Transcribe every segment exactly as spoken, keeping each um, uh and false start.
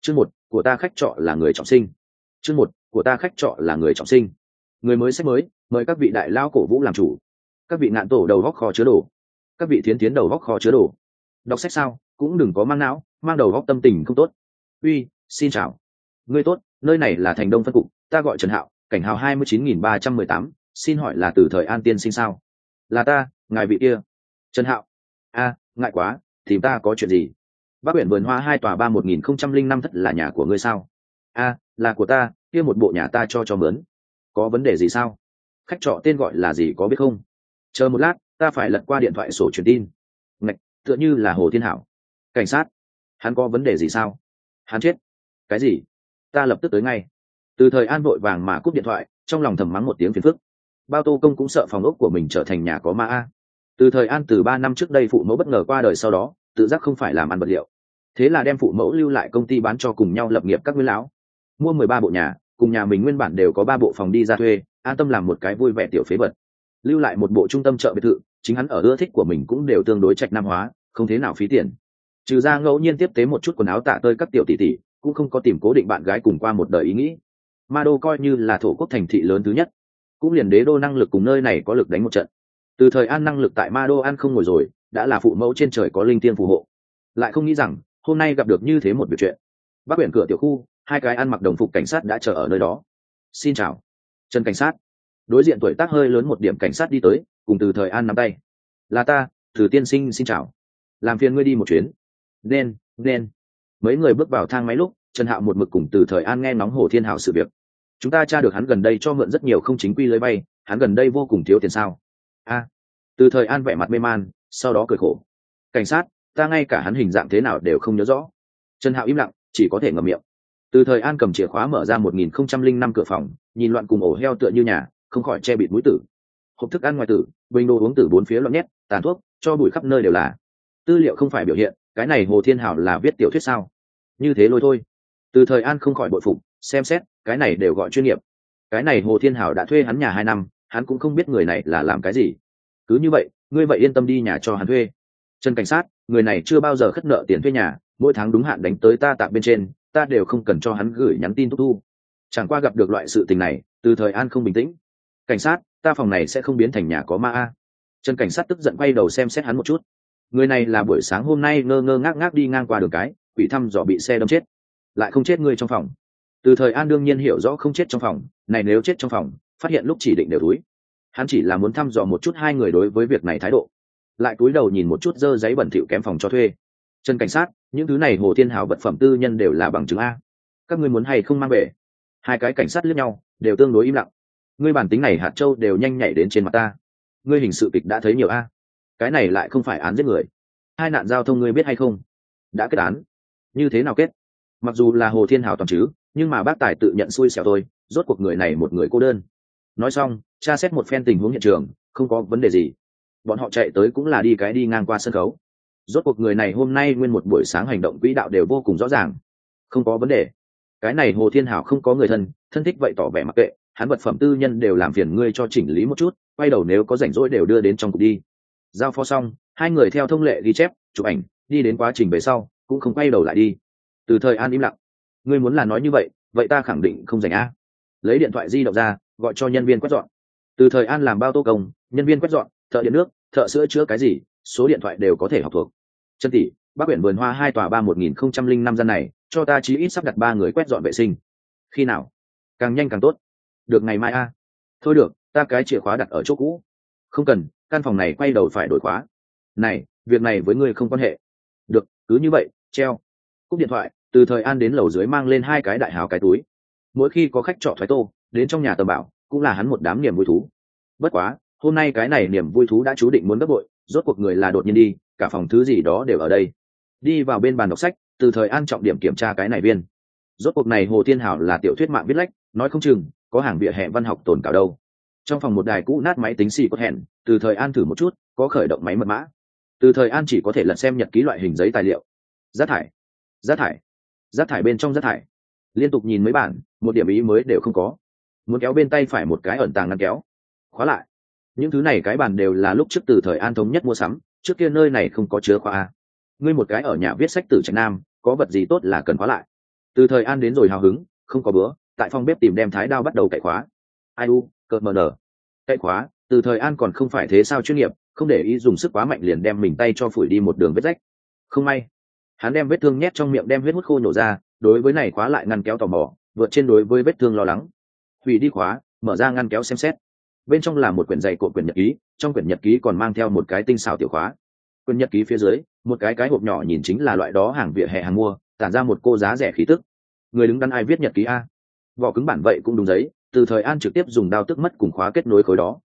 Chương một, của ta khách trọ là người trọng sinh. Chương một, của ta khách trọ là người trọng sinh. Người mới sách mới, mời các vị đại lao cổ vũ làm chủ. Các vị ngạn tổ đầu góc kho chứa đồ. Các vị thiến tiến đầu góc kho chứa đồ. Đọc sách sao, cũng đừng có mang não, mang đầu góc tâm tình không tốt. Uy, xin chào. Ngươi tốt, nơi này là thành Đông phân cục, ta gọi Trần Hạo, cảnh hào hai mươi chín nghìn ba trăm mười tám, xin hỏi là từ thời An tiên sinh sao? Là ta, ngài vị kia. Trần Hạo. A, ngại quá, tìm ta có chuyện gì? Bác huyện vườn hoa hai tòa ba một nghìn không trăm linh năm thất là nhà của ngươi sao? A, là của ta, kia một bộ nhà ta cho cho mướn. Có vấn đề gì sao? Khách trọ tên gọi là gì có biết không? Chờ một lát, ta phải lật qua điện thoại sổ truyền tin. Ngạch, tựa như là Hồ Thiên Hảo. Cảnh sát. Hắn có vấn đề gì sao? Hắn chết. Cái gì? Ta lập tức tới ngay. Từ thời An vội vàng mà cúp điện thoại, trong lòng thầm mắng một tiếng phiền phức. Bao Tô Công cũng sợ phòng ốc của mình trở thành nhà có ma a. Từ thời An từ ba năm trước đây phụ mẫu bất ngờ qua đời sau đó, tự giác không phải làm ăn vật liệu. Thế là đem phụ mẫu lưu lại công ty bán cho cùng nhau lập nghiệp các nguyên lão. Mua mười ba bộ nhà, cùng nhà mình nguyên bản đều có ba bộ phòng đi ra thuê, an tâm làm một cái vui vẻ tiểu phế vật. Lưu lại một bộ trung tâm chợ biệt thự, chính hắn ở ưa thích của mình cũng đều tương đối trạch nam hóa, không thế nào phí tiền. Trừ ra ngẫu nhiên tiếp tế một chút quần áo tạ tơi các tiểu tỷ tỷ, cũng không có tìm cố định bạn gái cùng qua một đời ý nghĩ. Ma Đô coi như là thổ quốc thành thị lớn thứ nhất, cũng liền đế đô năng lực cùng nơi này có lực đánh một trận. Từ thời An năng lực tại Ma Đô ăn không ngồi rồi, đã là phụ mẫu trên trời có linh tiên phù hộ. Lại không nghĩ rằng hôm nay gặp được như thế một việc chuyện. Bác huyện cửa tiểu khu, hai cái ăn mặc đồng phục cảnh sát đã chờ ở nơi đó. Xin chào, Trần cảnh sát. Đối diện tuổi tác hơi lớn một điểm cảnh sát đi tới, cùng Từ thời An nắm tay. Là ta, Từ tiên sinh xin chào. Làm phiền ngươi đi một chuyến. Nên, nên. Mấy người bước vào thang máy lúc, Trần Hạo một mực cùng Từ thời An nghe nóng Hồ Thiên Hảo sự việc. Chúng ta tra được hắn gần đây cho mượn rất nhiều không chính quy lưới bay, hắn gần đây vô cùng thiếu tiền sao? A. Từ thời An vẻ mặt mê man, sau đó cười khổ. Cảnh sát, ta ngay cả hắn hình dạng thế nào đều không nhớ rõ. Trần Hạo im lặng, chỉ có thể ngậm miệng. Từ thời An cầm chìa khóa mở ra một nghìn không trăm linh năm cửa phòng, nhìn loạn cùng ổ heo tựa như nhà, không khỏi che bịt mũi tử. Hộp thức ăn ngoài tử, bình đồ uống tử bốn phía loạn nhét, tàn thuốc, cho bụi khắp nơi đều là. Tư liệu không phải biểu hiện, cái này Hồ Thiên Hảo là viết tiểu thuyết sao? Như thế lôi thôi. Từ thời An không khỏi bội phục, xem xét, cái này đều gọi chuyên nghiệp. Cái này Hồ Thiên Hảo đã thuê hắn nhà hai năm, hắn cũng không biết người này là làm cái gì. Cứ như vậy, ngươi vậy yên tâm đi nhà cho hắn thuê. Trần cảnh sát, người này chưa bao giờ khất nợ tiền thuê nhà, mỗi tháng đúng hạn đánh tới ta tạm bên trên, ta đều không cần cho hắn gửi nhắn tin thúc thu. Chẳng qua gặp được loại sự tình này, Từ thời An không bình tĩnh. Cảnh sát, ta phòng này sẽ không biến thành nhà có ma a. Trần cảnh sát tức giận quay đầu xem xét hắn một chút. Người này là buổi sáng hôm nay ngơ ngơ ngác ngác đi ngang qua đường cái, quỷ thăm dò bị xe đâm chết, lại không chết người trong phòng. Từ thời An đương nhiên hiểu rõ không chết trong phòng, này nếu chết trong phòng, phát hiện lúc chỉ định đều túi. Hắn chỉ là muốn thăm dò một chút hai người đối với việc này thái độ, lại cúi đầu nhìn một chút dơ giấy bẩn thỉu kém phòng cho thuê. Trần cảnh sát, những thứ này Hồ Thiên Hảo vật phẩm tư nhân đều là bằng chứng a, các ngươi muốn hay không mang về? Hai cái cảnh sát liếc nhau, đều tương đối im lặng. Ngươi bản tính này hạt châu đều nhanh nhảy đến trên mặt ta. Ngươi hình sự kịch đã thấy nhiều a, cái này lại không phải án giết người. Hai nạn giao thông ngươi biết hay không? Đã kết án. Như thế nào kết? Mặc dù là Hồ Thiên Hảo toàn chứ, nhưng mà bác tài tự nhận xui xẻo thôi, rốt cuộc người này một người cô đơn. Nói xong, tra xét một phen tình huống hiện trường, không có vấn đề gì. Bọn họ chạy tới cũng là đi cái đi ngang qua sân khấu. Rốt cuộc người này hôm nay nguyên một buổi sáng hành động quỹ đạo đều vô cùng rõ ràng, không có vấn đề. Cái này Hồ Thiên Hảo không có người thân, thân thích vậy tỏ vẻ mặc kệ, hắn vật phẩm tư nhân đều làm phiền ngươi cho chỉnh lý một chút, quay đầu nếu có rảnh rỗi đều đưa đến trong cục đi. Giao phó xong, hai người theo thông lệ ghi chép, chụp ảnh, đi đến quá trình về sau, cũng không quay đầu lại đi. Từ thời An im lặng. Ngươi muốn là nói như vậy, vậy ta khẳng định không rảnh a. Lấy điện thoại di động ra, gọi cho nhân viên quét dọn. Từ thời An làm bao tô công, nhân viên quét dọn, thợ điện nước, thợ sữa chữa cái gì, số điện thoại đều có thể học thuộc. Trần tỷ, bác huyện vườn hoa hai tòa ba một nghìn không trăm linh năm gian này, cho ta chí ít sắp đặt ba người quét dọn vệ sinh. Khi nào? Càng nhanh càng tốt. Được ngày mai a. Thôi được, ta cái chìa khóa đặt ở chỗ cũ. Không cần, căn phòng này quay đầu phải đổi khóa. Này, việc này với ngươi không quan hệ. Được, cứ như vậy, treo. Cúp điện thoại, Từ thời An đến lầu dưới mang lên hai cái đại hào cái túi. Mỗi khi có khách trọ thoái tô đến trong nhà tầm bảo, cũng là hắn một đám niềm vui thú. Bất quá, hôm nay cái này niềm vui thú đã chú định muốn gấp bội, rốt cuộc người là đột nhiên đi, cả phòng thứ gì đó đều ở đây. Đi vào bên bàn đọc sách, Từ thời An trọng điểm kiểm tra cái này viên. Rốt cuộc này Hồ Thiên Hảo là tiểu thuyết mạng viết lách, nói không chừng có hàng vỉa hè văn học tồn cảo đâu. Trong phòng một đài cũ nát máy tính xì có hẹn, Từ thời An thử một chút, có khởi động máy mật mã. Từ thời An chỉ có thể lật xem nhật ký loại hình giấy tài liệu. Rác thải, rác thải, rác thải bên trong rác thải. Liên tục nhìn mấy bản, một điểm ý mới đều không có. Muốn kéo bên tay phải một cái ẩn tàng ngăn kéo, khóa lại. Những thứ này cái bàn đều là lúc trước Từ thời An thống nhất mua sắm, trước kia nơi này không có chứa khóa a. Ngươi một cái ở nhà viết sách Tử Trạch Nam, có vật gì tốt là cần khóa lại. Từ Thời An đến rồi hào hứng, không có bữa, tại phòng bếp tìm đem thái đao bắt đầu cạy khóa. Ai u, cợt mờ nở. Cạy khóa, Từ Thời An còn không phải thế sao chuyên nghiệp, không để ý dùng sức quá mạnh liền đem mình tay cho phủi đi một đường vết rách. Không may, hắn đem vết thương nhét trong miệng đem huyết hút khô nhổ ra, đối với này khóa lại ngăn kéo tò mò, vượt trên đối với vết thương lo lắng. Hủy đi khóa, mở ra ngăn kéo xem xét. Bên trong là một quyển dày cộm quyển nhật ký, trong quyển nhật ký còn mang theo một cái tinh xảo tiểu khóa. Quyển nhật ký phía dưới, một cái cái hộp nhỏ nhìn chính là loại đó hàng vỉa hè hàng mua, tản ra một cô giá rẻ khí tức. Người đứng đắn ai viết nhật ký a? Vỏ cứng bản vậy cũng đúng giấy, Từ Thời An trực tiếp dùng đao tức mất cùng khóa kết nối khối đó.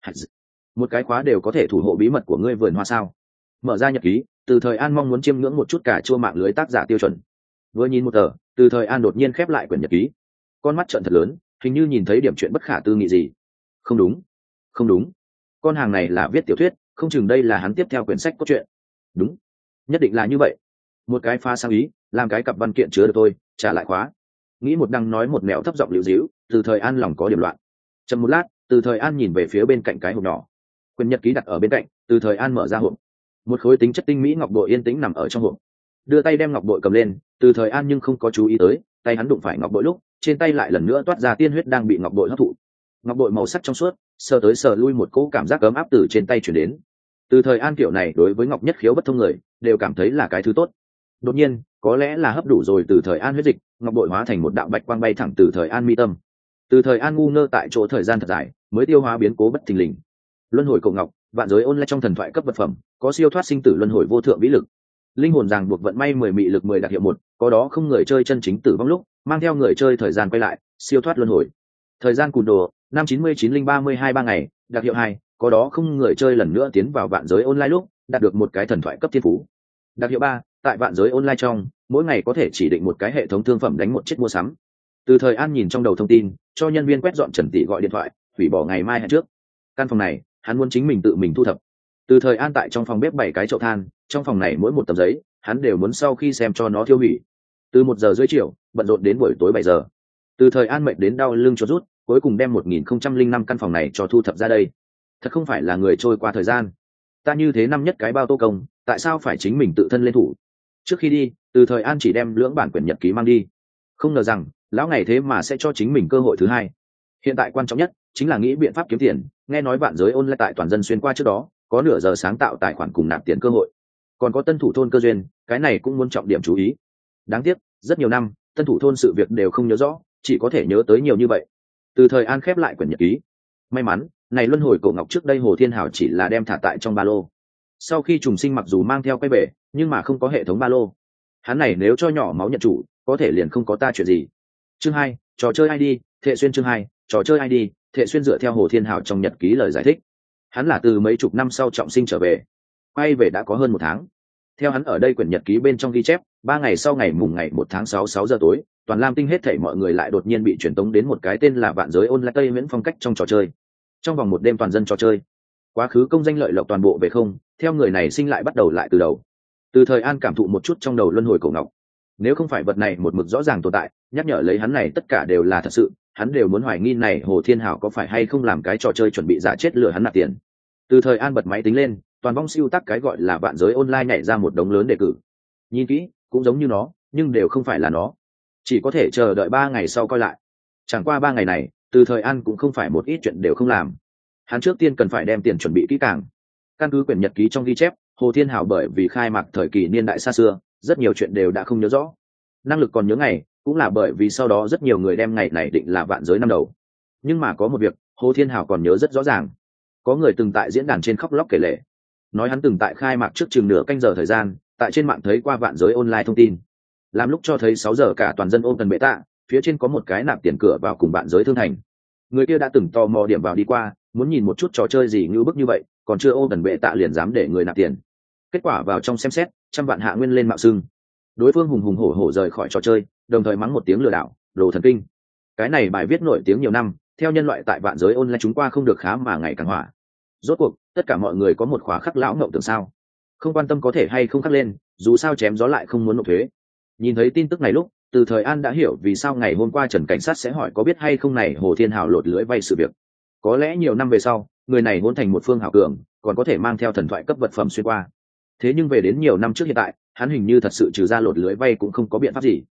Một cái khóa đều có thể thủ hộ bí mật của ngươi vườn hoa sao? Mở ra nhật ký, Từ Thời An mong muốn chiêm ngưỡng một chút cả chua mạng lưới tác giả tiêu chuẩn. Vừa nhìn một tờ, Từ Thời An đột nhiên khép lại quyển nhật ký. Con mắt trợn thật lớn, hình như nhìn thấy điểm chuyện bất khả tư nghị gì. Không đúng, không đúng. Con hàng này là viết tiểu thuyết, không chừng đây là hắn tiếp theo quyển sách cốt truyện. Đúng, nhất định là như vậy. Một cái pha sang ý, làm cái cặp văn kiện chứa được tôi, trả lại khóa. Nghĩ một đằng nói một mẹo thấp giọng liễu díu, Từ Thời An lòng có điểm loạn. Chậm một lát, Từ Thời An nhìn về phía bên cạnh cái hộp nhỏ. Quyển nhật ký đặt ở bên cạnh, Từ Thời An mở ra hộp. Một khối tính chất tinh mỹ ngọc bội yên tĩnh nằm ở trong hộp. Đưa tay đem ngọc bội cầm lên, Từ Thời An nhưng không có chú ý tới, tay hắn đụng phải ngọc bội lúc, trên tay lại lần nữa toát ra tiên huyết đang bị ngọc bội hấp thụ. Ngọc bội màu sắc trong suốt, sờ tới sờ lui một cỗ cảm giác ấm áp từ trên tay chuyển đến. Từ Thời An kiểu này đối với ngọc nhất khiếu bất thông người, đều cảm thấy là cái thứ tốt. Đột nhiên, có lẽ là hấp đủ rồi Từ Thời An huyết dịch, ngọc bội hóa thành một đạo bạch quang bay thẳng Từ Thời An mi tâm. Từ Thời An ngu ngơ tại chỗ thời gian thật dài, mới tiêu hóa biến cố bất thình lình. Luân hồi cổ ngọc, vạn giới ôn lại trong thần thoại cấp vật phẩm, có siêu thoát sinh tử luân hồi vô thượng vĩ lực. Linh hồn ràng buộc vận may mười mị lực mười đặc hiệu một, có đó không người chơi chân chính tử vong lúc, mang theo người chơi thời gian quay lại, siêu thoát luân hồi. Thời gian cùn đồ, năm chín mươi chín linh ba mươi hai ba ngày, đặc hiệu hai, có đó không người chơi lần nữa tiến vào vạn giới online lúc, đạt được một cái thần thoại cấp thiên phú. Đặc hiệu ba, tại vạn giới online trong, mỗi ngày có thể chỉ định một cái hệ thống thương phẩm đánh một chiếc mua sắm. Từ Thời An nhìn trong đầu thông tin, cho nhân viên quét dọn Trần Tỷ gọi điện thoại, hủy bỏ ngày mai hẹn trước. Căn phòng này, hắn muốn chính mình tự mình thu thập. Từ Thời An tại trong phòng bếp bảy cái chậu than, trong phòng này mỗi một tấm giấy, hắn đều muốn sau khi xem cho nó tiêu hủy. Từ một giờ rưỡi chiều, bận rộn đến buổi tối bảy giờ. Từ Thời An mệt đến đau lưng cho rút, cuối cùng đem một nghìn không trăm linh năm căn phòng này cho thu thập ra đây. Thật không phải là người trôi qua thời gian. Ta như thế năm nhất cái bao tô công, tại sao phải chính mình tự thân lên thủ? Trước khi đi, Từ Thời An chỉ đem lưỡng bản quyển nhật ký mang đi. Không ngờ rằng, lão ngày thế mà sẽ cho chính mình cơ hội thứ hai. Hiện tại quan trọng nhất chính là nghĩ biện pháp kiếm tiền, nghe nói vạn giới online tại toàn dân xuyên qua trước đó, có nửa giờ sáng tạo tài khoản cùng nạp tiền cơ hội. Còn có tân thủ thôn cơ duyên, cái này cũng muốn trọng điểm chú ý. Đáng tiếc, rất nhiều năm, tân thủ thôn sự việc đều không nhớ rõ, chỉ có thể nhớ tới nhiều như vậy. Từ Thời An khép lại quyển nhật ký. May mắn, này luân hồi cổ ngọc trước đây Hồ Thiên Hảo chỉ là đem thả tại trong ba lô. Sau khi trùng sinh mặc dù mang theo quay về, nhưng mà không có hệ thống ba lô. Hắn này nếu cho nhỏ máu nhận chủ, có thể liền không có ta chuyện gì. Chương hai, trò chơi i đê, Thệ Xuyên chương hai, trò chơi i đê, Thệ Xuyên dựa theo Hồ Thiên Hảo trong nhật ký lời giải thích. Hắn là từ mấy chục năm sau trọng sinh trở về, quay về đã có hơn một tháng. Theo hắn ở đây quyển nhật ký bên trong ghi chép, ba ngày sau ngày mùng ngày một tháng sáu sáu giờ tối, toàn Lam Tinh hết thảy mọi người lại đột nhiên bị truyền tống đến một cái tên là Vạn Giới Online Tây Miễn phong cách trong trò chơi. Trong vòng một đêm toàn dân trò chơi, quá khứ công danh lợi lộc toàn bộ về không, theo người này sinh lại bắt đầu lại từ đầu. Từ Thời An cảm thụ một chút trong đầu luân hồi cổ ngọc. Nếu không phải vật này một mực rõ ràng tồn tại, nhắc nhở lấy hắn này tất cả đều là thật sự, hắn đều muốn hoài nghi này Hồ Thiên Hảo có phải hay không làm cái trò chơi chuẩn bị giả chết lừa hắn nạp tiền. Từ Thời An bật máy tính lên, toàn vong siêu tác cái gọi là Vạn Giới Online nhảy ra một đống lớn đề cử. Nhìn kỹ, cũng giống như nó, nhưng đều không phải là nó. Chỉ có thể chờ đợi ba ngày sau coi lại. Chẳng qua ba ngày này, Từ Thời An cũng không phải một ít chuyện đều không làm. Hắn trước tiên cần phải đem tiền chuẩn bị kỹ càng. Căn cứ quyển nhật ký trong ghi chép, Hồ Thiên Hảo bởi vì khai mạc thời kỳ niên đại xa xưa, rất nhiều chuyện đều đã không nhớ rõ. Năng lực còn nhớ ngày, cũng là bởi vì sau đó rất nhiều người đem ngày này định là vạn giới năm đầu. Nhưng mà có một việc, Hồ Thiên Hảo còn nhớ rất rõ ràng. Có người từng tại diễn đàn trên khóc lóc kể lể, nói hắn từng tại khai mạc trước chừng nửa canh giờ thời gian, tại trên mạng thấy qua vạn giới online thông tin. Làm lúc cho thấy sáu giờ cả toàn dân ôm tần bệ tạ, phía trên có một cái nạp tiền cửa vào cùng vạn giới thương thành. Người kia đã từng tò mò điểm vào đi qua, muốn nhìn một chút trò chơi gì ngưu bức như vậy, còn chưa ôm tần bệ tạ liền dám để người nạp tiền. Kết quả vào trong xem xét, trăm vạn hạ nguyên lên mạo xưng. Đối phương hùng hùng hổ hổ rời khỏi trò chơi, đồng thời mắng một tiếng lừa đảo, đồ thần kinh. Cái này bài viết nổi tiếng nhiều năm, theo nhân loại tại vạn giới online chúng qua không được khá mà ngày càng hỏa. Rốt cuộc, tất cả mọi người có một khóa khắc lão ngộng tưởng sao? Không quan tâm có thể hay không khắc lên, dù sao chém gió lại không muốn nộp thuế. Nhìn thấy tin tức này lúc, Từ Thời An đã hiểu vì sao ngày hôm qua Trần cảnh sát sẽ hỏi có biết hay không này Hồ Thiên Hảo lột lưỡi vay sự việc. Có lẽ nhiều năm về sau, người này hôn thành một phương hảo cường, còn có thể mang theo thần thoại cấp vật phẩm xuyên qua. Thế nhưng về đến nhiều năm trước hiện tại, hắn hình như thật sự trừ ra lột lưỡi vay cũng không có biện pháp gì.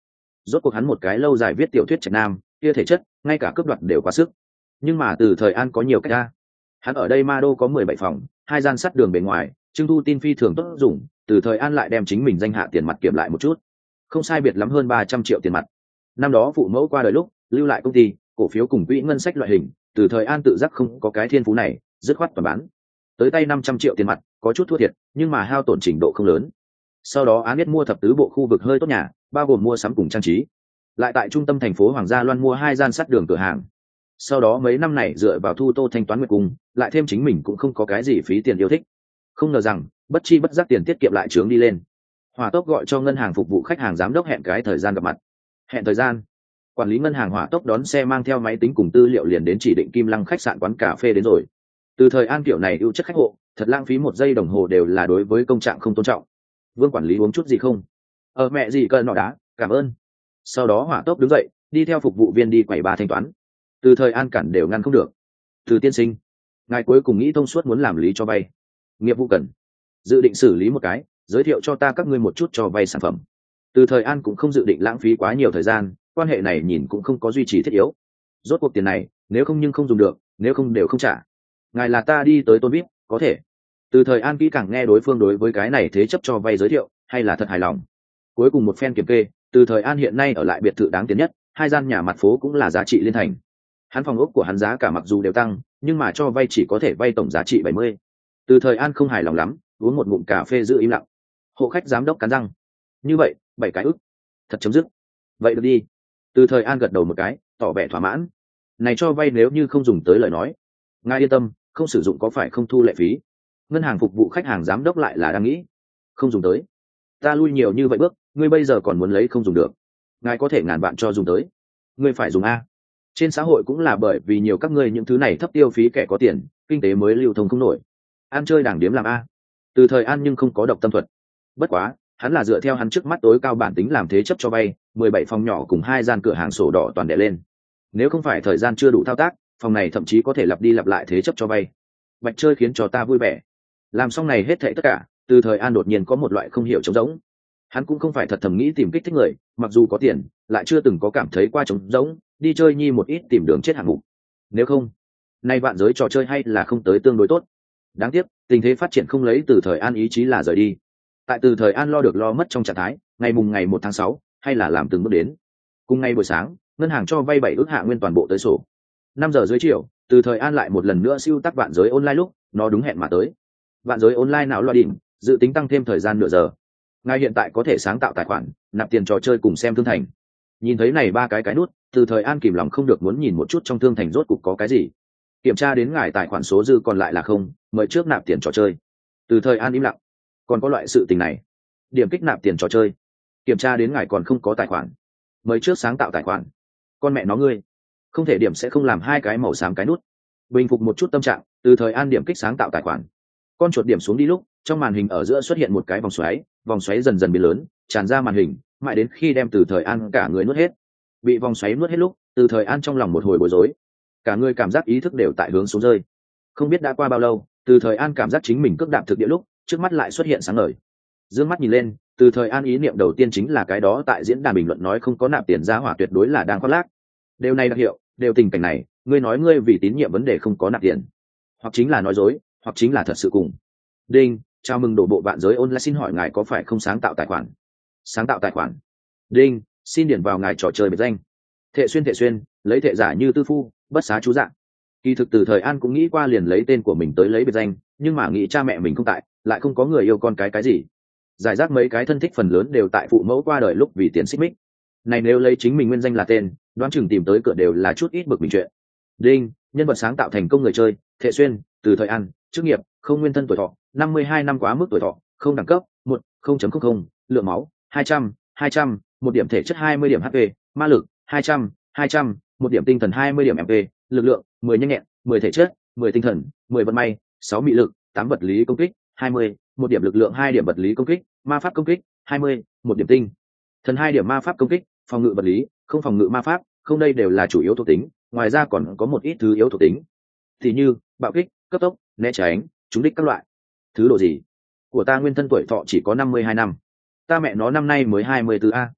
rốt cuộc hắn một cái lâu dài viết tiểu thuyết trạch nam kia thể chất ngay cả cướp đoạt đều quá sức. Nhưng mà Từ Thời An có nhiều cách ra. Hắn ở đây ma đô có mười bảy phòng, hai gian sắt đường bề ngoài, trưng thu tin phi thường tốt dùng. Từ Thời An lại đem chính mình danh hạ tiền mặt kiểm lại một chút, không sai biệt lắm hơn ba trăm triệu tiền mặt. Năm đó phụ mẫu qua đời lúc lưu lại công ty cổ phiếu cùng quỹ ngân sách loại hình, Từ Thời An tự giác không có cái thiên phú này, dứt khoát toàn bán. Tới tay năm trăm triệu tiền mặt, có chút thua thiệt, nhưng mà hao tổn trình độ không lớn. Sau đó Án biết mua thập tứ bộ khu vực hơi tốt nhà, bao gồm mua sắm cùng trang trí. Lại tại trung tâm thành phố Hoàng Gia Loan mua hai gian sắt đường cửa hàng. Sau đó mấy năm này dựa vào thu tô thanh toán nguyệt cung, lại thêm chính mình cũng không có cái gì phí tiền yêu thích. Không ngờ rằng bất chi bất giác tiền tiết kiệm lại trướng đi lên. Hỏa Tốc gọi cho ngân hàng phục vụ khách hàng giám đốc hẹn cái thời gian gặp mặt. Hẹn thời gian, quản lý ngân hàng Hỏa Tốc đón xe mang theo máy tính cùng tư liệu liền đến chỉ định Kim Lăng khách sạn quán cà phê đến rồi. Từ Thời An kiểu này ưu chất khách hộ, thật lãng phí một giây đồng hồ đều là đối với công trạng không tôn trọng. Vương quản lý uống chút gì không? Ờ mẹ gì cần nọ đá, cảm ơn. Sau đó Hỏa Tốc đứng dậy, đi theo phục vụ viên đi quầy ba thanh toán. Từ Thời An cản đều ngăn không được. Từ tiên sinh, ngài cuối cùng nghĩ thông suốt muốn làm lý cho vay. Nghiệp vụ cần, dự định xử lý một cái, giới thiệu cho ta các ngươi một chút cho vay sản phẩm. Từ Thời An cũng không dự định lãng phí quá nhiều thời gian, quan hệ này nhìn cũng không có duy trì thiết yếu. Rốt cuộc tiền này, nếu không nhưng không dùng được, nếu không đều không trả. Ngài là ta đi tới tôn vip, có thể. Từ Thời An kỹ càng nghe đối phương đối với cái này thế chấp cho vay giới thiệu, hay là thật hài lòng. Cuối cùng một phen kiểm kê, Từ Thời An hiện nay ở lại biệt thự đáng tiền nhất, hai gian nhà mặt phố cũng là giá trị liên thành. Hắn phòng ốc của hắn giá cả mặc dù đều tăng, nhưng mà cho vay chỉ có thể vay tổng giá trị bảy mươi. Từ Thời An không hài lòng lắm, uống một ngụm cà phê giữ im lặng. Hộ khách giám đốc cắn răng. Như vậy, bảy cái ức. Thật chấm dứt. Vậy được đi. Từ Thời An gật đầu một cái, tỏ vẻ thỏa mãn. Này cho vay nếu như không dùng tới lời nói, ngài yên tâm, không sử dụng có phải không thu lệ phí. Ngân hàng phục vụ khách hàng giám đốc lại là đang nghĩ. Không dùng tới. Ta lui nhiều như vậy bước, ngươi bây giờ còn muốn lấy không dùng được. Ngài có thể ngàn vạn cho dùng tới. Ngươi phải dùng a. Trên xã hội cũng là bởi vì nhiều các ngươi những thứ này thấp tiêu phí kẻ có tiền, kinh tế mới lưu thông không nổi. Ăn chơi đảng điếm làm a. Từ Thời An nhưng không có độc tâm thuật. Bất quá, hắn là dựa theo hắn trước mắt tối cao bản tính làm thế chấp cho vay, mười bảy phòng nhỏ cùng hai gian cửa hàng sổ đỏ toàn đè lên. Nếu không phải thời gian chưa đủ thao tác, phòng này thậm chí có thể lặp đi lặp lại thế chấp cho vay. Bạch chơi khiến cho ta vui vẻ. Làm xong này hết thảy tất cả, Từ Thời An đột nhiên có một loại không hiểu trống rỗng. Hắn cũng không phải thật thầm nghĩ tìm kích thích người, mặc dù có tiền, lại chưa từng có cảm thấy qua trống rỗng, đi chơi nhi một ít tìm đường chết hạng mục. Nếu không, nay vạn giới trò chơi hay là không tới tương đối tốt. Đáng tiếc, tình thế phát triển không lấy Từ Thời An ý chí là rời đi. Tại Từ Thời An lo được lo mất trong trạng thái, ngày mùng ngày một tháng sáu, hay là làm từng bước đến. Cùng ngày buổi sáng, ngân hàng cho vay bảy ước hạ nguyên toàn bộ tới sổ. Năm giờ dưới chiều, Từ Thời An lại một lần nữa siêu tác vạn giới online lúc, nó đúng hẹn mà tới. Vạn giới online não loa đỉnh, dự tính tăng thêm thời gian nửa giờ. Ngài hiện tại có thể sáng tạo tài khoản, nạp tiền trò chơi cùng xem thương thành. Nhìn thấy này ba cái cái nút, Từ Thời An kìm lòng không được muốn nhìn một chút trong thương thành rốt cục có cái gì. Kiểm tra đến ngài tài khoản số dư còn lại là không, mời trước nạp tiền trò chơi. Từ Thời An im lặng. Còn có loại sự tình này. Điểm kích nạp tiền trò chơi. Kiểm tra đến ngài còn không có tài khoản, mời trước sáng tạo tài khoản. Con mẹ nó ngươi, không thể điểm sẽ không làm hai cái màu xám cái nút. Bình phục một chút tâm trạng, Từ Thời An điểm kích sáng tạo tài khoản. Con chuột điểm xuống đi lúc, trong màn hình ở giữa xuất hiện một cái vòng xoáy, vòng xoáy dần dần biến lớn, tràn ra màn hình, mãi đến khi đem Từ Thời An cả người nuốt hết. Bị vòng xoáy nuốt hết lúc, Từ Thời An trong lòng một hồi bối rối, cả người cảm giác ý thức đều tại hướng xuống rơi. Không biết đã qua bao lâu, Từ Thời An cảm giác chính mình cước đạp thực địa lúc, trước mắt lại xuất hiện sáng ngời. Dương mắt nhìn lên, Từ Thời An ý niệm đầu tiên chính là cái đó tại diễn đàn bình luận nói không có nạp tiền ra hỏa tuyệt đối là đang khoác lác. Điều này đặc hiệu, đều tình cảnh này, ngươi nói ngươi vì tín nhiệm vấn đề không có nạp tiền, hoặc chính là nói dối, hoặc chính là thật sự cùng. Đinh, chào mừng đổ bộ vạn giới online, xin hỏi ngài có phải không sáng tạo tài khoản? Sáng tạo tài khoản. Đinh, xin điền vào ngài trò chơi biệt danh. Thệ xuyên thệ xuyên, lấy thệ giả như tư phu, bất xá chú dạng. Kỳ thực Từ Thời An cũng nghĩ qua liền lấy tên của mình tới lấy biệt danh, nhưng mà nghĩ cha mẹ mình không tại, lại không có người yêu con cái cái gì. Giải rác mấy cái thân thích phần lớn đều tại phụ mẫu qua đời lúc vì tiền xích mích. Này nếu lấy chính mình nguyên danh là tên, đoán chừng tìm tới cửa đều là chút ít bực mình chuyện. Đinh, nhân vật sáng tạo thành công người chơi, Thệ xuyên, Từ Thời An, chức nghiệp, không nguyên thân tuổi thọ, năm mươi hai năm quá mức tuổi thọ, không đẳng cấp, một, không chấm không không, lượng máu, hai trăm, hai trăm, một điểm thể chất hai mươi điểm hát pê, ma lực, hai trăm, hai trăm, một điểm tinh thần hai mươi điểm em pê, lực lượng, mười nhanh nhẹn, mười thể chất, mười tinh thần, mười vận may, sáu mị lực, tám vật lý công kích, hai mươi, một điểm lực lượng hai điểm vật lý công kích, ma pháp công kích, hai mươi, một điểm tinh thần hai điểm ma pháp công kích, phòng ngự vật lý, không phòng ngự ma pháp, không đây đều là chủ yếu thuộc tính, ngoài ra còn có một ít thứ yếu thuộc tính. Thì như, bạo kích, cấp tốc, né tránh, trúng đích các loại. Thứ độ gì? Của ta nguyên thân tuổi thọ chỉ có năm mươi hai năm. Ta mẹ nó năm nay mới hai mươi tư a.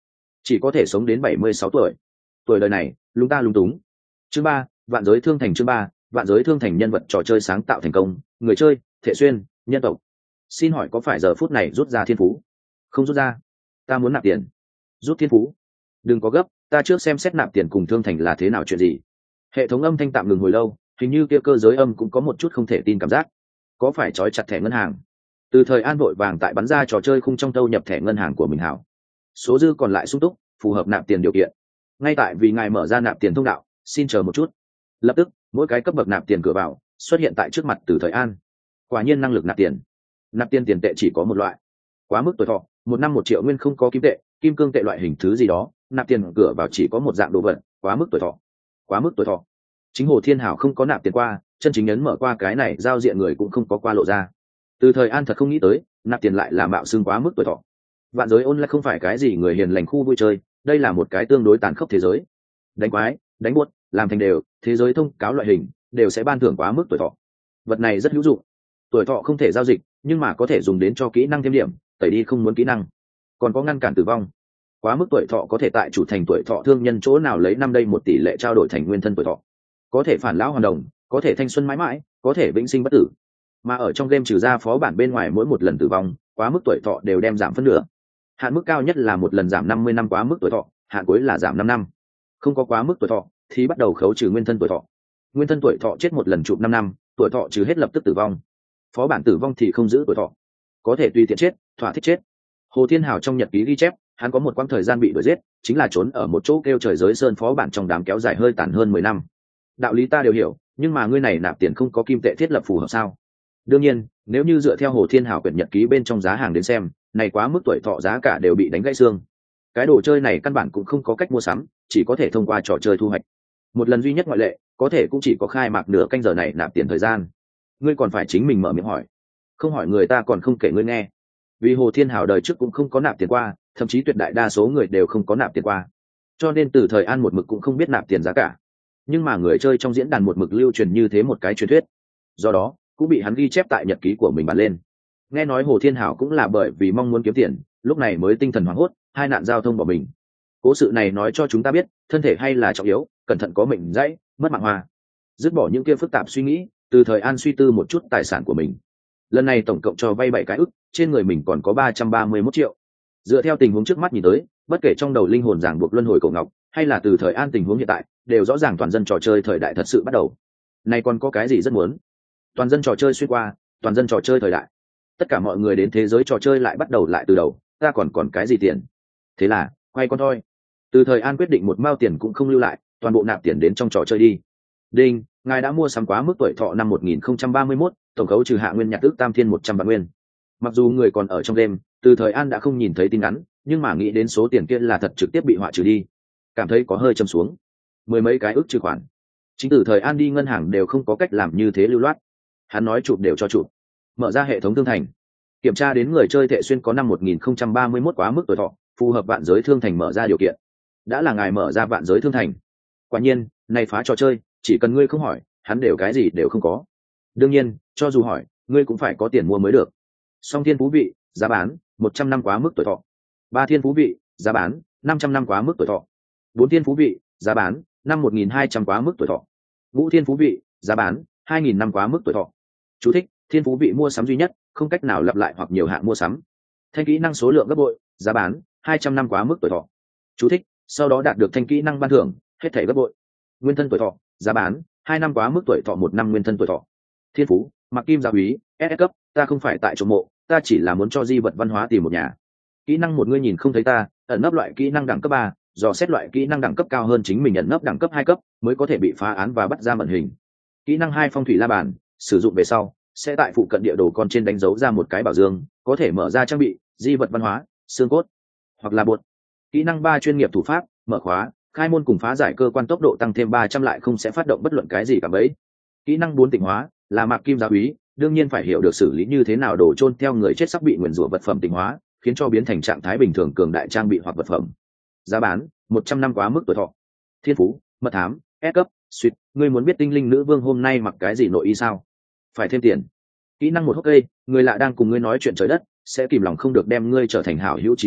chỉ có thể sống đến bảy mươi sáu tuổi. Tuổi đời này lúng ta lúng túng. Chương ba, vạn giới thương thành. Chương ba, vạn giới thương thành. Nhân vật trò chơi sáng tạo thành công, người chơi Thể Xuyên, nhân tộc. Xin hỏi có phải giờ phút này rút ra thiên phú? Không rút ra, ta muốn nạp tiền. Rút thiên phú? Đừng có gấp, ta trước xem xét nạp tiền cùng thương thành là thế nào chuyện gì. Hệ thống âm thanh tạm ngừng hồi lâu, hình như kia cơ giới âm cũng có một chút không thể tin cảm giác. Có phải trói chặt thẻ ngân hàng? Từ thời an vội vàng tại bắn ra trò chơi khung trong tâu nhập thẻ ngân hàng của mình hảo. Số dư còn lại sung túc, phù hợp nạp tiền điều kiện. Ngay tại vì ngài mở ra nạp tiền thông đạo, xin chờ một chút. Lập tức, mỗi cái cấp bậc nạp tiền cửa vào xuất hiện tại trước mặt từ thời an. Quả nhiên năng lực nạp tiền. Nạp tiền tiền tệ chỉ có một loại. Quá mức tuổi thọ, một năm một triệu nguyên không có kim tệ, kim cương tệ loại hình thứ gì đó, nạp tiền cửa vào chỉ có một dạng đồ vật, quá mức tuổi thọ. Quá mức tuổi thọ. Chính Hồ Thiên Hảo không có nạp tiền qua, chân chính ấn mở qua cái này giao diện người cũng không có qua lộ ra. Từ thời an thật không nghĩ tới, nạp tiền lại là mạo xưng quá mức tuổi thọ. Vạn giới ôn lại không phải cái gì người hiền lành khu vui chơi, đây là một cái tương đối tàn khốc thế giới. Đánh quái, đánh buốt, làm thành đều, thế giới thông cáo loại hình đều sẽ ban thưởng quá mức tuổi thọ. Vật này rất hữu dụng. Tuổi thọ không thể giao dịch, nhưng mà có thể dùng đến cho kỹ năng thêm điểm, tẩy đi không muốn kỹ năng. Còn có ngăn cản tử vong. Quá mức tuổi thọ có thể tại chủ thành tuổi thọ thương nhân chỗ nào lấy năm đây một tỷ lệ trao đổi thành nguyên thân tuổi thọ. Có thể phản lão hoàn đồng, có thể thanh xuân mãi mãi, có thể vĩnh sinh bất tử. Mà ở trong game trừ ra phó bản bên ngoài mỗi một lần tử vong, quá mức tuổi thọ đều đem giảm phân nửa. Hạn mức cao nhất là một lần giảm năm mươi năm quá mức tuổi thọ, hạn cuối là giảm năm năm. Không có quá mức tuổi thọ thì bắt đầu khấu trừ nguyên thân tuổi thọ. Nguyên thân tuổi thọ chết một lần chụp năm năm, tuổi thọ trừ hết lập tức tử vong. Phó bản tử vong thì không giữ tuổi thọ, có thể tùy tiện chết, thỏa thích chết. Hồ Thiên Hảo trong nhật ký ghi chép, hắn có một quãng thời gian bị đuổi giết, chính là trốn ở một chỗ kêu trời giới sơn phó bản trong đám kéo dài hơi tàn hơn mười năm. Đạo lý ta đều hiểu, nhưng mà ngươi này nạp tiền không có kim tệ thiết lập phù hợp sao? Đương nhiên, nếu như dựa theo Hồ Thiên Hảo quyển nhật ký bên trong giá hàng đến xem, này quá mức tuổi thọ giá cả đều bị đánh gãy xương. Cái đồ chơi này căn bản cũng không có cách mua sắm, chỉ có thể thông qua trò chơi thu hoạch. Một lần duy nhất ngoại lệ, có thể cũng chỉ có khai mạc nửa canh giờ này nạp tiền thời gian. Ngươi còn phải chính mình mở miệng hỏi, không hỏi người ta còn không kể ngươi nghe. Vì Hồ Thiên Hảo đời trước cũng không có nạp tiền qua, thậm chí tuyệt đại đa số người đều không có nạp tiền qua, cho nên từ thời an một mực cũng không biết nạp tiền giá cả. Nhưng mà người chơi trong diễn đàn một mực lưu truyền như thế một cái truyền thuyết, do đó cũng bị hắn ghi chép tại nhật ký của mình bản lên. Nghe nói Hồ Thiên Hảo cũng là bởi vì mong muốn kiếm tiền, lúc này mới tinh thần hoảng hốt, hai nạn giao thông bỏ mình. Cố sự này nói cho chúng ta biết, thân thể hay là trọng yếu, cẩn thận có mệnh dãy, mất mạng hoa. Dứt bỏ những kia phức tạp suy nghĩ, từ thời an suy tư một chút tài sản của mình. Lần này tổng cộng cho vay bảy cái ức, trên người mình còn có ba trăm ba mươi mốt triệu. Dựa theo tình huống trước mắt nhìn tới, bất kể trong đầu linh hồn giảng buộc luân hồi cổ ngọc, hay là từ thời an tình huống hiện tại, đều rõ ràng toàn dân trò chơi thời đại thật sự bắt đầu. Này còn có cái gì rất muốn? Toàn dân trò chơi xuyên qua, toàn dân trò chơi thời đại. Tất cả mọi người đến thế giới trò chơi lại bắt đầu lại từ đầu, ta còn còn cái gì tiền? Thế là, quay con thôi. Từ thời an quyết định một mao tiền cũng không lưu lại, toàn bộ nạp tiền đến trong trò chơi đi. Đinh, ngài đã mua sắm quá mức tuổi thọ năm một nghìn không trăm ba mươi mốt, tổng khấu trừ hạ nguyên nhạc ước tam thiên một trăm vạn nguyên. Mặc dù người còn ở trong đêm, từ thời an đã không nhìn thấy tin ngắn, nhưng mà nghĩ đến số tiền kia là thật trực tiếp bị họa trừ đi, cảm thấy có hơi châm xuống. Mười mấy cái ước trừ khoản, chính từ thời an đi ngân hàng đều không có cách làm như thế lưu loát. Hắn nói chụp đều cho chụp. Mở ra hệ thống thương thành, kiểm tra đến người chơi Thệ Xuyên có năm một nghìn không trăm ba mươi mốt quá mức tuổi thọ, phù hợp vạn giới thương thành mở ra điều kiện. Đã là ngài mở ra vạn giới thương thành. Quả nhiên, này phá trò chơi, chỉ cần ngươi không hỏi, hắn đều cái gì đều không có. Đương nhiên, cho dù hỏi, ngươi cũng phải có tiền mua mới được. Song thiên phú vị, giá bán một trăm năm quá mức tuổi thọ. Ba thiên phú vị, giá bán năm trăm năm quá mức tuổi thọ. Bốn thiên phú vị, giá bán năm một nghìn hai trăm quá mức tuổi thọ. Ngũ thiên phú vị, giá bán hai nghìn năm quá mức tuổi thọ. Chú thích: thiên phú vị mua sắm duy nhất, không cách nào lặp lại hoặc nhiều hạng mua sắm. Thanh kỹ năng số lượng gấp bội, giá bán hai trăm năm quá mức tuổi thọ. Chú thích: sau đó đạt được thanh kỹ năng ban thưởng, hết thảy gấp bội. Nguyên thân tuổi thọ, giá bán hai năm quá mức tuổi thọ, một năm nguyên thân tuổi thọ. Thiên phú: mặc kim gia úy, ét ét cấp, ta không phải tại chỗ mộ, ta chỉ là muốn cho di vật văn hóa tìm một nhà. Kỹ năng một, ngươi nhìn không thấy ta, ẩn nấp loại kỹ năng đẳng cấp ba, dò xét loại kỹ năng đẳng cấp cao hơn chính mình ẩn nấp đẳng cấp hai cấp mới có thể bị phá án và bắt ra mận hình. Kỹ năng hai, phong thủy la bàn, sử dụng về sau sẽ tại phụ cận địa đồ con trên đánh dấu ra một cái bảo dương, có thể mở ra trang bị di vật văn hóa, xương cốt hoặc là bột. Kỹ năng ba, chuyên nghiệp thủ pháp, mở khóa, khai môn cùng phá giải cơ quan tốc độ tăng thêm ba trăm, lại không sẽ phát động bất luận cái gì cả bấy. Kỹ năng bốn, tịnh hóa, là mạc kim gia úy, đương nhiên phải hiểu được xử lý như thế nào đổ chôn theo người chết sắp bị nguyền rủa vật phẩm tịnh hóa, khiến cho biến thành trạng thái bình thường cường đại trang bị hoặc vật phẩm. Giá bán một trăm năm quá mức tuổi thọ. Thiên phú: mật thám, S cấp, suýt, ngươi muốn biết tinh linh nữ vương hôm nay mặc cái gì nội y sao? Phải thêm tiền. Kỹ năng một, hốc cây, người lạ đang cùng ngươi nói chuyện trời đất, sẽ kìm lòng không được đem ngươi trở thành hảo hữu chí giao,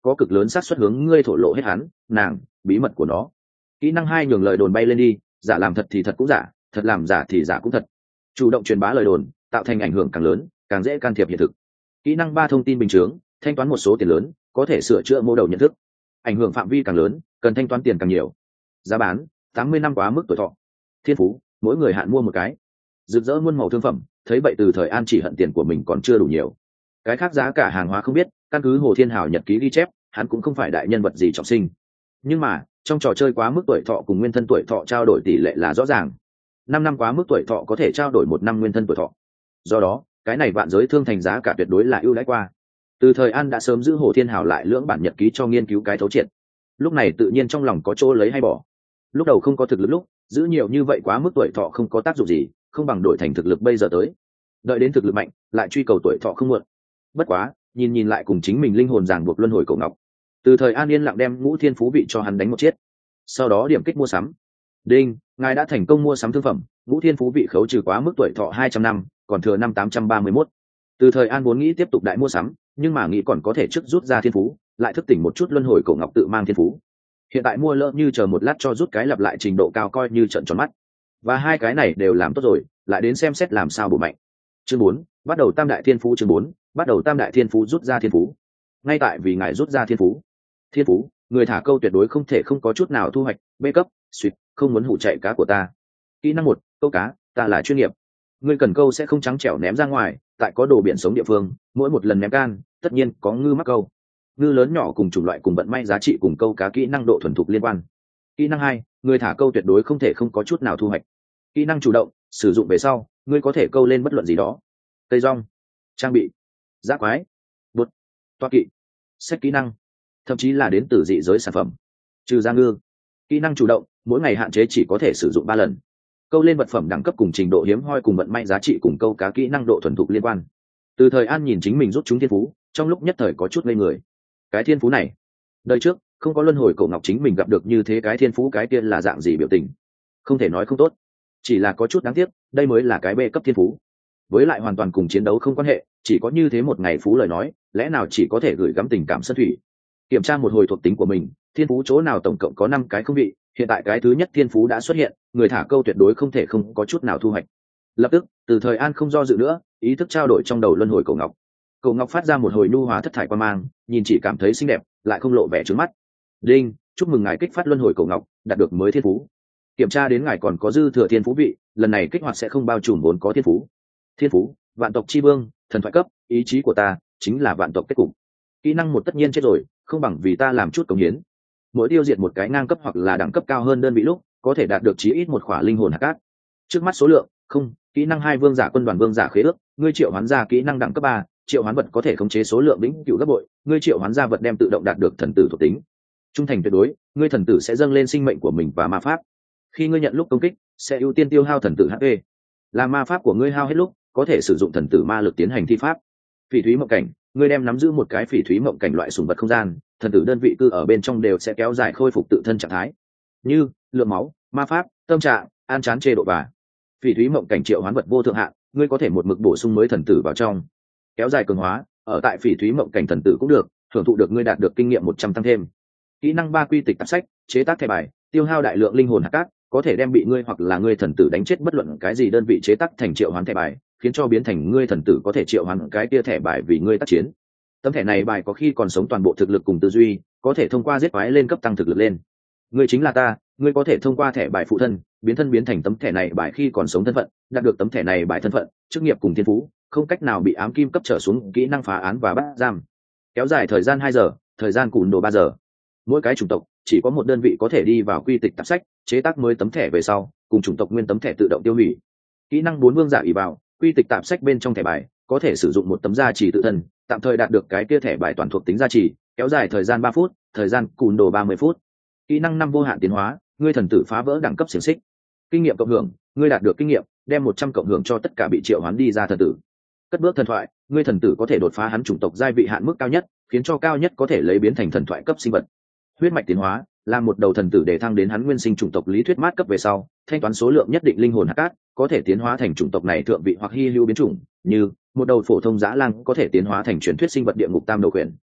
có cực lớn xác suất hướng ngươi thổ lộ hết hắn nàng bí mật của nó. Kỹ năng hai nhường lời đồn bay lên đi, giả làm thật thì thật cũng giả, thật làm giả thì giả cũng thật. Chủ động truyền bá lời đồn tạo thành ảnh hưởng càng lớn càng dễ can thiệp hiện thực. Kỹ năng ba thông tin bình chướng, thanh toán một số tiền lớn có thể sửa chữa mô đầu nhận thức, ảnh hưởng phạm vi càng lớn cần thanh toán tiền càng nhiều. Giá bán tám mươi năm quá mức tuổi thọ. Thiên phú mỗi người hạn mua một cái. Rực rỡ muôn màu thương phẩm, thấy vậy từ thời an chỉ hận tiền của mình còn chưa đủ nhiều, cái khác giá cả hàng hóa không biết, căn cứ Hồ Thiên Hào nhật ký ghi chép hắn cũng không phải đại nhân vật gì trọng sinh, nhưng mà trong trò chơi quá mức tuổi thọ cùng nguyên thân tuổi thọ trao đổi tỷ lệ là rõ ràng. Năm năm quá mức tuổi thọ có thể trao đổi một năm nguyên thân tuổi thọ, do đó cái này vạn giới thương thành giá cả tuyệt đối là ưu đãi qua. Từ thời an đã sớm giữ Hồ Thiên Hào lại lưỡng bản nhật ký cho nghiên cứu cái thấu triệt, lúc này tự nhiên trong lòng có chỗ lấy hay bỏ. Lúc đầu không có thực lực lúc giữ nhiều như vậy quá mức tuổi thọ không có tác dụng gì, không bằng đổi thành thực lực bây giờ tới, đợi đến thực lực mạnh lại truy cầu tuổi thọ không muộn. Bất quá nhìn nhìn lại cùng chính mình linh hồn ràng buộc luân hồi cổ ngọc, từ thời an yên lặng đem ngũ thiên phú vị cho hắn đánh một chiết, sau đó điểm kích mua sắm. Đinh, ngài đã thành công mua sắm thương phẩm ngũ thiên phú vị khấu trừ quá mức tuổi thọ hai trăm năm, còn thừa năm tám trăm ba mươi mốt. Từ thời an vốn nghĩ tiếp tục đại mua sắm, nhưng mà nghĩ còn có thể trước rút ra thiên phú lại thức tỉnh một chút luân hồi cổ ngọc tự mang thiên phú. Hiện tại mua lỡ như chờ một lát cho rút cái lặp lại trình độ cao coi như trận tròn mắt, và hai cái này đều làm tốt rồi lại đến xem xét làm sao bổ mạnh. Chương bốn bắt đầu tam đại thiên phú. Chương bốn bắt đầu tam đại thiên phú rút ra thiên phú. Ngay tại vì ngài rút ra thiên phú thiên phú người thả câu tuyệt đối không thể không có chút nào thu hoạch b cấp suýt không muốn hủ chạy cá của ta. Kỹ năng một câu cá, ta là chuyên nghiệp. Người cần câu sẽ không trắng trẻo ném ra ngoài, tại có đồ biển sống địa phương mỗi một lần ném can tất nhiên có ngư mắc câu. Ngư lớn nhỏ cùng chủng loại cùng vận may giá trị cùng câu cá kỹ năng độ thuần thục liên quan. Kỹ năng hai người thả câu tuyệt đối không thể không có chút nào thu hoạch. Kỹ năng chủ động, sử dụng về sau ngươi có thể câu lên bất luận gì đó: cây rong, trang bị, giác quái, bột, toa kỵ, sách kỹ năng, thậm chí là đến từ dị giới sản phẩm. Trừ ra ngư. Kỹ năng chủ động mỗi ngày hạn chế chỉ có thể sử dụng ba lần. Câu lên vật phẩm đẳng cấp cùng trình độ hiếm hoi cùng vận may giá trị cùng câu cá kỹ năng độ thuần thục liên quan. Từ thời an nhìn chính mình rút chúng thiên phú, trong lúc nhất thời có chút ngây người. Cái thiên phú này đời trước không có luân hồi cổ ngọc chính mình gặp được như thế cái thiên phú, cái kia là dạng gì biểu tình. Không thể nói không tốt, chỉ là có chút đáng tiếc, đây mới là cái B cấp thiên phú, với lại hoàn toàn cùng chiến đấu không quan hệ, chỉ có như thế một ngày phú lời nói lẽ nào chỉ có thể gửi gắm tình cảm sân thủy. Kiểm tra một hồi thuộc tính của mình, thiên phú chỗ nào tổng cộng có năm cái không vị, hiện tại cái thứ nhất thiên phú đã xuất hiện, người thả câu tuyệt đối không thể không có chút nào thu hoạch. Lập tức từ thời an không do dự nữa, ý thức trao đổi trong đầu luân hồi cổ ngọc. Cổ ngọc phát ra một hồi nhu hòa thất thải quan mang, nhìn chỉ cảm thấy xinh đẹp lại không lộ vẻ trướng mắt. Đinh, chúc mừng ngài kích phát luân hồi cổ ngọc, đạt được mới thiên phú. Kiểm tra đến ngài còn có dư thừa thiên phú vị, lần này kích hoạt sẽ không bao trùm vốn có thiên phú. Thiên phú vạn tộc chi vương, thần thoại cấp, ý chí của ta chính là vạn tộc kết cục. Kỹ năng một tất nhiên chết rồi, không bằng vì ta làm chút cống hiến. Mỗi tiêu diệt một cái ngang cấp hoặc là đẳng cấp cao hơn đơn vị lúc có thể đạt được chí ít một khỏa linh hồn hạt cát. Trước mắt số lượng không. Kỹ năng hai vương giả quân đoàn vương giả khế ước, ngươi triệu hoán ra kỹ năng đẳng cấp ba, triệu hoán vật có thể khống chế số lượng vĩnh cửu gấp bội, ngươi triệu hoán ra vật đem tự động đạt được thần tử thuộc tính. Trung thành tuyệt đối, ngươi thần tử sẽ dâng lên sinh mệnh của mình và ma pháp. Khi ngươi nhận lúc công kích sẽ ưu tiên tiêu hao thần tử hát pê. Là ma pháp của ngươi hao hết lúc có thể sử dụng thần tử ma lực tiến hành thi pháp. Phỉ thúy mộng cảnh, ngươi đem nắm giữ một cái phỉ thúy mộng cảnh loại sùng vật không gian, thần tử đơn vị cư ở bên trong đều sẽ kéo dài khôi phục tự thân trạng thái, như lượng máu, ma pháp, tâm trạng, an chán chê độ và phỉ thúy mộng cảnh triệu hoán vật vô thượng hạn, ngươi có thể một mực bổ sung mới thần tử vào trong, kéo dài cường hóa, ở tại phỉ thúy mộng cảnh thần tử cũng được, hưởng thụ được ngươi đạt được kinh nghiệm một trăm tăng thêm. Kỹ năng ba quy tịch tạp sách, chế tác thẻ bài, tiêu hao đại lượng linh hồn hạt cát, có thể đem bị ngươi hoặc là ngươi thần tử đánh chết bất luận cái gì đơn vị chế tác thành triệu hoán thẻ bài, khiến cho biến thành ngươi thần tử có thể triệu hoán cái kia thẻ bài vì ngươi tác chiến. Tấm thẻ này bài có khi còn sống toàn bộ thực lực cùng tư duy, có thể thông qua giết quái lên cấp tăng thực lực lên. Ngươi chính là ta, ngươi có thể thông qua thẻ bài phụ thân biến thân biến thành tấm thẻ này bài khi còn sống thân phận, đạt được tấm thẻ này bài thân phận, chức nghiệp cùng thiên phú, không cách nào bị ám kim cấp trở xuống kỹ năng phá án và bắt giam. Kéo dài thời gian hai giờ, thời gian cùn đồ ba giờ. Mỗi cái chủng tộc chỉ có một đơn vị có thể đi vào quy tịch tạp sách, chế tác mới tấm thẻ về sau, cùng chủng tộc nguyên tấm thẻ tự động tiêu hủy. Kỹ năng bốn vương giả ỷ vào, quy tịch tạp sách bên trong thẻ bài có thể sử dụng một tấm gia trì tự thân, tạm thời đạt được cái kia thẻ bài toàn thuộc tính gia trì, kéo dài thời gian ba phút, thời gian cùn đồ ba mươi phút. Kỹ năng năm vô hạn tiến hóa, ngươi thần tử phá vỡ đẳng cấp xiềng xích. Kinh nghiệm cộng hưởng, ngươi đạt được kinh nghiệm, đem một trăm cộng hưởng cho tất cả bị triệu hoán đi ra thần tử. Cất bước thần thoại, ngươi thần tử có thể đột phá hắn chủng tộc giai vị hạn mức cao nhất, khiến cho cao nhất có thể lấy biến thành thần thoại cấp sinh vật. Huyết mạch tiến hóa, là một đầu thần tử để thăng đến hắn nguyên sinh chủng tộc lý thuyết mát cấp về sau, thanh toán số lượng nhất định linh hồn hạt cát, có thể tiến hóa thành chủng tộc này thượng vị hoặc hy hữu biến chủng, như một đầu phổ thông dã lang có thể tiến hóa thành truyền thuyết sinh vật địa ngục tam đầu quyền.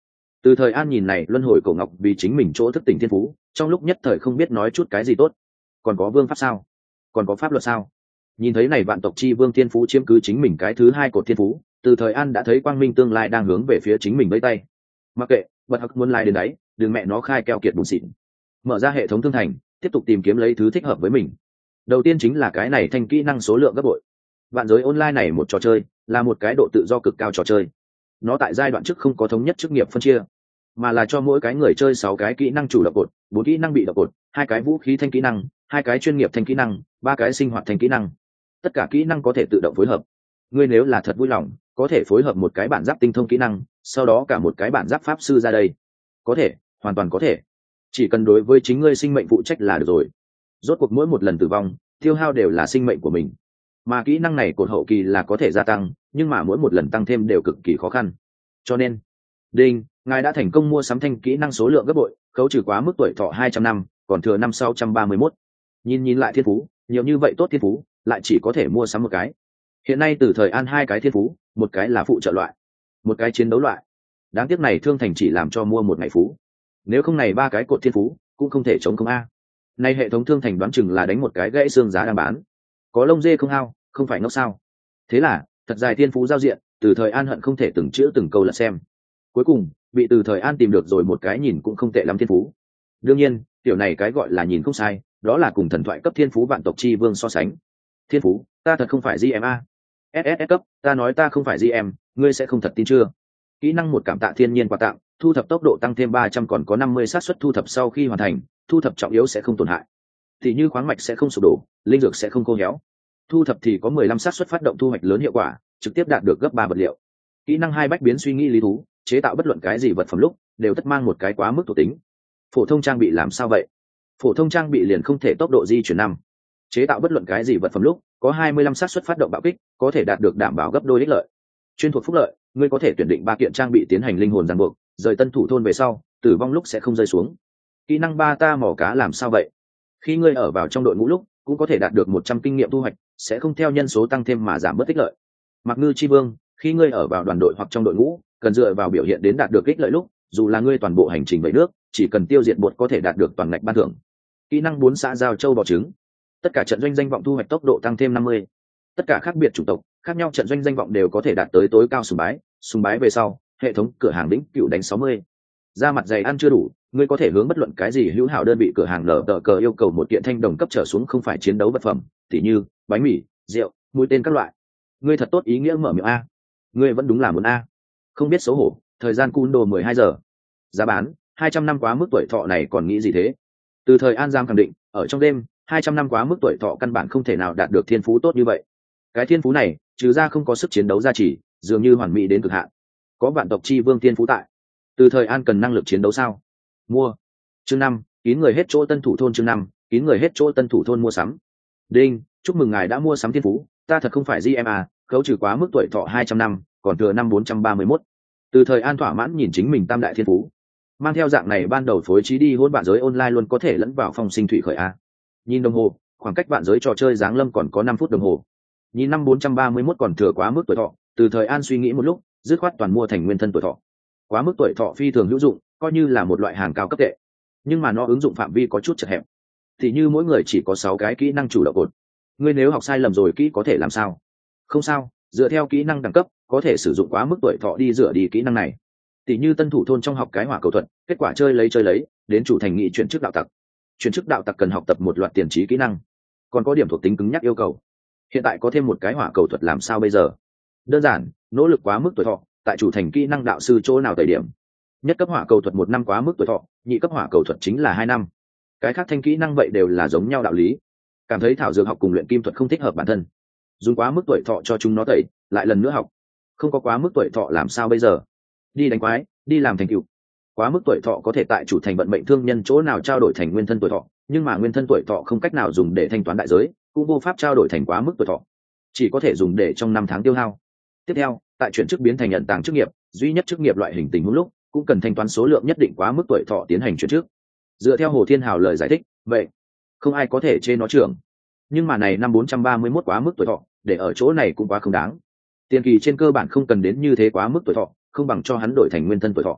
Từ thời an nhìn này luân hồi cổ ngọc vì chính mình chỗ thức tỉnh thiên phú, trong lúc nhất thời không biết nói chút cái gì tốt. Còn có vương pháp sao? Còn có pháp luật sao? Nhìn thấy này vạn tộc chi vương thiên phú chiếm cứ chính mình cái thứ hai cột thiên phú, từ thời an đã thấy quang minh tương lai đang hướng về phía chính mình với tay. Mặc kệ, bật hắc muốn lai đến đấy, đừng mẹ nó khai keo kiệt bùn xịn. Mở ra hệ thống thương thành, tiếp tục tìm kiếm lấy thứ thích hợp với mình. Đầu tiên chính là cái này thanh kỹ năng số lượng gấp bội. Vạn giới online này một trò chơi, là một cái độ tự do cực cao trò chơi. Nó tại giai đoạn trước không có thống nhất chức nghiệp phân chia, mà là cho mỗi cái người chơi sáu cái kỹ năng chủ động cột, bốn kỹ năng bị động cột, hai cái vũ khí thanh kỹ năng, hai cái chuyên nghiệp thanh kỹ năng, ba cái sinh hoạt thanh kỹ năng. Tất cả kỹ năng có thể tự động phối hợp. Ngươi nếu là thật vui lòng, có thể phối hợp một cái bản giáp tinh thông kỹ năng, sau đó cả một cái bản giáp pháp sư ra đây. Có thể, hoàn toàn có thể. Chỉ cần đối với chính ngươi sinh mệnh phụ trách là được rồi. Rốt cuộc mỗi một lần tử vong, tiêu hao đều là sinh mệnh của mình. Mà kỹ năng này cột hậu kỳ là có thể gia tăng, nhưng mà mỗi một lần tăng thêm đều cực kỳ khó khăn. Cho nên, đinh, ngài đã thành công mua sắm thanh kỹ năng số lượng gấp bội, khấu trừ quá mức tuổi thọ hai trăm năm, còn thừa năm sáu trăm ba mươi mốt. Nhìn nhìn lại thiên phú, nhiều như vậy tốt thiên phú, lại chỉ có thể mua sắm một cái. Hiện nay từ thời an hai cái thiên phú, một cái là phụ trợ loại, một cái chiến đấu loại. Đáng tiếc này thương thành chỉ làm cho mua một ngày phú. Nếu không này ba cái cột thiên phú, cũng không thể chống không a. Nay hệ thống thương thành đoán chừng là đánh một cái gãy xương giá đang bán. Có lông dê không hao, không phải ngốc sao? Thế là, thật dài thiên phú giao diện, từ thời an hận không thể từng chữ từng câu là xem. Cuối cùng, bị từ thời an tìm được rồi một cái nhìn cũng không tệ lắm thiên phú. Đương nhiên, tiểu này cái gọi là nhìn không sai, đó là cùng thần thoại cấp thiên phú vạn tộc chi vương so sánh. Thiên phú, ta thật không phải giê em a. ét ét ét cấp, ta nói ta không phải giê em, ngươi sẽ không thật tin chưa? Kỹ năng một cảm tạ thiên nhiên quà tặng, thu thập tốc độ tăng thêm ba trăm, còn có năm mươi xác suất thu thập sau khi hoàn thành, thu thập trọng yếu sẽ không tổn hại. Thì như khoáng mạch sẽ không sụp đổ, linh dược sẽ không khô héo. Thu thập thì có mười lăm xác suất phát động thu hoạch lớn hiệu quả, trực tiếp đạt được gấp ba vật liệu. Kỹ năng hai bách biến suy nghĩ lý thú, chế tạo bất luận cái gì vật phẩm lúc đều tất mang một cái quá mức thuộc tính. Phổ thông trang bị làm sao vậy? Phổ thông trang bị liền không thể tốc độ di chuyển năm. Chế tạo bất luận cái gì vật phẩm lúc có hai mươi lăm xác suất phát động bạo kích, có thể đạt được đảm bảo gấp đôi ích lợi. Chuyên thuộc phúc lợi, ngươi có thể tuyển định ba kiện trang bị tiến hành linh hồn ràng buộc, rời tân thủ thôn về sau, tử vong lúc sẽ không rơi xuống. Kỹ năng ba ta mỏ cá làm sao vậy? Khi ngươi ở vào trong đội ngũ lúc, cũng có thể đạt được một trăm kinh nghiệm thu hoạch, sẽ không theo nhân số tăng thêm mà giảm bớt ích lợi. Mặc ngư chi vương, khi ngươi ở vào đoàn đội hoặc trong đội ngũ, cần dựa vào biểu hiện đến đạt được ích lợi lúc, dù là ngươi toàn bộ hành trình về nước, chỉ cần tiêu diệt bột có thể đạt được toàn ngạch ban thưởng. Kỹ năng bốn xã giao châu bò trứng, tất cả trận doanh danh vọng thu hoạch tốc độ tăng thêm năm mươi. Tất cả khác biệt chủng tộc, khác nhau trận doanh danh vọng đều có thể đạt tới tối cao sùng bái, sùng bái về sau, hệ thống cửa hàng đỉnh cựu đánh sáu mươi. Ra mặt dày ăn chưa đủ, ngươi có thể hướng bất luận cái gì hữu hảo đơn vị cửa hàng lờ tờ cờ yêu cầu một kiện thanh đồng cấp trở xuống không phải chiến đấu vật phẩm, tỉ như bánh mì, rượu, mũi tên các loại. Ngươi thật tốt ý nghĩa mở miệng a. Ngươi vẫn đúng là muốn a. Không biết xấu hổ, thời gian cun đồ mười hai giờ. Giá bán hai trăm năm quá mức tuổi thọ này còn nghĩ gì thế? Từ thời An Giang khẳng định, ở trong đêm, hai trăm năm quá mức tuổi thọ căn bản không thể nào đạt được thiên phú tốt như vậy. Cái thiên phú này, trừ ra không có sức chiến đấu gia trì, dường như hoàn mỹ đến cực hạn. Có vạn tộc chi vương thiên phú tại. Từ thời An cần năng lực chiến đấu sao? Mua. Chương năm, kín người hết chỗ tân thủ thôn chương năm, kín người hết chỗ tân thủ thôn mua sắm. Đinh, chúc mừng ngài đã mua sắm thiên phú, ta thật không phải giê em a, khấu trừ quá mức tuổi thọ hai trăm năm, còn thừa năm bốn trăm ba mươi mốt. Từ thời An thỏa mãn nhìn chính mình tam đại thiên phú. Mang theo dạng này ban đầu phối trí đi hôn bạn giới online luôn có thể lẫn vào phong sinh thủy khởi a. Nhìn đồng hồ, khoảng cách bạn giới trò chơi giáng lâm còn có năm phút đồng hồ. Nhìn năm bốn trăm ba mươi mốt còn thừa quá mức tuổi thọ, từ thời An suy nghĩ một lúc, dứt khoát toàn mua thành nguyên thân tuổi thọ. Quá mức tuổi thọ phi thường hữu dụng, coi như là một loại hàng cao cấp tệ, nhưng mà nó ứng dụng phạm vi có chút chật hẹp. Thì như mỗi người chỉ có sáu cái kỹ năng chủ động cột. Ngươi nếu học sai lầm rồi kỹ có thể làm sao? Không sao, dựa theo kỹ năng đẳng cấp, có thể sử dụng quá mức tuổi thọ đi dựa đi kỹ năng này. Tỷ như tân thủ thôn trong học cái hỏa cầu thuật, kết quả chơi lấy chơi lấy, đến chủ thành nghị chuyển chức đạo tặc. Chuyển chức đạo tặc cần học tập một loạt tiền trí kỹ năng, còn có điểm thuộc tính cứng nhắc yêu cầu. Hiện tại có thêm một cái hỏa cầu thuật làm sao bây giờ? Đơn giản, nỗ lực quá mức tuổi thọ, tại chủ thành kỹ năng đạo sư chỗ nào tẩy điểm. Nhất cấp hỏa cầu thuật một năm quá mức tuổi thọ, nhị cấp hỏa cầu thuật chính là hai năm. Cái khác thanh kỹ năng vậy đều là giống nhau đạo lý. Cảm thấy thảo dược học cùng luyện kim thuật không thích hợp bản thân, dùng quá mức tuổi thọ cho chúng nó tẩy, lại lần nữa học. Không có quá mức tuổi thọ làm sao bây giờ? Đi đánh quái, đi làm thành cựu. Quá mức tuổi thọ có thể tại chủ thành vận mệnh thương nhân chỗ nào trao đổi thành nguyên thân tuổi thọ, nhưng mà nguyên thân tuổi thọ không cách nào dùng để thanh toán đại giới, cũng vô pháp trao đổi thành quá mức tuổi thọ, chỉ có thể dùng để trong năm tháng tiêu hao. Tiếp theo, tại chuyển chức biến thành nhận tàng chức nghiệp, duy nhất chức nghiệp loại hình tình huống lúc cũng cần thanh toán số lượng nhất định quá mức tuổi thọ tiến hành chuyển chức. Dựa theo Hồ Thiên Hào lời giải thích, vậy không ai có thể chê nó trưởng. Nhưng mà này năm bốn trăm ba mươi mốt quá mức tuổi thọ, để ở chỗ này cũng quá không đáng. Tiền kỳ trên cơ bản không cần đến như thế quá mức tuổi thọ, không bằng cho hắn đổi thành nguyên thân tuổi thọ.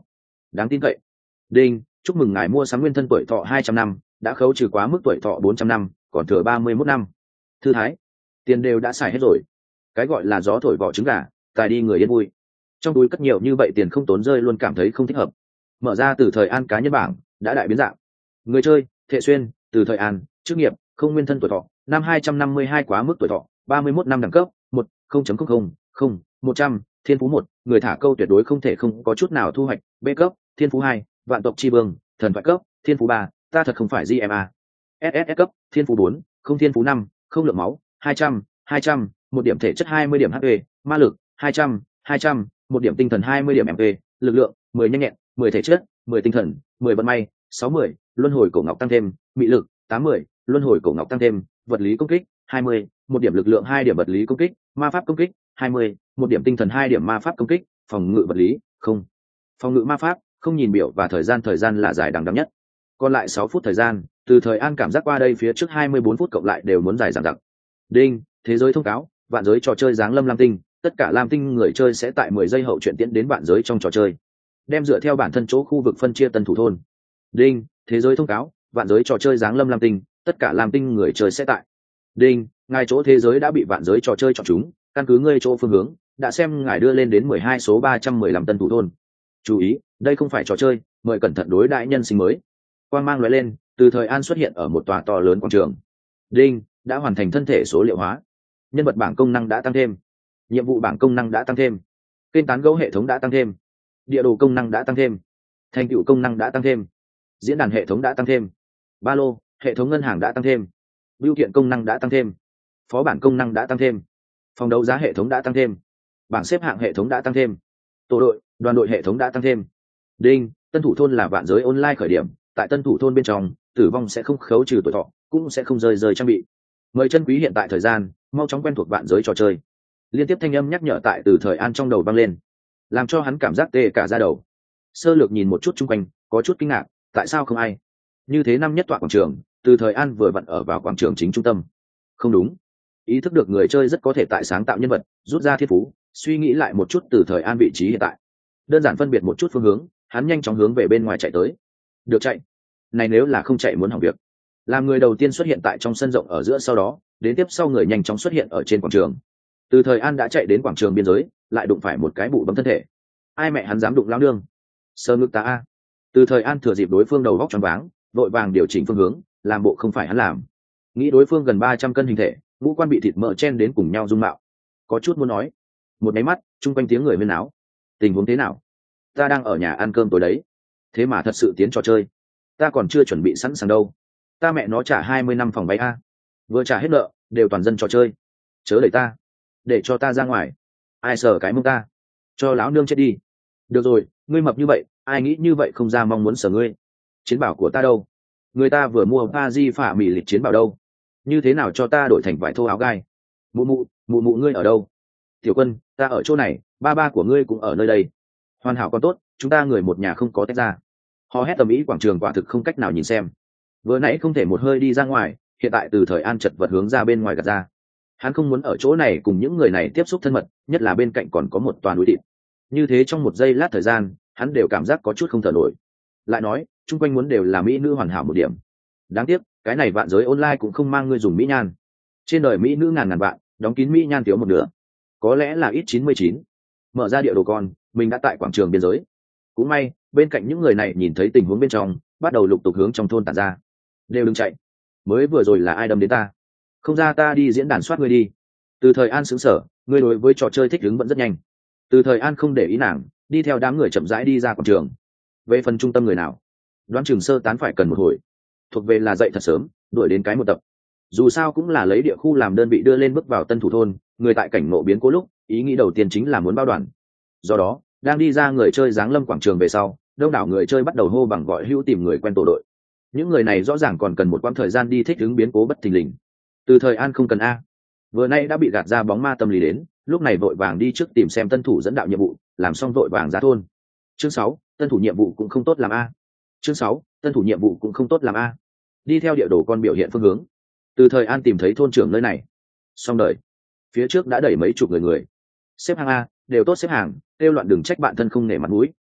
đáng tin cậy. Đinh, chúc mừng ngài mua sắm nguyên thân tuổi thọ hai trăm năm, đã khấu trừ quá mức tuổi thọ bốn trăm năm, còn thừa ba mươi mốt năm. Thư thái, tiền đều đã xài hết rồi. Cái gọi là gió thổi vỏ trứng gà, tài đi người yên vui. Trong túi cất nhiều như vậy tiền không tốn rơi luôn cảm thấy không thích hợp. Mở ra từ thời an cá nhân bảng, đã đại biến dạng. Người chơi, Thệ Xuyên, từ thời an, chức nghiệp, không nguyên thân tuổi thọ, năm hai trăm năm mươi hai quá mức tuổi thọ, ba mươi mốt năm đẳng cấp, một, không chấm không không, không, một trăm, thiên phú một, người thả câu tuyệt đối không thể không có chút nào thu hoạch, B cấp, thiên phú hai, vạn tộc chi vương, thần thoại cấp, thiên phú ba, ta thật không phải giê em a. ét ét ét cấp, thiên phú bốn, không thiên phú năm, không lượng máu, hai trăm, hai trăm, một điểm thể chất hai mươi điểm hát pê, ma lực, hai trăm, hai trăm, một điểm tinh thần hai mươi điểm em pê, lực lượng, mười nhanh nhẹn, mười thể chất, mười tinh thần, mười vận may, sáu mươi, luân hồi cổ ngọc tăng thêm, mị lực, tám mươi, luân hồi cổ ngọc tăng thêm, vật lý công kích, hai mươi, một điểm lực lượng hai điểm vật lý công kích, ma pháp công kích, hai mươi, một điểm tinh thần hai điểm ma pháp công kích, phòng ngự vật lý, không. Phòng ngự ma pháp, không nhìn biểu và thời gian thời gian là dài đằng đẵng nhất. Còn lại sáu phút thời gian, từ thời an cảm giác qua đây phía trước hai mươi bốn phút cộng lại đều muốn dài dằng dặc. Đinh, thế giới thông cáo, vạn giới trò chơi giáng lâm lam tinh, tất cả lam tinh người chơi sẽ tại mười giây hậu chuyển tiến đến vạn giới trong trò chơi. Đem dựa theo bản thân chỗ khu vực phân chia tân thủ thôn. Đinh, thế giới thông cáo, vạn giới trò chơi giáng lâm lam tinh, tất cả lam tinh người chơi sẽ tại. Đinh, ngài chỗ thế giới đã bị vạn giới trò chơi chọn chúng, căn cứ ngươi chỗ phương hướng, đã xem ngài đưa lên đến mười hai số ba trăm mười lăm tân thủ thôn. Chú ý, đây không phải trò chơi, mời cẩn thận đối đãi nhân sinh mới. Quang mang lóe lên, từ thời an xuất hiện ở một tòa to lớn quảng trường. Đinh, đã hoàn thành thân thể số liệu hóa. Nhân vật bảng công năng đã tăng thêm. Nhiệm vụ bảng công năng đã tăng thêm. Kênh tán gẫu hệ thống đã tăng thêm. Địa đồ công năng đã tăng thêm. Thành tựu công năng đã tăng thêm. Diễn đàn hệ thống đã tăng thêm. Ba lô, hệ thống ngân hàng đã tăng thêm. Bưu kiện công năng đã tăng thêm. Phó bản công năng đã tăng thêm. Phòng đấu giá hệ thống đã tăng thêm. Bảng xếp hạng hệ thống đã tăng thêm. Tổ đội, đoàn đội hệ thống đã tăng thêm. Đinh, tân thủ thôn là vạn giới online khởi điểm, tại tân thủ thôn bên trong, tử vong sẽ không khấu trừ tuổi thọ, cũng sẽ không rơi rơi trang bị. Mời chân quý hiện tại thời gian, mau chóng quen thuộc vạn giới trò chơi. Liên tiếp thanh âm nhắc nhở tại từ thời an trong đầu vang lên, làm cho hắn cảm giác tê cả da đầu. Sơ lược nhìn một chút chung quanh, có chút kinh ngạc, tại sao không ai? Như thế năm nhất tọa quảng trường, từ thời an vừa vặn ở vào quảng trường chính trung tâm. Không đúng, ý thức được người chơi rất có thể tại sáng tạo nhân vật, rút ra thiên phú, suy nghĩ lại một chút từ thời an vị trí hiện tại, đơn giản phân biệt một chút phương hướng, hắn nhanh chóng hướng về bên ngoài chạy tới. Được chạy, này nếu là không chạy muốn hỏng việc. Làm người đầu tiên xuất hiện tại trong sân rộng ở giữa, sau đó đến tiếp sau người nhanh chóng xuất hiện ở trên quảng trường. Từ thời an đã chạy đến quảng trường biên giới, lại đụng phải một cái bụ bấm thân thể. Ai mẹ hắn dám đụng lao nương? Sơ ngực ta a. Từ thời an thừa dịp đối phương đầu góc choáng váng, vội vàng điều chỉnh phương hướng, làm bộ không phải hắn làm. Nghĩ đối phương gần ba trăm cân hình thể, ngũ quan bị thịt mỡ chen đến cùng nhau dung mạo, có chút muốn nói. Một máy mắt, chung quanh tiếng người huyên náo. Tình huống thế nào? Ta đang ở nhà ăn cơm tối đấy, thế mà thật sự tiến trò chơi, ta còn chưa chuẩn bị sẵn sàng đâu. Ta mẹ nó trả hai mươi năm phòng bay a, vừa trả hết nợ, đều toàn dân trò chơi, chớ đẩy ta, để cho ta ra ngoài. Ai sờ cái mông ta, cho lão nương chết đi. Được rồi, ngươi mập như vậy, ai nghĩ như vậy không ra mong muốn sờ ngươi. Chiến bảo của ta đâu? Người ta vừa mua ba di phả mì lịch chiến bảo đâu, như thế nào cho ta đổi thành vải thô áo gai? Mụ mụ, mụ mụ ngươi ở đâu? Tiểu Quân, ta ở chỗ này, ba ba của ngươi cũng ở nơi đây. Hoàn hảo còn tốt, chúng ta người một nhà không có tách ra. Họ hét tầm ý quảng trường quả thực không cách nào nhìn xem. Vừa nãy không thể một hơi đi ra ngoài, hiện tại từ thời an chật vật hướng ra bên ngoài gạt ra. Hắn không muốn ở chỗ này cùng những người này tiếp xúc thân mật, nhất là bên cạnh còn có một toàn núi thịt. Như thế trong một giây lát thời gian, hắn đều cảm giác có chút không thở nổi. Lại nói, chung quanh muốn đều là mỹ nữ hoàn hảo một điểm. Đáng tiếc, cái này vạn giới online cũng không mang ngươi dùng mỹ nhan. Trên đời mỹ nữ ngàn ngàn vạn, đóng kín mỹ nhan thiếu một nửa. Có lẽ là ít chín mươi chín. Mở ra địa đồ con, mình đã tại quảng trường biên giới. Cũng may, bên cạnh những người này nhìn thấy tình huống bên trong, bắt đầu lục tục hướng trong thôn tản ra. Đều đừng chạy, mới vừa rồi là ai đâm đến ta? Không ra ta đi diễn đàn soát ngươi đi. Từ thời an sững sở, ngươi đối với trò chơi thích ứng vẫn rất nhanh. Từ thời an không để ý nàng, đi theo đám người chậm rãi đi ra quảng trường. Về phần trung tâm người nào, đoán chừng sơ tán phải cần một hồi. Thuộc về là dậy thật sớm, đuổi đến cái một tập. Dù sao cũng là lấy địa khu làm đơn vị đưa lên bước vào tân thủ thôn, người tại cảnh ngộ biến cố lúc, ý nghĩ đầu tiên chính là muốn bao đoàn. Do đó, đang đi ra người chơi giáng lâm quảng trường về sau, đông đảo người chơi bắt đầu hô bằng gọi hữu tìm người quen tổ đội. Những người này rõ ràng còn cần một quãng thời gian đi thích ứng biến cố bất thình lình. Từ thời an không cần a, vừa nay đã bị gạt ra bóng ma tâm lý đến, lúc này vội vàng đi trước tìm xem tân thủ dẫn đạo nhiệm vụ, làm xong vội vàng ra thôn. Chương sáu, tân thủ nhiệm vụ cũng không tốt làm a. Chương sáu, tân thủ nhiệm vụ cũng không tốt làm a. Đi theo địa đồ con biểu hiện phương hướng, từ thời an tìm thấy thôn trưởng nơi này. Xong đời, phía trước đã đẩy mấy chục người người. Xếp hàng a, đều tốt xếp hàng, kêu loạn đừng trách bạn thân không nể mặt mũi.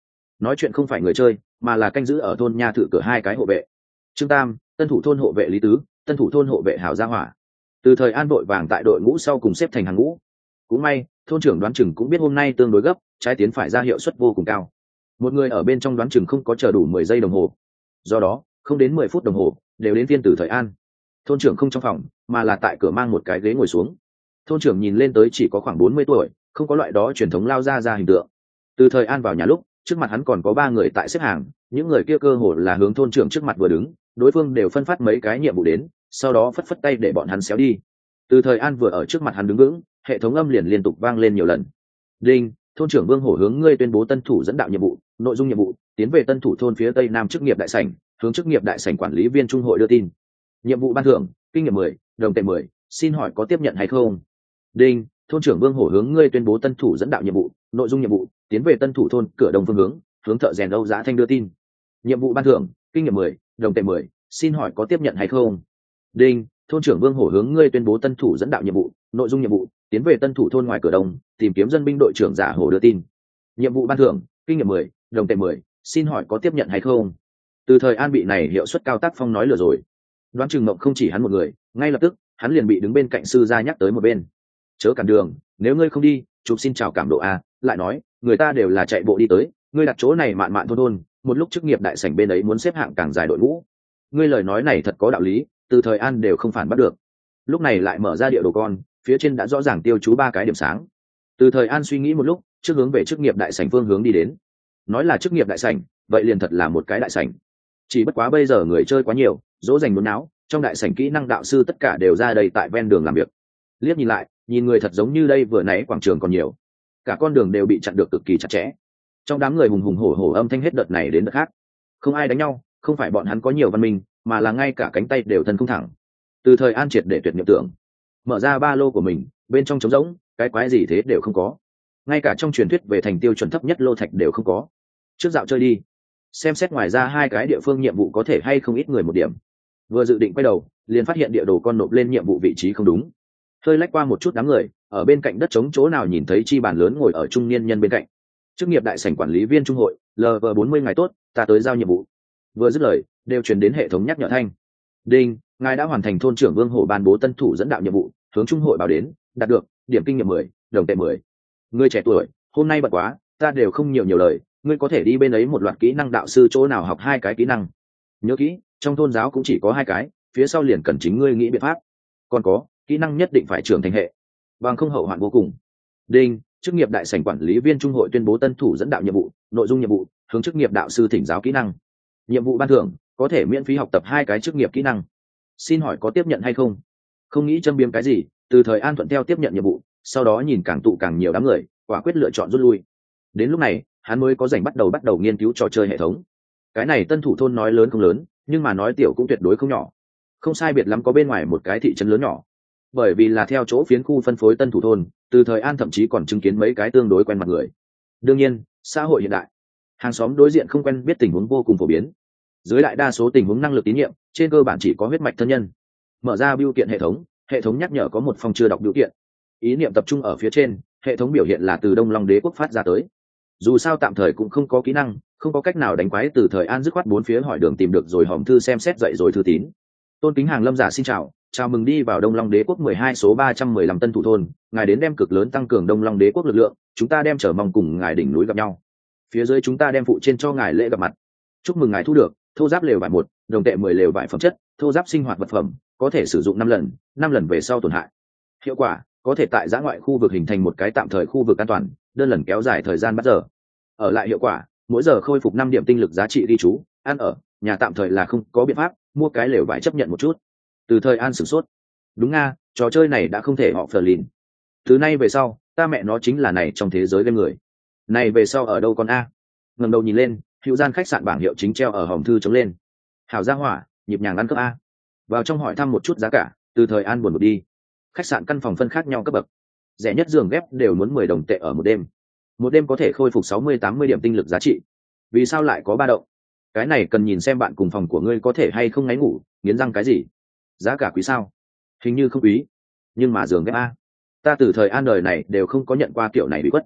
nói chuyện không phải người chơi mà là canh giữ ở thôn nha thự cửa hai cái hộ vệ. Trương Tam, tân thủ thôn hộ vệ Lý Tứ, tân thủ thôn hộ vệ Hảo Gia Hỏa. Từ thời an vội vàng tại đội ngũ sau cùng xếp thành hàng ngũ. Cũng may thôn trưởng đoán chừng cũng biết hôm nay tương đối gấp, trái tiến phải ra hiệu suất vô cùng cao. Một người ở bên trong đoán chừng không có chờ đủ mười giây đồng hồ, do đó không đến mười phút đồng hồ đều đến phiên Từ thời an. Thôn trưởng không trong phòng mà là tại cửa mang một cái ghế ngồi xuống. Thôn trưởng nhìn lên tới chỉ có khoảng bốn mươi tuổi, không có loại đó truyền thống lao ra ra hình tượng. Từ thời an vào nhà lúc trước mặt hắn còn có ba người tại xếp hàng, những người kia cơ hồ là hướng thôn trưởng trước mặt vừa đứng, đối phương đều phân phát mấy cái nhiệm vụ đến, sau đó phất phất tay để bọn hắn xéo đi. Từ thời an vừa ở trước mặt hắn đứng vững, hệ thống âm liền liên tục vang lên nhiều lần. Đinh, thôn trưởng Vương Hổ hướng ngươi tuyên bố tân thủ dẫn đạo nhiệm vụ, nội dung nhiệm vụ: tiến về tân thủ thôn phía tây nam chức nghiệp đại sảnh, hướng chức nghiệp đại sảnh quản lý viên trung hội đưa tin. Nhiệm vụ ban thưởng: kinh nghiệm mười, đồng tệ mười, xin hỏi có tiếp nhận hay không? Đinh, thôn trưởng Vương Hổ hướng ngươi tuyên bố tân thủ dẫn đạo nhiệm vụ, nội dung nhiệm vụ: tiến về tân thủ thôn cửa đông phương hướng, hướng thợ rèn Âu Giá Thanh đưa tin. Nhiệm vụ ban thưởng: kinh nghiệm mười, đồng tệ mười, xin hỏi có tiếp nhận hay không? Đinh, thôn trưởng Vương Hổ hướng ngươi tuyên bố tân thủ dẫn đạo nhiệm vụ, nội dung nhiệm vụ: tiến về tân thủ thôn ngoài cửa đông, tìm kiếm dân binh đội trưởng giả Hổ đưa tin. Nhiệm vụ ban thưởng: kinh nghiệm mười, đồng tệ mười, xin hỏi có tiếp nhận hay không? Từ thời an bị này hiệu suất cao tác phong nói lừa rồi, đoán chừng mộng không chỉ hắn một người, ngay lập tức hắn liền bị đứng bên cạnh sư gia nhắc tới một bên. Chớ cản đường, nếu ngươi không đi chụp xin chào cảm độ a. Lại nói người ta đều là chạy bộ đi tới, ngươi đặt chỗ này mạn mạn thôn thôn, một lúc chức nghiệp đại sảnh bên ấy muốn xếp hạng càng dài đội ngũ. Ngươi lời nói này thật có đạo lý, Từ thời an đều không phản bắt được. Lúc này lại mở ra địa đồ con, phía trên đã rõ ràng tiêu chú ba cái điểm sáng. Từ thời an suy nghĩ một lúc, trước hướng về chức nghiệp đại sảnh phương hướng đi đến. Nói là chức nghiệp đại sảnh, vậy liền thật là một cái đại sảnh. Chỉ bất quá bây giờ người chơi quá nhiều, dỗ dành nôn não, trong đại sảnh kỹ năng đạo sư tất cả đều ra đây tại ven đường làm việc. Liếc nhìn lại, nhìn người thật giống như đây vừa nãy quảng trường còn nhiều, cả con đường đều bị chặn được cực kỳ chặt chẽ. Trong đám người hùng hùng hổ hổ âm thanh hết đợt này đến đợt khác, không ai đánh nhau, không phải bọn hắn có nhiều văn minh, mà là ngay cả cánh tay đều thân không thẳng. Từ thời an triệt để tuyệt niệm tưởng, mở ra ba lô của mình, bên trong trống rỗng, cái quái gì thế đều không có, ngay cả trong truyền thuyết về thành tiêu chuẩn thấp nhất lô thạch đều không có. Trước dạo chơi đi, xem xét ngoài ra hai cái địa phương nhiệm vụ có thể hay không ít người một điểm. Vừa dự định quay đầu, liền phát hiện địa đồ con nộp lên nhiệm vụ vị trí không đúng. Hơi lách qua một chút đám người, ở bên cạnh đất trống chỗ nào nhìn thấy chi bàn lớn ngồi ở trung niên nhân bên cạnh. Chức nghiệp đại sảnh quản lý viên trung hội, lờ vờ bốn mươi ngày tốt, ta tới giao nhiệm vụ. Vừa dứt lời, đều truyền đến hệ thống nhắc nhở thanh. Đinh, ngài đã hoàn thành thôn trưởng Vương Hổ ban bố tân thủ dẫn đạo nhiệm vụ, hướng trung hội báo đến, đạt được điểm kinh nghiệm mười, đồng tệ mười. Ngươi trẻ tuổi, hôm nay bận quá, ta đều không nhiều nhiều lời, ngươi có thể đi bên ấy một loạt kỹ năng đạo sư chỗ nào học hai cái kỹ năng. Nhớ kỹ, trong thôn giáo cũng chỉ có hai cái, phía sau liền cần chính ngươi nghĩ biện pháp. Còn có, kỹ năng nhất định phải trưởng thành hệ, bằng không hậu hoạn vô cùng. Đinh, chức nghiệp đại sảnh quản lý viên trung hội tuyên bố tân thủ dẫn đạo nhiệm vụ, nội dung nhiệm vụ: hướng chức nghiệp đạo sư thỉnh giáo kỹ năng. Nhiệm vụ ban thưởng: có thể miễn phí học tập hai cái chức nghiệp kỹ năng. Xin hỏi có tiếp nhận hay không? Không nghĩ châm biếm cái gì, Từ thời an thuận theo tiếp nhận nhiệm vụ, sau đó nhìn càng tụ càng nhiều đám người, quả quyết lựa chọn rút lui. Đến lúc này hắn mới có rảnh bắt đầu bắt đầu nghiên cứu trò chơi hệ thống. Cái này tân thủ thôn nói lớn không lớn, nhưng mà nói tiểu cũng tuyệt đối không nhỏ, không sai biệt lắm có bên ngoài một cái thị trấn lớn nhỏ. Bởi vì là theo chỗ phiến khu phân phối tân thủ thôn, Từ thời an thậm chí còn chứng kiến mấy cái tương đối quen mặt người. Đương nhiên xã hội hiện đại, hàng xóm đối diện không quen biết tình huống vô cùng phổ biến. Dưới đại đa số tình huống năng lực tín nhiệm trên cơ bản chỉ có huyết mạch thân nhân. Mở ra bưu kiện hệ thống, hệ thống nhắc nhở có một phòng chưa đọc bưu kiện. Ý niệm tập trung ở phía trên, hệ thống biểu hiện là từ Đông Long Đế quốc phát ra tới. Dù sao tạm thời cũng không có kỹ năng, không có cách nào đánh quái, Từ thời an dứt khoát bốn phía hỏi đường tìm được rồi hòm thư xem xét dậy rồi thư tín. Tôn kính hàng lâm giả xin chào, chào mừng đi vào Đông Long Đế quốc mười hai số ba trăm mười lăm tân thủ thôn, ngài đến đem cực lớn tăng cường Đông Long Đế quốc lực lượng, chúng ta đem chờ mong cùng ngài đỉnh núi gặp nhau. Phía dưới chúng ta đem phụ trên cho ngài lễ gặp mặt. Chúc mừng ngài thu được thô giáp lều vải một, đồng tệ mười lều vải phẩm chất, thô giáp sinh hoạt vật phẩm, có thể sử dụng năm lần, năm lần về sau tổn hại. Hiệu quả: có thể tại giã ngoại khu vực hình thành một cái tạm thời khu vực an toàn, đơn lần kéo dài thời gian bắt giờ. Ở lại hiệu quả: mỗi giờ khôi phục năm điểm tinh lực giá trị ghi chú. Ăn ở nhà tạm thời là không có biện pháp, mua cái lều vải chấp nhận một chút. Từ thời an sửng sốt, đúng nga, trò chơi này đã không thể họ phờ lìn. Từ nay về sau ta mẹ nó chính là này trong thế giới game người này về sau ở đâu con a. Ngẩng đầu nhìn lên, hữu gian khách sạn bảng hiệu chính treo ở hòm thư chống lên. Hảo Gia Hỏa, nhịp nhàng ăn cướp a. Vào trong hỏi thăm một chút giá cả, Từ thời an buồn một đi. Khách sạn căn phòng phân khác nhau cấp bậc, rẻ nhất giường ghép đều muốn mười đồng tệ ở một đêm, một đêm có thể khôi phục sáu mươi tám mươi điểm tinh lực giá trị. Vì sao lại có ba động? Cái này cần nhìn xem bạn cùng phòng của ngươi có thể hay không ngáy ngủ, nghiến răng cái gì. Giá cả quý sao? Hình như không quý, nhưng mà giường ghép a, ta từ thời an đời này đều không có nhận qua kiểu này bị quất.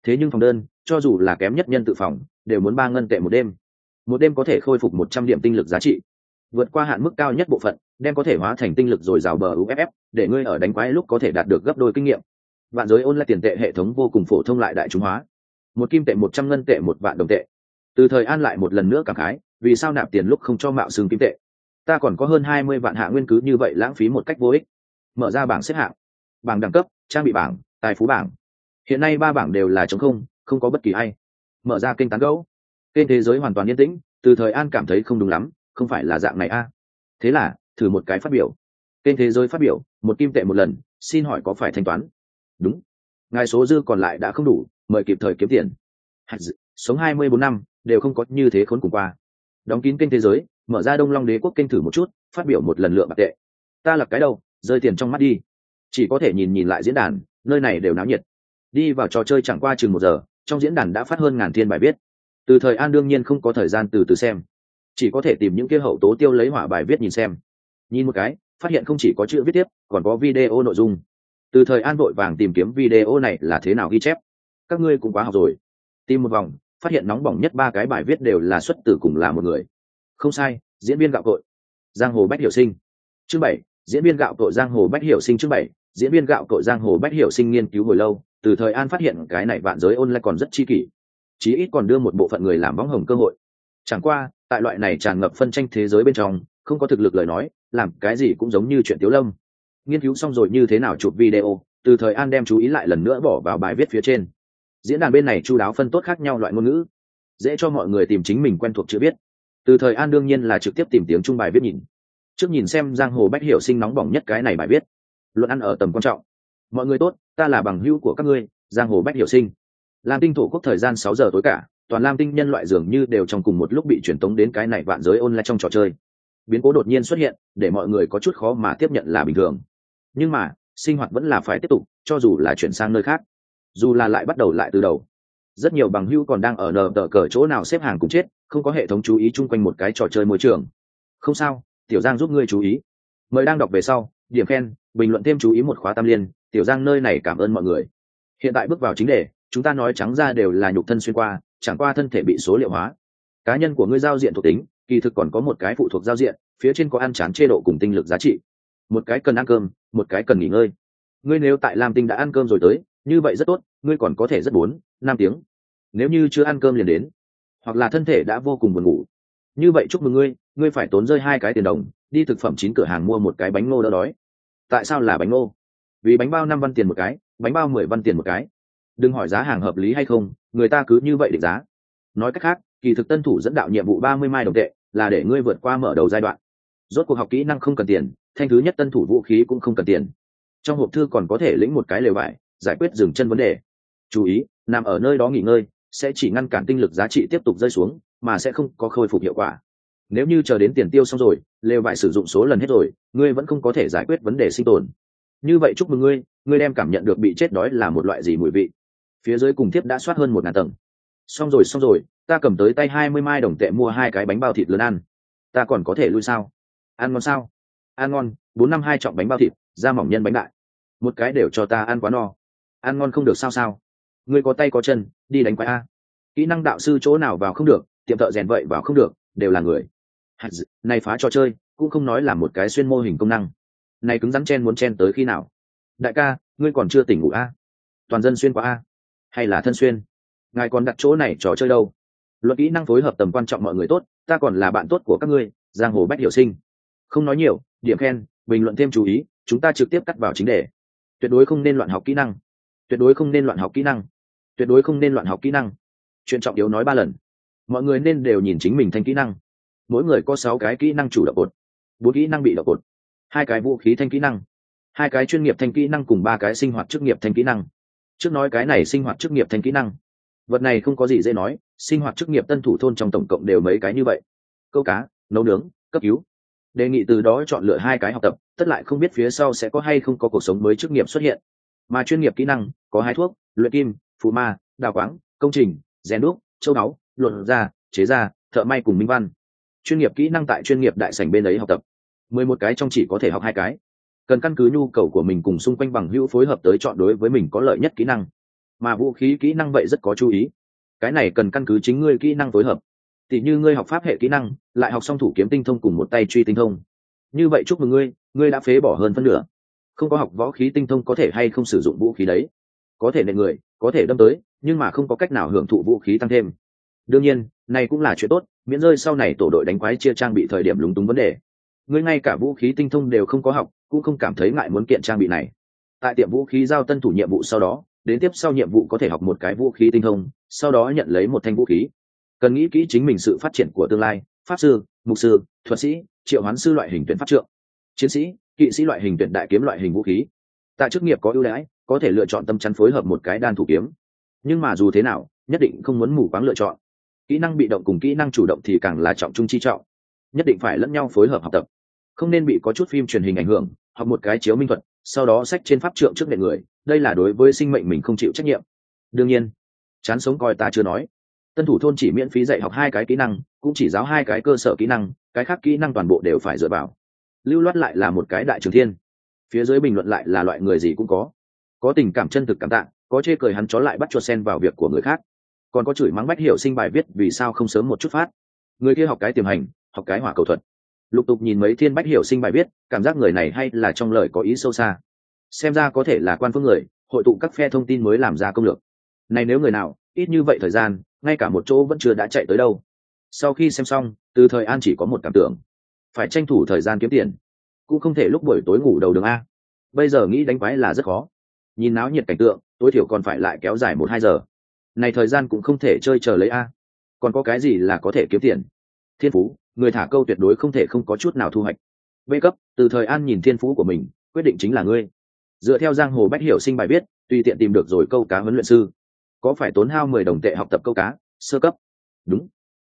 thế nhưng phòng đơn cho dù là kém nhất nhân tự phòng đều muốn ba ngân tệ một đêm, một đêm có thể khôi phục một trăm điểm tinh lực giá trị, vượt qua hạn mức cao nhất bộ phận đem có thể hóa thành tinh lực dồi dào bờ u ép ép, để ngươi ở đánh quái lúc có thể đạt được gấp đôi kinh nghiệm. Vạn giới online tiền tệ hệ thống vô cùng phổ thông lại đại chúng hóa, một kim tệ một trăm ngân tệ một vạn đồng tệ. Từ thời An lại một lần nữa cảm khái, vì sao nạp tiền lúc không cho mạo xương kim tệ, ta còn có hơn hai mươi vạn hạ nguyên cứ như vậy lãng phí một cách vô ích. Mở ra bảng xếp hạng, bảng đẳng cấp, trang bị bảng, tài phú bảng, hiện nay ba bảng đều là trống không, không có bất kỳ ai. Mở ra kênh tán gẫu, kênh thế giới hoàn toàn yên tĩnh. Từ thời An cảm thấy không đúng lắm, không phải là dạng này a. Thế là thử một cái phát biểu. Kênh thế giới phát biểu, một kim tệ một lần, xin hỏi có phải thanh toán? Đúng. Ngài số dư còn lại đã không đủ, mời kịp thời kiếm tiền. Sống hai mươi bốn năm đều không có như thế khốn cùng qua. Đóng kín kênh thế giới, mở ra Đông Long Đế quốc kênh thử một chút, phát biểu một lần lượng bạc tệ. Ta lập cái đâu, rơi tiền trong mắt đi. Chỉ có thể nhìn nhìn lại diễn đàn, nơi này đều náo nhiệt. Đi vào trò chơi chẳng qua chừng một giờ, trong diễn đàn đã phát hơn ngàn thiên bài viết. Từ thời An đương nhiên không có thời gian từ từ xem, chỉ có thể tìm những kia hậu tố tiêu lấy hỏa bài viết nhìn xem. Nhìn một cái, phát hiện không chỉ có chữ viết tiếp, còn có video nội dung. Từ thời An vội vàng tìm kiếm video này là thế nào ghi chép. Các ngươi cũng quá học rồi. Tìm một vòng, phát hiện nóng bỏng nhất ba cái bài viết đều là xuất từ cùng là một người. Không sai, diễn viên gạo cội, giang hồ Bách Hiểu Sinh. Chương bảy, diễn viên gạo cội giang hồ Bách Hiểu Sinh. Chương bảy, diễn viên gạo cội giang hồ Bách Hiểu Sinh. Nghiên cứu hồi lâu, Từ thời An phát hiện cái này vạn giới online còn rất chi kỷ, chí ít còn đưa một bộ phận người làm võng hồng cơ hội. Chẳng qua, tại loại này tràn ngập phân tranh thế giới bên trong, không có thực lực lời nói, làm cái gì cũng giống như chuyện tiếu lâm. Nghiên cứu xong rồi như thế nào chụp video, Từ thời An đem chú ý lại lần nữa bỏ vào bài viết phía trên. Diễn đàn bên này chu đáo phân tốt khác nhau loại ngôn ngữ, dễ cho mọi người tìm chính mình quen thuộc chữ viết. Từ thời An đương nhiên là trực tiếp tìm tiếng Trung bài viết nhìn. Trước nhìn xem giang hồ Bách Hiểu Sinh nóng bỏng nhất cái này bài viết. Luận ăn ở tầm quan trọng. Mọi người tốt, ta là bằng hữu của các ngươi, giang hồ Bách Hiểu Sinh. Lam Tinh thổ quốc thời gian sáu giờ tối cả, toàn Lam Tinh nhân loại dường như đều trong cùng một lúc bị truyền tống đến cái này vạn giới online trong trò chơi. Biến cố đột nhiên xuất hiện, để mọi người có chút khó mà tiếp nhận là bình thường. Nhưng mà, sinh hoạt vẫn là phải tiếp tục, cho dù là chuyển sang nơi khác, dù là lại bắt đầu lại từ đầu. Rất nhiều bằng hữu còn đang ở nờ tờ cờ chỗ nào xếp hàng cùng chết, không có hệ thống chú ý chung quanh một cái trò chơi môi trường. Không sao, Tiểu Giang giúp ngươi chú ý. Mời đang đọc về sau, điểm khen, bình luận thêm chú ý một khóa tam liên, Tiểu Giang nơi này cảm ơn mọi người. Hiện tại bước vào chính đề, chúng ta nói trắng ra đều là nhục thân xuyên qua, chẳng qua thân thể bị số liệu hóa. Cá nhân của ngươi giao diện thuộc tính, kỳ thực còn có một cái phụ thuộc giao diện, phía trên có ăn chán chế độ cùng tinh lực giá trị. Một cái cần ăn cơm, một cái cần nghỉ ngơi. Ngươi nếu tại Lam Tinh đã ăn cơm rồi tới, như vậy rất tốt, ngươi còn có thể rất bốn, năm tiếng. Nếu như chưa ăn cơm liền đến, hoặc là thân thể đã vô cùng buồn ngủ, như vậy chúc mừng ngươi, ngươi phải tốn rơi hai cái tiền đồng, đi thực phẩm chín cửa hàng mua một cái bánh ngô đỡ đói. Tại sao là bánh ngô? Vì bánh bao năm văn tiền một cái, bánh bao mười văn tiền một cái. Đừng hỏi giá hàng hợp lý hay không, người ta cứ như vậy định giá. Nói cách khác, kỳ thực tân thủ dẫn đạo nhiệm vụ ba mươi mai đồng tệ, là để ngươi vượt qua mở đầu giai đoạn. Rốt cuộc học kỹ năng không cần tiền, thanh thứ nhất tân thủ vũ khí cũng không cần tiền. Trong hộp thư còn có thể lĩnh một cái lều vải, giải quyết dừng chân vấn đề. Chú ý, nằm ở nơi đó nghỉ ngơi, sẽ chỉ ngăn cản tinh lực giá trị tiếp tục rơi xuống, mà sẽ không có khôi phục hiệu quả. Nếu như chờ đến tiền tiêu xong rồi, lều vải sử dụng số lần hết rồi, ngươi vẫn không có thể giải quyết vấn đề sinh tồn. Như vậy chúc mừng ngươi, ngươi đem cảm nhận được bị chết đói là một loại gì mùi vị. Phía dưới cùng tiếp đã soát hơn một ngàn tầng. Xong rồi xong rồi, ta cầm tới tay hai mươi mai đồng tệ mua hai cái bánh bao thịt lớn ăn. Ta còn có thể lui sao? Ăn ngon sao? Ăn ngon, bốn năm hai trọng bánh bao thịt, da mỏng nhân bánh đại. Một cái đều cho ta ăn quá no. Ăn ngon không được sao sao? Ngươi có tay có chân, đi đánh quái a. Kỹ năng đạo sư chỗ nào vào không được, tiệm thợ rèn vậy vào không được, đều là người. Này phá trò chơi, cũng không nói là một cái xuyên mô hình công năng. Này cứng rắn chen muốn chen tới khi nào? Đại ca, ngươi còn chưa tỉnh ngủ a? Toàn dân xuyên qua a? Hay là thân xuyên? Ngài còn đặt chỗ này trò chơi đâu? Luật kỹ năng phối hợp tầm quan trọng mọi người tốt, ta còn là bạn tốt của các ngươi, giang hồ Bách Hiểu Sinh. Không nói nhiều, điểm khen, bình luận thêm chú ý, chúng ta trực tiếp cắt vào chính đề. Tuyệt đối không nên loạn học kỹ năng. Tuyệt đối không nên loạn học kỹ năng. Tuyệt đối không nên loạn học kỹ năng. Chuyện trọng yếu nói ba lần. Mọi người nên đều nhìn chính mình thanh kỹ năng. Mỗi người có sáu cái kỹ năng chủ động cột, bốn kỹ năng bị động cột, hai cái vũ khí thanh kỹ năng, hai cái chuyên nghiệp thanh kỹ năng cùng ba cái sinh hoạt chức nghiệp thanh kỹ năng. Trước nói cái này sinh hoạt chức nghiệp thanh kỹ năng, vật này không có gì dễ nói, sinh hoạt chức nghiệp tân thủ thôn trong tổng cộng đều mấy cái như vậy: câu cá, nấu nướng, cấp cứu. Đề nghị từ đó chọn lựa hai cái học tập, tất lại không biết phía sau sẽ có hay không có cuộc sống mới chức nghiệp xuất hiện. Mà chuyên nghiệp kỹ năng có hái thuốc, luyện kim, phù ma, đào quáng, công trình, rèn đúc, châu báu, luận gia, chế gia, thợ may cùng minh văn. Chuyên nghiệp kỹ năng tại chuyên nghiệp đại sảnh bên ấy học tập, mười một cái trong chỉ có thể học hai cái, cần căn cứ nhu cầu của mình cùng xung quanh bằng hữu phối hợp tới chọn đối với mình có lợi nhất kỹ năng. mà vũ khí kỹ năng vậy rất có chú ý, cái này cần căn cứ chính ngươi kỹ năng phối hợp. Tỷ như ngươi học pháp hệ kỹ năng lại học song thủ kiếm tinh thông cùng một tay truy tinh thông, như vậy chúc mừng ngươi, ngươi đã phế bỏ hơn phân nửa. Không có học võ khí tinh thông có thể hay không sử dụng vũ khí đấy, có thể nện người, có thể đâm tới, nhưng mà không có cách nào hưởng thụ vũ khí tăng thêm. Đương nhiên này cũng là chuyện tốt, miễn rơi sau này tổ đội đánh quái chia trang bị thời điểm lúng túng vấn đề. Ngươi ngay cả vũ khí tinh thông đều không có học, cũng không cảm thấy ngại muốn kiện trang bị này. Tại tiệm vũ khí giao tân thủ nhiệm vụ sau đó, đến tiếp sau nhiệm vụ có thể học một cái vũ khí tinh thông, sau đó nhận lấy một thanh vũ khí. Cần nghĩ kỹ chính mình sự phát triển của tương lai, pháp sư, mục sư, thuật sĩ, triệu hoán sư loại hình tuyển pháp trượng, chiến sĩ, kỵ sĩ loại hình tuyển đại kiếm loại hình vũ khí. Tại chức nghiệp có ưu đãi, có thể lựa chọn tâm chắn phối hợp một cái đan thủ kiếm, nhưng mà dù thế nào nhất định không muốn mù quáng lựa chọn. Kỹ năng bị động cùng kỹ năng chủ động thì càng là trọng trung chi trọng, nhất định phải lẫn nhau phối hợp học tập, không nên bị có chút phim truyền hình ảnh hưởng, học một cái chiếu minh thuật sau đó sách trên pháp trượng trước nệ người, đây là đối với sinh mệnh mình không chịu trách nhiệm. Đương nhiên chán sống coi ta chưa nói, tân thủ thôn chỉ miễn phí dạy học hai cái kỹ năng, cũng chỉ giáo hai cái cơ sở kỹ năng, cái khác kỹ năng toàn bộ đều phải dựa vào. Lưu Loát lại là một cái đại trường thiên, phía dưới bình luận lại là loại người gì cũng có, có tình cảm chân thực cảm tạ, có chê cười hắn chó lại bắt chuột sen vào việc của người khác, còn có chửi mắng Bách Hiểu Sinh bài viết vì sao không sớm một chút phát, người kia học cái tiềm hành, học cái hỏa cầu thuật. Lục tục nhìn mấy thiên Bách Hiểu Sinh bài viết, cảm giác người này hay là trong lời có ý sâu xa, xem ra có thể là quan phương người hội tụ các phe thông tin mới làm ra công lược này. Nếu người nào ít như vậy thời gian ngay cả một chỗ vẫn chưa đã chạy tới đâu. Sau khi xem xong, Từ Thời An chỉ có một cảm tưởng, phải tranh thủ thời gian kiếm tiền, cũng không thể lúc buổi tối ngủ đầu đường a. Bây giờ nghĩ đánh quái là rất khó, nhìn náo nhiệt cảnh tượng tối thiểu còn phải lại kéo dài một hai giờ, này thời gian cũng không thể chơi chờ lấy a. Còn có cái gì là có thể kiếm tiền? Thiên phú, người thả câu tuyệt đối không thể không có chút nào thu hoạch. B cấp, Từ Thời An nhìn thiên phú của mình, quyết định chính là ngươi. Dựa theo giang hồ Bách Hiểu Sinh bài viết, tùy tiện tìm được rồi câu cá huấn luyện sư, có phải tốn hao mười đồng tệ học tập câu cá sơ cấp. Đúng,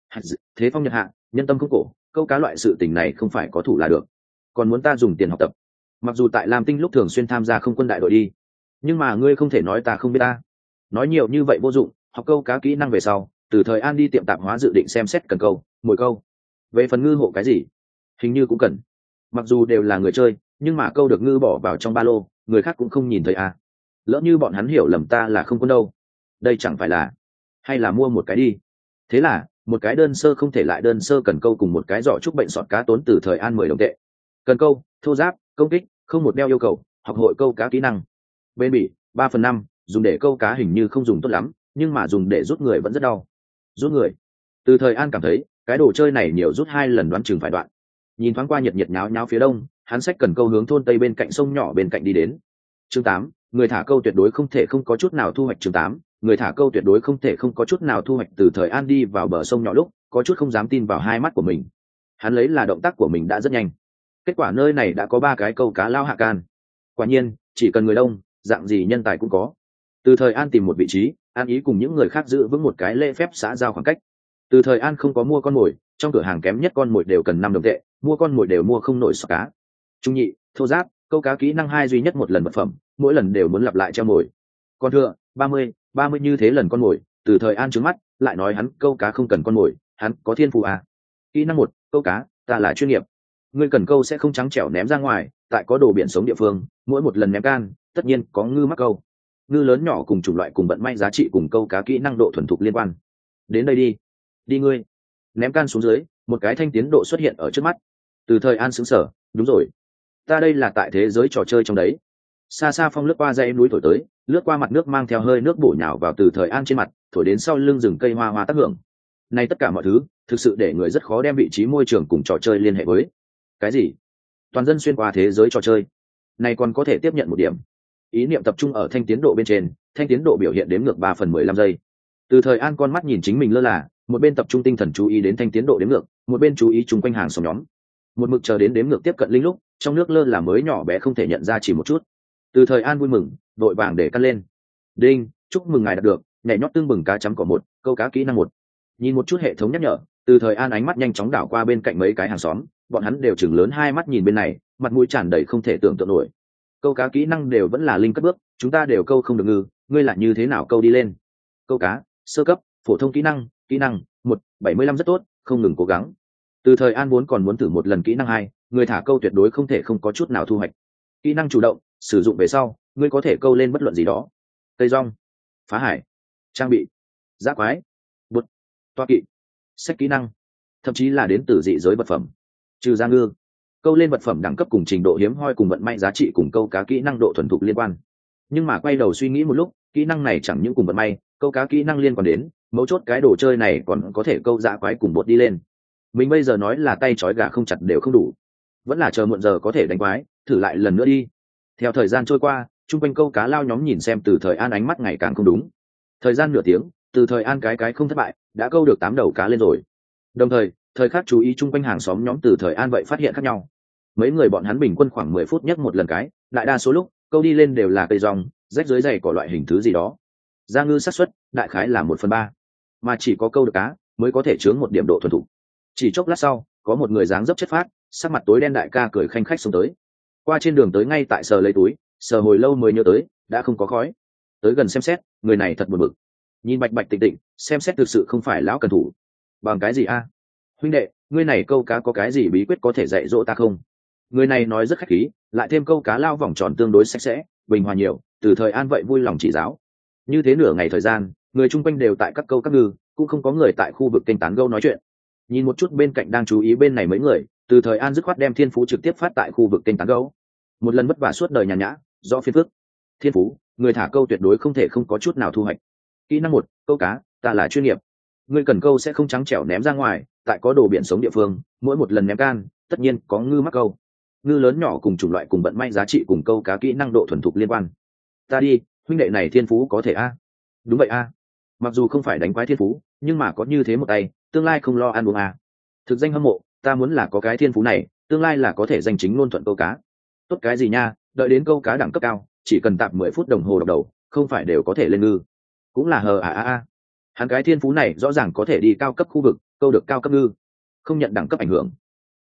thế phong nhật hạ, nhân tâm không cổ, câu cá loại sự tình này không phải có thủ là được, còn muốn ta dùng tiền học tập. Mặc dù tại Lam Tinh lúc thường xuyên tham gia không quân đại đội đi, nhưng mà ngươi không thể nói ta không biết ta. Nói nhiều như vậy vô dụng, học câu cá kỹ năng về sau, Từ Thời An đi tiệm tạp hóa dự định xem xét cần câu, mồi câu. Về phần ngư hộ cái gì, hình như cũng cần. Mặc dù đều là người chơi, nhưng mà câu được ngư bỏ vào trong ba lô, người khác cũng không nhìn thấy à. Lỡ như bọn hắn hiểu lầm ta là không quân đâu, đây chẳng phải là, hay là mua một cái đi. Thế là một cái đơn sơ không thể lại đơn sơ cần câu cùng một cái giỏ trúc bệnh sọt cá tốn Từ Thời An mười đồng tệ. Cần câu, thô giáp, công kích, không một đeo yêu cầu, học hội câu cá kỹ năng. Bên bỉ, ba phần năm, dùng để câu cá hình như không dùng tốt lắm, nhưng mà dùng để rút người vẫn rất đau. Rút người. Từ Thời An cảm thấy cái đồ chơi này nhiều rút hai lần đoán chừng phải đoạn. Nhìn thoáng qua nhiệt nhiệt nháo nháo phía đông, hắn xách cần câu hướng thôn tây bên cạnh sông nhỏ bên cạnh đi đến. Chương tám, người thả câu tuyệt đối không thể không có chút nào thu hoạch. Chương tám, người thả câu tuyệt đối không thể không có chút nào thu hoạch. Từ Thời An đi vào bờ sông nhỏ lúc, có chút không dám tin vào hai mắt của mình. Hắn lấy là động tác của mình đã rất nhanh, kết quả nơi này đã có ba cái câu cá lao hạ can. Quả nhiên chỉ cần người đông, dạng gì nhân tài cũng có. Từ Thời An tìm một vị trí, an ý cùng những người khác giữ vững một cái lễ phép xã giao khoảng cách. Từ Thời An không có mua con mồi, trong cửa hàng kém nhất con mồi đều cần năm đồng tệ, mua con mồi đều mua không nổi sọ cá. Trung nhị, thô giáp, câu cá kỹ năng hai duy nhất một lần vật phẩm, mỗi lần đều muốn lặp lại treo mồi. Còn thừa, ba mươi, ba mươi như thế lần con mồi, Từ Thời An trừng mắt, lại nói hắn câu cá không cần con mồi, hắn có thiên phú à? Kỹ năng một, câu cá, ta là chuyên nghiệp. Ngươi cần câu sẽ không trắng trẻo ném ra ngoài, tại có đồ biển sống địa phương, mỗi một lần ném can, tất nhiên có ngư mắc câu. Ngư lớn nhỏ cùng chủng loại cùng vận may giá trị cùng câu cá kỹ năng độ thuần thục liên quan. Đến đây đi, đi ngươi. Ném can xuống dưới, một cái thanh tiến độ xuất hiện ở trước mắt. Từ Thời An sững sờ, đúng rồi, ta đây là tại thế giới trò chơi trong đấy. Xa xa phong lướt qua dãy núi thổi tới, lướt qua mặt nước mang theo hơi nước bổ nhào vào Từ Thời An trên mặt, thổi đến sau lưng rừng cây hoa hoa tác hưởng. Này tất cả mọi thứ, thực sự để người rất khó đem vị trí môi trường cùng trò chơi liên hệ với. Cái gì? Toàn dân xuyên qua thế giới trò chơi, này còn có thể tiếp nhận một điểm. Ý niệm tập trung ở thanh tiến độ bên trên, thanh tiến độ biểu hiện đếm ngược ba phần mười lăm giây. Từ Thời An con mắt nhìn chính mình lơ là, một bên tập trung tinh thần chú ý đến thanh tiến độ đếm ngược, một bên chú ý chung quanh hàng xóm nhóm. Một mực chờ đến đếm ngược tiếp cận linh lúc, trong nước lơ là mới nhỏ bé không thể nhận ra chỉ một chút. Từ Thời An vui mừng, đội vàng để căn lên. Đinh, chúc mừng ngài đạt được nhảy nhót tương bừng cá chấm cỏ một, câu cá kỹ năng một. Nhìn một chút hệ thống nhắc nhở, Từ Thời An ánh mắt nhanh chóng đảo qua bên cạnh mấy cái hàng xóm, bọn hắn đều chừng lớn hai mắt nhìn bên này, mặt mũi tràn đầy không thể tưởng tượng nổi. Câu cá kỹ năng đều vẫn là linh cất bước, chúng ta đều câu không được ngư, ngươi lại như thế nào câu đi lên? Câu cá sơ cấp, phổ thông kỹ năng, kỹ năng một, bảy mươi lăm rất tốt, không ngừng cố gắng. Từ Thời An muốn còn muốn thử một lần kỹ năng hai, người thả câu tuyệt đối không thể không có chút nào thu hoạch. Kỹ năng chủ động, sử dụng về sau, ngươi có thể câu lên bất luận gì đó. Cây rong, phá hải, trang bị, giã quái, bút, toa kỵ, sách kỹ năng, thậm chí là đến từ dị giới vật phẩm. Trừ ra ngư, câu lên vật phẩm đẳng cấp cùng trình độ hiếm hoi cùng vận may giá trị cùng câu cá kỹ năng độ thuần thục liên quan. Nhưng mà quay đầu suy nghĩ một lúc, kỹ năng này chẳng những cùng vận may, câu cá kỹ năng liên quan đến, mấu chốt cái đồ chơi này còn có thể câu dã quái cùng bột đi lên. Mình bây giờ nói là tay trói gà không chặt đều không đủ, vẫn là chờ muộn giờ có thể đánh quái, thử lại lần nữa đi. Theo thời gian trôi qua, chung quanh câu cá lao nhóm nhìn xem Từ Thời An ánh mắt ngày càng không đúng. Thời gian nửa tiếng, Từ Thời An cái cái không thất bại, đã câu được tám đầu cá lên rồi. Đồng thời, thời khắc chú ý chung quanh hàng xóm nhóm Từ Thời An vậy phát hiện khác nhau. Mấy người bọn hắn bình quân khoảng mười phút nhất một lần cái, đại đa số lúc câu đi lên đều là cây rong, rách dưới dày cỏ loại hình thứ gì đó. Ra ngư xác suất đại khái là một phần ba, mà chỉ có câu được cá mới có thể chướng một điểm độ thuần thục. Chỉ chốc lát sau, có một người dáng dấp chất phác, sắc mặt tối đen đại ca cười khanh khách xông tới. Qua trên đường tới ngay tại sờ lấy túi, sờ hồi lâu mới nhớ tới, đã không có khói. Tới gần xem xét, người này thật buồn bực. Nhìn bạch bạch tịnh tịnh, xem xét thực sự không phải lão cần thủ. Bằng cái gì a? Huynh đệ, ngươi này câu cá có cái gì bí quyết có thể dạy dỗ ta không? Người này nói rất khách khí, lại thêm câu cá lao vòng tròn tương đối sạch sẽ, bình hòa nhiều, Từ Thời An vậy vui lòng chỉ giáo. Như thế nửa ngày thời gian, người chung quanh đều tại các câu các ngư, cũng không có người tại khu vực kênh tán gẫu nói chuyện. Nhìn một chút bên cạnh đang chú ý bên này mấy người, Từ Thời An dứt khoát đem thiên phú trực tiếp phát tại khu vực kênh tán gẫu. Một lần vất vả suốt đời nhàn nhã, rõ phiền phức. Thiên phú, người thả câu tuyệt đối không thể không có chút nào thu hoạch. Kỹ năng một, câu cá, ta là chuyên nghiệp. Người cần câu sẽ không trắng trẻo ném ra ngoài, tại có đồ biển sống địa phương, mỗi một lần ném can, tất nhiên có ngư mắc câu. Ngư lớn nhỏ cùng chủng loại cùng vận may giá trị cùng câu cá kỹ năng độ thuần thục liên quan. Ta đi, huynh đệ này thiên phú có thể a? Đúng vậy a. Mặc dù không phải đánh quái thiên phú, nhưng mà có như thế một tay, tương lai không lo ăn uống a. Thực danh hâm mộ, ta muốn là có cái thiên phú này, tương lai là có thể danh chính ngôn thuận câu cá. Tốt cái gì nha, đợi đến câu cá đẳng cấp cao, chỉ cần tạp mười phút đồng hồ độc đầu, không phải đều có thể lên ngư. Cũng là hờ à a a. Hắn cái thiên phú này rõ ràng có thể đi cao cấp khu vực, câu được cao cấp ngư, không nhận đẳng cấp ảnh hưởng.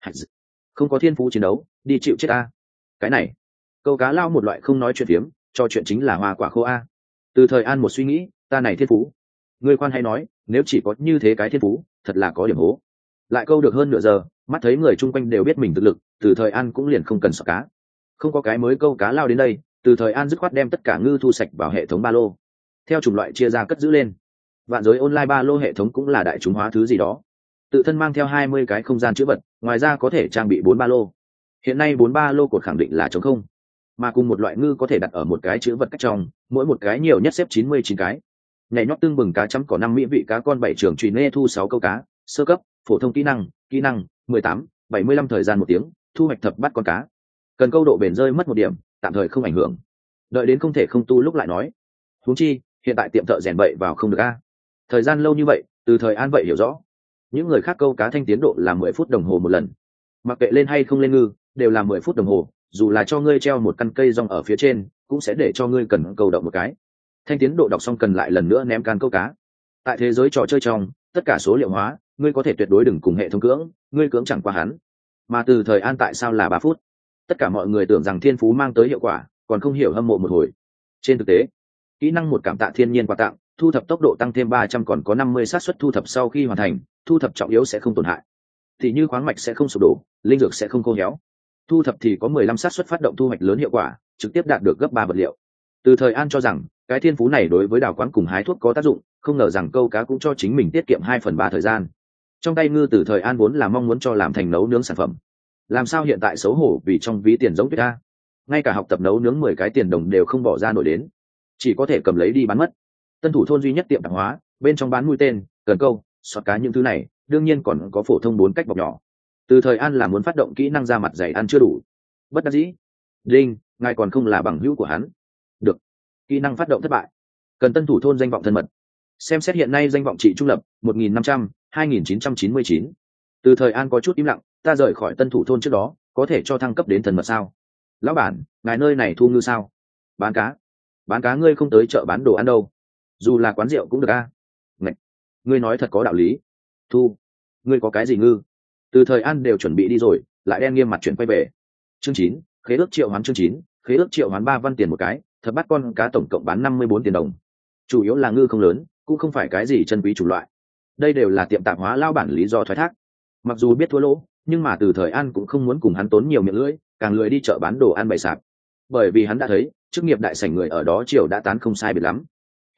Không có thiên phú chiến đấu, đi chịu chết a. Cái này, câu cá lao một loại không nói chuyện phiếm, cho chuyện chính là hoa quả khô a. Từ Thời An một suy nghĩ, ta này thiên phú, người khoan hay nói, nếu chỉ có như thế cái thiên phú, thật là có điểm hố. Lại câu được hơn nửa giờ, mắt thấy người chung quanh đều biết mình thực lực, Từ Thời An cũng liền không cần sợ cá. Không có cái mới câu cá lao đến đây, Từ Thời An dứt khoát đem tất cả ngư thu sạch vào hệ thống ba lô, theo chủng loại chia ra cất giữ lên. Vạn giới online ba lô hệ thống cũng là đại chúng hóa thứ gì đó, tự thân mang theo hai mươi cái không gian chữ vật, ngoài ra có thể trang bị bốn ba lô. Hiện nay bốn ba lô cột khẳng định là trống không, mà cùng một loại ngư có thể đặt ở một cái chữ vật cách trong, mỗi một cái nhiều nhất xếp chín mươi chín cái. Nhảy nhót tương bừng cá chấm có năm mỹ vị cá con bảy trường trùy nê thu sáu câu cá, sơ cấp, phổ thông kỹ năng, kỹ năng, mười tám, bảy mươi lăm thời gian một tiếng, thu hoạch thập bắt con cá. Cần câu độ bền rơi mất một điểm, tạm thời không ảnh hưởng. Đợi đến không thể không tu lúc lại nói. Huống chi, hiện tại tiệm thợ rèn bậy vào không được a. Thời gian lâu như vậy, Từ Thời An vậy hiểu rõ. Những người khác câu cá thanh tiến độ là mười phút đồng hồ một lần. Mặc kệ lên hay không lên ngư, đều là mười phút đồng hồ, dù là cho ngươi treo một căn cây rong ở phía trên, cũng sẽ để cho ngươi cần câu động một cái. Thanh tiến độ đọc xong cần lại lần nữa ném can câu cá. Tại thế giới trò chơi trong, tất cả số liệu hóa, ngươi có thể tuyệt đối đừng cùng hệ thống cưỡng, ngươi cưỡng chẳng qua hắn. Mà Từ Thời An tại sao là ba phút? Tất cả mọi người tưởng rằng thiên phú mang tới hiệu quả, còn không hiểu hâm mộ một hồi. Trên thực tế, kỹ năng một cảm tạ thiên nhiên quà tặng, thu thập tốc độ tăng thêm ba trăm còn có năm mươi xác suất thu thập sau khi hoàn thành, thu thập trọng yếu sẽ không tổn hại. Thì như khoáng mạch sẽ không sụp đổ, linh dược sẽ không khô héo. Thu thập thì có mười lăm xác suất phát động thu hoạch lớn hiệu quả, trực tiếp đạt được gấp ba vật liệu. Từ Thời An cho rằng, cái thiên phú này đối với đào quáng cùng hái thuốc có tác dụng, không ngờ rằng câu cá cũng cho chính mình tiết kiệm hai phần ba thời gian. Trong tay ngư Từ Thời An vốn là mong muốn cho làm thành nấu nướng sản phẩm. Làm sao hiện tại xấu hổ vì trong ví tiền giống tuyết a. Ngay cả học tập nấu nướng mười cái tiền đồng đều không bỏ ra nổi đến, chỉ có thể cầm lấy đi bán mất. Tân thủ thôn duy nhất tiệm tạp hóa, bên trong bán mũi tên, cần câu, xọt cá những thứ này, đương nhiên còn có phổ thông bốn cách bọc nhỏ. Từ Thời An là muốn phát động kỹ năng ra mặt dày ăn chưa đủ. Bất đắc dĩ. Đinh, ngài còn không là bằng hữu của hắn. Được. Kỹ năng phát động thất bại. Cần tân thủ thôn danh vọng thân mật. Xem xét hiện nay danh vọng trị trung lập, một nghìn năm trăm, hai nghìn chín trăm chín mươi chín. Từ Thời An có chút im lặng, ta rời khỏi tân thủ thôn trước đó, có thể cho thăng cấp đến thần mật sao? Lão bản, ngài nơi này thu ngư sao? Bán cá. Bán cá ngươi không tới chợ bán đồ ăn đâu. Dù là quán rượu cũng được a. À? Ngạch. Ngươi nói thật có đạo lý. Thu. Ngươi có cái gì ngư? Từ Thời An đều chuẩn bị đi rồi, lại đen nghiêm mặt chuyển quay về. Chương chín, khế ước triệu hoán chương chín, khế ước triệu hoán ba văn tiền một cái, thập bắt con cá tổng cộng bán năm mươi bốn tiền đồng. Chủ yếu là ngư không lớn, cũng không phải cái gì chân quý chủ loại. Đây đều là tiệm tạp hóa lao bản lý do thoái thác. Mặc dù biết thua lỗ, nhưng mà Từ Thời An cũng không muốn cùng hắn tốn nhiều miệng lưỡi, càng lười đi chợ bán đồ ăn bày sạp. Bởi vì hắn đã thấy, chức nghiệp đại sảnh người ở đó chiều đã tán không sai biệt lắm.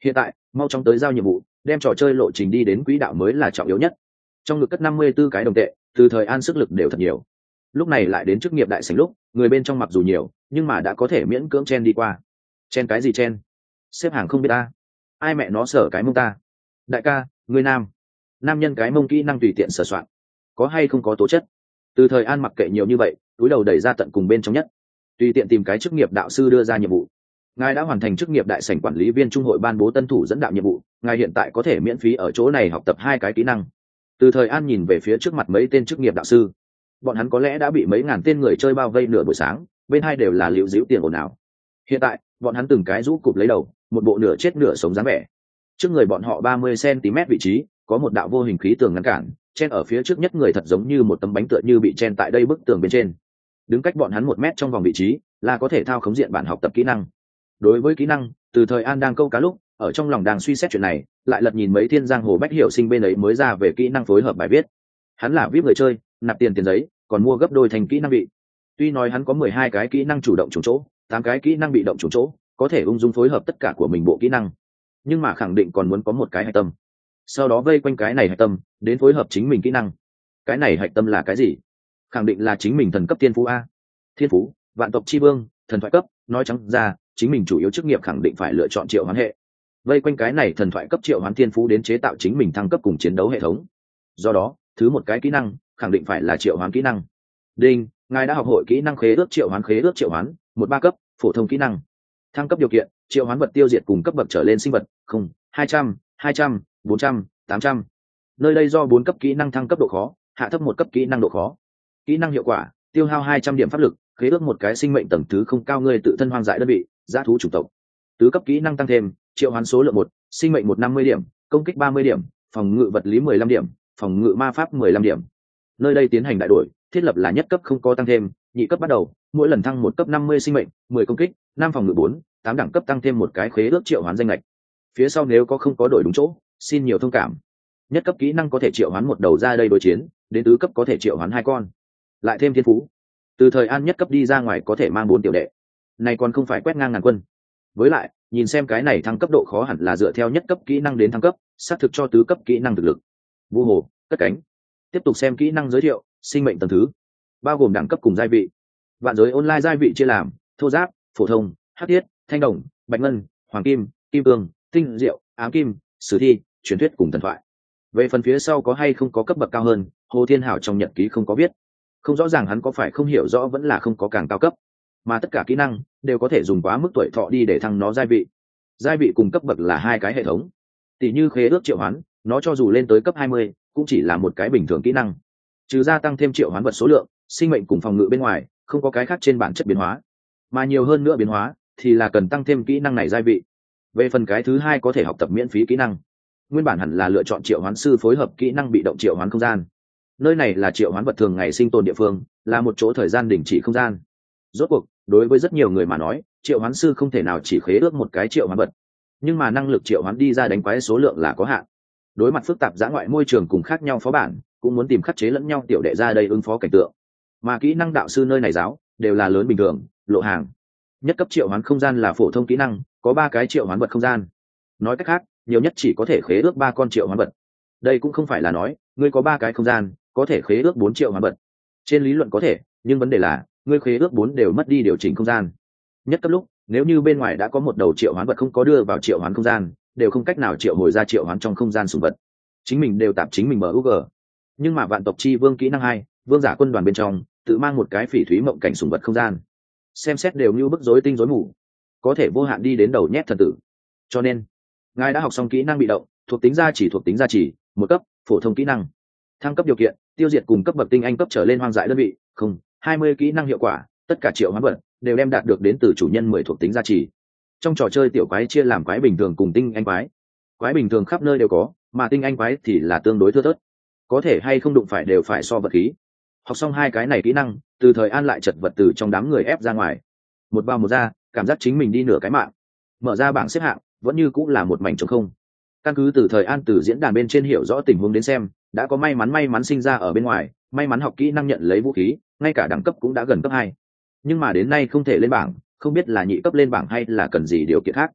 Hiện tại mau chóng tới giao nhiệm vụ, đem trò chơi lộ trình đi đến quỹ đạo mới là trọng yếu nhất. Trong ngực cất năm mươi tư cái đồng tệ, từ thời an sức lực đều thật nhiều. Lúc này lại đến chức nghiệp đại sảnh lúc, người bên trong mặc dù nhiều nhưng mà đã có thể miễn cưỡng chen đi qua. Chen cái gì chen? Xếp hàng không biết ta, ai mẹ nó sở cái mông ta. Đại ca, người nam nam nhân cái mông kỹ năng tùy tiện sửa soạn, có hay không có tố chất. Từ thời an mặc kệ nhiều như vậy, túi đầu đẩy ra tận cùng bên trong nhất, tùy tiện tìm cái chức nghiệp đạo sư đưa ra nhiệm vụ. Ngài đã hoàn thành chức nghiệp đại sảnh quản lý viên trung hội ban bố tân thủ dẫn đạo nhiệm vụ, ngài hiện tại có thể miễn phí ở chỗ này học tập hai cái kỹ năng. Từ thời an nhìn về phía trước mặt mấy tên chức nghiệp đạo sư, bọn hắn có lẽ đã bị mấy ngàn tên người chơi bao vây nửa buổi sáng, bên hai đều là liễu díu tiền ồn ào. Hiện tại bọn hắn từng cái rũ cụp lấy đầu, một bộ nửa chết nửa sống dáng vẻ. Trước người bọn họ ba mươi xăng-ti-mét vị trí có một đạo vô hình khí tường ngăn cản, chen ở phía trước nhất người thật giống như một tấm bánh tựa như bị chen tại đây bức tường bên trên. Đứng cách bọn hắn một mét trong vòng vị trí là có thể thao khống diện bản học tập kỹ năng. Đối với kỹ năng, từ thời an đang câu cá lúc ở trong lòng đang suy xét chuyện này, lại lật nhìn mấy thiên giang hồ bách hiểu sinh bên ấy mới ra về kỹ năng phối hợp bài viết. Hắn là vip người chơi, nạp tiền tiền giấy còn mua gấp đôi thành kỹ năng bị. Tuy nói hắn có mười hai cái kỹ năng chủ động trùng chỗ, tám cái kỹ năng bị động trùng chỗ, có thể ung dung phối hợp tất cả của mình bộ kỹ năng, nhưng mà khẳng định còn muốn có một cái hạch tâm, sau đó vây quanh cái này hạch tâm đến phối hợp chính mình kỹ năng. Cái này hạch tâm là cái gì? Khẳng định là chính mình thần cấp thiên phú a. Thiên phú vạn tộc chi vương, thần thoại cấp, nói trắng ra chính mình chủ yếu chức nghiệp khẳng định phải lựa chọn triệu hoán hệ, vây quanh cái này thần thoại cấp triệu hoán thiên phú đến chế tạo chính mình thăng cấp cùng chiến đấu hệ thống. Do đó thứ một cái kỹ năng khẳng định phải là triệu hoán kỹ năng. Đinh, ngài đã học hội kỹ năng khế ước triệu hoán. Khế ước triệu hoán một ba cấp, phổ thông kỹ năng. Thăng cấp điều kiện triệu hoán vật tiêu diệt cùng cấp bậc trở lên sinh vật, không hai trăm hai trăm bốn trăm tám trăm. Nơi đây do bốn cấp kỹ năng thăng cấp độ khó, hạ thấp một cấp kỹ năng độ khó. Kỹ năng hiệu quả tiêu hao hai trăm điểm pháp lực, khế ước một cái sinh mệnh tầng thứ không cao người tự thân hoang dại đơn vị, dã thú chủng tộc. Tứ cấp kỹ năng tăng thêm triệu hoán số lượng một, sinh mệnh một năm mươi điểm, công kích ba mươi điểm, phòng ngự vật lý mười lăm điểm, phòng ngự ma pháp mười lăm điểm. Nơi đây tiến hành đại đổi, thiết lập là nhất cấp không có tăng thêm, nhị cấp bắt đầu mỗi lần thăng một cấp năm mươi sinh mệnh, mười công kích, năm phòng ngự bốn, tám đẳng cấp tăng thêm một cái khế ước triệu hoán danh lệch. Phía sau nếu có không có đổi đúng chỗ, xin nhiều thông cảm. Nhất cấp kỹ năng có thể triệu hoán một đầu ra đây đối chiến, đến tứ cấp có thể triệu hoán hai con. Lại thêm thiên phú, từ thời an nhất cấp đi ra ngoài có thể mang bốn tiểu đệ. Này còn không phải quét ngang ngàn quân. Với lại, nhìn xem cái này thăng cấp độ khó hẳn là dựa theo nhất cấp kỹ năng đến thăng cấp, xác thực cho tứ cấp kỹ năng thực lực. Vu hồ, cất cánh. Tiếp tục xem kỹ năng giới thiệu, sinh mệnh tầng thứ, bao gồm đẳng cấp cùng giai vị. Vạn giới online giai vị chia làm thô giáp, phổ thông, hắc thiết, thanh đồng, bạch ngân, hoàng kim, kim cương, tinh diệu, ám kim, sử thi, truyền thuyết cùng thần thoại. Về phần phía sau có hay không có cấp bậc cao hơn, Hồ Thiên Hảo trong nhật ký không có viết. Không rõ ràng hắn có phải không hiểu rõ vẫn là không có càng cao cấp, mà tất cả kỹ năng đều có thể dùng quá mức tuổi thọ đi để thăng nó giai vị. Giai vị cùng cấp bậc là hai cái hệ thống. Tỷ như khế ước triệu hoán, nó cho dù lên tới cấp hai mươi cũng chỉ là một cái bình thường kỹ năng, trừ gia tăng thêm triệu hoán vật số lượng, sinh mệnh cùng phòng ngự bên ngoài, không có cái khác trên bản chất biến hóa. Mà nhiều hơn nữa biến hóa thì là cần tăng thêm kỹ năng này giai vị. Về phần cái thứ hai có thể học tập miễn phí kỹ năng, nguyên bản hẳn là lựa chọn triệu hoán sư phối hợp kỹ năng bị động triệu hoán không gian. Nơi này là triệu hoán vật thường ngày sinh tồn địa phương, là một chỗ thời gian đình chỉ không gian. Rốt cuộc đối với rất nhiều người mà nói, triệu hoán sư không thể nào chỉ khế ước một cái triệu hoán vật, nhưng mà năng lực triệu hoán đi ra đánh quái số lượng là có hạn. Đối mặt phức tạp dã ngoại môi trường cùng khác nhau phó bản, cũng muốn tìm khắc chế lẫn nhau tiểu đệ ra đây ứng phó cảnh tượng. Mà kỹ năng đạo sư nơi này giáo đều là lớn bình thường, lộ hàng. Nhất cấp triệu hoán không gian là phổ thông kỹ năng, có ba cái triệu hoán vật không gian. Nói cách khác, nhiều nhất chỉ có thể khế ước ba con triệu hoán vật. Đây cũng không phải là nói ngươi có ba cái không gian có thể khế ước bốn triệu hoán vật. Trên lý luận có thể, nhưng vấn đề là ngươi khế ước bốn đều mất đi điều chỉnh không gian. Nhất cấp lúc, nếu như bên ngoài đã có một đầu triệu hoán vật không có đưa vào triệu hoán không gian, đều không cách nào triệu hồi ra triệu hoán trong không gian sủng vật, chính mình đều tạp chính mình mở u giê. Nhưng mà vạn tộc chi vương kỹ năng hai, vương giả quân đoàn bên trong tự mang một cái phỉ thúy mộng cảnh sủng vật không gian, xem xét đều như bức rối tinh rối mù, có thể vô hạn đi đến đầu nhét thần tử. Cho nên ngài đã học xong kỹ năng bị động, thuộc tính gia chỉ thuộc tính gia chỉ một cấp, phổ thông kỹ năng. Thăng cấp điều kiện tiêu diệt cùng cấp bậc tinh anh cấp trở lên hoang dại đơn vị, không hai mươi kỹ năng hiệu quả, tất cả triệu hoán vật đều đem đạt được đến từ chủ nhân mười thuộc tính gia trì. Trong trò chơi tiểu quái chia làm quái bình thường cùng tinh anh quái. Quái bình thường khắp nơi đều có, mà tinh anh quái thì là tương đối thưa thớt, có thể hay không đụng phải đều phải so vật khí. Học xong hai cái này kỹ năng, từ thời an lại chật vật từ trong đám người ép ra ngoài, một vào một ra, cảm giác chính mình đi nửa cái mạng. Mở ra bảng xếp hạng vẫn như cũng là một mảnh trống không. Căn cứ từ thời an từ diễn đàn bên trên hiểu rõ tình huống đến xem, đã có may mắn may mắn sinh ra ở bên ngoài, may mắn học kỹ năng nhận lấy vũ khí, ngay cả đẳng cấp cũng đã gần cấp hai, nhưng mà đến nay không thể lên bảng, không biết là nhị cấp lên bảng hay là cần gì điều kiện khác.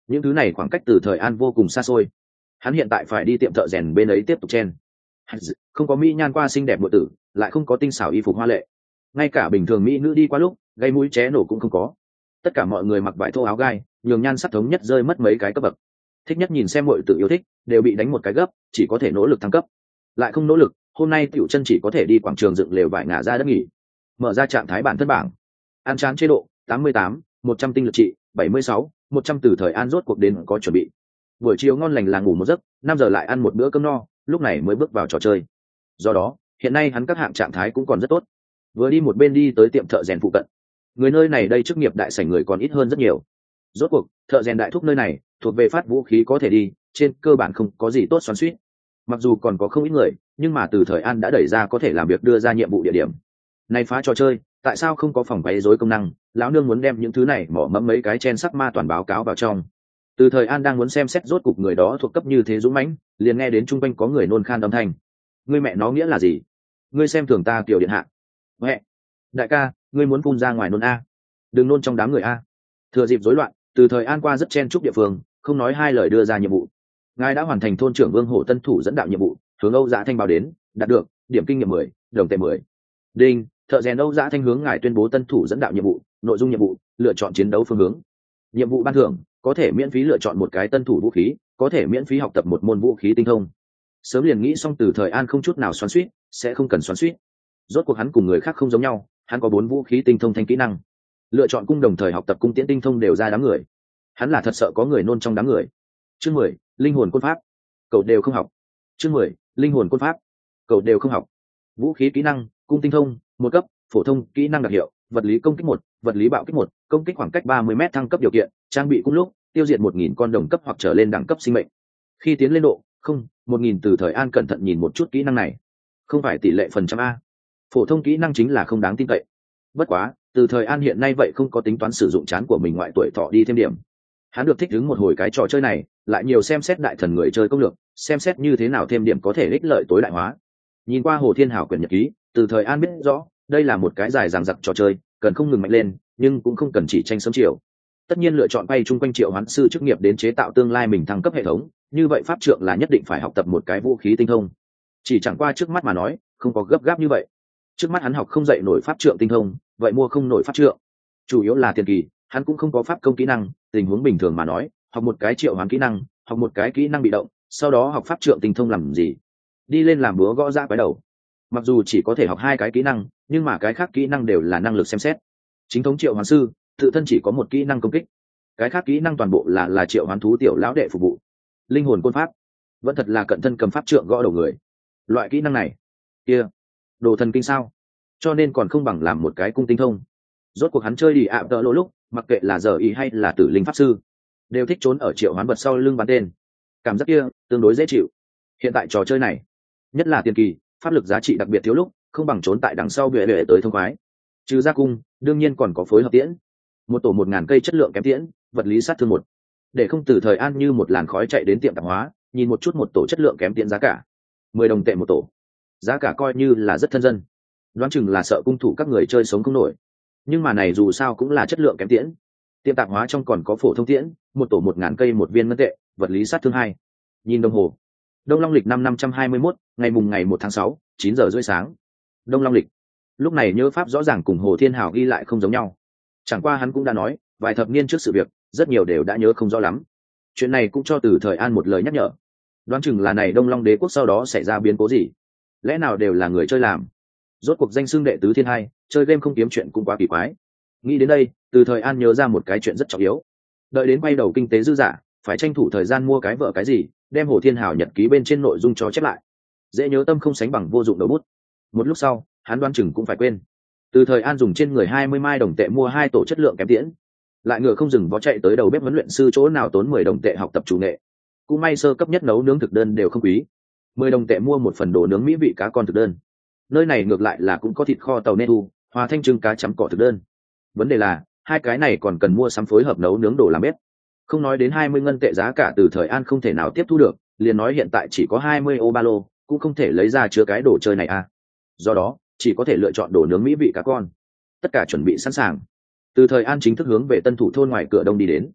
những thứ này khoảng cách từ thời an vô cùng xa xôi, hắn hiện tại phải đi tiệm thợ rèn bên ấy tiếp tục chen. Không có mỹ nhan qua xinh đẹp nội tử, lại không có tinh xảo y phục hoa lệ, ngay cả bình thường mỹ nữ đi qua lúc gây mũi ché nổ cũng không có. Tất cả mọi người mặc vải thô áo gai, nhường nhan sắc thống nhất rơi mất mấy cái cấp bậc. Thích nhất nhìn xem mọi tự yêu thích đều bị đánh một cái gấp, chỉ có thể nỗ lực thăng cấp. Lại không nỗ lực, hôm nay tiểu chân chỉ có thể đi quảng trường dựng lều vải ngả ra đất nghỉ. Mở ra trạng thái bản thân bảng, ăn chán chế độ tám mươi tám, một trăm tinh lực trị bảy mươi sáu, một trăm từ thời an rốt cuộc đến có chuẩn bị. Buổi chiều ngon lành là ngủ một giấc, năm giờ lại ăn một bữa cơm no, lúc này mới bước vào trò chơi. Do đó hiện nay hắn các hạng trạng thái cũng còn rất tốt. Vừa đi một bên đi tới tiệm thợ rèn phụ cận. Người nơi này đây chức nghiệp đại sảnh người còn ít hơn rất nhiều. Rốt cuộc thợ rèn đại thúc nơi này thuộc về phát vũ khí có thể đi, trên cơ bản không có gì tốt xoắn xuýt. Mặc dù còn có không ít người, nhưng mà từ thời an đã đẩy ra có thể làm việc đưa ra nhiệm vụ địa điểm. Này phá trò chơi, tại sao không có phòng quấy rối công năng? Lão nương muốn đem những thứ này mỏ mẫm mấy cái chen sắc ma toàn báo cáo vào trong. Từ thời an đang muốn xem xét rốt cục người đó thuộc cấp như thế dũng mãnh, liền nghe đến trung quanh có người nôn khan âm thanh. Ngươi mẹ nó nghĩa là gì? Ngươi xem thường ta tiểu điện hạ. Mẹ, đại ca, ngươi muốn phun ra ngoài nôn a? Đừng nôn trong đám người a. Thừa dịp rối loạn, từ thời an qua rất chen chúc địa phương, không nói hai lời đưa ra nhiệm vụ. Ngài đã hoàn thành thôn trưởng Vương Hổ tân thủ dẫn đạo nhiệm vụ, hướng Âu Giá Thanh báo đến, đạt được điểm kinh nghiệm mười, đồng tệ mười. Đinh, thợ rèn Âu Giá Thanh hướng ngài tuyên bố tân thủ dẫn đạo nhiệm vụ, nội dung nhiệm vụ, lựa chọn chiến đấu phương hướng. Nhiệm vụ ban thưởng, có thể miễn phí lựa chọn một cái tân thủ vũ khí, có thể miễn phí học tập một môn vũ khí tinh thông. Sớm liền nghĩ xong từ thời an không chút nào xoắn xuýt, sẽ không cần xoắn xuýt. Rốt cuộc hắn cùng người khác không giống nhau, hắn có bốn vũ khí tinh thông thanh kỹ năng. Lựa chọn cung đồng thời học tập cung tiễn tinh thông đều ra đám người. Hắn là thật sợ có người nôn trong đám người. Chương mười, linh hồn côn pháp. Cậu đều không học. Chương mười, linh hồn côn pháp. Cậu đều không học. Vũ khí kỹ năng, cung tinh thông, một cấp, phổ thông, kỹ năng đặc hiệu, vật lý công kích một, vật lý bạo kích một, công kích khoảng cách ba mươi mét thăng cấp điều kiện, trang bị cung lúc, tiêu diệt một nghìn con đồng cấp hoặc trở lên đẳng cấp sinh mệnh. Khi tiến lên độ, không, một nghìn từ thời an cẩn thận nhìn một chút kỹ năng này. Không phải tỷ lệ phần trăm a. Phổ thông kỹ năng chính là không đáng tin cậy. Bất quá, từ thời an hiện nay vậy không có tính toán sử dụng chán của mình ngoại tuổi thọ đi thêm điểm. Hắn được thích ứng một hồi cái trò chơi này, lại nhiều xem xét đại thần người chơi công lược, xem xét như thế nào thêm điểm có thể ích lợi tối đại hóa. Nhìn qua Hồ Thiên Hảo quyển nhật ký, từ thời an biết rõ, đây là một cái dài dằng dặc trò chơi, cần không ngừng mạnh lên, nhưng cũng không cần chỉ tranh sớm chiều. Tất nhiên lựa chọn bay chung quanh triệu hoán sư chức nghiệp đến chế tạo tương lai mình thăng cấp hệ thống, như vậy pháp trượng là nhất định phải học tập một cái vũ khí tinh thông. Chỉ chẳng qua trước mắt mà nói, không có gấp gáp như vậy. Trước mắt hắn học không dạy nổi pháp trượng tinh thông, vậy mua không nổi pháp trượng. Chủ yếu là tiền kỳ, hắn cũng không có pháp công kỹ năng, tình huống bình thường mà nói, học một cái triệu hoán kỹ năng, học một cái kỹ năng bị động, sau đó học pháp trượng tinh thông làm gì? Đi lên làm búa gõ ra quái đầu. Mặc dù chỉ có thể học hai cái kỹ năng, nhưng mà cái khác kỹ năng đều là năng lực xem xét. Chính thống triệu hoán sư, tự thân chỉ có một kỹ năng công kích, cái khác kỹ năng toàn bộ là là triệu hoán thú tiểu lão đệ phục vụ. Linh hồn côn pháp, vẫn thật là cận thân cầm pháp trượng gõ đầu người. Loại kỹ năng này, kia, đồ thần kinh sao? Cho nên còn không bằng làm một cái cung tinh thông. Rốt cuộc hắn chơi đi ạ tợ lỗ lúc, mặc kệ là giờ ý hay là tử linh pháp sư, đều thích trốn ở triệu hoán vật sau lưng bắn tên. Cảm giác kia tương đối dễ chịu. Hiện tại trò chơi này, nhất là tiền kỳ, pháp lực giá trị đặc biệt thiếu lúc, không bằng trốn tại đằng sau bệ bệ tới thông khoái. Trừ ra cung, đương nhiên còn có phối hợp tiễn. Một tổ một ngàn cây chất lượng kém tiễn, vật lý sát thương một. Để không từ thời an như một làn khói chạy đến tiệm tạp hóa, nhìn một chút một tổ chất lượng kém tiễn giá cả, mười đồng tệ một tổ. Giá cả coi như là rất thân dân. Đoán chừng là sợ cung thủ các người chơi sống không nổi. Nhưng mà này dù sao cũng là chất lượng kém tiễn. Tiệm tạp hóa trong còn có phổ thông tiễn, một tổ một ngàn cây một viên ngân tệ, vật lý sát thương hai. Nhìn đồng hồ. Đông Long lịch năm năm trăm hai mươi mốt, ngày mùng ngày một tháng sáu, chín giờ rưỡi sáng. Đông Long lịch. Lúc này nhớ pháp rõ ràng cùng Hồ Thiên Hảo ghi lại không giống nhau. Chẳng qua hắn cũng đã nói, vài thập niên trước sự việc, rất nhiều đều đã nhớ không rõ lắm. Chuyện này cũng cho từ thời an một lời nhắc nhở. Đoán chừng là này Đông Long đế quốc sau đó xảy ra biến cố gì. Lẽ nào đều là người chơi làm? Rốt cuộc danh xưng đệ tứ thiên hai, chơi game không kiếm chuyện cũng quá kỳ quái. Nghĩ đến đây, từ thời an nhớ ra một cái chuyện rất trọng yếu. Đợi đến quay đầu kinh tế dư giả, phải tranh thủ thời gian mua cái vợ cái gì, đem Hồ Thiên Hảo nhật ký bên trên nội dung cho chép lại. Dễ nhớ tâm không sánh bằng vô dụng đầu bút. Một lúc sau, hắn đoán chừng cũng phải quên. Từ thời an dùng trên người hai mươi mai đồng tệ mua hai tổ chất lượng kém tiễn, lại ngựa không dừng vó chạy tới đầu bếp huấn luyện sư chỗ nào tốn mười đồng tệ học tập chủ nghệ. Cũng may sơ cấp nhất nấu nướng thực đơn đều không quý, mười đồng tệ mua một phần đồ nướng mỹ vị cá con thực đơn. Nơi này ngược lại là cũng có thịt kho tàu nê thu, hòa thanh trưng cá chấm cỏ thực đơn. Vấn đề là hai cái này còn cần mua sắm phối hợp nấu nướng đồ làm bếp. Không nói đến hai mươi ngân tệ giá cả từ thời an không thể nào tiếp thu được, liền nói hiện tại chỉ có hai mươi ô ba lô, cũng không thể lấy ra chứa cái đồ chơi này à. Do đó, chỉ có thể lựa chọn đồ nướng mỹ vị cá con. Tất cả chuẩn bị sẵn sàng. Từ thời an chính thức hướng về tân thủ thôn ngoài cửa đông đi đến.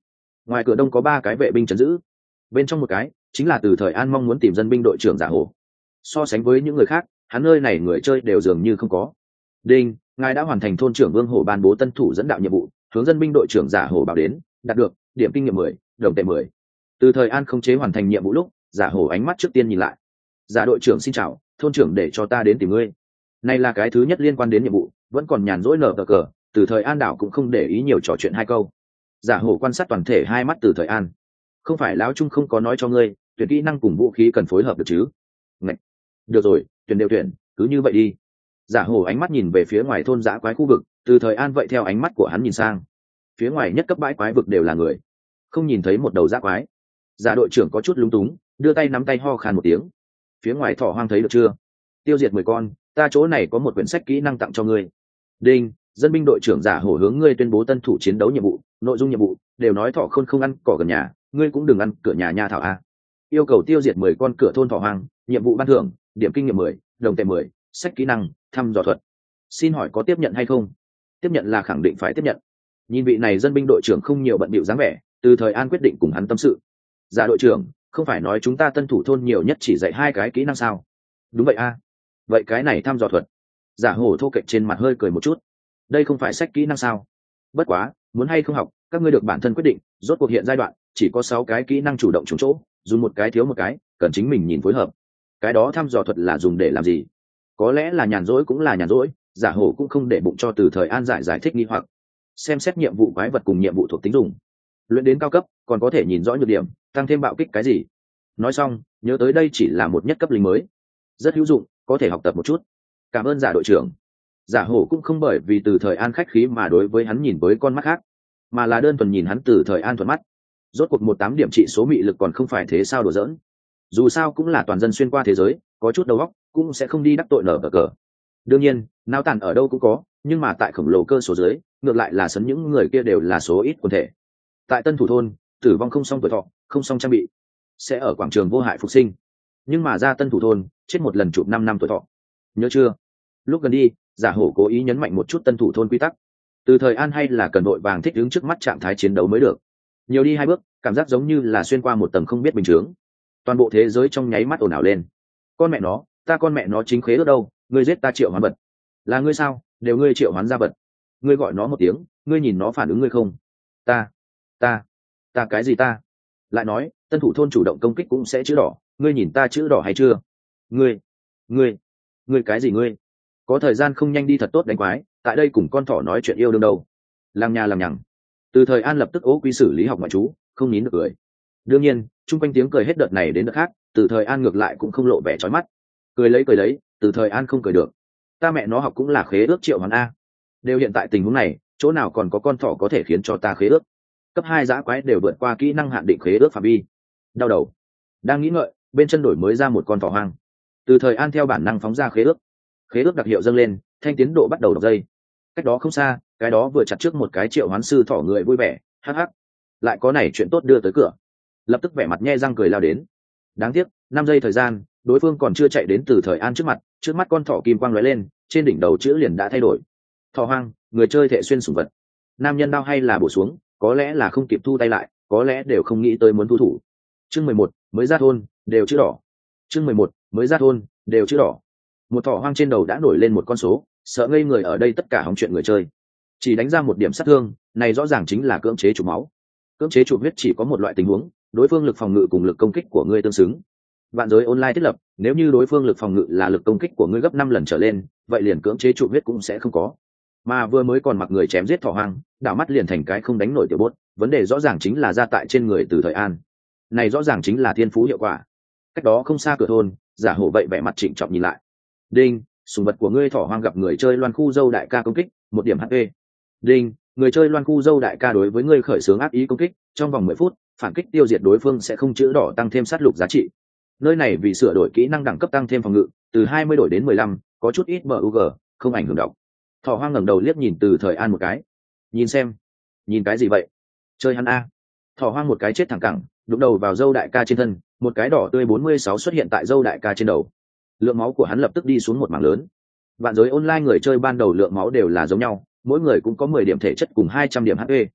Ngoài cửa đông có ba cái vệ binh trấn giữ, bên trong một cái chính là từ thời an mong muốn tìm dân binh đội trưởng Giả Hổ. So sánh với những người khác, hắn nơi này người chơi đều dường như không có. Đinh, ngài đã hoàn thành thôn trưởng Vương Hổ ban bố tân thủ dẫn đạo nhiệm vụ, hướng dân binh đội trưởng Giả Hổ báo đến, đạt được điểm kinh nghiệm mười, đồng tệ mười. Từ thời an không chế hoàn thành nhiệm vụ lúc, Giả Hổ ánh mắt trước tiên nhìn lại. Giả đội trưởng xin chào, thôn trưởng để cho ta đến tìm ngươi. Này là cái thứ nhất liên quan đến nhiệm vụ, vẫn còn nhàn rỗi nở cờ cờ, từ thời an đảo cũng không để ý nhiều trò chuyện hai câu. Giả Hổ quan sát toàn thể hai mắt từ thời an. Không phải lão trung không có nói cho ngươi, tuyển kỹ năng cùng vũ khí cần phối hợp được chứ? Ngậy. Được rồi, tuyển đều tuyển, cứ như vậy đi. Giả Hổ ánh mắt nhìn về phía ngoài thôn dã quái khu vực, từ thời an vậy theo ánh mắt của hắn nhìn sang. Phía ngoài nhất cấp bãi quái vực đều là người, không nhìn thấy một đầu dã quái. Giả đội trưởng có chút lúng túng, đưa tay nắm tay ho khan một tiếng. Phía ngoài thỏ hoang thấy được chưa? Tiêu diệt mười con, ta chỗ này có một quyển sách kỹ năng tặng cho ngươi. Đinh, dân binh đội trưởng Giả Hổ hướng ngươi tuyên bố tân thủ chiến đấu nhiệm vụ, nội dung nhiệm vụ đều nói thỏ khôn không ăn cỏ gần nhà, ngươi cũng đừng ăn cửa nhà nha thảo a. Yêu cầu tiêu diệt mười con cửa thôn thỏ hoang, nhiệm vụ ban thưởng điểm kinh nghiệm mười, đồng tệ mười, sách kỹ năng thăm dò thuật. Xin hỏi có tiếp nhận hay không? Tiếp nhận là khẳng định phải tiếp nhận. Nhìn vị này dân binh đội trưởng không nhiều bận bịu dáng vẻ, từ thời an quyết định cùng hắn tâm sự. Dạ đội trưởng, không phải nói chúng ta tân thủ thôn nhiều nhất chỉ dạy hai cái kỹ năng sao? Đúng vậy a. Vậy cái này thăm dò thuật. Giả Hổ thô kệch trên mặt hơi cười một chút. Đây không phải sách kỹ năng sao? Bất quá, muốn hay không học, các ngươi được bản thân quyết định, rốt cuộc hiện giai đoạn chỉ có sáu cái kỹ năng chủ động trúng chỗ, dùng một cái thiếu một cái, cần chính mình nhìn phối hợp. Cái đó thăm dò thuật là dùng để làm gì? Có lẽ là nhàn rỗi cũng là nhàn rỗi, Giả Hổ cũng không để bụng cho từ thời an giải giải thích nghi hoặc. Xem xét nhiệm vụ quái vật cùng nhiệm vụ thuộc tính dùng. Luyện đến cao cấp, còn có thể nhìn rõ nhược điểm, tăng thêm bạo kích cái gì. Nói xong, nhớ tới đây chỉ là một nhất cấp lính mới, rất hữu dụng, có thể học tập một chút. Cảm ơn Giả đội trưởng. Giả Hổ cũng không bởi vì từ thời an khách khí mà đối với hắn nhìn với con mắt khác, mà là đơn thuần nhìn hắn từ thời an thuận mắt. Rốt cuộc một tám điểm trị số mị lực còn không phải thế sao đùa giỡn. Dù sao cũng là toàn dân xuyên qua thế giới, có chút đầu óc cũng sẽ không đi đắc tội nở cờ cờ. Đương nhiên, nao tàn ở đâu cũng có, nhưng mà tại khổng lồ cơ số dưới, ngược lại là sấn những người kia đều là số ít quần thể. Tại tân thủ thôn, tử vong không xong tuổi thọ, không xong trang bị, sẽ ở quảng trường vô hại phục sinh. Nhưng mà ra tân thủ thôn, chết một lần chụp năm năm tuổi thọ. Nhớ chưa? Lúc gần đi, Giả Hổ cố ý nhấn mạnh một chút tân thủ thôn quy tắc. Từ thời an hay là cần đội vàng thích ứng trước mắt trạng thái chiến đấu mới được. Nhiều đi hai bước, cảm giác giống như là xuyên qua một tầng không biết bình chướng. Toàn bộ thế giới trong nháy mắt ồn ào lên. Con mẹ nó, ta con mẹ nó chính khế ước đâu, ngươi giết ta triệu hoán vật. Là ngươi sao? Đều ngươi triệu hoán ra vật. Ngươi gọi nó một tiếng, ngươi nhìn nó phản ứng ngươi không? Ta, ta, ta cái gì ta? Lại nói, tân thủ thôn chủ động công kích cũng sẽ chữ đỏ, ngươi nhìn ta chữ đỏ hay chưa? Ngươi, ngươi, ngươi cái gì ngươi? Có thời gian không nhanh đi thật tốt đánh quái, tại đây cùng con thỏ nói chuyện yêu đương đâu. Làm nhà làm nhằng. Từ thời an lập tức ố quy xử lý học ngoại trú, không nín được cười. Đương nhiên, chung quanh tiếng cười hết đợt này đến đợt khác, từ thời an ngược lại cũng không lộ vẻ trói mắt. Cười lấy cười lấy, từ thời an không cười được. Ta mẹ nó học cũng là khế ước triệu hoán a. Đều hiện tại tình huống này, chỗ nào còn có con thỏ có thể khiến cho ta khế ước? Cấp hai dã quái đều vượt qua kỹ năng hạn định khế ước phạm vi. Đau đầu. Đang nghĩ ngợi, bên chân đổi mới ra một con thỏ hoang. Từ thời an theo bản năng phóng ra khế ước. Khế ước đặc hiệu dâng lên, thanh tiến độ bắt đầu đọc dây. Cách đó không xa, cái đó vừa chặt trước một cái triệu hoán sư thỏ người vui vẻ, hắc hắc. Lại có này chuyện tốt đưa tới cửa. Lập tức vẻ mặt nhe răng cười lao đến. Đáng tiếc, năm giây thời gian, đối phương còn chưa chạy đến từ thời an trước mặt, trước mắt con thỏ kim quang lóe lên, trên đỉnh đầu chữ liền đã thay đổi. Thỏ hoang, người chơi thể xuyên sủng vật. Nam nhân đao hay là bổ xuống, có lẽ là không kịp thu tay lại, có lẽ đều không nghĩ tới muốn thu thủ. Chương mười một, mới ra thôn, đều chữ đỏ. Chương mười một, mới ra thôn, đều chữ đỏ. Một thỏ hoang trên đầu đã nổi lên một con số, sợ ngây người ở đây tất cả hóng chuyện người chơi. Chỉ đánh ra một điểm sát thương, này rõ ràng chính là cưỡng chế chụp máu. Cưỡng chế chụp huyết chỉ có một loại tình huống, đối phương lực phòng ngự cùng lực công kích của ngươi tương xứng. Vạn giới online thiết lập, nếu như đối phương lực phòng ngự là lực công kích của ngươi gấp năm lần trở lên, vậy liền cưỡng chế chụp huyết cũng sẽ không có. Mà vừa mới còn mặc người chém giết thỏ hoang, đảo mắt liền thành cái không đánh nổi tiểu bốt, vấn đề rõ ràng chính là ra tại trên người từ thời an. Này rõ ràng chính là thiên phú hiệu quả. Cách đó không xa cửa thôn, Giả Hổ vậy vẻ mặt trịnh trọng nhìn lại. Đinh, sùng vật của ngươi thỏ hoang gặp người chơi loan khu dâu đại ca công kích, một điểm hát pê. Đinh, người chơi loan khu dâu đại ca đối với ngươi khởi xướng ác ý công kích, trong vòng mười phút, phản kích tiêu diệt đối phương sẽ không chữ đỏ tăng thêm sát lục giá trị. Nơi này vì sửa đổi kỹ năng đẳng cấp tăng thêm phòng ngự, từ hai mươi đổi đến mười lăm, có chút ít bug, không ảnh hưởng đọc. Thỏ hoang ngẩng đầu liếc nhìn từ thời an một cái. Nhìn xem, nhìn cái gì vậy? Chơi hắn a. Thỏ hoang một cái chết thẳng cẳng, đụng đầu vào dâu đại ca trên thân, một cái đỏ tươi bốn mươi sáu xuất hiện tại dâu đại ca trên đầu. Lượng máu của hắn lập tức đi xuống một mảng lớn. Vạn giới online người chơi ban đầu lượng máu đều là giống nhau, mỗi người cũng có mười điểm thể chất cùng hai trăm điểm hát pê.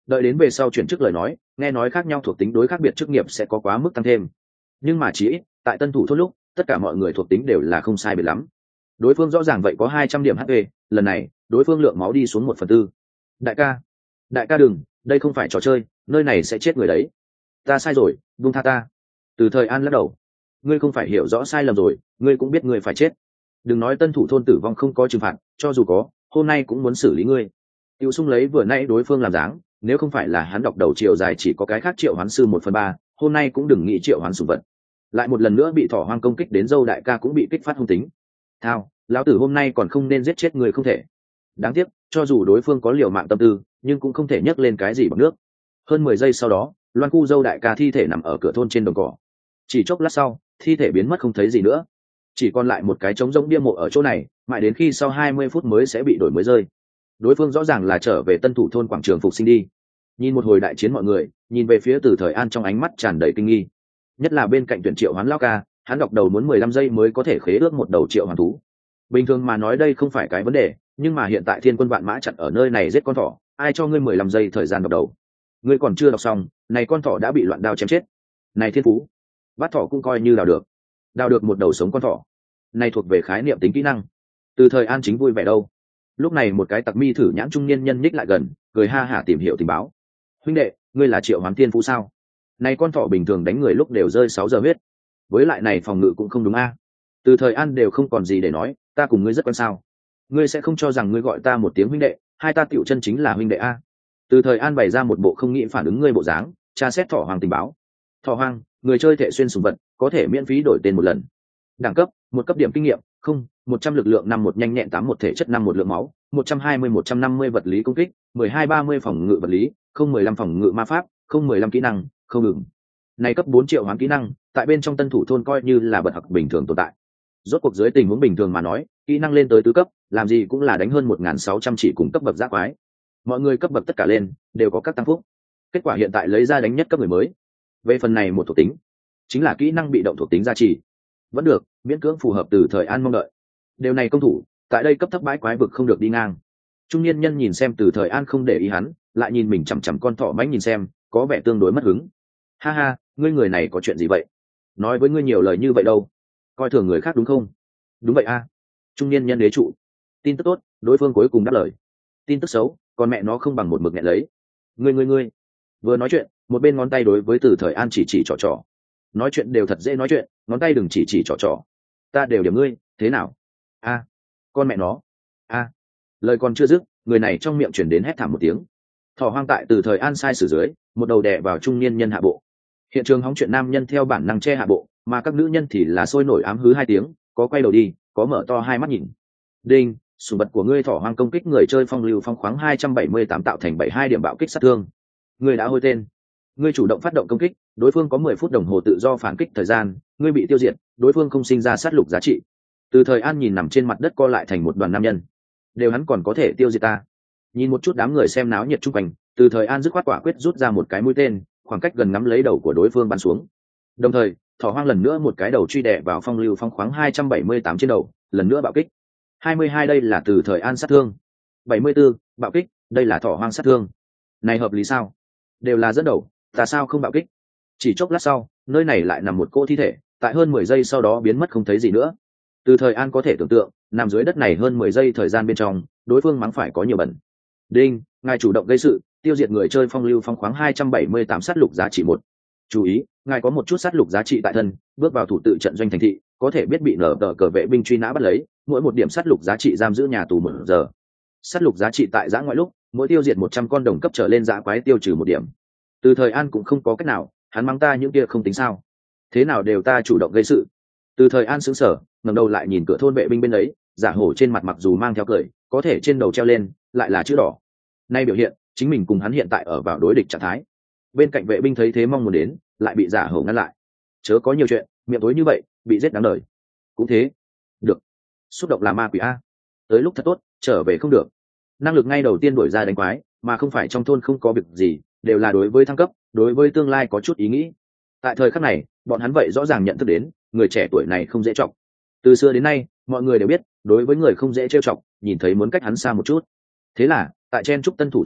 Đợi đến về sau chuyển chức lời nói, nghe nói khác nhau thuộc tính đối khác biệt chức nghiệp sẽ có quá mức tăng thêm, nhưng mà chỉ ít tại tân thủ thôn lúc tất cả mọi người thuộc tính đều là không sai biệt lắm. Đối phương rõ ràng vậy có hai trăm điểm hát pê, lần này đối phương lượng máu đi xuống một phần tư. Đại ca, đại ca đừng, đây không phải trò chơi, nơi này sẽ chết người đấy. Ta sai rồi, buông tha ta. Từ Thời An lắc đầu. Ngươi không phải hiểu rõ sai lầm rồi, ngươi cũng biết ngươi phải chết. Đừng nói tân thủ thôn tử vong không có trừng phạt, cho dù có, hôm nay cũng muốn xử lý ngươi. Tiêu Sung lấy vừa nãy đối phương làm dáng, nếu không phải là hắn đọc đầu triệu dài chỉ có cái khác triệu hoán sư một phần ba, hôm nay cũng đừng nghĩ triệu hoán sủng vật. Lại một lần nữa bị thỏ hoang công kích đến dâu đại ca cũng bị kích phát hung tính. Thao, lão tử hôm nay còn không nên giết chết người không thể. Đáng tiếc, cho dù đối phương có liều mạng tâm tư, nhưng cũng không thể nhấc lên cái gì bằng nước. Hơn mười giây sau đó, loan khu dâu đại ca thi thể nằm ở cửa thôn trên đồng cỏ. Chỉ chốc lát sau, thi thể biến mất không thấy gì nữa, chỉ còn lại một cái trống rỗng bia mộ ở chỗ này, mãi đến khi sau hai mươi phút mới sẽ bị đổi mới rơi. Đối phương rõ ràng là trở về tân thủ thôn quảng trường phục sinh đi. Nhìn một hồi đại chiến mọi người, nhìn về phía Từ Thời An trong ánh mắt tràn đầy kinh nghi, nhất là bên cạnh tuyển triệu hoán lao ca, hắn đọc đầu muốn mười lăm giây mới có thể khế ước một đầu triệu hoán thú. Bình thường mà nói đây không phải cái vấn đề, nhưng mà hiện tại thiên quân vạn mã chặn ở nơi này giết con thỏ, ai cho ngươi mười lăm giây thời gian đọc đầu? Ngươi còn chưa đọc xong, này con thỏ đã bị loạn đao chém chết. Này thiên phú, bắt thỏ cũng coi như đào được, đào được một đầu sống con thỏ, này thuộc về khái niệm tính kỹ năng. Từ Thời An chính vui vẻ đâu. Lúc này một cái tặc mi thử nhãn trung niên nhân nhích lại gần, cười ha hả tìm hiểu tình báo. Huynh đệ, ngươi là triệu hoán thiên phú sao? Này con thỏ bình thường đánh người lúc đều rơi sáu giờ huyết, với lại này phòng ngự cũng không đúng a. Từ Thời An đều không còn gì để nói, ta cùng ngươi rất quan sao? Ngươi sẽ không cho rằng ngươi gọi ta một tiếng huynh đệ, hai ta tiểu chân chính là huynh đệ a. Từ Thời An bày ra một bộ không nghĩ phản ứng ngươi bộ dáng, tra xét thỏ hoang tình báo. Thỏ hoang, người chơi thể xuyên sùng vật, có thể miễn phí đổi tên một lần. Đẳng cấp, một cấp điểm kinh nghiệm, không, một trăm lực lượng năm một nhanh nhẹn tám một thể chất năm một lượng máu, một trăm hai mươi một trăm năm mươi vật lý công kích, mười hai ba mươi phòng ngự vật lý, không mười lăm phòng ngự ma pháp, không mười lăm kỹ năng, không ngừng. Này cấp bốn triệu hoán kỹ năng, tại bên trong tân thủ thôn coi như là bậc học bình thường tồn tại. Rốt cuộc dưới tình huống bình thường mà nói, kỹ năng lên tới tứ cấp, làm gì cũng là đánh hơn một nghìn sáu trăm chỉ cùng cấp bậc giác quái. Mọi người cấp bậc tất cả lên, đều có các tăng phúc. Kết quả hiện tại lấy ra đánh nhất cấp người mới. Về phần này một thuộc tính, chính là kỹ năng bị động thuộc tính gia trì. Vẫn được, miễn cưỡng phù hợp Từ Thời An mong đợi. Điều này công thủ, tại đây cấp thấp bãi quái vực không được đi ngang. Trung niên nhân nhìn xem Từ Thời An không để ý hắn, lại nhìn mình chằm chằm con thỏ mãnh nhìn xem, có vẻ tương đối mất hứng. Ha ha, ngươi người này có chuyện gì vậy? Nói với ngươi nhiều lời như vậy đâu? Coi thường người khác đúng không? Đúng vậy a. Trung niên nhân đế trụ. Tin tức tốt, đối phương cuối cùng đáp lời. Tin tức xấu, còn mẹ nó không bằng một mực nghẹn lấy. Ngươi ngươi ngươi. Vừa nói chuyện, một bên ngón tay đối với Từ Thời An chỉ chỉ trò trò. Nói chuyện đều thật dễ nói chuyện, ngón tay đừng chỉ chỉ trò trò. Ta đều điểm ngươi, thế nào? A, con mẹ nó. A. Lời còn chưa dứt, người này trong miệng chuyển đến hét thảm một tiếng. Thỏ hoang tại Từ Thời An sai sử dưới, một đầu đè vào trung niên nhân hạ bộ. Hiện trường hóng chuyện nam nhân theo bản năng che hạ bộ, mà các nữ nhân thì là sôi nổi ám hứ hai tiếng, có quay đầu đi, có mở to hai mắt nhìn. Đinh, sủng vật của ngươi thỏ hoang công kích người chơi phong lưu phong khoáng hai trăm bảy mươi tám tạo thành bảy mươi hai điểm bạo kích sát thương. Ngươi đã hôi tên. Ngươi chủ động phát động công kích, đối phương có mười phút đồng hồ tự do phản kích thời gian, ngươi bị tiêu diệt, đối phương không sinh ra sát lục giá trị. Từ Thời An nhìn nằm trên mặt đất co lại thành một đoàn nam nhân. Đều hắn còn có thể tiêu diệt ta. Nhìn một chút đám người xem náo nhiệt chung quanh, Từ Thời An dứt khoát quả quyết rút ra một cái mũi tên, khoảng cách gần ngắm lấy đầu của đối phương bắn xuống. Đồng thời, thỏ hoang lần nữa một cái đầu truy đè vào phong lưu phong khoáng hai trăm bảy mươi tám trên đầu, lần nữa bạo kích. hai mươi hai đây là Từ Thời An sát thương. bảy mươi tư, bạo kích, đây là thỏ hoang sát thương. Này hợp lý sao? Đều là dẫn đầu, ta sao không bạo kích? Chỉ chốc lát sau, nơi này lại nằm một cô thi thể, tại hơn mười giây sau đó biến mất không thấy gì nữa. Từ Thời An có thể tưởng tượng, nằm dưới đất này hơn mười giây thời gian bên trong, đối phương mắng phải có nhiều bẩn. Đinh, ngài chủ động gây sự, tiêu diệt người chơi phong lưu phong khoáng hai trăm bảy mươi tám sát lục giá trị một. Chú ý, ngài có một chút sát lục giá trị tại thân, bước vào thủ tự trận doanh thành thị, có thể biết bị nở tờ cờ vệ binh truy nã bắt lấy, mỗi một điểm sát lục giá trị giam giữ nhà tù một giờ. Sát lục giá trị tại giã ngoại lúc, mỗi tiêu diệt một trăm con đồng cấp trở lên giã quái tiêu trừ một điểm. Từ Thời An cũng không có cách nào, hắn mắng ta những kia không tính sao? Thế nào đều ta chủ động gây sự. Từ Thời An sững sờ, ngẩng đầu lại nhìn cửa thôn vệ binh bên đấy, giả hổ trên mặt mặc dù mang theo cười, có thể trên đầu treo lên lại là chữ đỏ. Nay biểu hiện, chính mình cùng hắn hiện tại ở vào đối địch trạng thái. Bên cạnh vệ binh thấy thế mong muốn đến, lại bị giả hổ ngăn lại. Chớ có nhiều chuyện, miệng tối như vậy, bị giết đáng đời. Cũng thế. Được. Xúc động là ma quỷ a. Tới lúc thật tốt, trở về không được. Năng lực ngay đầu tiên đuổi ra đánh quái, mà không phải trong thôn không có việc gì, đều là đối với thăng cấp, đối với tương lai có chút ý nghĩ. Tại thời khắc này, bọn hắn vậy rõ ràng nhận thức đến, người trẻ tuổi này không dễ trọng. Từ xưa đến nay, mọi người đều biết, đối với người không dễ trêu chọc, nhìn thấy muốn cách hắn xa một chút. Thế là, tại chen trúc tân thủ thôn cửa,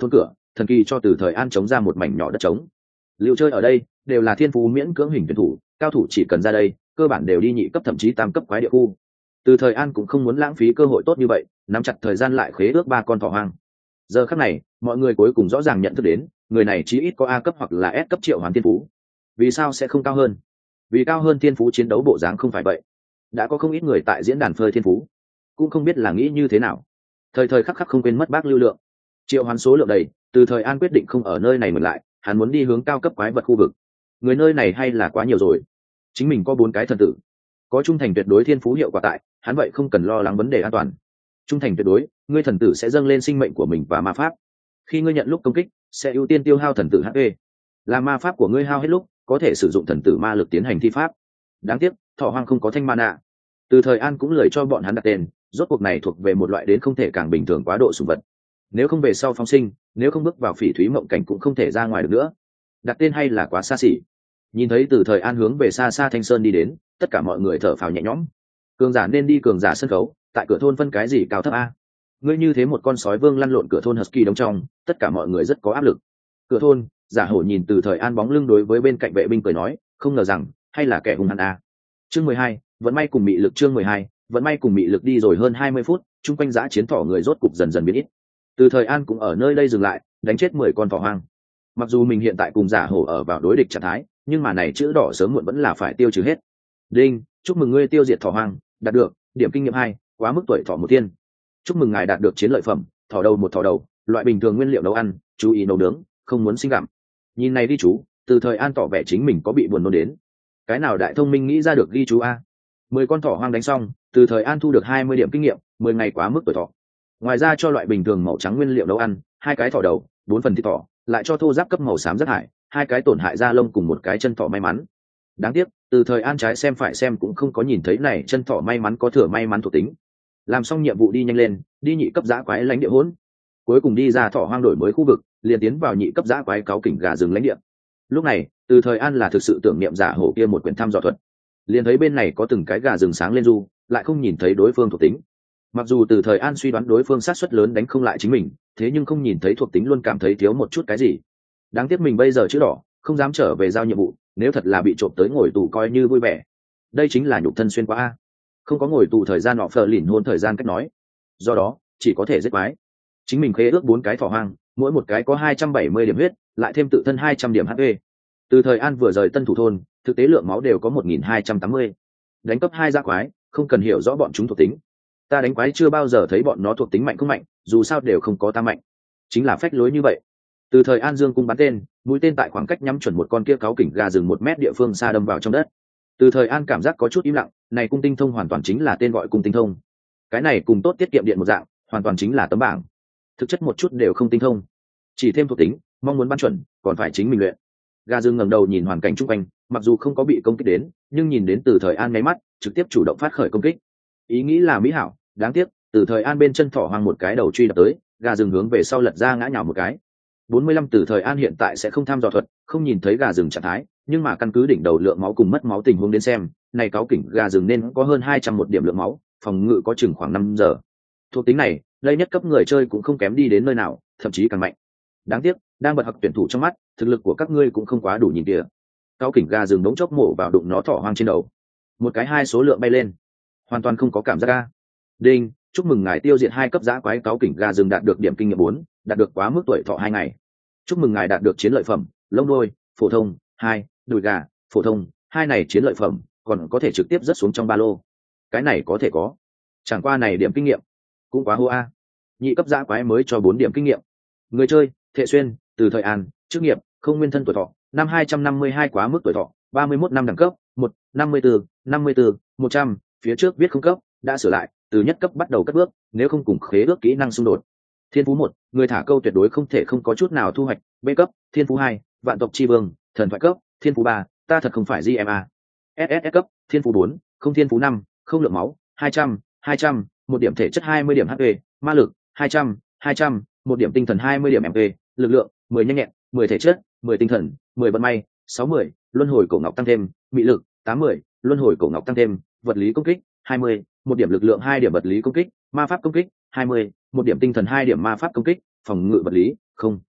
thần kỳ cho từ thời an chống ra một mảnh nhỏ đất trống. Liệu chơi ở đây đều là thiên phú miễn cưỡng hình tuyển thủ, cao thủ chỉ cần ra đây cơ bản đều đi nhị cấp thậm chí tam cấp quái địa khu. Từ thời an cũng không muốn lãng phí cơ hội tốt như vậy, nắm chặt thời gian lại khế ước ba con thỏ hoang. Giờ khắc này mọi người cuối cùng rõ ràng nhận thức đến người này chí ít có A cấp hoặc là S cấp triệu hoán thiên phú. Vì sao sẽ không cao hơn? Vì cao hơn thiên phú chiến đấu bộ dáng không phải vậy. Đã có không ít người tại diễn đàn phơi thiên phú, cũng không biết là nghĩ như thế nào, thời thời khắc khắc không quên mất bác lưu lượng. Triệu hoán số lượng đầy, từ thời an quyết định không ở nơi này mượn lại, hắn muốn đi hướng cao cấp quái vật khu vực. Người nơi này hay là quá nhiều rồi, chính mình có bốn cái thần tử, có trung thành tuyệt đối thiên phú hiệu quả tại, hắn vậy không cần lo lắng vấn đề an toàn. Trung thành tuyệt đối, ngươi thần tử sẽ dâng lên sinh mệnh của mình và ma pháp. Khi ngươi nhận lúc công kích sẽ ưu tiên tiêu hao thần tử hát pê, là ma pháp của ngươi hao hết lúc có thể sử dụng thần tử ma lực tiến hành thi pháp. Đáng tiếc thỏ hoang không có thanh mana. Từ thời an cũng lười cho bọn hắn đặt tên, rốt cuộc này thuộc về một loại đến không thể càng bình thường quá độ sủng vật. Nếu không về sau phóng sinh, nếu không bước vào phỉ thúy mộng cảnh cũng không thể ra ngoài được nữa. Đặt tên hay là quá xa xỉ. Nhìn thấy từ thời an hướng về xa xa thanh sơn đi đến, tất cả mọi người thở phào nhẹ nhõm. Cường giả nên đi cường giả sân khấu, tại cửa thôn phân cái gì cao thấp a? Ngươi như thế một con sói vương lăn lộn cửa thôn husky đóng trong, tất cả mọi người rất có áp lực. Cửa thôn, giả hổ nhìn từ thời an bóng lưng đối với bên cạnh vệ binh cười nói, không ngờ rằng hay là kẻ hung hăng a. Chương mười hai, vẫn may cùng mị lực. Chương mười hai, vẫn may cùng mị lực. Đi rồi hơn hai mươi phút, chung quanh giã chiến thỏ người rốt cục dần dần biến ít. Từ thời an cũng ở nơi đây dừng lại, đánh chết mười con thỏ hoang. Mặc dù mình hiện tại cùng giả hổ ở vào đối địch trạng thái, nhưng mà này chữ đỏ sớm muộn vẫn là phải tiêu trừ hết. Đinh, chúc mừng ngươi tiêu diệt thỏ hoang, đạt được điểm kinh nghiệm hai, quá mức tuổi thọ một thiên. Chúc mừng ngài đạt được chiến lợi phẩm, thỏ đầu một thỏ đầu, loại bình thường nguyên liệu nấu ăn, chú ý nấu nướng, không muốn sinh gặm. Nhìn này đi chú, từ thời an tỏ vẻ chính mình có bị buồn nôn đến. Cái nào đại thông minh nghĩ ra được ghi chú a? Mười con thỏ hoang đánh xong, từ thời an thu được hai mươi điểm kinh nghiệm, mười ngày quá mức tuổi thọ. Ngoài ra cho loại bình thường màu trắng nguyên liệu nấu ăn, hai cái thỏ đầu, bốn phần thịt thỏ, lại cho thô giáp cấp màu xám rất hại, hai cái tổn hại da lông cùng một cái chân thỏ may mắn. Đáng tiếc từ thời an trái xem phải xem cũng không có nhìn thấy này chân thỏ may mắn có thừa may mắn thuộc tính. Làm xong nhiệm vụ đi nhanh lên, đi nhị cấp giã quái lãnh địa hỗn. Cuối cùng đi ra thỏ hoang đổi mới khu vực, liền tiến vào nhị cấp giã quái cáu kỉnh gà rừng lãnh địa. Lúc này từ thời an là thực sự tưởng niệm giả hổ kia một quyển thăm dò thuật, liền thấy bên này có từng cái gà rừng sáng lên du, lại không nhìn thấy đối phương thuộc tính. Mặc dù từ thời an suy đoán đối phương sát suất lớn đánh không lại chính mình, thế nhưng không nhìn thấy thuộc tính luôn cảm thấy thiếu một chút cái gì. Đáng tiếc mình bây giờ chữ đỏ, không dám trở về giao nhiệm vụ, nếu thật là bị trộm tới ngồi tù coi như vui vẻ. Đây chính là nhục thân xuyên qua a, không có ngồi tù thời gian nọ phờ lìn hôn thời gian cách nói, do đó chỉ có thể giết quái. Chính mình khế ước bốn cái thỏ hoang, mỗi một cái có hai trăm bảy mươi điểm huyết, lại thêm tự thân hai trăm điểm hát pê. Từ thời an vừa rời tân thủ thôn, thực tế lượng máu đều có một nghìn hai trăm tám mươi. Đánh cấp hai ra quái, không cần hiểu rõ bọn chúng thuộc tính. Ta đánh quái chưa bao giờ thấy bọn nó thuộc tính mạnh không mạnh, dù sao đều không có ta mạnh, chính là phách lối như vậy. Từ thời an dương cung bắn tên, mũi tên tại khoảng cách nhắm chuẩn một con kia cáu kỉnh gà rừng một mét địa phương xa đâm vào trong đất. Từ thời an cảm giác có chút im lặng, này cung tinh thông hoàn toàn chính là tên gọi cung tinh thông. Cái này cùng tốt tiết kiệm điện một dạng, hoàn toàn chính là tấm bảng. Thực chất một chút đều không tinh thông, chỉ thêm thuộc tính, mong muốn bắn chuẩn còn phải chính mình luyện. Gà rừng ngẩng đầu nhìn hoàn cảnh chung quanh, mặc dù không có bị công kích đến, nhưng nhìn đến từ thời an nháy mắt, trực tiếp chủ động phát khởi công kích. Ý nghĩ là mỹ hảo, đáng tiếc từ thời an bên chân thỏ hoang một cái đầu truy đập tới, gà rừng hướng về sau lật ra ngã nhào một cái. bốn mươi lăm từ thời an hiện tại sẽ không tham dò thuật, không nhìn thấy gà rừng trạng thái, nhưng mà căn cứ đỉnh đầu lượng máu cùng mất máu tình huống đến xem, này cáo kỉnh gà rừng nên có hơn hai trăm một điểm lượng máu, phòng ngự có chừng khoảng năm giờ. Thuộc tính này, đây nhất cấp người chơi cũng không kém đi đến nơi nào, thậm chí càng mạnh. Đáng tiếc, đang bật học tuyển thủ trong mắt, thực lực của các ngươi cũng không quá đủ nhìn kìa. Cáo kỉnh gà rừng đống chốc mổ vào đụng nó thỏ hoang trên đầu. Một cái hai số lượng bay lên, hoàn toàn không có cảm giác ga. Đinh, chúc mừng ngài tiêu diệt hai cấp giã quái cáo kỉnh gà rừng đạt được điểm kinh nghiệm bốn, đạt được quá mức tuổi thọ hai ngày. Chúc mừng ngài đạt được chiến lợi phẩm, lông đôi, phổ thông, hai, đùi gà, phổ thông, hai này chiến lợi phẩm, còn có thể trực tiếp rớt xuống trong ba lô. Cái này có thể có. Chẳng qua này điểm kinh nghiệm cũng quá hô a. Nhị cấp giã quái mới cho bốn điểm kinh nghiệm. Người chơi, Thệ Xuyên, từ thời an, chức nghiệp, không nguyên thân tuổi thọ, năm hai trăm năm mươi hai quá mức tuổi thọ, ba mươi mốt năm đẳng cấp, một, năm mươi tư, năm mươi tư, một trăm, phía trước viết không cấp, đã sửa lại, từ nhất cấp bắt đầu cất bước, nếu không cùng khế ước kỹ năng xung đột. Thiên phú một, người thả câu tuyệt đối không thể không có chút nào thu hoạch, B cấp. Thiên phú hai, vạn tộc chi vương, thần thoại cấp. Thiên phú ba, ta thật không phải giê em a. ét ét ét cấp. Thiên phú bốn, không. Thiên phú năm, không lượng máu, hai trăm, hai trăm, một điểm thể chất hai mươi điểm hát pê, ma lực hai trăm, hai trăm, một điểm tinh thần hai mươi điểm em pê, lực lượng mười nhanh nhẹn, mười thể chất, mười tinh thần, mười vận may, sáu mươi, luân hồi cổ ngọc tăng thêm, mị lực tám mươi, luân hồi cổ ngọc tăng thêm, vật lý công kích hai mươi, một điểm lực lượng hai điểm vật lý công kích, ma pháp công kích hai mươi, một điểm tinh thần hai điểm ma pháp công kích, phòng ngự vật lý không.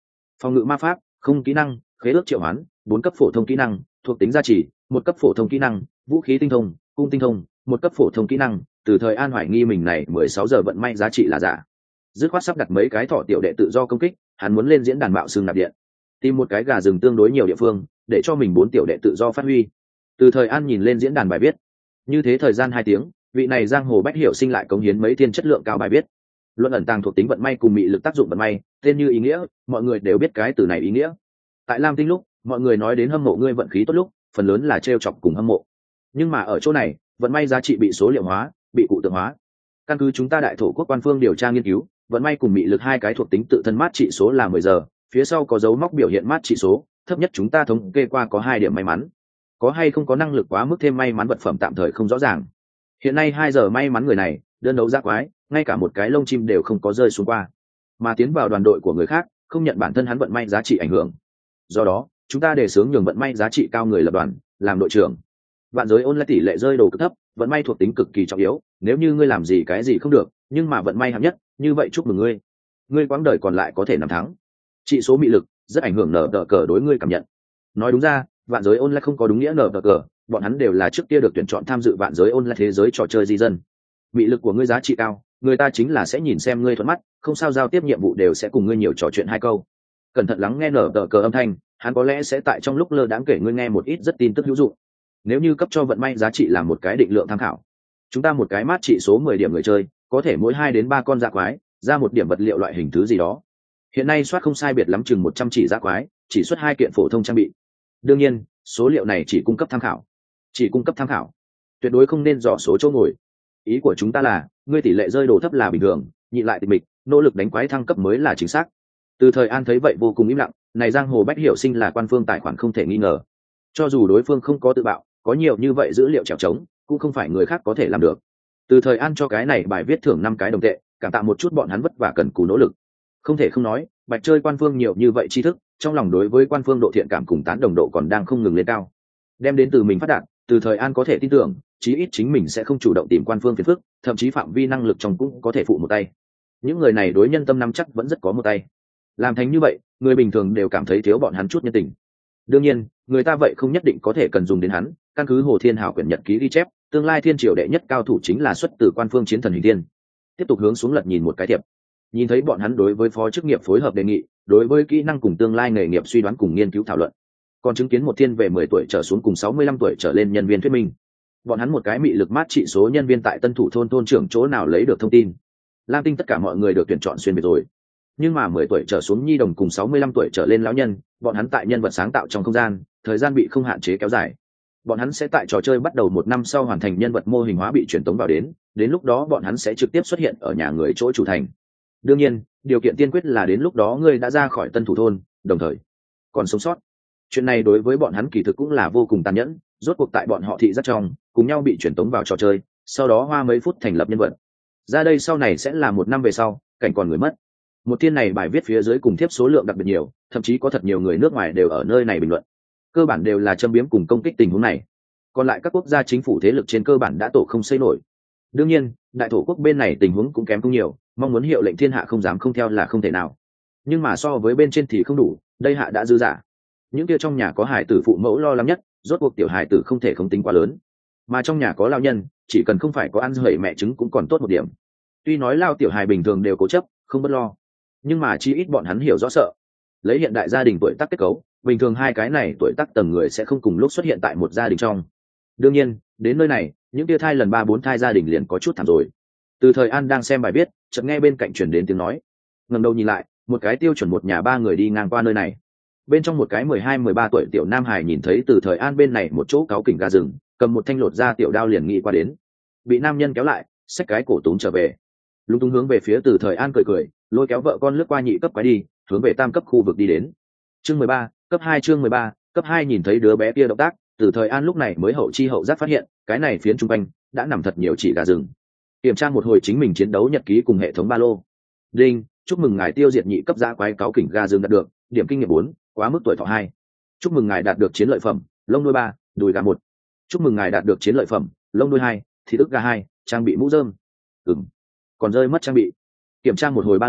Phòng ngự ma pháp, không kỹ năng, khế ước triệu hoán, bốn cấp phổ thông kỹ năng, thuộc tính gia trì, một cấp phổ thông kỹ năng, vũ khí tinh thông, cung tinh thông, một cấp phổ thông kỹ năng. Từ thời an hoài nghi mình này mười sáu giờ vận may giá trị là giả, dứt khoát sắp đặt mấy cái thỏ tiểu đệ tự do công kích, hắn muốn lên diễn đàn mạo xương nạp điện, tìm một cái gà rừng tương đối nhiều địa phương để cho mình bốn tiểu đệ tự do phát huy. Từ thời an nhìn lên diễn đàn bài viết, như thế thời gian hai tiếng, vị này giang hồ bách hiểu sinh lại cống hiến mấy thiên chất lượng cao bài viết, luận ẩn tàng thuộc tính vận may cùng mị lực tác dụng vận may, tên như ý nghĩa, mọi người đều biết cái từ này ý nghĩa. Tại lam tinh lúc mọi người nói đến hâm mộ ngươi vận khí tốt lúc, phần lớn là trêu chọc cùng hâm mộ, nhưng mà ở chỗ này vận may giá trị bị số liệu hóa, bị cụ tượng hóa. Căn cứ chúng ta đại thổ quốc quan phương điều tra nghiên cứu, vận may cùng mị lực hai cái thuộc tính tự thân mát trị số là mười giờ, phía sau có dấu móc biểu hiện mát trị số, thấp nhất chúng ta thống kê qua có hai điểm may mắn. Có hay không có năng lực quá mức thêm may mắn vật phẩm tạm thời không rõ ràng. Hiện nay hai giờ may mắn người này đơn đấu giác quái, ngay cả một cái lông chim đều không có rơi xuống qua, mà tiến vào đoàn đội của người khác không nhận bản thân hắn vận may giá trị ảnh hưởng. Do đó chúng ta đề xướng nhường vận may giá trị cao người lập đoàn làm đội trưởng. Vạn giới ôn lại tỷ lệ rơi đồ cực thấp, vận may thuộc tính cực kỳ trọng yếu, nếu như ngươi làm gì cái gì không được nhưng mà vận may hạng nhất, như vậy chúc mừng ngươi, ngươi quãng đời còn lại có thể năm thắng. Trị số mị lực rất ảnh hưởng nở tờ cờ đối ngươi cảm nhận. Nói đúng ra vạn giới ôn lại không có đúng nghĩa nở tờ cờ, bọn hắn đều là trước kia được tuyển chọn tham dự vạn giới ôn lại thế giới trò chơi di dân. Mị lực của ngươi giá trị cao, người ta chính là sẽ nhìn xem ngươi thuận mắt, không sao giao tiếp nhiệm vụ đều sẽ cùng ngươi nhiều trò chuyện hai câu. Cẩn thận lắng nghe nở tờ cờ âm thanh, hắn có lẽ sẽ tại trong lúc lơ đãng kể ngươi nghe một ít rất tin tức hữu dụng. Nếu như cấp cho vận may giá trị là một cái định lượng tham khảo, chúng ta một cái mát trị số mười điểm người chơi có thể mỗi hai đến ba con dã quái ra một điểm vật liệu loại hình thứ gì đó. Hiện nay soát không sai biệt lắm chừng một trăm chỉ dã quái, chỉ xuất hai kiện phổ thông trang bị. Đương nhiên số liệu này chỉ cung cấp tham khảo, chỉ cung cấp tham khảo, tuyệt đối không nên dò số chỗ ngồi. Ý của chúng ta là ngươi tỷ lệ rơi đồ thấp là bình thường, nhị lại tịch mịch, nỗ lực đánh quái thăng cấp mới là chính xác. Từ thời an thấy vậy vô cùng im lặng, này giang hồ bách hiểu sinh là quan phương tài khoản không thể nghi ngờ, cho dù đối phương không có tự bạo, có nhiều như vậy dữ liệu trèo trống cũng không phải người khác có thể làm được. Từ thời an cho cái này bài viết thưởng năm cái đồng tệ, cảm tạ một chút bọn hắn vất vả cần cù nỗ lực. Không thể không nói bạch chơi quan phương nhiều như vậy tri thức, trong lòng đối với quan phương độ thiện cảm cùng tán đồng độ còn đang không ngừng lên cao. Đem đến từ mình phát đạt, từ thời an có thể tin tưởng chí ít chính mình sẽ không chủ động tìm quan phương phiền phức, thậm chí phạm vi năng lực trong cũng có thể phụ một tay. Những người này đối nhân tâm nắm chắc vẫn rất có một tay, làm thành như vậy người bình thường đều cảm thấy thiếu bọn hắn chút nhân tình. Đương nhiên người ta vậy không nhất định có thể cần dùng đến hắn, căn cứ hồ thiên hảo quyển nhật ký ghi chép, tương lai thiên triều đệ nhất cao thủ chính là xuất từ quan phương chiến thần hình tiên. Tiếp tục hướng xuống lật nhìn một cái thiệp, nhìn thấy bọn hắn đối với phó chức nghiệp phối hợp đề nghị, đối với kỹ năng cùng tương lai nghề nghiệp suy đoán cùng nghiên cứu thảo luận, còn chứng kiến một thiên về mười tuổi trở xuống cùng sáu mươi lăm tuổi trở lên nhân viên thuyết minh. Bọn hắn một cái mị lực mát trị số nhân viên tại tân thủ thôn thôn trưởng chỗ nào lấy được thông tin. Lam tinh tất cả mọi người được tuyển chọn xuyên biệt rồi, nhưng mà mười tuổi trở xuống nhi đồng cùng sáu mươi lăm tuổi trở lên lão nhân, bọn hắn tại nhân vật sáng tạo trong không gian, thời gian bị không hạn chế kéo dài. Bọn hắn sẽ tại trò chơi bắt đầu một năm sau hoàn thành nhân vật mô hình hóa bị truyền tống vào đến, đến lúc đó bọn hắn sẽ trực tiếp xuất hiện ở nhà người chỗ chủ thành. Đương nhiên điều kiện tiên quyết là đến lúc đó ngươi đã ra khỏi tân thủ thôn, đồng thời còn sống sót. Chuyện này đối với bọn hắn kỳ thực cũng là vô cùng tàn nhẫn, rốt cuộc tại bọn họ thị rất trong cùng nhau bị truyền tống vào trò chơi, sau đó hoa mấy phút thành lập nhân vật ra đây, sau này sẽ là một năm về sau cảnh còn người mất. Một thiên này bài viết phía dưới cùng tiếp số lượng đặc biệt nhiều, thậm chí có thật nhiều người nước ngoài đều ở nơi này bình luận, cơ bản đều là châm biếm cùng công kích tình huống này. Còn lại các quốc gia chính phủ thế lực trên cơ bản đã tổ không xây nổi. Đương nhiên đại thổ quốc bên này tình huống cũng kém không nhiều, mong muốn hiệu lệnh thiên hạ không dám không theo là không thể nào, nhưng mà so với bên trên thì không đủ, đây hạ đã dư giả. Những kia trong nhà có hài tử phụ mẫu lo lắng nhất, rốt cuộc tiểu hài tử không thể không tính quá lớn, mà trong nhà có lao nhân chỉ cần không phải có ăn rẩy mẹ trứng cũng còn tốt một điểm. Tuy nói lao tiểu hài bình thường đều cố chấp không bất lo, nhưng mà chi ít bọn hắn hiểu rõ sợ. Lấy hiện đại gia đình tuổi tác kết cấu, bình thường hai cái này tuổi tác tầng người sẽ không cùng lúc xuất hiện tại một gia đình trong. Đương nhiên đến nơi này những tia thai lần ba bốn thai gia đình liền có chút thảm rồi. Từ thời an đang xem bài viết, chợt nghe bên cạnh chuyển đến tiếng nói, ngẩng đầu nhìn lại, một cái tiêu chuẩn một nhà ba người đi ngang qua nơi này. Bên trong một cái mười hai mười ba tuổi tiểu nam hải nhìn thấy từ thời an bên này một chỗ cáu kỉnh gà rừng, cầm một thanh lột ra tiểu đao liền nghĩ qua đến, bị nam nhân kéo lại xách cái cổ túm trở về, lúng túng hướng về phía từ thời an cười cười, lôi kéo vợ con lướt qua nhị cấp quái đi, hướng về tam cấp khu vực đi đến. Chương mười ba, cấp hai chương mười ba, cấp hai nhìn thấy đứa bé kia động tác, từ thời an lúc này mới hậu chi hậu giác phát hiện, cái này phiến trung quanh đã nằm thật nhiều chỉ gà rừng. Kiểm tra một hồi chính mình chiến đấu nhật ký cùng hệ thống ba lô. Đinh, chúc mừng ngài tiêu diệt nhị cấp dã quái cáu kỉnh gà rừng đạt được, điểm kinh nghiệm bốn, quá mức tuổi thọ hai. Chúc mừng ngài đạt được chiến lợi phẩm, lông đuôi ba, đùi gà một. Chúc mừng ngài đạt được chiến lợi phẩm, lông đuôi hai, thịt ức gà hai, trang bị mũ rơm. Ừm, còn rơi mất trang bị. Kiểm tra một hồi ba lô,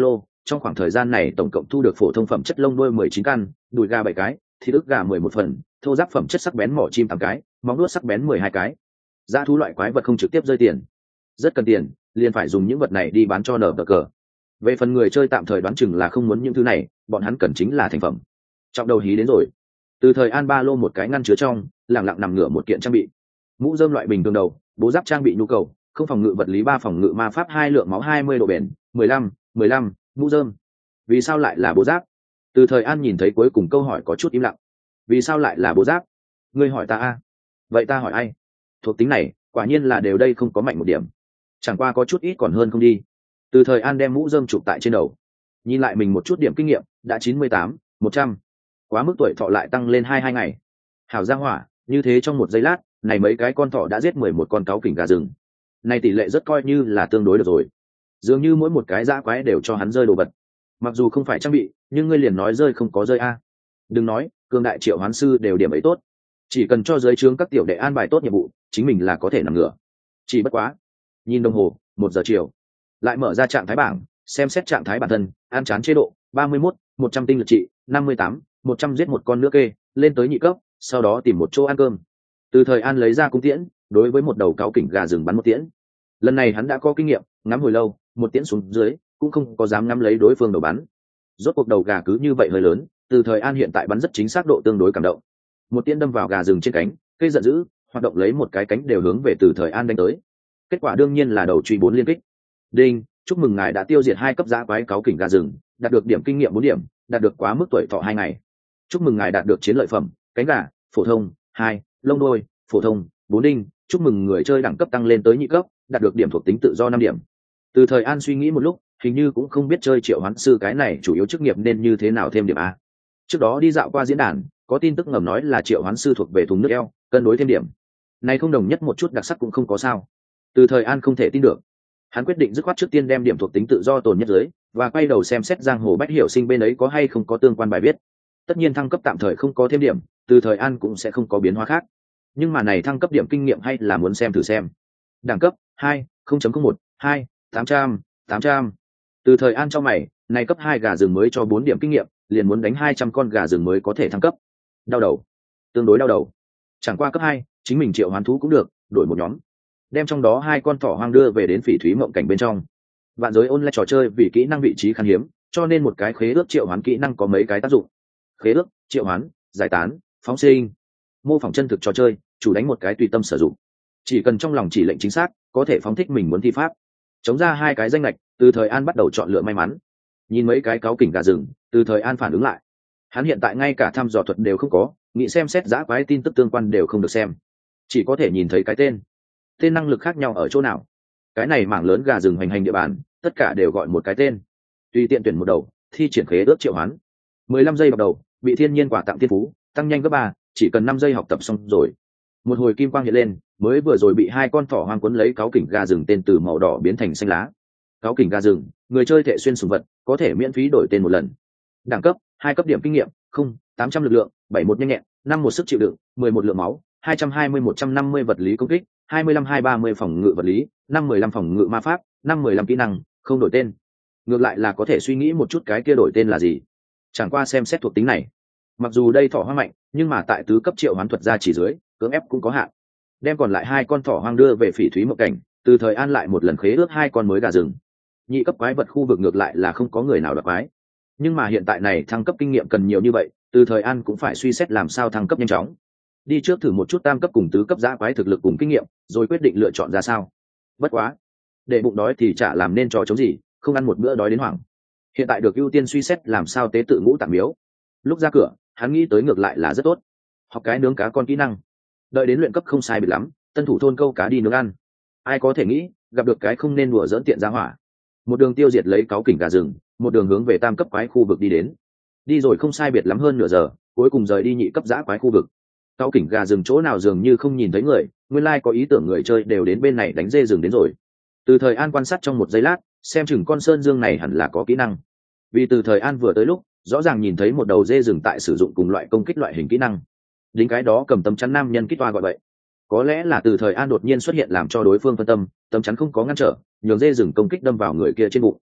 trong khoảng thời gian này tổng cộng thu được phổ thông phẩm chất lông đuôi mười chín căn, đùi gà bảy cái, thịt ức gà mười một phần, thô giáp phẩm chất sắc bén mỏ chim tám cái, móng nuốt sắc bén mười hai cái. Dã thú loại quái vật không trực tiếp rơi tiền, rất cần tiền, liền phải dùng những vật này đi bán cho nở bờ cờ. Về phần người chơi tạm thời đoán chừng là không muốn những thứ này, bọn hắn cần chính là thành phẩm. Trọng đầu hí đến rồi. Từ thời an ba lô một cái ngăn chứa trong, lẳng lặng nằm ngửa một kiện trang bị. Mũ rơm loại bình thường đầu, bố giáp trang bị nhu cầu, không phòng ngự vật lý ba phòng ngự ma pháp hai lượng máu hai mươi độ bền, mười lăm, mười lăm, mũ rơm. Vì sao lại là bố giáp? Từ thời an nhìn thấy cuối cùng câu hỏi có chút im lặng. Vì sao lại là bố giáp? Ngươi hỏi ta a? Vậy ta hỏi ai? Thuộc tính này, quả nhiên là đều đây không có mạnh một điểm. Chẳng qua có chút ít còn hơn không đi. Từ thời an đem mũ rơm chụp tại trên đầu, nhìn lại mình một chút điểm kinh nghiệm đã chín mươi tám, một trăm. Quá mức tuổi thọ lại tăng lên hai hai ngày. Hảo gia hỏa, như thế trong một giây lát này mấy cái con thỏ đã giết mười một con cáo kỉnh gà rừng. Này tỷ lệ rất coi như là tương đối được rồi. Dường như mỗi một cái dã quái đều cho hắn rơi đồ vật. Mặc dù không phải trang bị, nhưng ngươi liền nói rơi không có rơi a. Đừng nói, cường đại triệu hoán sư đều điểm ấy tốt. Chỉ cần cho giới trướng các tiểu đệ an bài tốt nhiệm vụ, chính mình là có thể nằm ngửa. Chỉ bất quá, nhìn đồng hồ, một giờ chiều, lại mở ra trạng thái bảng, xem xét trạng thái bản thân, an chán chế độ, ba mươi mốt, một trăm tinh lực trị, năm mươi tám, một trăm giết một con nữa kê, lên tới nhị cấp, sau đó tìm một chỗ ăn cơm. Từ thời an lấy ra cung tiễn, đối với một đầu cáo kỉnh gà rừng bắn một tiễn. Lần này hắn đã có kinh nghiệm, ngắm hồi lâu, một tiễn xuống dưới, cũng không có dám ngắm lấy đối phương đầu bắn. Rốt cuộc đầu gà cứ như vậy hơi lớn, từ thời an hiện tại bắn rất chính xác độ tương đối cảm động. Một tiễn đâm vào gà rừng trên cánh, cây giận dữ, hoạt động lấy một cái cánh đều hướng về từ thời an đánh tới. Kết quả đương nhiên là đầu truy bốn liên kích. Đinh, chúc mừng ngài đã tiêu diệt hai cấp dã quái cáo kỉnh gà rừng, đạt được điểm kinh nghiệm bốn điểm, đạt được quá mức tuổi thọ hai ngày. Chúc mừng ngài đạt được chiến lợi phẩm, cánh gà, phổ thông, hai, lông đôi, phổ thông, bốn đinh. Chúc mừng người chơi đẳng cấp tăng lên tới nhị cấp, đạt được điểm thuộc tính tự do năm điểm. Từ thời an suy nghĩ một lúc, hình như cũng không biết chơi triệu hoán sư cái này chủ yếu chức nghiệp nên như thế nào thêm điểm a. Trước đó đi dạo qua diễn đàn, có tin tức ngầm nói là triệu hoán sư thuộc về thùng nước eo, cân đối thêm điểm. Này không đồng nhất một chút đặc sắc cũng không có sao. Từ thời an không thể tin được, hắn quyết định dứt khoát trước tiên đem điểm thuộc tính tự do tồn nhất dưới, và quay đầu xem xét giang hồ bách hiểu sinh bên ấy có hay không có tương quan bài viết. Tất nhiên thăng cấp tạm thời không có thêm điểm, từ thời an cũng sẽ không có biến hóa khác. Nhưng mà này thăng cấp điểm kinh nghiệm hay là muốn xem thử xem. Đẳng cấp hai, không chấm không một, hai, tám trăm, tám trăm. Từ thời an cho mày, này cấp hai gà rừng mới cho bốn điểm kinh nghiệm, liền muốn đánh hai trăm con gà rừng mới có thể thăng cấp. Đau đầu, tương đối đau đầu. Chẳng qua cấp hai, chính mình triệu hoán thú cũng được, đổi một nhóm, đem trong đó hai con thỏ hoang đưa về đến phỉ thúy mộng cảnh bên trong. Vạn giới ôn lại trò chơi vì kỹ năng vị trí khan hiếm, cho nên một cái khế ước triệu hoán kỹ năng có mấy cái tác dụng. Khế ước, triệu hoán, giải tán, phóng sinh. Mô phỏng chân thực trò chơi, chủ đánh một cái tùy tâm sử dụng, chỉ cần trong lòng chỉ lệnh chính xác, có thể phóng thích mình muốn thi pháp. Chống ra hai cái danh lệch, từ thời an bắt đầu chọn lựa may mắn. Nhìn mấy cái cáo kỉnh gà rừng, từ thời an phản ứng lại, hắn hiện tại ngay cả thăm dò thuật đều không có, nghĩ xem xét giã quái tin tức tương quan đều không được xem, chỉ có thể nhìn thấy cái tên. Tên năng lực khác nhau ở chỗ nào? Cái này mảng lớn gà rừng hành hành địa bàn, tất cả đều gọi một cái tên. Tùy tiện tuyển một đầu, thi triển khế ước triệu hoán. mười lăm giây bắt đầu, bị thiên nhiên quả tặng thiên phú, tăng nhanh gấp ba, chỉ cần năm giây học tập xong rồi. Một hồi kim quang hiện lên, mới vừa rồi bị hai con thỏ hoang cuốn lấy cáo kỉnh gà rừng tên từ màu đỏ biến thành xanh lá. Cáo kỉnh gà rừng, người chơi thể xuyên sùng vật, có thể miễn phí đổi tên một lần. Đẳng cấp, hai cấp điểm kinh nghiệm, không, tám trăm lực lượng, bảy một nhanh nhẹn, năm một sức chịu đựng, mười một lượng máu, hai trăm hai mươi một trăm năm mươi vật lý công kích, hai mươi lăm hai ba mươi phòng ngự vật lý, năm mười lăm phòng ngự ma pháp, năm mười lăm kỹ năng, không đổi tên. Ngược lại là có thể suy nghĩ một chút cái kia đổi tên là gì. Chẳng qua xem xét thuộc tính này, mặc dù đây thỏ hoang mạnh, nhưng mà tại tứ cấp triệu hoán thuật ra chỉ dưới, cưỡng ép cũng có hạn. Đem còn lại hai con thỏ hoang đưa về phỉ thúy mộng cảnh, từ thời an lại một lần khế ước hai con mới gà rừng. Nhị cấp quái vật khu vực ngược lại là không có người nào đoạt quái, nhưng mà hiện tại này thăng cấp kinh nghiệm cần nhiều như vậy, từ thời an cũng phải suy xét làm sao thăng cấp nhanh chóng. Đi trước thử một chút tam cấp cùng tứ cấp giã quái thực lực cùng kinh nghiệm, rồi quyết định lựa chọn ra sao. Bất quá, để bụng đói thì chả làm nên trò chống gì, không ăn một bữa đói đến hoảng. Hiện tại được ưu tiên suy xét làm sao tế tự ngũ tạng miếu. Lúc ra cửa, hắn nghĩ tới ngược lại là rất tốt, học cái nướng cá con kỹ năng, đợi đến luyện cấp không sai biệt lắm, tân thủ thôn câu cá đi nướng ăn. Ai có thể nghĩ, gặp được cái không nên đùa dỡn tiện ra hỏa, một đường tiêu diệt lấy cáo kỉnh gà rừng, một đường hướng về tam cấp quái khu vực đi đến. Đi rồi không sai biệt lắm hơn nửa giờ, cuối cùng rời đi nhị cấp giã quái khu vực. Cáo kỉnh gà rừng chỗ nào dường như không nhìn thấy người, nguyên lai có ý tưởng người chơi đều đến bên này đánh dê rừng đến rồi. Từ thời an quan sát trong một giây lát, xem chừng con sơn dương này hẳn là có kỹ năng, vì từ thời an vừa tới lúc rõ ràng nhìn thấy một đầu dê rừng tại sử dụng cùng loại công kích loại hình kỹ năng. Đính cái đó cầm tấm chắn nam nhân kích toa gọi vậy, có lẽ là từ thời an đột nhiên xuất hiện làm cho đối phương phân tâm, tấm chắn không có ngăn trở, nhường dê rừng công kích đâm vào người kia trên bụng.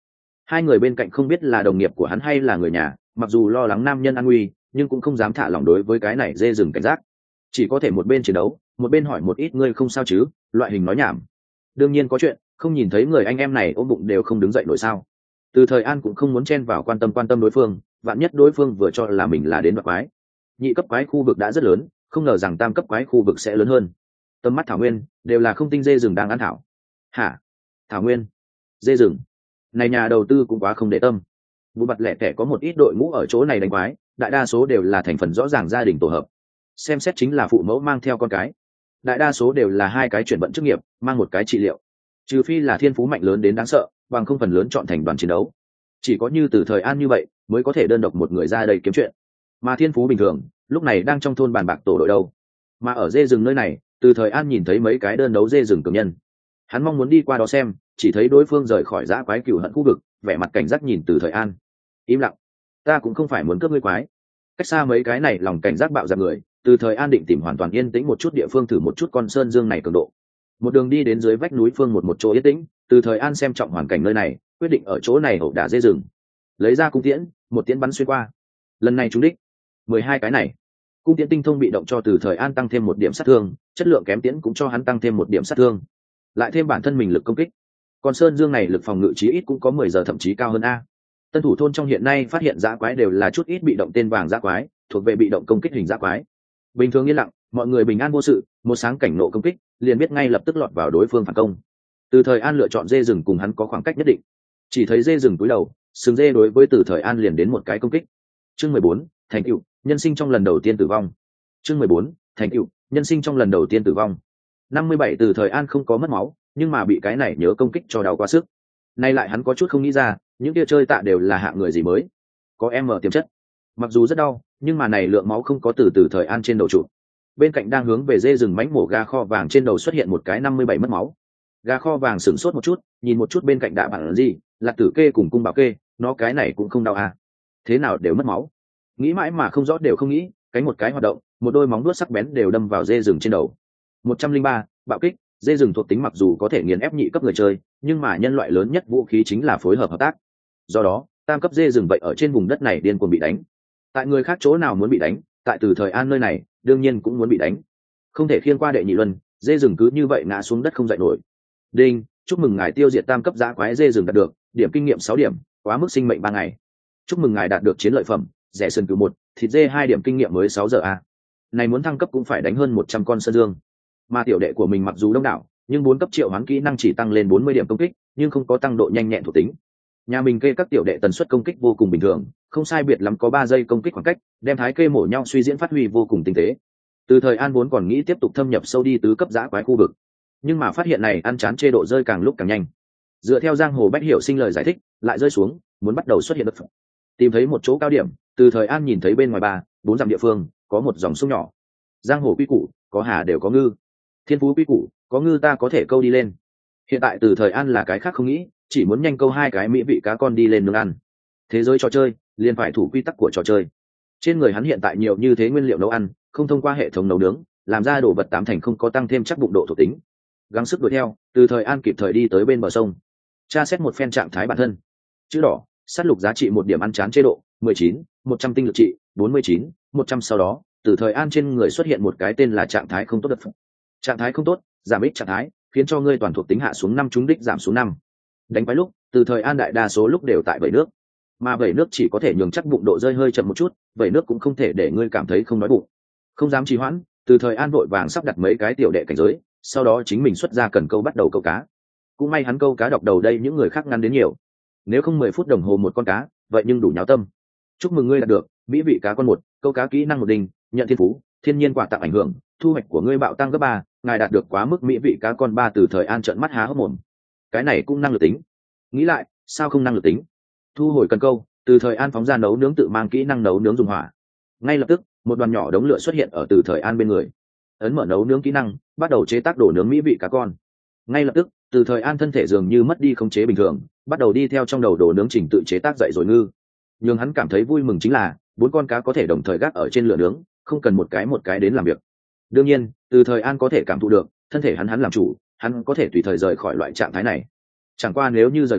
Hai người bên cạnh không biết là đồng nghiệp của hắn hay là người nhà, mặc dù lo lắng nam nhân an nguy nhưng cũng không dám thả lỏng đối với cái này dê rừng cảnh giác, chỉ có thể một bên chiến đấu một bên hỏi một ít ngươi không sao chứ loại hình nói nhảm. Đương nhiên có chuyện, không nhìn thấy người anh em này ôm bụng đều không đứng dậy nổi sao. Từ Thời An cũng không muốn chen vào quan tâm quan tâm đối phương, vạn nhất đối phương vừa cho là mình là đến đoạt quái. Nhị cấp quái khu vực đã rất lớn, không ngờ rằng tam cấp quái khu vực sẽ lớn hơn. Tầm mắt thảo nguyên đều là không tinh dê rừng đang ăn thảo. Hả? Thảo nguyên? Dê rừng? Này nhà đầu tư cũng quá không để tâm. Vụ mặt lẻ tẻ có một ít đội ngũ ở chỗ này đánh quái, đại đa số đều là thành phần rõ ràng gia đình tổ hợp. Xem xét chính là phụ mẫu mang theo con cái. Đại đa số đều là hai cái chuyển vận chức nghiệp, mang một cái trị liệu. Trừ phi là thiên phú mạnh lớn đến đáng sợ, bằng không phần lớn chọn thành đoàn chiến đấu. Chỉ có như Từ Thời An như vậy mới có thể đơn độc một người ra đây kiếm chuyện. Mà thiên phú bình thường lúc này đang trong thôn bàn bạc tổ đội đâu. Mà ở dê rừng nơi này, Từ Thời An nhìn thấy mấy cái đơn đấu dê rừng cường nhân. Hắn mong muốn đi qua đó xem, chỉ thấy đối phương rời khỏi dã quái cừu hận khu vực, vẻ mặt cảnh giác nhìn Từ Thời An. Im lặng, ta cũng không phải muốn cướp ngươi quái. Cách xa mấy cái này lòng cảnh giác bạo dạn người, Từ Thời An định tìm hoàn toàn yên tĩnh một chút địa phương thử một chút con sơn dương này cường độ. Một đường đi đến dưới vách núi phương một một chỗ yên tĩnh, Từ Thời An xem trọng hoàn cảnh nơi này, quyết định ở chỗ này ẩu đả dê rừng. Lấy ra cung tiễn, một tiễn bắn xuyên qua. Lần này trúng đích. Mười hai cái này. Cung tiễn tinh thông bị động cho Từ Thời An tăng thêm một điểm sát thương, chất lượng kém tiễn cũng cho hắn tăng thêm một điểm sát thương. Lại thêm bản thân mình lực công kích. Con sơn dương này lực phòng ngự chí ít cũng có mười giờ thậm chí cao hơn a. Tân thủ thôn trong hiện nay phát hiện dã quái đều là chút ít bị động tên vàng dã quái, thuộc về bị động công kích hình dã quái. Bình thường yên lặng, mọi người bình an vô sự, một sáng cảnh nộ công kích, liền biết ngay lập tức lọt vào đối phương phản công. Từ Thời An lựa chọn dê rừng cùng hắn có khoảng cách nhất định. Chỉ thấy dê rừng túi đầu, sừng dê đối với Từ Thời An liền đến một cái công kích. Chương mười bốn, thành tựu, nhân sinh trong lần đầu tiên tử vong. Chương mười bốn, thành tựu, nhân sinh trong lần đầu tiên tử vong. năm mươi bảy Từ Thời An không có mất máu, nhưng mà bị cái này nhớ công kích cho đau quá sức. Nay lại hắn có chút không nghĩ ra, những kia chơi tạ đều là hạng người gì mới, có em ở tiềm chất. Mặc dù rất đau, nhưng mà này lượng máu không có từ Từ Thời An trên đầu trụ. Bên cạnh đang hướng về dê rừng mánh mổ gà kho vàng trên đầu xuất hiện một cái năm mươi bảy mất máu. Gà kho vàng sửng sốt một chút, nhìn một chút bên cạnh đạ bản gì, là tử kê cùng cung bảo kê, nó cái này cũng không đau à? Thế nào đều mất máu. Nghĩ mãi mà không rõ đều không nghĩ, cánh một cái hoạt động, một đôi móng đuốt sắc bén đều đâm vào dê rừng trên đầu. một trăm linh ba, bạo kích, dê rừng thuộc tính mặc dù có thể nghiền ép nhị cấp người chơi, nhưng mà nhân loại lớn nhất vũ khí chính là phối hợp hợp tác. Do đó, tam cấp dê rừng vậy ở trên vùng đất này điên cuồng bị đánh. Tại người khác chỗ nào muốn bị đánh, tại Từ Thời An nơi này, đương nhiên cũng muốn bị đánh. Không thể khiêng qua đệ nhị luân, dê rừng cứ như vậy ngã xuống đất không dậy nổi. Đinh, chúc mừng ngài tiêu diệt tam cấp dã quái dê rừng đạt được, điểm kinh nghiệm sáu điểm, quá mức sinh mệnh ba ngày. Chúc mừng ngài đạt được chiến lợi phẩm, rẻ sườn cừu một, thịt dê hai điểm kinh nghiệm mới sáu giờ a. Này muốn thăng cấp cũng phải đánh hơn một trăm con sơn dương. Mà tiểu đệ của mình mặc dù đông đảo, nhưng bốn cấp triệu hoán kỹ năng chỉ tăng lên bốn mươi điểm công kích, nhưng không có tăng độ nhanh nhẹn thuộc tính. Nhà mình kê các tiểu đệ tần suất công kích vô cùng bình thường, không sai biệt lắm có ba giây công kích khoảng cách, đem thái kê mổ nhau suy diễn phát huy vô cùng tinh tế. Từ Thời An vốn còn nghĩ tiếp tục thâm nhập sâu đi tứ cấp dã quái khu vực, nhưng mà phát hiện này ăn chán chê độ rơi càng lúc càng nhanh. Dựa theo giang hồ bách hiểu sinh lời giải thích, lại rơi xuống, muốn bắt đầu xuất hiện đất phẩm. Tìm thấy một chỗ cao điểm, Từ Thời An nhìn thấy bên ngoài ba, bốn dặm địa phương, có một dòng sông nhỏ. Giang hồ quy củ, có hà đều có ngư. Thiên phú quy củ, có ngư ta có thể câu đi lên. Hiện tại Từ Thời An là cái khác không nghĩ, chỉ muốn nhanh câu hai cái mỹ vị cá con đi lên nướng ăn. Thế giới trò chơi liền phải thủ quy tắc của trò chơi. Trên người hắn hiện tại nhiều như thế nguyên liệu nấu ăn, không thông qua hệ thống nấu nướng, làm ra đồ vật tám thành không có tăng thêm chắc bụng độ thuộc tính. Gắng sức đuổi theo, Từ Thời An kịp thời đi tới bên bờ sông, tra xét một phen trạng thái bản thân. Chữ đỏ, sát lục giá trị một điểm ăn chán chế độ, mười chín, một trăm tinh lực trị, bốn mươi chín, một trăm. Sau đó, Từ Thời An trên người xuất hiện một cái tên là trạng thái không tốt. Đợt trạng thái không tốt, giảm ích trạng thái, khiến cho ngươi toàn thuộc tính hạ xuống năm, trúng đích giảm xuống năm. Đánh quái lúc, Từ Thời An đại đa số lúc đều tại vẩy nước, mà vẩy nước chỉ có thể nhường chắc bụng độ rơi hơi chậm một chút, vẩy nước cũng không thể để ngươi cảm thấy không đói bụng. Không dám trì hoãn, Từ Thời An vội vàng sắp đặt mấy cái tiểu đệ cảnh giới, sau đó chính mình xuất ra cần câu bắt đầu câu cá. Cũng may hắn câu cá độc đầu đây những người khác ngăn đến nhiều, nếu không mười phút đồng hồ một con cá, vậy nhưng đủ nháo tâm. Chúc mừng ngươi đạt được mỹ vị cá con một, câu cá kỹ năng một đình, nhận thiên phú, thiên nhiên quà tặng ảnh hưởng, thu hoạch của ngươi bạo tăng gấp ba, ngài đạt được quá mức mỹ vị cá con ba. Từ Thời An trợn mắt há hốc mồm. Cái này cũng năng lực tính. Nghĩ lại, sao không năng lực tính? Thu hồi cần câu, Từ Thời An phóng ra nấu nướng tự mang kỹ năng nấu nướng dùng hỏa. Ngay lập tức, một đoàn nhỏ đống lửa xuất hiện ở Từ Thời An bên người. Ấn mở nấu nướng kỹ năng, bắt đầu chế tác đồ nướng mỹ vị cá con. Ngay lập tức, Từ Thời An thân thể dường như mất đi khống chế bình thường, bắt đầu đi theo trong đầu đồ nướng trình tự chế tác dậy rồi ngư. Nhưng hắn cảm thấy vui mừng chính là bốn con cá có thể đồng thời gác ở trên lửa nướng, không cần một cái một cái đến làm việc. Đương nhiên, Từ Thời An có thể cảm thụ được, thân thể hắn hắn làm chủ, hắn có thể tùy thời rời khỏi loại trạng thái này. Chẳng qua nếu như rời khỏi,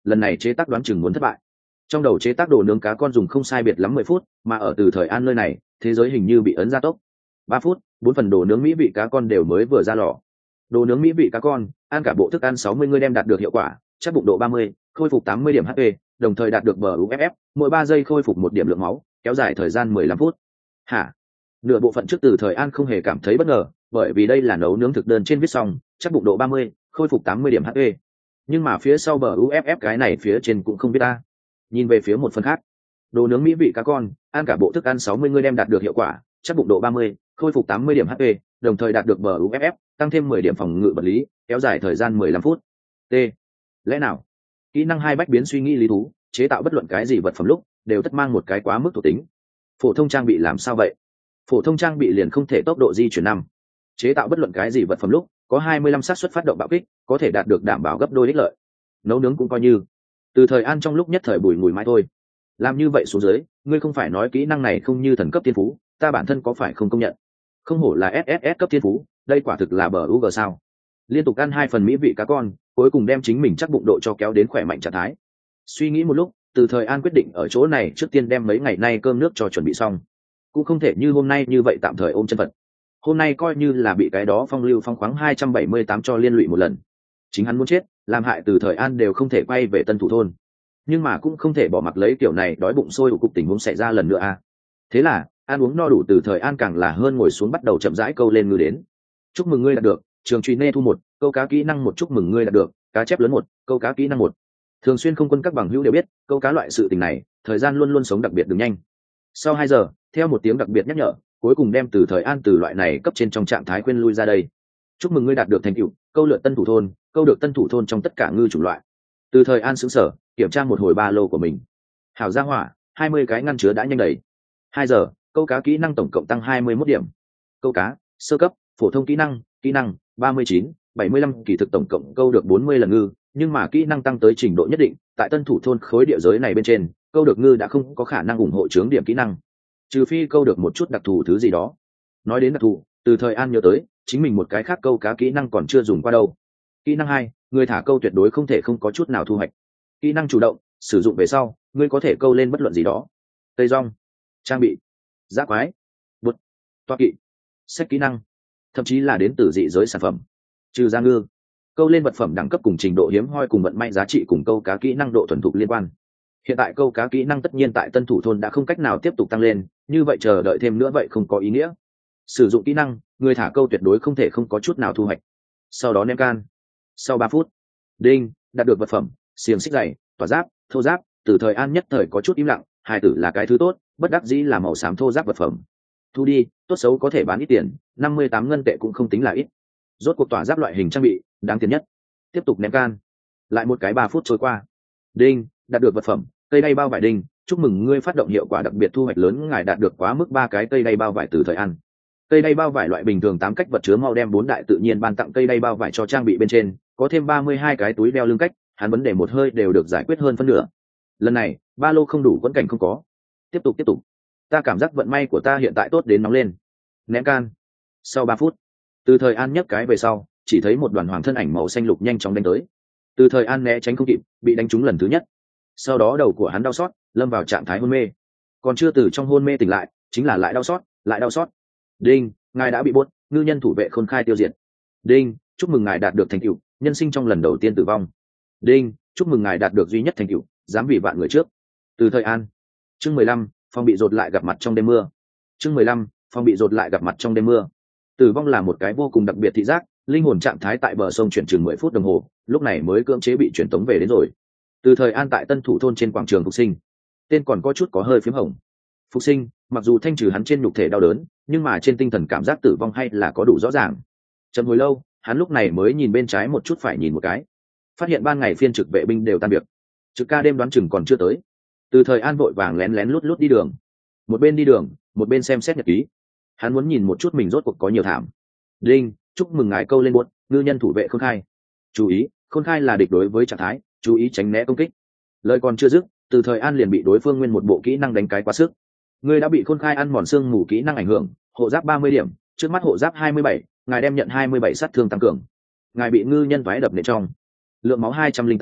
lần này chế tác đoán chừng muốn thất bại. Trong đầu chế tác đồ nướng cá con dùng không sai biệt lắm mười phút, mà ở Từ Thời An nơi này thế giới hình như bị ấn gia tốc. Ba phút, bốn phần đồ nướng mỹ vị cá con đều mới vừa ra lò. Đồ nướng mỹ vị cá con ăn cả bộ thức ăn sáu mươi người đem đạt được hiệu quả chắc bụng độ ba mươi, khôi phục tám mươi điểm hát pê, đồng thời đạt được bờ u ép ép, mỗi ba giây khôi phục một điểm lượng máu, kéo dài thời gian mười lăm phút. Hả? Nửa bộ phận trước Từ Thời An không hề cảm thấy bất ngờ, bởi vì đây là nấu nướng thực đơn trên viết xong, chắc bụng độ ba mươi, khôi phục tám mươi điểm hát pê. Nhưng mà phía sau bờ u ép ép cái này phía trên cũng không biết ta. Nhìn về phía một phần khác, đồ nướng mỹ vị cá con ăn cả bộ thức ăn sáu mươi người đem đạt được hiệu quả chắc bụng độ ba mươi, khôi phục tám mươi điểm hát pê, đồng thời đạt được bờ u ép ép, tăng thêm mười điểm phòng ngự vật lý, kéo dài thời gian mười lăm phút. T. Lẽ nào kỹ năng hai bách biến suy nghĩ lý thú chế tạo bất luận cái gì vật phẩm lúc đều tất mang một cái quá mức thuộc tính? Phổ thông trang bị làm sao vậy? Phổ thông trang bị liền không thể tốc độ di chuyển năm. Chế tạo bất luận cái gì vật phẩm lúc có hai mươi lăm xác suất phát động bạo kích, có thể đạt được đảm bảo gấp đôi ích lợi. Nấu nướng cũng coi như. Từ Thời An trong lúc nhất thời bùi ngùi mãi thôi. Làm như vậy xuống dưới, ngươi không phải nói kỹ năng này không như thần cấp tiên phú, ta bản thân có phải không công nhận? Không hổ là ét ét ét cấp tiên phú, đây quả thực là bờ u giê sao? Liên tục ăn hai phần mỹ vị cá con, cuối cùng đem chính mình chắc bụng độ cho kéo đến khỏe mạnh trạng thái. Suy nghĩ một lúc, Từ Thời An quyết định ở chỗ này trước tiên đem mấy ngày nay cơm nước cho chuẩn bị xong. Cũng không thể như hôm nay như vậy tạm thời ôm chân vật. Hôm nay coi như là bị cái đó phong lưu phong khoáng hai trăm bảy mươi tám cho liên lụy một lần. Chính hắn muốn chết, làm hại Từ Thời An đều không thể quay về Tân Thủ thôn. Nhưng mà cũng không thể bỏ mặc lấy kiểu này đói bụng sôi ủ cục tình huống xảy ra lần nữa a. À. Thế là, ăn uống no đủ Từ Thời An càng là hơn ngồi xuống bắt đầu chậm rãi câu lên ngư đến. Chúc mừng ngươi đạt được trường truy nê thu một, câu cá kỹ năng một. Chúc mừng ngươi đạt được cá chép lớn một, câu cá kỹ năng một. Thường xuyên không quân các bằng hữu đều biết, câu cá loại sự tình này, thời gian luôn luôn sống đặc biệt đường nhanh. Sau hai giờ, theo một tiếng đặc biệt nhắc nhở, cuối cùng đem Từ Thời An từ loại này cấp trên trong trạng thái quên lui ra đây. Chúc mừng ngươi đạt được thành tựu câu lượt Tân Thủ thôn, câu được Tân Thủ thôn trong tất cả ngư chủng loại. Từ Thời An sững sờ, kiểm tra một hồi ba lô của mình. Hảo gia hỏa, hai mươi cái ngăn chứa đã nhanh đầy. Hai giờ, câu cá kỹ năng tổng cộng tăng hai mươi mốt điểm. Câu cá sơ cấp, phổ thông kỹ năng, kỹ năng ba mươi chín, bảy mươi lăm kỳ thực tổng cộng câu được bốn mươi lần ngư, nhưng mà kỹ năng tăng tới trình độ nhất định, tại Tân Thủ thôn khối địa giới này bên trên, câu được ngư đã không có khả năng ủng hộ chướng điểm kỹ năng, trừ phi câu được một chút đặc thù thứ gì đó. Nói đến đặc thù, Từ Thời An nhớ tới chính mình một cái khác câu cá kỹ năng còn chưa dùng qua đâu. Kỹ năng hai, người thả câu tuyệt đối không thể không có chút nào thu hoạch. Kỹ năng chủ động, sử dụng về sau, ngươi có thể câu lên bất luận gì đó. Tây rong, trang bị, giã quái, bút, toa kỵ, sách kỹ năng, thậm chí là đến từ dị giới sản phẩm. Trừ ra ngư, câu lên vật phẩm đẳng cấp cùng trình độ hiếm hoi cùng vận may giá trị cùng câu cá kỹ năng độ thuần thục liên quan. Hiện tại câu cá kỹ năng tất nhiên tại Tân Thủ thôn đã không cách nào tiếp tục tăng lên, như vậy chờ đợi thêm nữa vậy không có ý nghĩa. Sử dụng kỹ năng, người thả câu tuyệt đối không thể không có chút nào thu hoạch. Sau đó ném can. Sau ba phút, đinh, đạt được vật phẩm xiềng xích dày, tỏa giáp, thô giáp. Từ Thời An nhất thời có chút im lặng, hài tử là cái thứ tốt, bất đắc dĩ là màu xám thô giáp vật phẩm. Thu đi, tốt xấu có thể bán ít tiền, năm mươi tám ngân tệ cũng không tính là ít. Rốt cuộc tỏa giáp loại hình trang bị đáng tiền nhất. Tiếp tục ném can. Lại một cái ba phút trôi qua, đinh, đạt được vật phẩm cây đay bao vải. Đinh, chúc mừng ngươi phát động hiệu quả đặc biệt thu hoạch lớn, ngài đạt được quá mức ba cái cây đay bao vải Từ Thời An. Cây đay bao vải loại bình thường tám cách vật chứa mau đem bốn đại tự nhiên ban tặng cây đay bao vải cho trang bị bên trên, có thêm ba mươi hai cái túi đeo lưng cách, hắn vấn đề một hơi đều được giải quyết hơn phân nửa. Lần này ba lô không đủ vẫn cảnh không có. Tiếp tục tiếp tục, ta cảm giác vận may của ta hiện tại tốt đến nóng lên. Ném can. Sau ba phút, Từ Thời An nhấc cái về sau, chỉ thấy một đoàn hoàng thân ảnh màu xanh lục nhanh chóng đánh tới. Từ Thời An né tránh không kịp, bị đánh trúng lần thứ nhất. Sau đó đầu của hắn đau xót, lâm vào trạng thái hôn mê. Còn chưa từ trong hôn mê tỉnh lại, chính là lại đau xót, lại đau xót. Đinh, ngài đã bị buốt, ngư nhân thủ vệ khôn khai tiêu diệt. Đinh, chúc mừng ngài đạt được thành tựu nhân sinh trong lần đầu tiên tử vong. Đinh, chúc mừng ngài đạt được duy nhất thành tựu dám vì vạn người trước. Từ Thời An. Chương mười lăm, phòng bị dột lại gặp mặt trong đêm mưa. Chương mười lăm, phòng bị dột lại gặp mặt trong đêm mưa. Tử vong là một cái vô cùng đặc biệt thị giác, linh hồn trạng thái tại bờ sông chuyển chừng mười phút đồng hồ, lúc này mới cưỡng chế bị chuyển tống về đến rồi. Từ Thời An tại Tân Thủ thôn trên quảng trường phục sinh, tên còn có chút có hơi phím hồng. Phục sinh, mặc dù thanh trừ hắn trên nhục thể đau đớn, nhưng mà trên tinh thần cảm giác tử vong hay là có đủ rõ ràng. Chậm hồi lâu, hắn lúc này mới nhìn bên trái một chút phải nhìn một cái, phát hiện ban ngày phiên trực vệ binh đều tan việc, trực ca đêm đoán chừng còn chưa tới. Từ Thời An vội vàng lén lén lút lút đi đường, một bên đi đường một bên xem xét nhật ký. Hắn muốn nhìn một chút mình rốt cuộc có nhiều thảm. Đinh, chúc mừng ngài câu lên buốt, ngư nhân thủ vệ khôn khai. Chú ý, khôn khai là địch đối với trạng thái, chú ý tránh né công kích. Lời còn chưa dứt, Từ Thời An liền bị đối phương nguyên một bộ kỹ năng đánh cái quá sức. Ngươi đã bị khôn khai ăn mòn xương mù kỹ năng ảnh hưởng, hộ giáp ba mươi điểm, trước mắt hộ giáp hai mươi bảy, ngài đem nhận hai mươi bảy sát thương tăng cường. Ngài bị ngư nhân toái đập nện trong. Lượng máu hai trăm linh tám,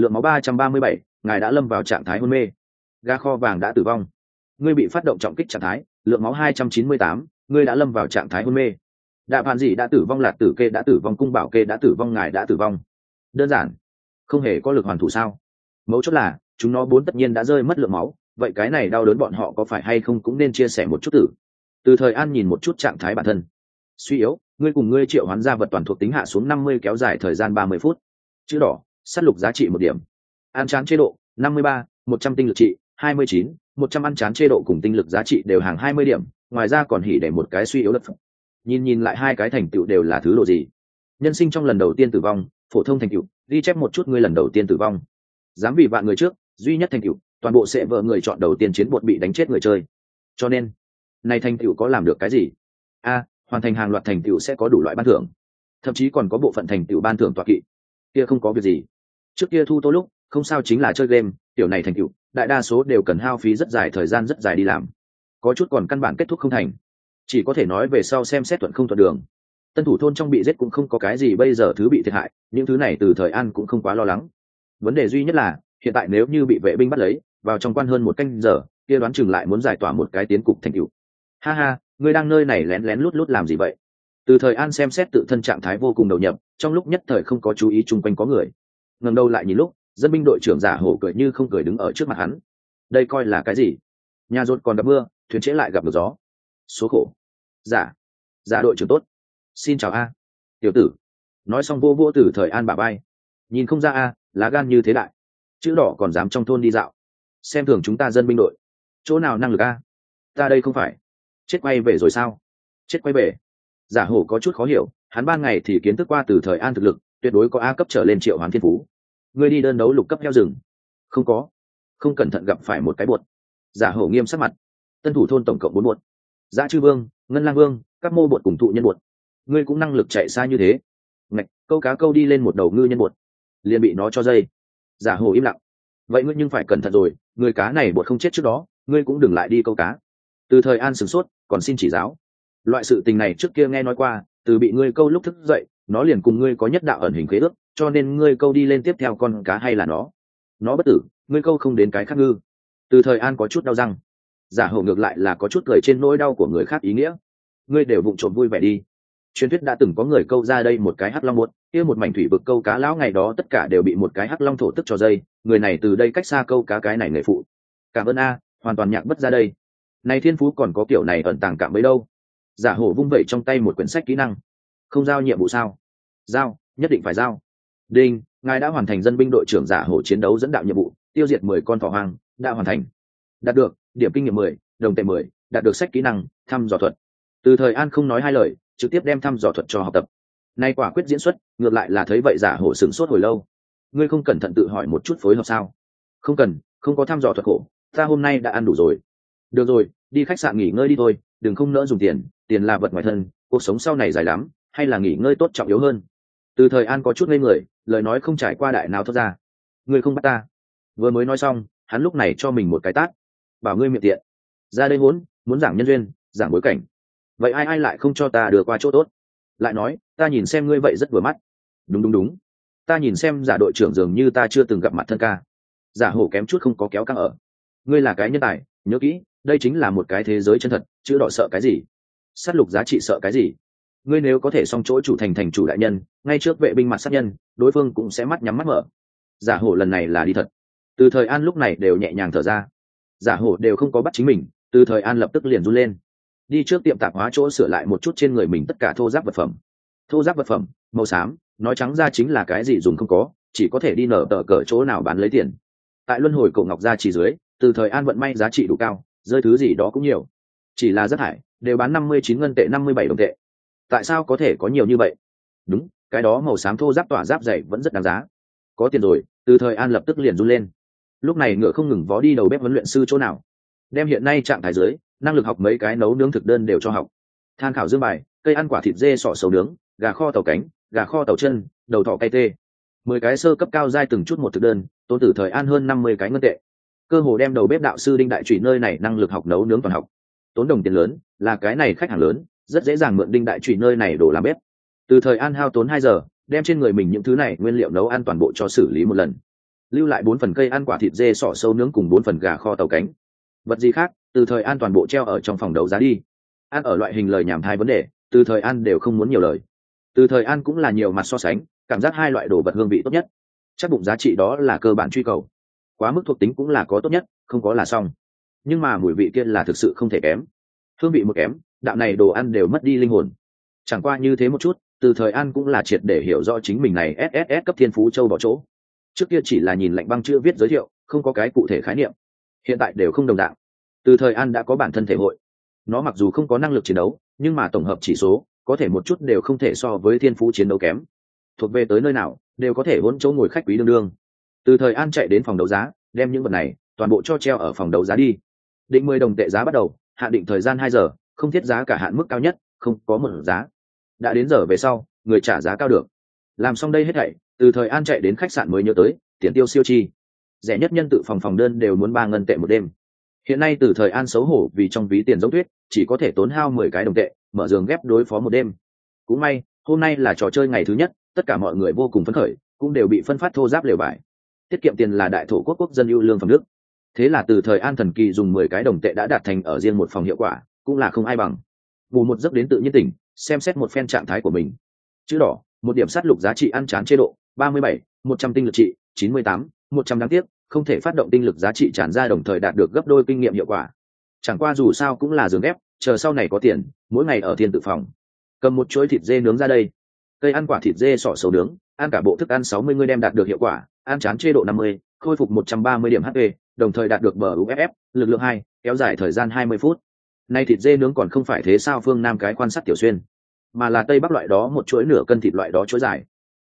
lượng máu ba trăm ba mươi bảy, ngài đã lâm vào trạng thái hôn mê. Gà kho vàng đã tử vong. Ngươi bị phát động trọng kích trạng thái, lượng máu hai trăm chín mươi tám, ngươi đã lâm vào trạng thái hôn mê. Đạ Phản Dị đã tử vong, Lạc Tử Kê đã tử vong, Cung Bảo Kê đã tử vong, ngài đã tử vong. Đơn giản, không hề có lực hoàn thủ sao? Mấu chốt là chúng nó bốn tất nhiên đã rơi mất lượng máu, vậy cái này đau đớn bọn họ có phải hay không cũng nên chia sẻ một chút tử. Từ Thời An nhìn một chút trạng thái bản thân, suy yếu, ngươi cùng ngươi triệu hoán gia vật toàn thuộc tính hạ xuống năm mươi, kéo dài thời gian ba mươi phút. Chữ đỏ, sát lục giá trị một điểm. Ăn chán chế độ năm mươi ba, một trăm tinh lực trị hai mươi chín, một trăm ăn chán chế độ cùng tinh lực giá trị đều hàng hai mươi điểm, ngoài ra còn hỉ để một cái suy yếu đất phẩm. Nhìn nhìn lại hai cái thành tựu đều là thứ độ gì? Nhân sinh trong lần đầu tiên tử vong, phổ thông thành tựu, ghi chép một chút ngươi lần đầu tiên tử vong. Dám vì vạn người trước, duy nhất thành tựu, toàn bộ sẽ vợ người chọn đầu tiên chiến bột bị đánh chết người chơi. Cho nên, này thành tựu có làm được cái gì? A, hoàn thành hàng loạt thành tựu sẽ có đủ loại ban thưởng, thậm chí còn có bộ phận thành tựu ban thưởng tọa kỵ. Kia không có việc gì. Trước kia thu tô lúc, không sao chính là chơi game, tiểu này thành tựu, đại đa số đều cần hao phí rất dài thời gian rất dài đi làm. Có chút còn căn bản kết thúc không thành, chỉ có thể nói về sau xem xét thuận không thuận đường. Tân thủ thôn trong bị giết cũng không có cái gì bây giờ thứ bị thiệt hại, những thứ này từ Thời An cũng không quá lo lắng. Vấn đề duy nhất là hiện tại nếu như bị vệ binh bắt lấy, vào trong quan hơn một canh giờ, kia đoán chừng lại muốn giải tỏa một cái tiến cục thành tựu. Ha ha, ngươi đang nơi này lén lén lút lút làm gì vậy? Từ Thời An xem xét tự thân trạng thái vô cùng đầu nhập, trong lúc nhất thời không có chú ý chung quanh có người. Ngẩng đầu lại nhìn lúc, dân binh đội trưởng Giả Hổ cười như không cười đứng ở trước mặt hắn. Đây coi là cái gì? Nhà rốt còn gặp mưa, thuyền trễ lại gặp được gió. Số khổ. Giả, Giả đội trưởng tốt. Xin chào a. Tiểu tử. Nói xong vô vô Từ Thời An bả vai. Nhìn không ra a, lá gan như thế đại. Chữ đỏ còn dám trong thôn đi dạo. Xem thường chúng ta dân binh đội. Chỗ nào năng lực a? Ta đây không phải. Chết quay về rồi sao? Chết quay về. Giả Hổ có chút khó hiểu, hắn ban ngày thì kiến thức qua Từ Thời An thực lực, tuyệt đối có A cấp trở lên triệu hoán thiên phú. Ngươi đi đơn đấu lục cấp heo rừng? Không có. Không cẩn thận gặp phải một cái bột. Giả Hổ nghiêm sắc mặt. Tân thủ thôn tổng cộng bốn bột. Dã Chư Vương, Ngân Lang Vương, các mô bột cùng thụ nhân bột. Ngươi cũng năng lực chạy xa như thế? Ngạch, câu cá câu đi lên một đầu ngư nhân bột, liền bị nó cho dây. Giả Hổ im lặng. Vậy ngươi nhưng phải cẩn thận rồi, người cá này bột không chết trước đó, ngươi cũng đừng lại đi câu cá. Từ Thời An sửng sốt, còn xin chỉ giáo. Loại sự tình này trước kia nghe nói qua, từ bị ngươi câu lúc thức dậy, nó liền cùng ngươi có nhất đạo ẩn hình khế ước, cho nên ngươi câu đi lên tiếp theo con cá hay là nó. Nó bất tử, ngươi câu không đến cái khác ngư. Từ Thời An có chút đau răng. Giả Hổ ngược lại là có chút cười trên nỗi đau của người khác ý nghĩa. Ngươi đều vụng trộm vui vẻ đi. Truyền thuyết đã từng có người câu ra đây một cái hắc long muộn, kia một mảnh thủy vực câu cá lão ngày đó tất cả đều bị một cái hắc long thổ tức cho dây, người này từ đây cách xa câu cá cái này người phụ. Cảm ơn a, hoàn toàn nhạc bất ra đây. Này thiên phú còn có kiểu này ẩn tàng cảm mấy đâu. Giả Hổ vung vẩy trong tay một quyển sách kỹ năng. Không giao nhiệm vụ sao? Giao, nhất định phải giao. Đinh, ngài đã hoàn thành dân binh đội trưởng Giả Hổ chiến đấu dẫn đạo nhiệm vụ, tiêu diệt mười con thỏ hoang, đã hoàn thành. Đạt được điểm kinh nghiệm mười, đồng tệ mười, đạt được sách kỹ năng thăm dò thuật. Từ Thời An không nói hai lời, trực tiếp đem thăm dò thuật cho học tập. Nay quả quyết diễn xuất, ngược lại là thấy vậy Giả Hổ sửng sốt hồi lâu. Ngươi không cẩn thận tự hỏi một chút phối hợp sao? Không cần, không có thăm dò thuật khổ, ta hôm nay đã ăn đủ rồi. Được rồi, đi khách sạn nghỉ ngơi đi thôi, đừng không nỡ dùng tiền, tiền là vật ngoài thân, cuộc sống sau này dài lắm, hay là nghỉ ngơi tốt trọng yếu hơn. Từ Thời An có chút ngây người, lời nói không trải qua đại nào thoát ra. Ngươi không bắt ta. Vừa mới nói xong, hắn lúc này cho mình một cái tát. Bảo ngươi miệng tiện. Ra đây muốn, muốn giảng nhân duyên, giảng bối cảnh. Vậy ai ai lại không cho ta đưa qua chỗ tốt? Lại nói, ta nhìn xem ngươi vậy rất vừa mắt. Đúng đúng đúng. Ta nhìn xem Giả đội trưởng dường như ta chưa từng gặp mặt thân ca. Giả Hổ kém chút không có kéo căng ở. Ngươi là cái nhân tài, nhớ kỹ, đây chính là một cái thế giới chân thật, chữ đỏ sợ cái gì? Sát lục giá trị sợ cái gì? Ngươi nếu có thể xong chỗ chủ thành thành chủ đại nhân, ngay trước vệ binh mặt sát nhân, đối phương cũng sẽ mắt nhắm mắt mở. Giả Hổ lần này là đi thật. Từ Thời An lúc này đều nhẹ nhàng thở ra. Giả Hổ đều không có bắt chính mình, Từ Thời An lập tức liền run lên. Đi trước tiệm tạp hóa chỗ sửa lại một chút trên người mình tất cả thô giáp vật phẩm. Thô giáp vật phẩm, màu xám, nói trắng ra chính là cái gì dùng không có, chỉ có thể đi nở tờ cỡ chỗ nào bán lấy tiền. Tại luân hồi cổ ngọc gia chỉ dưới, Từ Thời An vận may giá trị đủ cao, rơi thứ gì đó cũng nhiều. Chỉ là rất hại, đều bán năm mươi chín ngân tệ năm mươi bảy đồng tệ. Tại sao có thể có nhiều như vậy? Đúng, cái đó màu xám thô giáp tỏa giáp dày vẫn rất đáng giá. Có tiền rồi, Từ Thời An lập tức liền run lên. Lúc này ngựa không ngừng vó đi đầu bếp huấn luyện sư chỗ nào. Đem hiện nay trạng thái dưới, năng lực học mấy cái nấu nướng thực đơn đều cho học. Than khảo dương bài, cây ăn quả thịt dê sọ sầu nướng, gà kho tàu cánh, gà kho tàu chân, đầu thọ cay tê. Mười cái sơ cấp cao giai từng chút một thực đơn, tốn Từ Thời An hơn năm mươi cái ngân tệ. Cơ hồ đem đầu bếp đạo sư Đinh Đại Trụy nơi này năng lực học nấu nướng toàn học. Tốn đồng tiền lớn, là cái này khách hàng lớn, rất dễ dàng mượn Đinh Đại Trụy nơi này đổ làm bếp. Từ Thời An hao tốn hai giờ, đem trên người mình những thứ này nguyên liệu nấu ăn toàn bộ cho xử lý một lần. lưu lại bốn phần cây ăn quả thịt dê sọ sâu nướng cùng bốn phần gà kho tàu cánh. Vật gì khác Từ Thời An toàn bộ treo ở trong phòng đấu giá đi. Ăn ở loại hình lời nhảm thai vấn đề, Từ Thời An đều không muốn nhiều lời. Từ Thời An cũng là nhiều mặt so sánh, cảm giác hai loại đồ vật hương vị tốt nhất, chắc bụng giá trị đó là cơ bản truy cầu. Quá mức thuộc tính cũng là có tốt nhất, không có là xong. Nhưng mà mùi vị kia là thực sự không thể kém. Hương vị một kém, đạo này đồ ăn đều mất đi linh hồn. Chẳng qua như thế một chút, Từ Thời An cũng là triệt để hiểu rõ chính mình này ét ét ét cấp thiên phú châu bỏ chỗ. Trước kia chỉ là nhìn lạnh băng chữ viết giới thiệu, không có cái cụ thể khái niệm. Hiện tại đều không đồng dạng. Từ Thời An đã có bản thân thể hội. Nó mặc dù không có năng lực chiến đấu, nhưng mà tổng hợp chỉ số có thể một chút đều không thể so với thiên phú chiến đấu kém. Thuộc về tới nơi nào đều có thể hỗn chỗ ngồi khách quý đương đương. Từ Thời An chạy đến phòng đấu giá, đem những vật này toàn bộ cho treo ở phòng đấu giá đi. Định mười đồng tệ giá bắt đầu, hạn định thời gian hai giờ, không thiết giá cả hạn mức cao nhất, không có một giá. Đã đến giờ về sau, người trả giá cao được. Làm xong đây hết thảy, Từ Thời An chạy đến khách sạn mới nhớ tới, tiền tiêu siêu chi. Rẻ nhất nhân tự phòng phòng đơn đều muốn ba ngân tệ một đêm. Hiện nay Từ Thời An xấu hổ vì trong ví tiền giống tuyết, chỉ có thể tốn hao mười cái đồng tệ, mở giường ghép đối phó một đêm. Cũng may, hôm nay là trò chơi ngày thứ nhất, tất cả mọi người vô cùng phấn khởi, cũng đều bị phân phát thô giáp lều vải. Tiết kiệm tiền là đại thổ quốc quốc dân ưu lương phẩm nước. Thế là Từ Thời An thần kỳ dùng mười cái đồng tệ đã đạt thành ở riêng một phòng hiệu quả, cũng là không ai bằng. Ngủ một giấc đến tự nhiên tỉnh, xem xét một phen trạng thái của mình. Chữ đỏ, một điểm sát lục giá trị ăn chán chế độ, ba mươi bảy, một trăm tinh lực trị, chín mươi tám, một trăm đáng tiếc, không thể phát động tinh lực giá trị tràn ra đồng thời đạt được gấp đôi kinh nghiệm hiệu quả. Chẳng qua dù sao cũng là giường ghép, chờ sau này có tiền, mỗi ngày ở thiên tự phòng. Cầm một chuỗi thịt dê nướng ra đây. Cây ăn quả thịt dê sọ sầu nướng, ăn cả bộ thức ăn sáu mươi người đem đạt được hiệu quả, ăn chán chế độ năm mươi, khôi phục một trăm ba mươi điểm hát pê, đồng thời đạt được bờ u ép ép, lực lượng hai, kéo dài thời gian hai mươi phút. Nay thịt dê nướng còn không phải thế sao Phương Nam cái quan sát tiểu xuyên, mà là Tây Bắc loại đó một chuỗi nửa cân thịt loại đó chuỗi dài.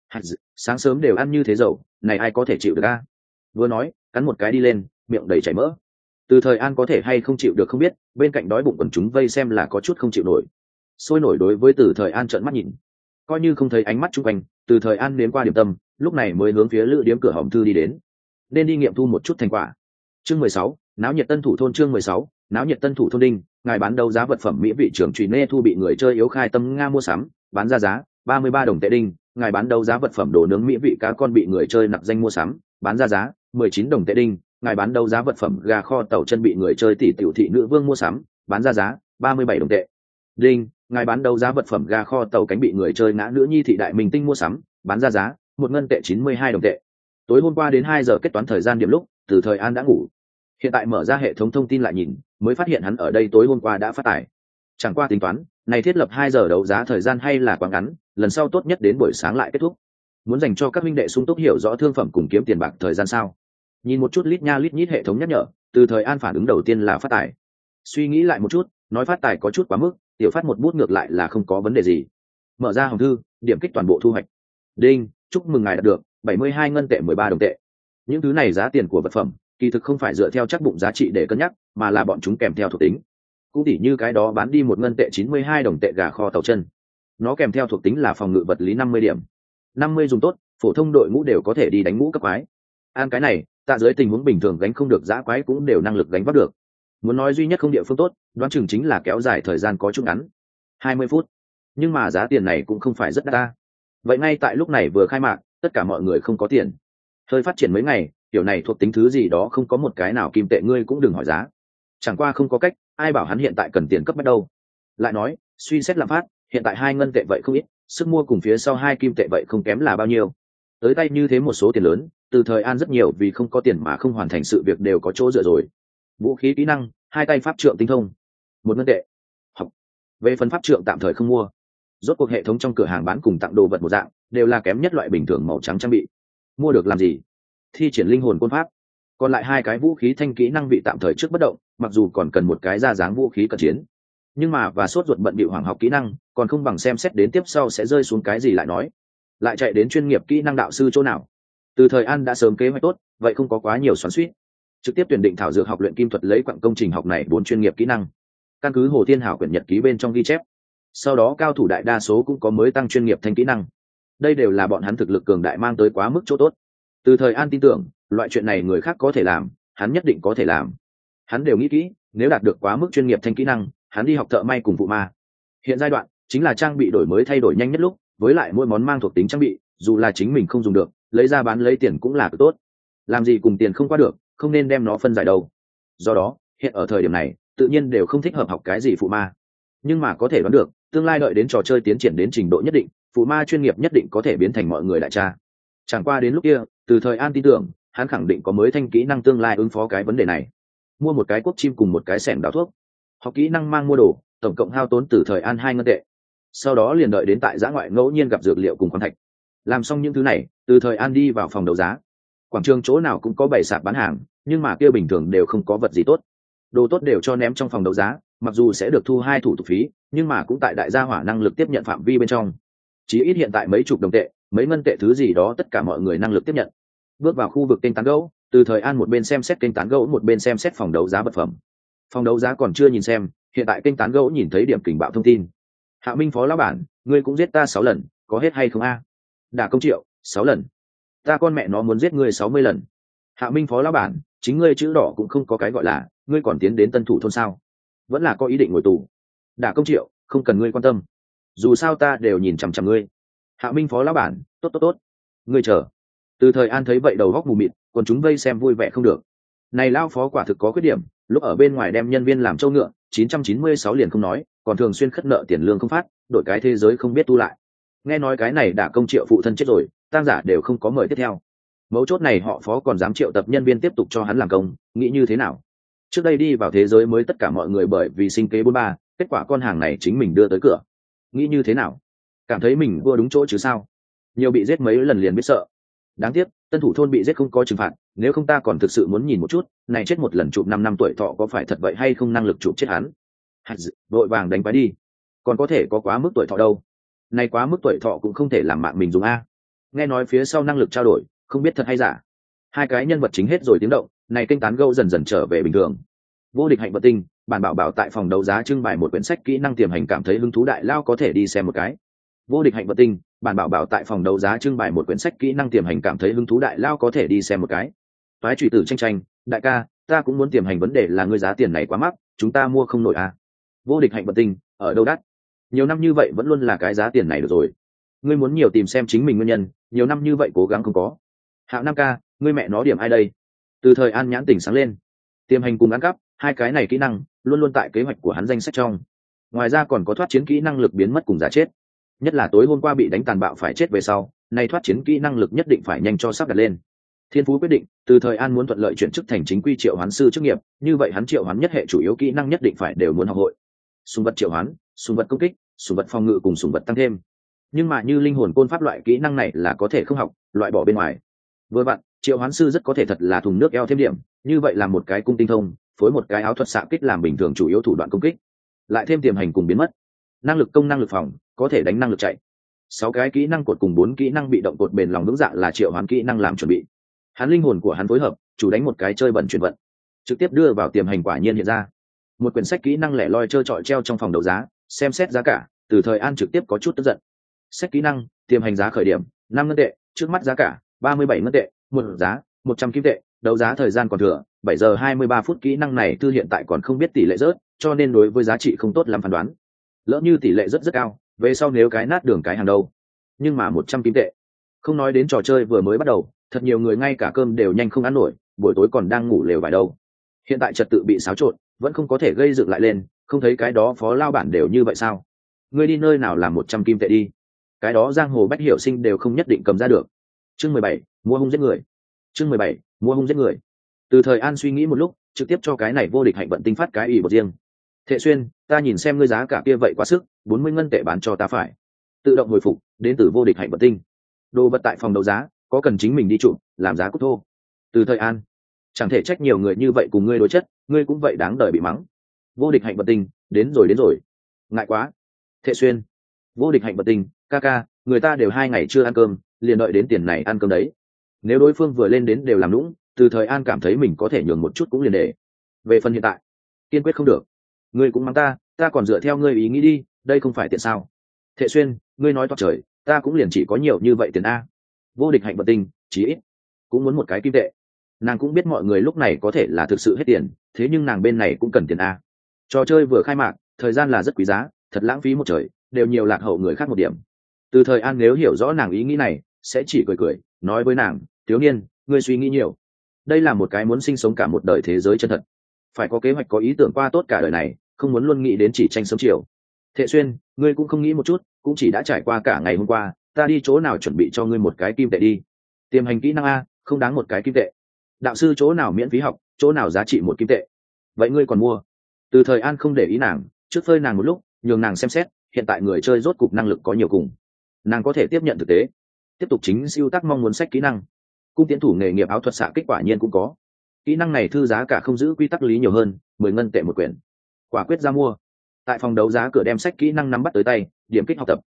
Sáng sớm đều ăn như thế dầu, này ai có thể chịu được a? Vừa nói, cắn một cái đi lên, miệng đầy chảy mỡ. Từ Thời An có thể hay không chịu được không biết, bên cạnh đói bụng quần chúng vây xem là có chút không chịu nổi. Sôi nổi đối với Từ Thời An trợn mắt nhìn. Coi như không thấy ánh mắt chung quanh, Từ Thời An nếm qua điểm tâm, lúc này mới hướng phía lữ điếm cửa hòm thư đi đến. Nên đi nghiệm thu một chút thành quả. Chương mười sáu, náo nhiệt tân thủ thôn chương mười sáu, náo nhiệt tân thủ thôn đinh, ngài bán đấu giá vật phẩm mỹ vị trưởng trùy nê thu bị người chơi yếu khai tâm nga mua sắm, bán ra giá ba mươi ba đồng tệ đinh, ngài bán đấu giá vật phẩm đồ nướng mỹ vị cá con bị người chơi nặc danh mua sắm, bán ra giá mười chín đồng tệ đinh, ngài bán đấu giá vật phẩm gà kho tàu chân bị người chơi tỷ tiểu thị nữ vương mua sắm, bán ra giá ba mươi bảy đồng tệ đinh, ngài bán đấu giá vật phẩm gà kho tàu cánh bị người chơi ngã nữ nhi thị đại minh tinh mua sắm, bán ra giá một ngân tệ chín mươi hai đồng tệ. Tối hôm qua đến hai giờ kết toán thời gian điểm lúc, Từ Thời An đã ngủ. Hiện tại mở ra hệ thống thông tin lại nhìn, mới phát hiện hắn ở đây tối hôm qua đã phát tải. Chẳng qua tính toán, này thiết lập hai giờ đấu giá thời gian hay là quá ngắn, lần sau tốt nhất đến buổi sáng lại kết thúc. Muốn dành cho các minh đệ sung túc hiểu rõ thương phẩm cùng kiếm tiền bạc thời gian sao? Nhìn một chút lít nha lít nhít hệ thống nhắc nhở, Từ Thời An phản ứng đầu tiên là phát tải. Suy nghĩ lại một chút, nói phát tải có chút quá mức, tiểu phát một bút ngược lại là không có vấn đề gì. Mở ra hòm thư, điểm kích toàn bộ thu hoạch. Đinh, chúc mừng ngài đạt được bảy mươi hai ngân tệ mười ba đồng tệ. Những thứ này giá tiền của vật phẩm, kỳ thực không phải dựa theo chắc bụng giá trị để cân nhắc, mà là bọn chúng kèm theo thuộc tính. Cũng tỉ như cái đó bán đi một ngân tệ chín mươi hai đồng tệ gà kho tàu chân, nó kèm theo thuộc tính là phòng ngự vật lý năm mươi điểm, năm mươi dùng tốt, phổ thông đội ngũ đều có thể đi đánh ngũ cấp quái. Ăn cái này, tạ dưới tình huống bình thường gánh không được giã quái cũng đều năng lực gánh vác được. Muốn nói duy nhất không địa phương tốt, đoán chừng chính là kéo dài thời gian có chút ngắn, hai mươi phút. Nhưng mà giá tiền này cũng không phải rất đắt. Vậy ngay tại lúc này vừa khai mạc, tất cả mọi người không có tiền. Hơi phát triển mấy ngày, kiểu này thuộc tính thứ gì đó không có một cái nào kim tệ ngươi cũng đừng hỏi giá. Chẳng qua không có cách, ai bảo hắn hiện tại cần tiền cấp bắt đâu. Lại nói, suy xét lạm phát, hiện tại hai ngân tệ vậy không ít, sức mua cùng phía sau hai kim tệ vậy không kém là bao nhiêu. Tới tay như thế một số tiền lớn, Từ Thời An rất nhiều vì không có tiền mà không hoàn thành sự việc đều có chỗ dựa rồi. Vũ khí kỹ năng, hai tay pháp trượng tinh thông, một ngân tệ. Học. Về phần pháp trượng tạm thời không mua. Rốt cuộc hệ thống trong cửa hàng bán cùng tặng đồ vật một dạng, đều là kém nhất loại bình thường màu trắng trang bị. Mua được làm gì? Thi triển linh hồn côn pháp. Còn lại hai cái vũ khí thanh kỹ năng bị tạm thời trước bất động, mặc dù còn cần một cái ra dáng vũ khí cận chiến. Nhưng mà và sốt ruột bận bịu hoàng học kỹ năng, còn không bằng xem xét đến tiếp sau sẽ rơi xuống cái gì lại nói. Lại chạy đến chuyên nghiệp kỹ năng đạo sư chỗ nào? Từ Thời An đã sớm kế hoạch tốt, vậy không có quá nhiều xoắn xuýt. Trực tiếp tuyển định thảo dược học luyện kim thuật lấy quặng công trình học này bốn chuyên nghiệp kỹ năng. Căn cứ Hồ Thiên Hảo quyển nhật ký bên trong ghi chép. Sau đó cao thủ đại đa số cũng có mới tăng chuyên nghiệp thanh kỹ năng. Đây đều là bọn hắn thực lực cường đại mang tới quá mức chỗ tốt. Từ Thời An tin tưởng, loại chuyện này người khác có thể làm, hắn nhất định có thể làm. Hắn đều nghĩ kỹ, nếu đạt được quá mức chuyên nghiệp thanh kỹ năng, hắn đi học thợ may cùng vụ ma. Hiện giai đoạn chính là trang bị đổi mới thay đổi nhanh nhất lúc, với lại mỗi món mang thuộc tính trang bị, dù là chính mình không dùng được, lấy ra bán lấy tiền cũng là cực tốt. làm gì cùng tiền không qua được, không nên đem nó phân giải đâu. Do đó hiện ở thời điểm này tự nhiên đều không thích hợp học cái gì phụ ma, nhưng mà có thể đoán được tương lai đợi đến trò chơi tiến triển đến trình độ nhất định, phụ ma chuyên nghiệp nhất định có thể biến thành mọi người đại cha. Chẳng qua đến lúc kia, Từ Thời An tin tưởng hắn khẳng định có mới thanh kỹ năng tương lai ứng phó cái vấn đề này. Mua một cái cuốc chim cùng một cái xẻng đào thuốc, học kỹ năng mang mua đồ, tổng cộng hao tốn Từ Thời An hai ngân tệ. Sau đó liền đợi đến tại giã ngoại ngẫu nhiên gặp dược liệu cùng khoáng thạch. Làm xong những thứ này, Từ Thời An đi vào phòng đấu giá. Quảng trường chỗ nào cũng có bày sạp bán hàng, nhưng mà kia bình thường đều không có vật gì tốt. Đồ tốt đều cho ném trong phòng đấu giá, mặc dù sẽ được thu hai thủ tục phí, nhưng mà cũng tại đại gia hỏa năng lực tiếp nhận phạm vi bên trong. Chỉ ít hiện tại mấy chục đồng tệ, mấy ngân tệ thứ gì đó tất cả mọi người năng lực tiếp nhận. Bước vào khu vực kênh tán gẫu, Từ Thời An một bên xem xét kênh tán gẫu một bên xem xét phòng đấu giá vật phẩm. Phòng đấu giá còn chưa nhìn xem, hiện tại kênh tán gẫu nhìn thấy điểm kình bạo thông tin. Hạ Minh phó lão bản, ngươi cũng giết ta sáu lần, có hết hay không a? Đả công triệu, sáu lần. Ta con mẹ nó muốn giết ngươi sáu mươi lần. Hạ Minh phó lão bản, chính ngươi chữ đỏ cũng không có cái gọi là, ngươi còn tiến đến Tân Thủ thôn sao? Vẫn là có ý định ngồi tù. Đả công triệu, không cần ngươi quan tâm. Dù sao ta đều nhìn chằm chằm ngươi. Hạ Minh phó lão bản, tốt tốt tốt. Ngươi chờ. Từ Thời An thấy vậy đầu góc mù mịt, còn chúng vây xem vui vẻ không được. Này lão phó quả thực có khuyết điểm, lúc ở bên ngoài đem nhân viên làm trâu ngựa, chín trăm chín mươi sáu liền không nói, còn thường xuyên khất nợ tiền lương không phát, đổi cái thế giới không biết tu lại. Nghe nói cái này Đả công triệu phụ thân chết rồi, tang giả đều không có mời tiếp theo. Mấu chốt này họ phó còn dám triệu tập nhân viên tiếp tục cho hắn làm công, nghĩ như thế nào? Trước đây đi vào thế giới mới tất cả mọi người bởi vì sinh kế bốn ba, kết quả con hàng này chính mình đưa tới cửa. Nghĩ như thế nào? Cảm thấy mình vua đúng chỗ chứ sao? Nhiều bị giết mấy lần liền biết sợ. Đáng tiếc, Tân Thủ thôn bị giết không có trừng phạt, nếu không ta còn thực sự muốn nhìn một chút, này chết một lần chụp năm năm tuổi thọ có phải thật vậy hay không, năng lực chụp chết hắn. Hạt dự, vội vàng đánh quái đi. Còn có thể có quá mức tuổi thọ đâu. Này quá mức tuổi thọ cũng không thể làm mạng mình dùng a. Nghe nói phía sau năng lực trao đổi, không biết thật hay giả. Hai cái nhân vật chính hết rồi tiếng động, này kênh tán gẫu dần dần trở về bình thường. Vô địch hạnh vận tinh, bản bảo bảo tại phòng đấu giá trưng bày một quyển sách kỹ năng tiềm hành, cảm thấy hứng thú đại lao có thể đi xem một cái. Vô địch hạnh vận tinh, bản bảo bảo tại phòng đấu giá trưng bày một quyển sách kỹ năng tiềm hành, cảm thấy hứng thú đại lao có thể đi xem một cái. Toái trụy tử tranh tranh, đại ca, ta cũng muốn tiềm hành, vấn đề là ngươi giá tiền này quá mắc, chúng ta mua không nổi à. Vô địch hạnh vận tinh, ở đâu đắt? Nhiều năm như vậy vẫn luôn là cái giá tiền này được rồi. Ngươi muốn nhiều tìm xem chính mình nguyên nhân, nhiều năm như vậy cố gắng không có. Hạo Nam ca, ngươi mẹ nó điểm ai đây? Từ Thời An nhãn tỉnh sáng lên. Tiềm hành cùng ăn cắp, hai cái này kỹ năng luôn luôn tại kế hoạch của hắn danh sách trong. Ngoài ra còn có thoát chiến kỹ năng lực biến mất cùng giả chết. Nhất là tối hôm qua bị đánh tàn bạo phải chết về sau, nay thoát chiến kỹ năng lực nhất định phải nhanh cho sắp đặt lên. Thiên Phú quyết định, Từ Thời An muốn thuận lợi chuyển chức thành chính quy triệu hoán sư chức nghiệp, như vậy hắn triệu hoán nhất hệ chủ yếu kỹ năng nhất định phải đều muốn học hội. Sùng vật triệu hoán, sùng vật công kích, sùng vật phòng ngự cùng sùng vật tăng thêm. Nhưng mà như linh hồn côn pháp loại kỹ năng này là có thể không học, loại bỏ bên ngoài. Vừa vặn, triệu hoán sư rất có thể thật là thùng nước eo thêm điểm, như vậy là một cái cung tinh thông, phối một cái áo thuật xạ kích làm bình thường chủ yếu thủ đoạn công kích, lại thêm tiềm hành cùng biến mất, năng lực công năng lực phòng, có thể đánh năng lực chạy. Sáu cái kỹ năng cột cùng bốn kỹ năng bị động cột bền lòng vững dạ là triệu hoán kỹ năng làm chuẩn bị. Hắn linh hồn của hắn phối hợp, chủ đánh một cái chơi bẩn chuyển vận, trực tiếp đưa vào tiềm hành, quả nhiên hiện ra. Một quyển sách kỹ năng lẻ loi chơi trọi treo trong phòng đấu giá, xem xét giá cả, Từ Thời An trực tiếp có chút tức giận. Sách kỹ năng, tiềm hành giá khởi điểm năm ngân tệ, trước mắt giá cả ba mươi bảy ngân tệ, một giá một trăm kim tệ, đấu giá thời gian còn thừa bảy giờ hai mươi ba phút. Kỹ năng này thư hiện tại còn không biết tỷ lệ rớt, cho nên đối với giá trị không tốt lắm phán đoán. Lỡ như tỷ lệ rất rất cao, về sau nếu cái nát đường cái hàng đầu. Nhưng mà một trăm kim tệ, không nói đến trò chơi vừa mới bắt đầu, thật nhiều người ngay cả cơm đều nhanh không ăn nổi, buổi tối còn đang ngủ lều vài đâu. Hiện tại trật tự bị xáo trộn, vẫn không có thể gây dựng lại lên, không thấy cái đó phó lao bản đều như vậy sao? Ngươi đi nơi nào làm một trăm kim tệ đi, cái đó giang hồ bách hiểu sinh đều không nhất định cầm ra được. Chương mười bảy, mua hung giết người. Chương mười bảy, mua hung giết người. Từ Thời An suy nghĩ một lúc, trực tiếp cho cái này vô địch hạnh vận tinh phát cái ủy bột riêng. Thệ Xuyên, ta nhìn xem ngươi giá cả kia vậy quá sức, bốn mươi ngân tệ bán cho ta phải. Tự động hồi phục, đến từ vô địch hạnh vận tinh. Đồ vật tại phòng đấu giá, có cần chính mình đi chụp, làm giá cút thô. Từ Thời An, chẳng thể trách nhiều người như vậy cùng ngươi đối chất, ngươi cũng vậy đáng đời bị mắng. Vô địch hạnh vận tinh, đến rồi đến rồi. Ngại quá. Thệ Xuyên, vô địch hạnh vận tinh, ca ca, người ta đều hai ngày chưa ăn cơm, liền đợi đến tiền này ăn cơm đấy. Nếu đối phương vừa lên đến đều làm lũng, Từ Thời An cảm thấy mình có thể nhường một chút cũng liền để. Về phần hiện tại, kiên quyết không được. Ngươi cũng mắng ta, ta còn dựa theo ngươi ý nghĩ đi, đây không phải tiền sao? Thệ Xuyên, ngươi nói toạc trời, ta cũng liền chỉ có nhiều như vậy tiền a. Vô địch hạnh vận tinh, chí ít cũng muốn một cái kim tệ. Nàng cũng biết mọi người lúc này có thể là thực sự hết tiền, thế nhưng nàng bên này cũng cần tiền a. Trò chơi vừa khai mạc, thời gian là rất quý giá, thật lãng phí một trời, đều nhiều lạc hậu người khác một điểm. Từ Thời An nếu hiểu rõ nàng ý nghĩ này, sẽ chỉ cười cười, nói với nàng, thiếu niên, ngươi suy nghĩ nhiều. đây là một cái muốn sinh sống cả một đời thế giới chân thật, phải có kế hoạch có ý tưởng qua tốt cả đời này, không muốn luôn nghĩ đến chỉ tranh sớm chiều. Thệ Xuyên, ngươi cũng không nghĩ một chút, cũng chỉ đã trải qua cả ngày hôm qua, ta đi chỗ nào chuẩn bị cho ngươi một cái kim tệ đi. Tiềm hành kỹ năng a, không đáng một cái kim tệ. Đạo sư chỗ nào miễn phí học, chỗ nào giá trị một kim tệ. Vậy ngươi còn mua? Từ Thời An không để ý nàng, trước phơi nàng một lúc, nhường nàng xem xét, hiện tại người chơi rốt cục năng lực có nhiều cùng. Nàng có thể tiếp nhận thực tế. Tiếp tục chính siêu tác mong muốn sách kỹ năng. Cung tiến thủ nghề nghiệp áo thuật xạ kích quả nhiên cũng có. Kỹ năng này thư giá cả không giữ quy tắc lý nhiều hơn, mười ngân tệ một quyển. Quả quyết ra mua. Tại phòng đấu giá cửa đem sách kỹ năng nắm bắt tới tay, điểm kích học tập.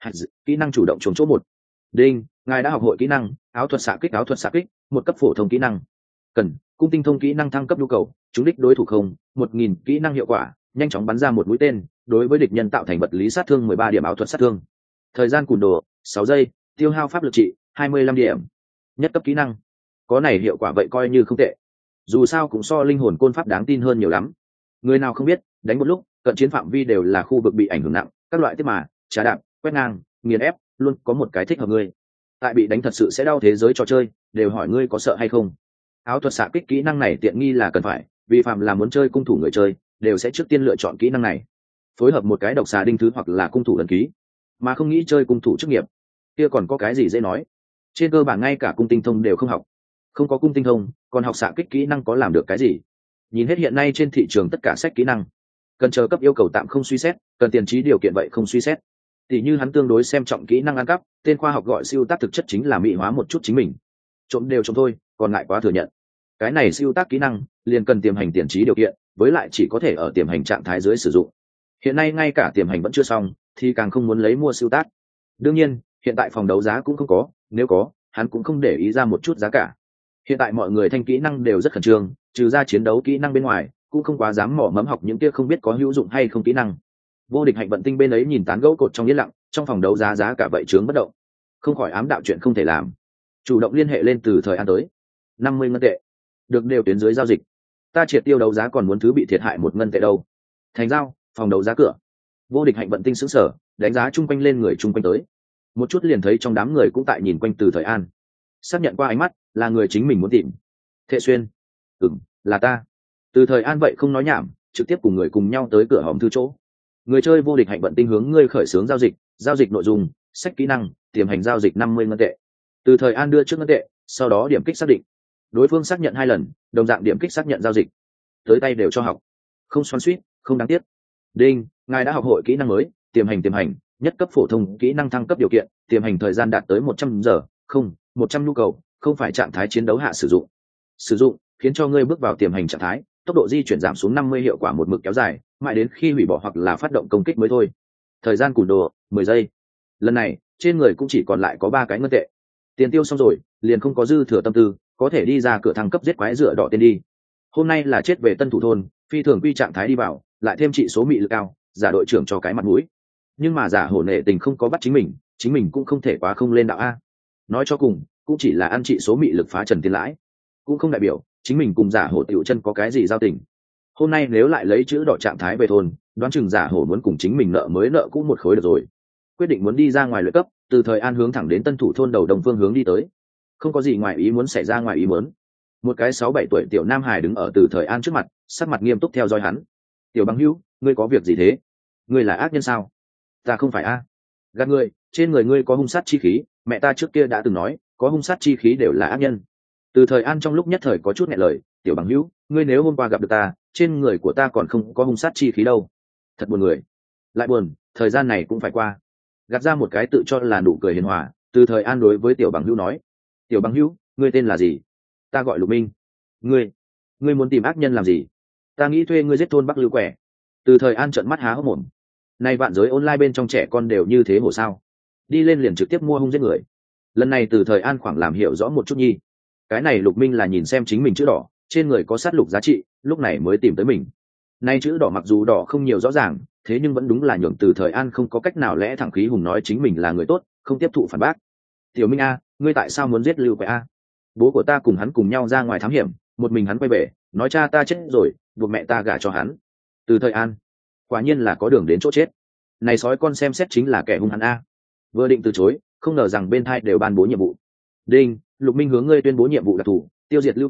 Kỹ năng chủ động chống chỗ một. Đinh, ngài đã học hội kỹ năng áo thuật xạ kích áo thuật xạ kích, một cấp phổ thông kỹ năng. Cần, cung tinh thông kỹ năng thăng cấp nhu cầu, trúng đích đối thủ không, một nghìn kỹ năng hiệu quả, nhanh chóng bắn ra một mũi tên, đối với địch nhân tạo thành vật lý sát thương mười ba điểm áo thuật sát thương. Thời gian cùn đồ, sáu giây, tiêu hao pháp lực trị, hai mươi lăm điểm. Nhất cấp kỹ năng. Có này hiệu quả vậy coi như không tệ. Dù sao cũng so linh hồn côn pháp đáng tin hơn nhiều lắm. Người nào không biết, đánh một lúc, cận chiến phạm vi đều là khu vực bị ảnh hưởng nặng, các loại tiếp mà, trà đạp, quét ngang, nghiền ép, luôn có một cái thích hợp ngươi. Tại bị đánh thật sự sẽ đau thế giới trò chơi, đều hỏi ngươi có sợ hay không. Áo thuật xạ kích kỹ năng này tiện nghi là cần phải, vì phạm là muốn chơi cung thủ người chơi, đều sẽ trước tiên lựa chọn kỹ năng này. Phối hợp một cái độc xà đinh thứ hoặc là cung thủ ấn ký, mà không nghĩ chơi cung thủ chức nghiệp, kia còn có cái gì dễ nói. Trên cơ bản ngay cả cung tinh thông đều không học. Không có cung tinh thông, còn học xạ kích kỹ năng có làm được cái gì? Nhìn hết hiện nay trên thị trường tất cả sách kỹ năng, cần chờ cấp yêu cầu tạm không suy xét, cần tiền trí điều kiện vậy không suy xét. Tỷ như hắn tương đối xem trọng kỹ năng ăn cắp, tên khoa học gọi siêu tác thực chất chính là mỹ hóa một chút chính mình. Trộm đều trộm thôi, còn ngại quá thừa nhận. Cái này siêu tác kỹ năng liền cần tiềm hành tiền trí điều kiện, với lại chỉ có thể ở tiềm hành trạng thái dưới sử dụng. Hiện nay ngay cả tiềm hành vẫn chưa xong, thì càng không muốn lấy mua siêu tác. Đương nhiên, hiện tại phòng đấu giá cũng không có, nếu có, hắn cũng không để ý ra một chút giá cả. Hiện tại mọi người thanh kỹ năng đều rất khẩn trương, trừ ra chiến đấu kỹ năng bên ngoài, cũng không quá dám mỏ mẫm học những kia không biết có hữu dụng hay không kỹ năng. Vô địch hạnh vận tinh bên ấy nhìn tán gẫu cột trong yên lặng, trong phòng đấu giá giá cả vậy trướng bất động, không khỏi ám đạo chuyện không thể làm, chủ động liên hệ lên Từ Thời An tới. Năm mươi ngân tệ, được đều tuyến dưới giao dịch. Ta triệt tiêu đấu giá còn muốn thứ bị thiệt hại một ngân tệ đâu. Thành giao, phòng đấu giá cửa. Vô địch hạnh vận tinh sững sờ, đánh giá chung quanh lên người chung quanh tới, một chút liền thấy trong đám người cũng tại nhìn quanh Từ Thời An, xác nhận qua ánh mắt là người chính mình muốn tìm. Thệ Xuyên, ừm, là ta. Từ Thời An vậy không nói nhảm, trực tiếp cùng người cùng nhau tới cửa hòm thư chỗ. Người chơi vô địch hạnh vận tinh hướng ngươi khởi xướng giao dịch, giao dịch nội dung, sách kỹ năng, tiềm hành giao dịch năm mươi ngân tệ. Từ Thời An đưa trước ngân tệ, sau đó điểm kích xác định. Đối phương xác nhận hai lần, đồng dạng điểm kích xác nhận giao dịch. Tới tay đều cho học, không xoắn xuýt, không đáng tiếc. Đinh, ngài đã học hội kỹ năng mới, tiềm hành tiềm hành, nhất cấp phổ thông kỹ năng thăng cấp điều kiện, tiềm hành thời gian đạt tới một trăm giờ, không, một trăm nhu cầu, không phải trạng thái chiến đấu hạ sử dụng. Sử dụng khiến cho ngươi bước vào tiềm hành trạng thái, tốc độ di chuyển giảm xuống năm mươi, hiệu quả một mực kéo dài, mãi đến khi hủy bỏ hoặc là phát động công kích mới thôi. Thời gian cùn đồ mười giây. Lần này trên người cũng chỉ còn lại có ba cái ngân tệ. Tiền tiêu xong rồi, liền không có dư thừa tâm tư, có thể đi ra cửa thăng cấp giết quái rửa đỏ tên đi. Hôm nay là chết về tân thủ thôn, phi thường quy trạng thái đi vào, lại thêm trị số mị lực cao, giả đội trưởng cho cái mặt mũi. Nhưng mà giả hổ nệ tình không có bắt chính mình, chính mình cũng không thể quá không lên đạo a. Nói cho cùng, cũng chỉ là ăn trị số mị lực phá trần tiền lãi, cũng không đại biểu chính mình cùng giả hổ tiểu chân có cái gì giao tình. Hôm nay nếu lại lấy chữ đỏ trạng thái về thôn, đoán chừng giả hổ muốn cùng chính mình nợ mới nợ cũ một khối được rồi. Quyết định muốn đi ra ngoài luyện cấp, Từ Thời An hướng thẳng đến tân thủ thôn đầu đồng phương hướng đi tới. Không có gì ngoài ý muốn xảy ra ngoài ý muốn. Một cái sáu bảy tuổi tiểu nam hải đứng ở Từ Thời An trước mặt, sắc mặt nghiêm túc theo dõi hắn. Tiểu bằng hữu, ngươi có việc gì thế? Ngươi là ác nhân sao? Ta không phải a. À. Gạt ngươi, trên người ngươi có hung sát chi khí, mẹ ta trước kia đã từng nói, có hung sát chi khí đều là ác nhân. Từ Thời An trong lúc nhất thời có chút nghẹn lời, tiểu bằng hữu, ngươi nếu hôm qua gặp được ta, trên người của ta còn không có hung sát chi khí đâu. Thật buồn người. Lại buồn, thời gian này cũng phải qua. Gạt ra một cái tự cho là nụ cười hiền hòa, Từ Thời An đối với tiểu bằng hữu nói, tiểu bằng hữu, ngươi tên là gì? Ta gọi Lục Minh. Ngươi, ngươi muốn tìm ác nhân làm gì? Ta nghĩ thuê ngươi giết thôn Bắc Lưu Quẻ. Từ Thời An trợn mắt há hốc mồm. Nay vạn giới online bên trong trẻ con đều như thế hổ sao? Đi lên liền trực tiếp mua hung giết người. Lần này Từ Thời An khoảng làm hiểu rõ một chút nhi. Cái này Lục Minh là nhìn xem chính mình chữ đỏ, trên người có sát lục giá trị, lúc này mới tìm tới mình. Nay chữ đỏ mặc dù đỏ không nhiều rõ ràng, thế nhưng vẫn đúng là nhường Từ Thời An không có cách nào lẽ thẳng khí hùng nói chính mình là người tốt, không tiếp thụ phản bác. Tiểu Minh a, ngươi tại sao muốn giết Lưu Quẻ a? Bố của ta cùng hắn cùng nhau ra ngoài thám hiểm, một mình hắn quay về, nói cha ta chết rồi, buộc mẹ ta gả cho hắn. Từ Thời An, quả nhiên là có đường đến chỗ chết. Này sói con xem xét chính là kẻ hung hăng a. Vừa định từ chối, không ngờ rằng bên thai đều ban bố nhiệm vụ. Đinh, Lục Minh hướng ngươi tuyên bố nhiệm vụ đặc thù, tiêu diệt Lưu Quẻ,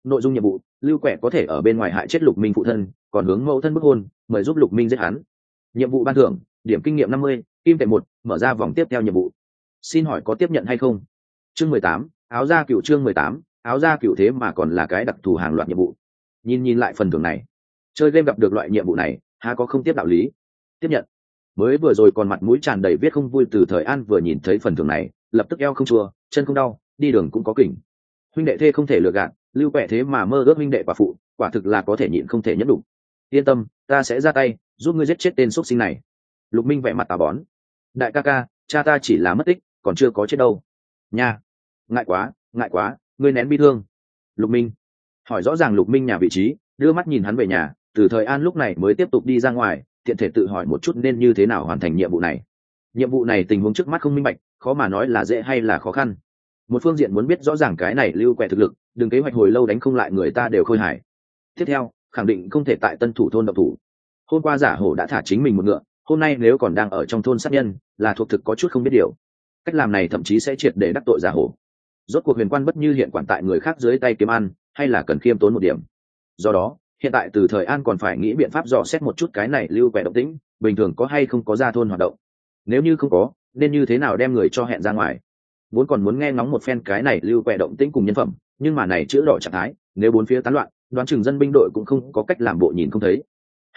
nội dung nhiệm vụ: lưu quẻ có thể ở bên ngoài hại chết Lục Minh phụ thân, còn hướng mẫu thân bức hôn, mời giúp Lục Minh giết hắn. Nhiệm vụ ban thưởng: điểm kinh nghiệm năm mươi, kim tệ một, mở ra vòng tiếp theo nhiệm vụ. Xin hỏi có tiếp nhận hay không? Chương mười tám, áo da cựu. Chương mười tám, áo da cựu. Thế mà còn là cái đặc thù hàng loạt nhiệm vụ. Nhìn nhìn lại phần thưởng này, chơi game gặp được loại nhiệm vụ này há có không tiếp đạo lý. Tiếp nhận. Mới vừa rồi còn mặt mũi tràn đầy viết không vui Từ Thời An vừa nhìn thấy phần thưởng này, lập tức eo không chua, chân không đau, đi đường cũng có kỉnh. Huynh đệ thê không thể lừa gạt, lưu quẹ thế mà mơ ước huynh đệ quả phụ, quả thực là có thể nhịn không thể nhẫn đủ. Yên tâm, ta sẽ ra tay giúp ngươi giết chết tên xúc sinh này. Lục Minh vẻ mặt tà bón. Đại ca ca, cha ta chỉ là mất tích, còn chưa có chết đâu. Nha, ngại quá, ngại quá, ngươi nén bi thương. Lục Minh hỏi rõ ràng Lục Minh nhà vị trí, đưa mắt nhìn hắn về nhà. Từ Thời An lúc này mới tiếp tục đi ra ngoài, tiện thể tự hỏi một chút nên như thế nào hoàn thành nhiệm vụ này. Nhiệm vụ này tình huống trước mắt không minh bạch, khó mà nói là dễ hay là khó khăn. Một phương diện muốn biết rõ ràng cái này lưu quẹ thực lực, đừng kế hoạch hồi lâu đánh không lại người ta đều khôi hài. Tiếp theo, khẳng định không thể tại Tân Thủ thôn động thủ. Hôm qua giả hổ đã thả chính mình một ngựa, hôm nay nếu còn đang ở trong thôn sát nhân, là thuộc thực có chút không biết điều. Cách làm này thậm chí sẽ triệt để đắc tội giả hổ. Rốt cuộc huyền quan bất như hiện quản tại người khác dưới tay kiếm ăn, hay là cần khiêm tốn một điểm. Do đó, hiện tại Từ Thời An còn phải nghĩ biện pháp dò xét một chút cái này lưu quẹ động tĩnh, bình thường có hay không có ra thôn hoạt động. Nếu như không có, nên như thế nào đem người cho hẹn ra ngoài. Vốn còn muốn nghe ngóng một phen cái này lưu quẹ động tĩnh cùng nhân phẩm, nhưng mà này chữ đỏ trạng thái, nếu bốn phía tán loạn, đoán chừng dân binh đội cũng không có cách làm bộ nhìn không thấy.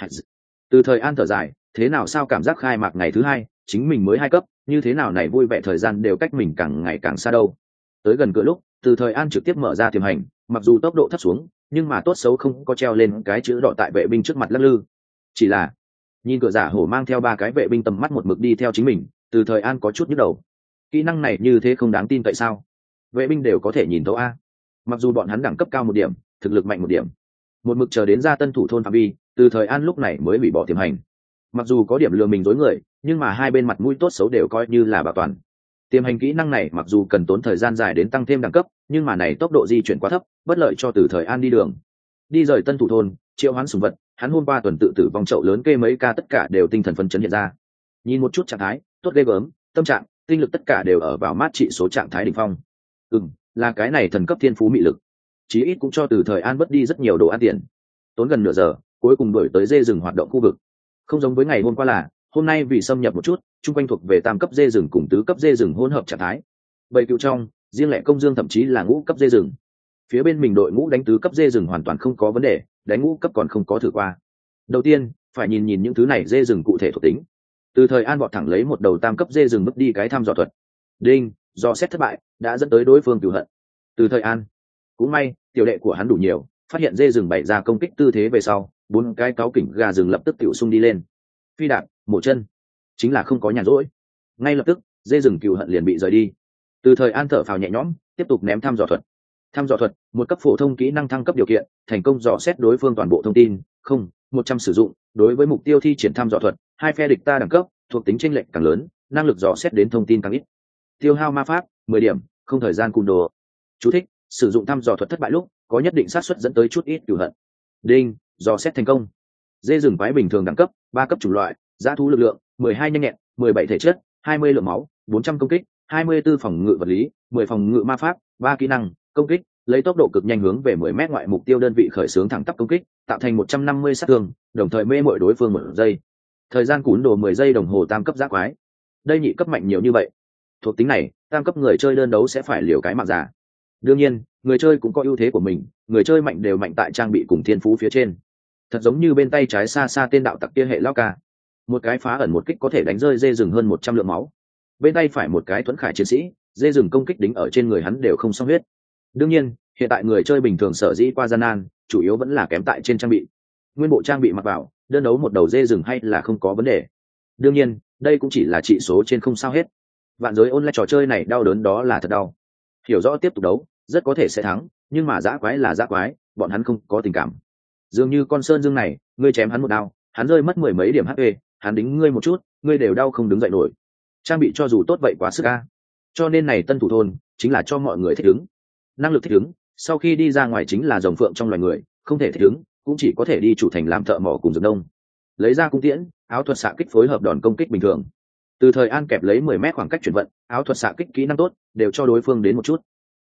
Từ Thời An thở dài, thế nào sao cảm giác khai mạc ngày thứ hai, chính mình mới hai cấp, như thế nào này vui vẻ thời gian đều cách mình càng ngày càng xa đâu. Tới gần cửa lúc, Từ Thời An trực tiếp mở ra tiềm hành, mặc dù tốc độ thấp xuống, nhưng mà tốt xấu không có treo lên cái chữ đỏ tại vệ binh trước mặt lắc lư. Chỉ là nhìn cửa giả hổ mang theo ba cái vệ binh tầm mắt một mực đi theo chính mình, Từ Thời An có chút nhức đầu. Kỹ năng này như thế không đáng tin tại sao? Vệ binh đều có thể nhìn thấu a. Mặc dù bọn hắn đẳng cấp cao một điểm, thực lực mạnh một điểm, một mực chờ đến ra Tân Thủ thôn phạm vi, Từ Thời An lúc này mới hủy bỏ tiềm hành. Mặc dù có điểm lừa mình dối người, nhưng mà hai bên mặt mũi tốt xấu đều coi như là bảo toàn. Tiềm hành kỹ năng này mặc dù cần tốn thời gian dài đến tăng thêm đẳng cấp, nhưng mà này tốc độ di chuyển quá thấp, bất lợi cho Từ Thời An đi đường. Đi rời Tân Thủ thôn, triệu hoán sùng vật, hắn hôm qua tuần tự tử vong chậu lớn kê mấy ca tất cả đều tinh thần phấn chấn hiện ra. Nhìn một chút trạng thái, tốt ghê gớm, tâm trạng, tinh lực tất cả đều ở vào mát trị số trạng thái đỉnh phong. Ừm, là cái này thần cấp thiên phú mị lực. Chí ít cũng cho Từ Thời An mất đi rất nhiều đồ ăn tiền. Tốn gần nửa giờ, cuối cùng đuổi tới dê rừng hoạt động khu vực. Không giống với ngày hôm qua là, hôm nay vì xâm nhập một chút, chung quanh thuộc về tam cấp dê rừng cùng tứ cấp dê rừng hỗn hợp trạng thái. Bầy cựu trong, riêng lẻ công dương thậm chí là ngũ cấp dê rừng. Phía bên mình đội ngũ đánh tứ cấp dê rừng hoàn toàn không có vấn đề, đánh ngũ cấp còn không có thử qua. Đầu tiên, phải nhìn nhìn những thứ này dê rừng cụ thể thuộc tính. Từ Thời An vọt thẳng lấy một đầu tam cấp dê rừng mất đi cái thăm dò thuật. Đinh, do xét thất bại, đã dẫn tới đối phương cửu hận. Từ Thời An, cũng may, tiểu đệ của hắn đủ nhiều, phát hiện dê rừng bày ra công kích tư thế về sau, bốn cái cáo kỉnh gà rừng lập tức tiểu xung đi lên. Phi đạn, mổ chân, chính là không có nhàn rỗi. Ngay lập tức, dê rừng cửu hận liền bị rời đi. Từ Thời An thở phào nhẹ nhõm, tiếp tục ném thăm dò thuật. Thăm dò thuật, một cấp phổ thông kỹ năng thăng cấp điều kiện, thành công dò xét đối phương toàn bộ thông tin, không, một trăm sử dụng, đối với mục tiêu thi triển thăm dò thuật, hai phe địch ta đẳng cấp, thuộc tính chênh lệch càng lớn, năng lực dò xét đến thông tin càng ít. Tiêu hao ma pháp, mười điểm, không thời gian cung đồ. Chú thích, sử dụng thăm dò thuật thất bại lúc, có nhất định xác suất dẫn tới chút ít cửu hận. Đinh, dò xét thành công. Dê rừng quái bình thường đẳng cấp, ba cấp chủng loại, dã thú lực lượng, mười hai nhanh nhẹn, mười bảy thể chất, hai mươi lượng máu, bốn trăm công kích, hai mươi tư phòng ngự vật lý, mười phòng ngự ma pháp, ba kỹ năng, công kích, lấy tốc độ cực nhanh hướng về mười mét ngoại mục tiêu đơn vị khởi xướng thẳng tắp công kích, tạo thành một trăm năm mươi sát thương, đồng thời mê mội đối phương một giây. Thời gian cún đồ mười giây đồng hồ tam cấp giác quái. Đây nhị cấp mạnh nhiều như vậy. Thuộc tính này, tam cấp người chơi đơn đấu sẽ phải liều cái mạng giả. Đương nhiên, người chơi cũng có ưu thế của mình, người chơi mạnh đều mạnh tại trang bị cùng thiên phú phía trên. Thật giống như bên tay trái xa xa tên đạo tặc kia hệ lao ca, một cái phá ẩn một kích có thể đánh rơi dê rừng hơn một trăm lượng máu. Bên tay phải một cái thuẫn khải chiến sĩ, dê rừng công kích đính ở trên người hắn đều không xong huyết. Đương nhiên, hiện tại người chơi bình thường sở dĩ qua gian nan, chủ yếu vẫn là kém tại trên trang bị. Nguyên bộ trang bị mặc vào, đơn đấu một đầu dê rừng hay là không có vấn đề. Đương nhiên, đây cũng chỉ là trị số trên không sao hết. Vạn giới online trò chơi này đau đớn đó là thật đau. Hiểu rõ tiếp tục đấu, rất có thể sẽ thắng, nhưng mà dã quái là dã quái, bọn hắn không có tình cảm. Dường như con sơn dương này, ngươi chém hắn một đao, hắn rơi mất mười mấy điểm hát pê, hắn đính ngươi một chút, ngươi đều đau không đứng dậy nổi. Trang bị cho dù tốt vậy quá sức a. Cho nên này Tân Thủ thôn chính là cho mọi người thích ứng. Năng lực thích ứng, sau khi đi ra ngoài chính là rồng phượng trong loài người, không thể thích ứng, cũng chỉ có thể đi chủ thành làm thợ mỏ cùng dược đông. Lấy ra cung tiễn, áo thuật xạ kích phối hợp đòn công kích bình thường. Từ Thời An kẹp lấy mười mét khoảng cách chuyển vận, áo thuật xạ kích kỹ năng tốt, đều cho đối phương đến một chút.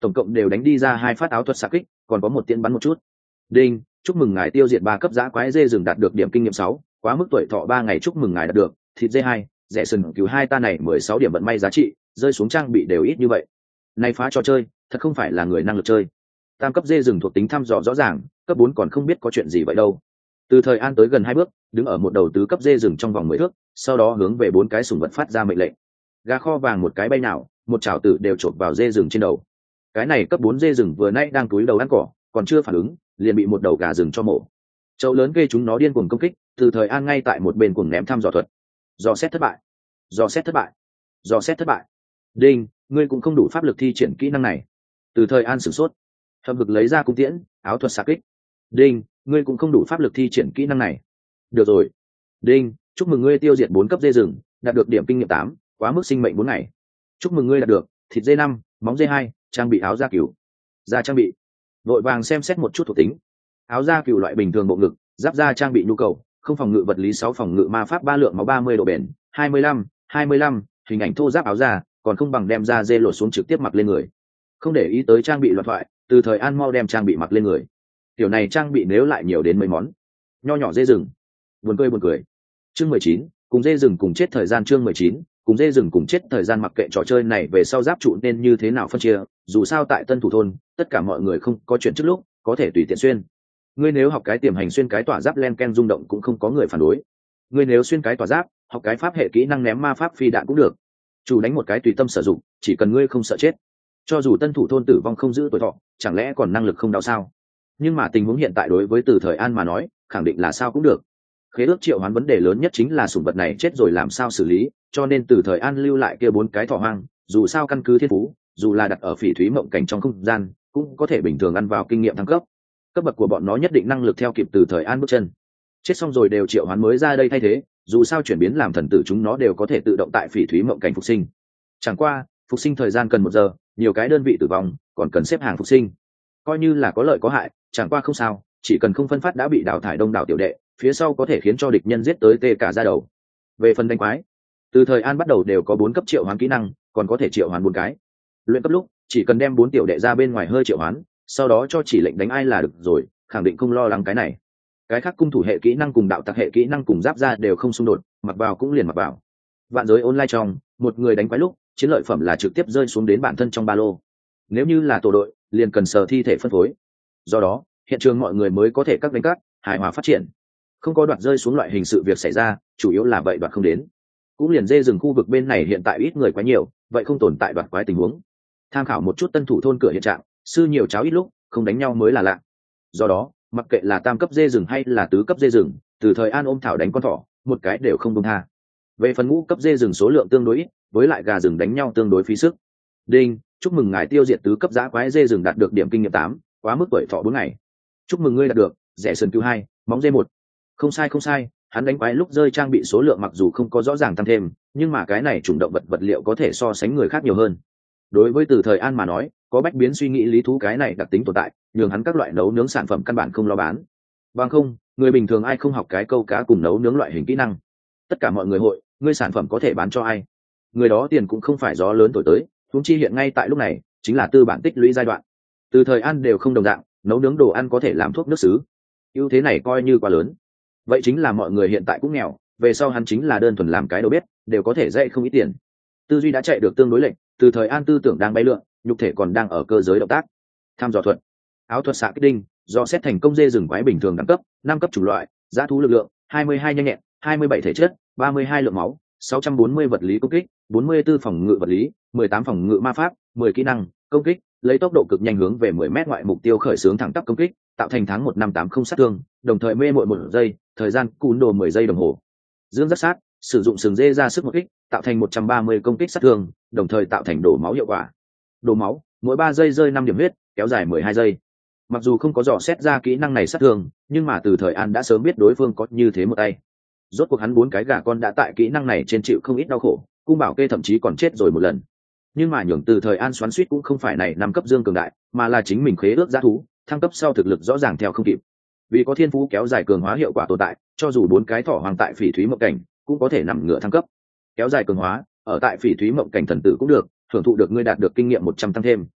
tổng cộng đều đánh đi ra hai phát áo thuật xạ kích, còn có một tiễn bắn một chút. Đinh, chúc mừng ngài tiêu diệt ba cấp giã quái dê rừng đạt được điểm kinh nghiệm sáu, quá mức tuổi thọ ba ngày, chúc mừng ngài đạt được thịt dê hai, rẻ sừng cứu hai ta này mười sáu điểm vận may giá trị, rơi xuống trang bị đều ít như vậy. Này phá trò chơi, thật không phải là người năng lực chơi. Tam cấp dê rừng thuộc tính thăm dò rõ ràng, cấp bốn còn không biết có chuyện gì vậy đâu. Từ thời an tới gần hai bước, đứng ở một đầu tứ cấp dê rừng trong vòng mười thước, sau đó hướng về bốn cái sủng vật phát ra mệnh lệnh. Gà kho vàng một cái bay nào, một chảo tử đều chộp vào dê rừng trên đầu. Cái này cấp bốn dê rừng vừa nãy đang túi đầu ăn cỏ, còn chưa phản ứng, liền bị một đầu gà rừng cho mổ. Chậu lớn gây chúng nó điên cuồng công kích, từ thời an ngay tại một bên cuồng ném thăm dò thuật. Dò xét thất bại, dò xét thất bại, dò xét thất bại. Đinh, ngươi cũng không đủ pháp lực thi triển kỹ năng này. Từ thời an sửng sốt, hầm hực lấy ra cung tiễn, áo thuật xạ kích. Đinh, ngươi cũng không đủ pháp lực thi triển kỹ năng này. Được rồi. Đinh, chúc mừng ngươi tiêu diệt bốn cấp dê rừng, đạt được điểm kinh nghiệm tám, quá mức sinh mệnh bốn ngày. Chúc mừng ngươi đạt được thịt dê năm, móng dê hai, trang bị áo da cừu. Da trang bị. Vội vàng xem xét một chút thuộc tính. Áo da cừu loại bình thường bộ ngực, giáp da trang bị nhu cầu, không phòng ngự vật lý sáu, phòng ngự ma pháp ba, lượng máu ba mươi, độ bền hai mươi lăm, hai mươi lăm, hình ảnh thô giáp áo da, còn không bằng đem da dê lột xuống trực tiếp mặc lên người. Không để ý tới trang bị loạt thoại, từ thời an mau đem trang bị mặc lên người. Kiểu này trang bị nếu lại nhiều đến mấy món. Nho nhỏ dê rừng. Buồn cười buồn cười. Chương mười chín, cùng dê rừng cùng chết thời gian. Chương mười chín, cùng dê rừng cùng chết thời gian. Mặc kệ trò chơi này về sau giáp trụ nên như thế nào phân chia, dù sao tại Tân Thủ thôn, tất cả mọi người không có chuyện trước lúc, có thể tùy tiện xuyên. Ngươi nếu học cái tiềm hành xuyên cái tỏa giáp len ken rung động cũng không có người phản đối. Ngươi nếu xuyên cái tỏa giáp, học cái pháp hệ kỹ năng ném ma pháp phi đạn cũng được. Chủ đánh một cái tùy tâm sử dụng, chỉ cần ngươi không sợ chết. Cho dù Tân Thủ thôn tử vong không giữ tuổi thọ, chẳng lẽ còn năng lực không đau sao? Nhưng mà tình huống hiện tại đối với Từ Thời An mà nói, khẳng định là sao cũng được. Khế ước triệu hoán vấn đề lớn nhất chính là sủng vật này chết rồi làm sao xử lý, cho nên Từ Thời An lưu lại kia bốn cái thỏ hoang, dù sao căn cứ thiên phú, dù là đặt ở phỉ thúy mộng cảnh trong không gian, cũng có thể bình thường ăn vào kinh nghiệm thăng cấp. Cấp bậc của bọn nó nhất định năng lực theo kịp Từ Thời An bước chân. Chết xong rồi đều triệu hoán mới ra đây thay thế, dù sao chuyển biến làm thần tử chúng nó đều có thể tự động tại phỉ thúy mộng cảnh phục sinh. Chẳng qua, phục sinh thời gian cần một giờ, nhiều cái đơn vị tử vong, còn cần xếp hàng phục sinh. Coi như là có lợi có hại, chẳng qua không sao, chỉ cần không phân phát đã bị đào thải đông đảo tiểu đệ, phía sau có thể khiến cho địch nhân giết tới tê cả da đầu. Về phần đánh quái, từ thời an bắt đầu đều có bốn cấp triệu hoán kỹ năng, còn có thể triệu hoán bốn cái. Luyện cấp lúc, chỉ cần đem bốn tiểu đệ ra bên ngoài hơi triệu hoán, sau đó cho chỉ lệnh đánh ai là được rồi, khẳng định không lo lắng cái này. Cái khác cung thủ hệ kỹ năng cùng đạo tặc hệ kỹ năng cùng giáp ra đều không xung đột, mặc vào cũng liền mặc vào. Vạn giới online trong, một người đánh quái lúc, chiến lợi phẩm là trực tiếp rơi xuống đến bản thân trong ba lô. Nếu như là tổ đội, liền cần sờ thi thể phân phối. Do đó, hiện trường mọi người mới có thể các đánh cắt, hài hòa phát triển. Không có đoạt rơi xuống loại hình sự việc xảy ra, chủ yếu là vậy đoạt không đến. Cũng liền dê rừng khu vực bên này hiện tại ít người quá nhiều, vậy không tồn tại đoạt quái tình huống. Tham khảo một chút Tân Thủ thôn cửa hiện trạng, sư nhiều cháo ít lúc, không đánh nhau mới là lạ. Do đó, mặc kệ là tam cấp dê rừng hay là tứ cấp dê rừng, từ thời an ôm thảo đánh con thỏ, một cái đều không buông tha. Về phần ngũ cấp dê rừng số lượng tương đối ít, với lại gà rừng đánh nhau tương đối phí sức. Đinh, chúc mừng ngài tiêu diệt tứ cấp giã quái dê rừng đạt được điểm kinh nghiệm tám, quá mức tuổi thọ bốn ngày. Chúc mừng ngươi đạt được rẻ sườn cứu hai, móng dê một. Không sai không sai, hắn đánh quái lúc rơi trang bị số lượng mặc dù không có rõ ràng tăng thêm, nhưng mà cái này chủng động vật vật liệu có thể so sánh người khác nhiều hơn. Đối với từ thời an mà nói, có bách biến suy nghĩ lý thú cái này đặc tính tồn tại, nhường hắn các loại nấu nướng sản phẩm căn bản không lo bán. Bằng không, người bình thường ai không học cái câu cá cùng nấu nướng loại hình kỹ năng. Tất cả mọi người hội, ngươi sản phẩm có thể bán cho ai? Người đó tiền cũng không phải gió lớn thổi tới, huống chi hiện ngay tại lúc này, chính là tư bản tích lũy giai đoạn. Từ thời ăn đều không đồng dạng, nấu nướng đồ ăn có thể làm thuốc nước xứ. Ưu thế này coi như quá lớn. Vậy chính là mọi người hiện tại cũng nghèo, về sau hắn chính là đơn thuần làm cái đầu bếp, đều có thể dạy không ít tiền. Tư duy đã chạy được tương đối lệch, từ thời an tư tưởng đang bay lượn, nhục thể còn đang ở cơ giới động tác. Tham dò thuật, áo thuật xạ kích đinh, do xét thành công dê rừng quái bình thường đẳng cấp, năm cấp chủng loại, dã thú lực lượng, hai mươi hai nhanh nhẹn, hai mươi bảy thể chất, ba mươi hai lượng máu, sáu trăm bốn mươi vật lý công kích, bốn mươi tư phòng ngự vật lý, mười tám phòng ngự ma pháp, mười kỹ năng công kích, lấy tốc độ cực nhanh hướng về mười mét ngoại mục tiêu khởi xướng thẳng tắp công kích, tạo thành tháng một năm tám không sát thương, đồng thời mê muội một giây, thời gian cún đồ mười giây đồng hồ. Dương rất sát, sử dụng sừng dê ra sức một kích, tạo thành một trăm ba mươi công kích sát thương, đồng thời tạo thành đổ máu hiệu quả. Đổ máu, mỗi ba giây rơi năm điểm huyết, kéo dài mười hai giây. Mặc dù không có dò xét ra kỹ năng này sát thương, nhưng mà từ thời an đã sớm biết đối phương có như thế một tay. Rốt cuộc hắn bốn cái gà con đã tại kỹ năng này trên chịu không ít đau khổ, cung bảo kê thậm chí còn chết rồi một lần. Nhưng mà nhường từ thời an xoắn suýt cũng không phải này năm cấp dương cường đại, mà là chính mình khế ước giá thú, thăng cấp sau thực lực rõ ràng theo không kịp. Vì có thiên phú kéo dài cường hóa hiệu quả tồn tại, cho dù bốn cái thỏ hoàng tại phỉ thúy mộng cảnh, cũng có thể nằm ngửa thăng cấp. Kéo dài cường hóa, ở tại phỉ thúy mộng cảnh thần tử cũng được, hưởng thụ được ngươi đạt được kinh nghiệm một trăm tăng thêm.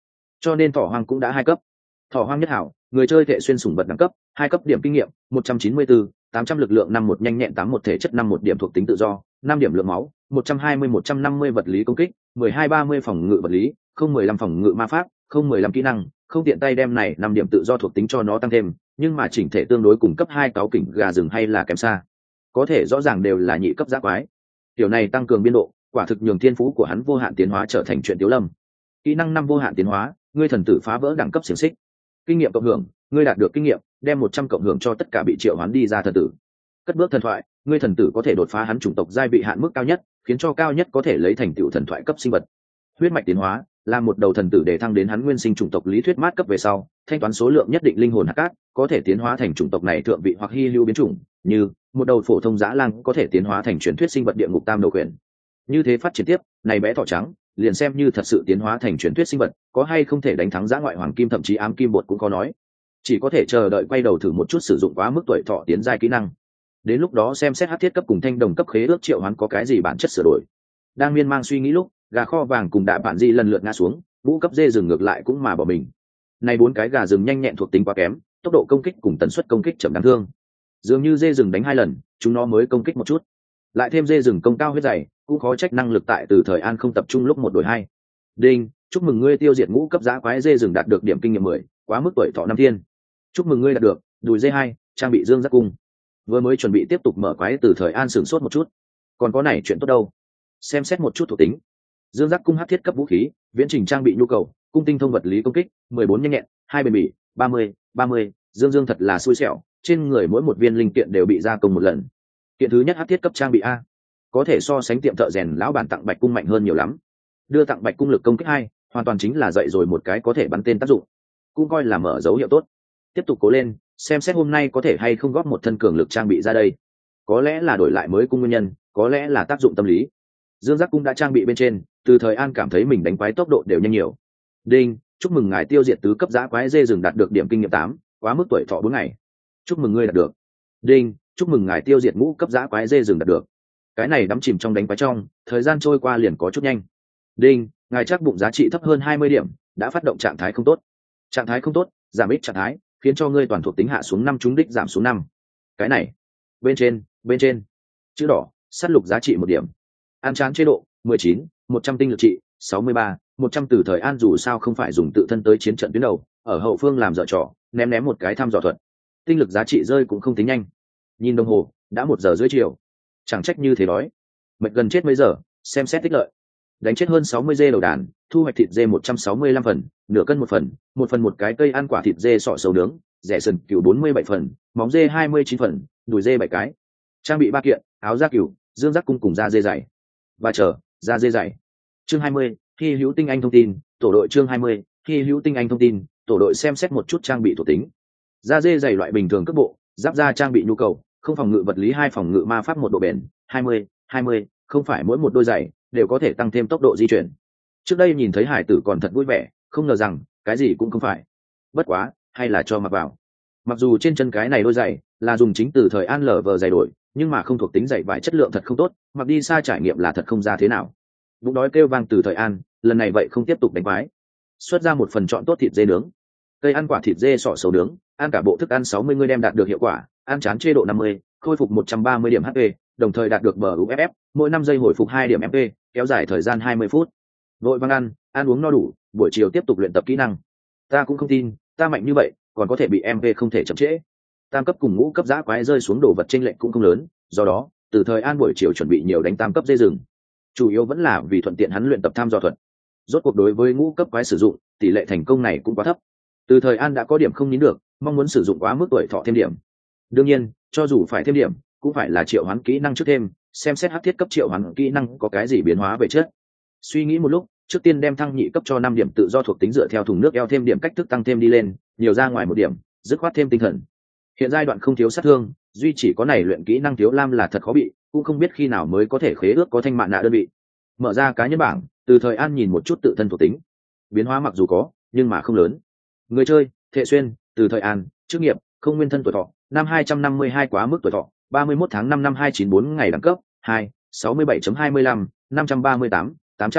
cho nên thỏ hoang cũng đã hai cấp. Thỏ hoang nhất hảo, người chơi thể xuyên sủng vật đẳng cấp hai cấp, điểm kinh nghiệm một trăm chín mươi bốn, tám trăm lực lượng năm một, nhanh nhẹn tám một, thể chất năm một, điểm thuộc tính tự do năm điểm, lượng máu một trăm hai mươi, một trăm năm mươi, vật lý công kích mười hai, ba mươi, phòng ngự vật lý không mười lăm, phòng ngự ma pháp không mười lăm, kỹ năng không, tiện tay đem này năm điểm tự do thuộc tính cho nó tăng thêm, nhưng mà chỉnh thể tương đối cùng cấp hai cáo kỉnh gà rừng hay là kém xa, có thể rõ ràng đều là nhị cấp giã quái. Điều này tăng cường biên độ, quả thực nhường thiên phú của hắn vô hạn tiến hóa trở thành chuyện tiếu lâm. Kỹ năng năm vô hạn tiến hóa, ngươi thần tử phá vỡ đẳng cấp xiềng xích. Kinh nghiệm cộng hưởng, ngươi đạt được kinh nghiệm đem một trăm cộng hưởng cho tất cả bị triệu hoán đi ra thần tử. Cất bước thần thoại, ngươi thần tử có thể đột phá hắn chủng tộc giai vị hạn mức cao nhất, khiến cho cao nhất có thể lấy thành tựu thần thoại cấp sinh vật. Huyết mạch tiến hóa, là một đầu thần tử để thăng đến hắn nguyên sinh chủng tộc lý thuyết mát cấp về sau, thanh toán số lượng nhất định linh hồn hạt cát, có thể tiến hóa thành chủng tộc này thượng vị hoặc hy hữu biến chủng, như một đầu phổ thông dã lang có thể tiến hóa thành truyền thuyết sinh vật địa ngục tam đầu quyền. Như thế phát triển tiếp, này bé thỏ trắng liền xem như thật sự tiến hóa thành truyền thuyết sinh vật, có hay không thể đánh thắng dã ngoại hoàng kim thậm chí ám kim bột cũng có nói, chỉ có thể chờ đợi quay đầu thử một chút sử dụng quá mức tuổi thọ tiến giai kỹ năng, đến lúc đó xem xét hắc thiết cấp cùng thanh đồng cấp khế ước triệu hoán có cái gì bản chất sửa đổi. Đang miên man suy nghĩ lúc, gà kho vàng cùng đạ bản di lần lượt ngã xuống, ngũ cấp dê rừng ngược lại cũng mà bỏ mình. Này bốn cái gà rừng nhanh nhẹn thuộc tính quá kém, tốc độ công kích cùng tần suất công kích chậm đáng thương, dường như dê rừng đánh hai lần chúng nó mới công kích một chút, lại thêm dê rừng công cao huyết dày, cũng khó trách năng lực tại từ thời an không tập trung lúc một đổi hai. Đinh, chúc mừng ngươi tiêu diệt ngũ cấp giã quái dê rừng, đạt được điểm kinh nghiệm mười, quá mức tuổi thọ năm thiên. Chúc mừng ngươi đạt được đùi dê hai, trang bị dương giác cung. Vừa mới chuẩn bị tiếp tục mở quái từ thời an sửng sốt một chút, còn có này chuyện tốt đâu. Xem xét một chút thuộc tính, dương giác cung hắc thiết cấp vũ khí, viễn trình trang bị nhu cầu, cung tinh thông vật lý công kích mười bốn, nhanh nhẹn hai, bền bỉ ba mươi, ba mươi. Dương Dương thật là xui xẻo, trên người mỗi một viên linh kiện đều bị gia công một lần. Kiện thứ nhất hắc thiết cấp trang bị a, có thể so sánh tiệm thợ rèn lão bản tặng bạch cung mạnh hơn nhiều lắm. Đưa tặng bạch cung lực công kích hai, hoàn toàn chính là dạy rồi một cái có thể bắn tên tác dụng, cũng coi là mở dấu hiệu tốt. Tiếp tục cố lên, xem xét hôm nay có thể hay không góp một thân cường lực trang bị ra đây. Có lẽ là đổi lại mới cung nguyên nhân, có lẽ là tác dụng tâm lý. Dương giác cung đã trang bị bên trên, từ thời an cảm thấy mình đánh quái tốc độ đều nhanh nhiều. Đinh, chúc mừng ngài tiêu diệt tứ cấp giã quái dê rừng, đạt được điểm kinh nghiệm tám, quá mức tuổi thọ bốn ngày. Chúc mừng ngươi đạt được. Đinh, chúc mừng ngài tiêu diệt ngũ cấp giã quái dê rừng, đạt được. Cái này đắm chìm trong đánh quái trong, thời gian trôi qua liền có chút nhanh. Đinh, ngài chắc bụng giá trị thấp hơn hai mươi điểm, đã phát động trạng thái không tốt. Trạng thái không tốt, giảm ít trạng thái, khiến cho ngươi toàn thuộc tính hạ xuống năm, trúng đích giảm xuống năm. Cái này, bên trên, bên trên, chữ đỏ, sát lục giá trị một điểm. An chán chế độ mười chín, một trăm tinh lực trị sáu mươi ba, một trăm từ thời an dù sao không phải dùng tự thân tới chiến trận tuyến đầu, ở hậu phương làm dở trò, ném ném một cái thăm dò thuật. Tinh lực giá trị rơi cũng không tính nhanh. Nhìn đồng hồ, đã một giờ rưỡi chiều. Chẳng trách như thế đói. Mệt gần chết mấy giờ, xem xét tích lợi. Đánh chết hơn sáu mươi dê đầu đàn, thu hoạch thịt dê một trăm sáu mươi lăm phần, nửa cân một phần, một phần một cái cây ăn quả thịt dê sọ sầu nướng, rẻ sần cừu bốn mươi bảy phần, móng dê hai mươi chín phần, đùi dê bảy cái. Trang bị ba kiện, áo da cừu, dương giác cung cùng da dê dày. Và chờ, da dê dày. Chương hai mươi, khi hữu tinh anh thông tin, tổ đội chương hai mươi, khi hữu tinh anh thông tin, tổ đội xem xét một chút trang bị thuộc tính. Da dê dày loại bình thường cấp bộ, giáp da trang bị nhu cầu, không phòng ngự vật lý hai, phòng ngự ma pháp một, độ bền hai mươi, hai mươi, không phải mỗi một đôi giày đều có thể tăng thêm tốc độ di chuyển. Trước đây nhìn thấy hải tử còn thật vui vẻ, không ngờ rằng cái gì cũng không phải. Bất quá, hay là cho mặc vào. Mặc dù trên chân cái này đôi giày là dùng chính từ thời an lở vờ giày đổi, nhưng mà không thuộc tính giày vải chất lượng thật không tốt, mặc đi xa trải nghiệm là thật không ra thế nào. Bụng đói kêu vang từ thời an, lần này vậy không tiếp tục đánh quái, xuất ra một phần chọn tốt thịt dê nướng, cây ăn quả thịt dê sọ sầu nướng, ăn cả bộ thức ăn sáu mươi người đem đạt được hiệu quả, ăn chán chế độ năm mươi, khôi phục một trăm ba mươi điểm hát pê, đồng thời đạt được bờ u ép ép, mỗi năm giây hồi phục hai điểm ép pê, kéo dài thời gian hai mươi phút. Vội vàng ăn, ăn uống no đủ, buổi chiều tiếp tục luyện tập kỹ năng. Ta cũng không tin, ta mạnh như vậy, còn có thể bị em pê không thể chậm trễ. Tam cấp cùng ngũ cấp giã quái rơi xuống đồ vật chênh lệch cũng không lớn, do đó, từ thời an buổi chiều chuẩn bị nhiều đánh tam cấp dê rừng. Chủ yếu vẫn là vì thuận tiện hắn luyện tập tham dò thuật. Rốt cuộc đối với ngũ cấp quái sử dụng, tỷ lệ thành công này cũng quá thấp. Từ thời an đã có điểm không nín được, mong muốn sử dụng quá mức tuổi thọ thêm điểm. Đương nhiên, cho dù phải thêm điểm, cũng phải là triệu hoán kỹ năng trước thêm, xem xét hắc thiết cấp triệu hoán kỹ năng có cái gì biến hóa về trước. Suy nghĩ một lúc, trước tiên đem thăng nhị cấp cho năm điểm tự do thuộc tính dựa theo thùng nước eo thêm điểm cách thức tăng thêm đi lên, nhiều ra ngoài một điểm, dứt khoát thêm tinh thần. Hiện giai đoạn không thiếu sát thương, duy chỉ có này luyện kỹ năng thiếu lam là thật khó bị, cũng không biết khi nào mới có thể khế ước có thanh mạn nạ đơn vị. Mở ra cá nhân bảng, từ thời an nhìn một chút tự thân thuộc tính, biến hóa mặc dù có, nhưng mà không lớn. Người chơi, Thệ Xuyên, từ thời an, chức nghiệp, không nguyên thân tuổi thọ, năm hai trăm năm mươi hai quá mức tuổi thọ, ba mươi mốt tháng năm năm hai chín bốn ngày đẳng cấp, hai, sáu mươi bảy chấm hai mươi lăm, năm trăm ba mươi tám, tám trăm,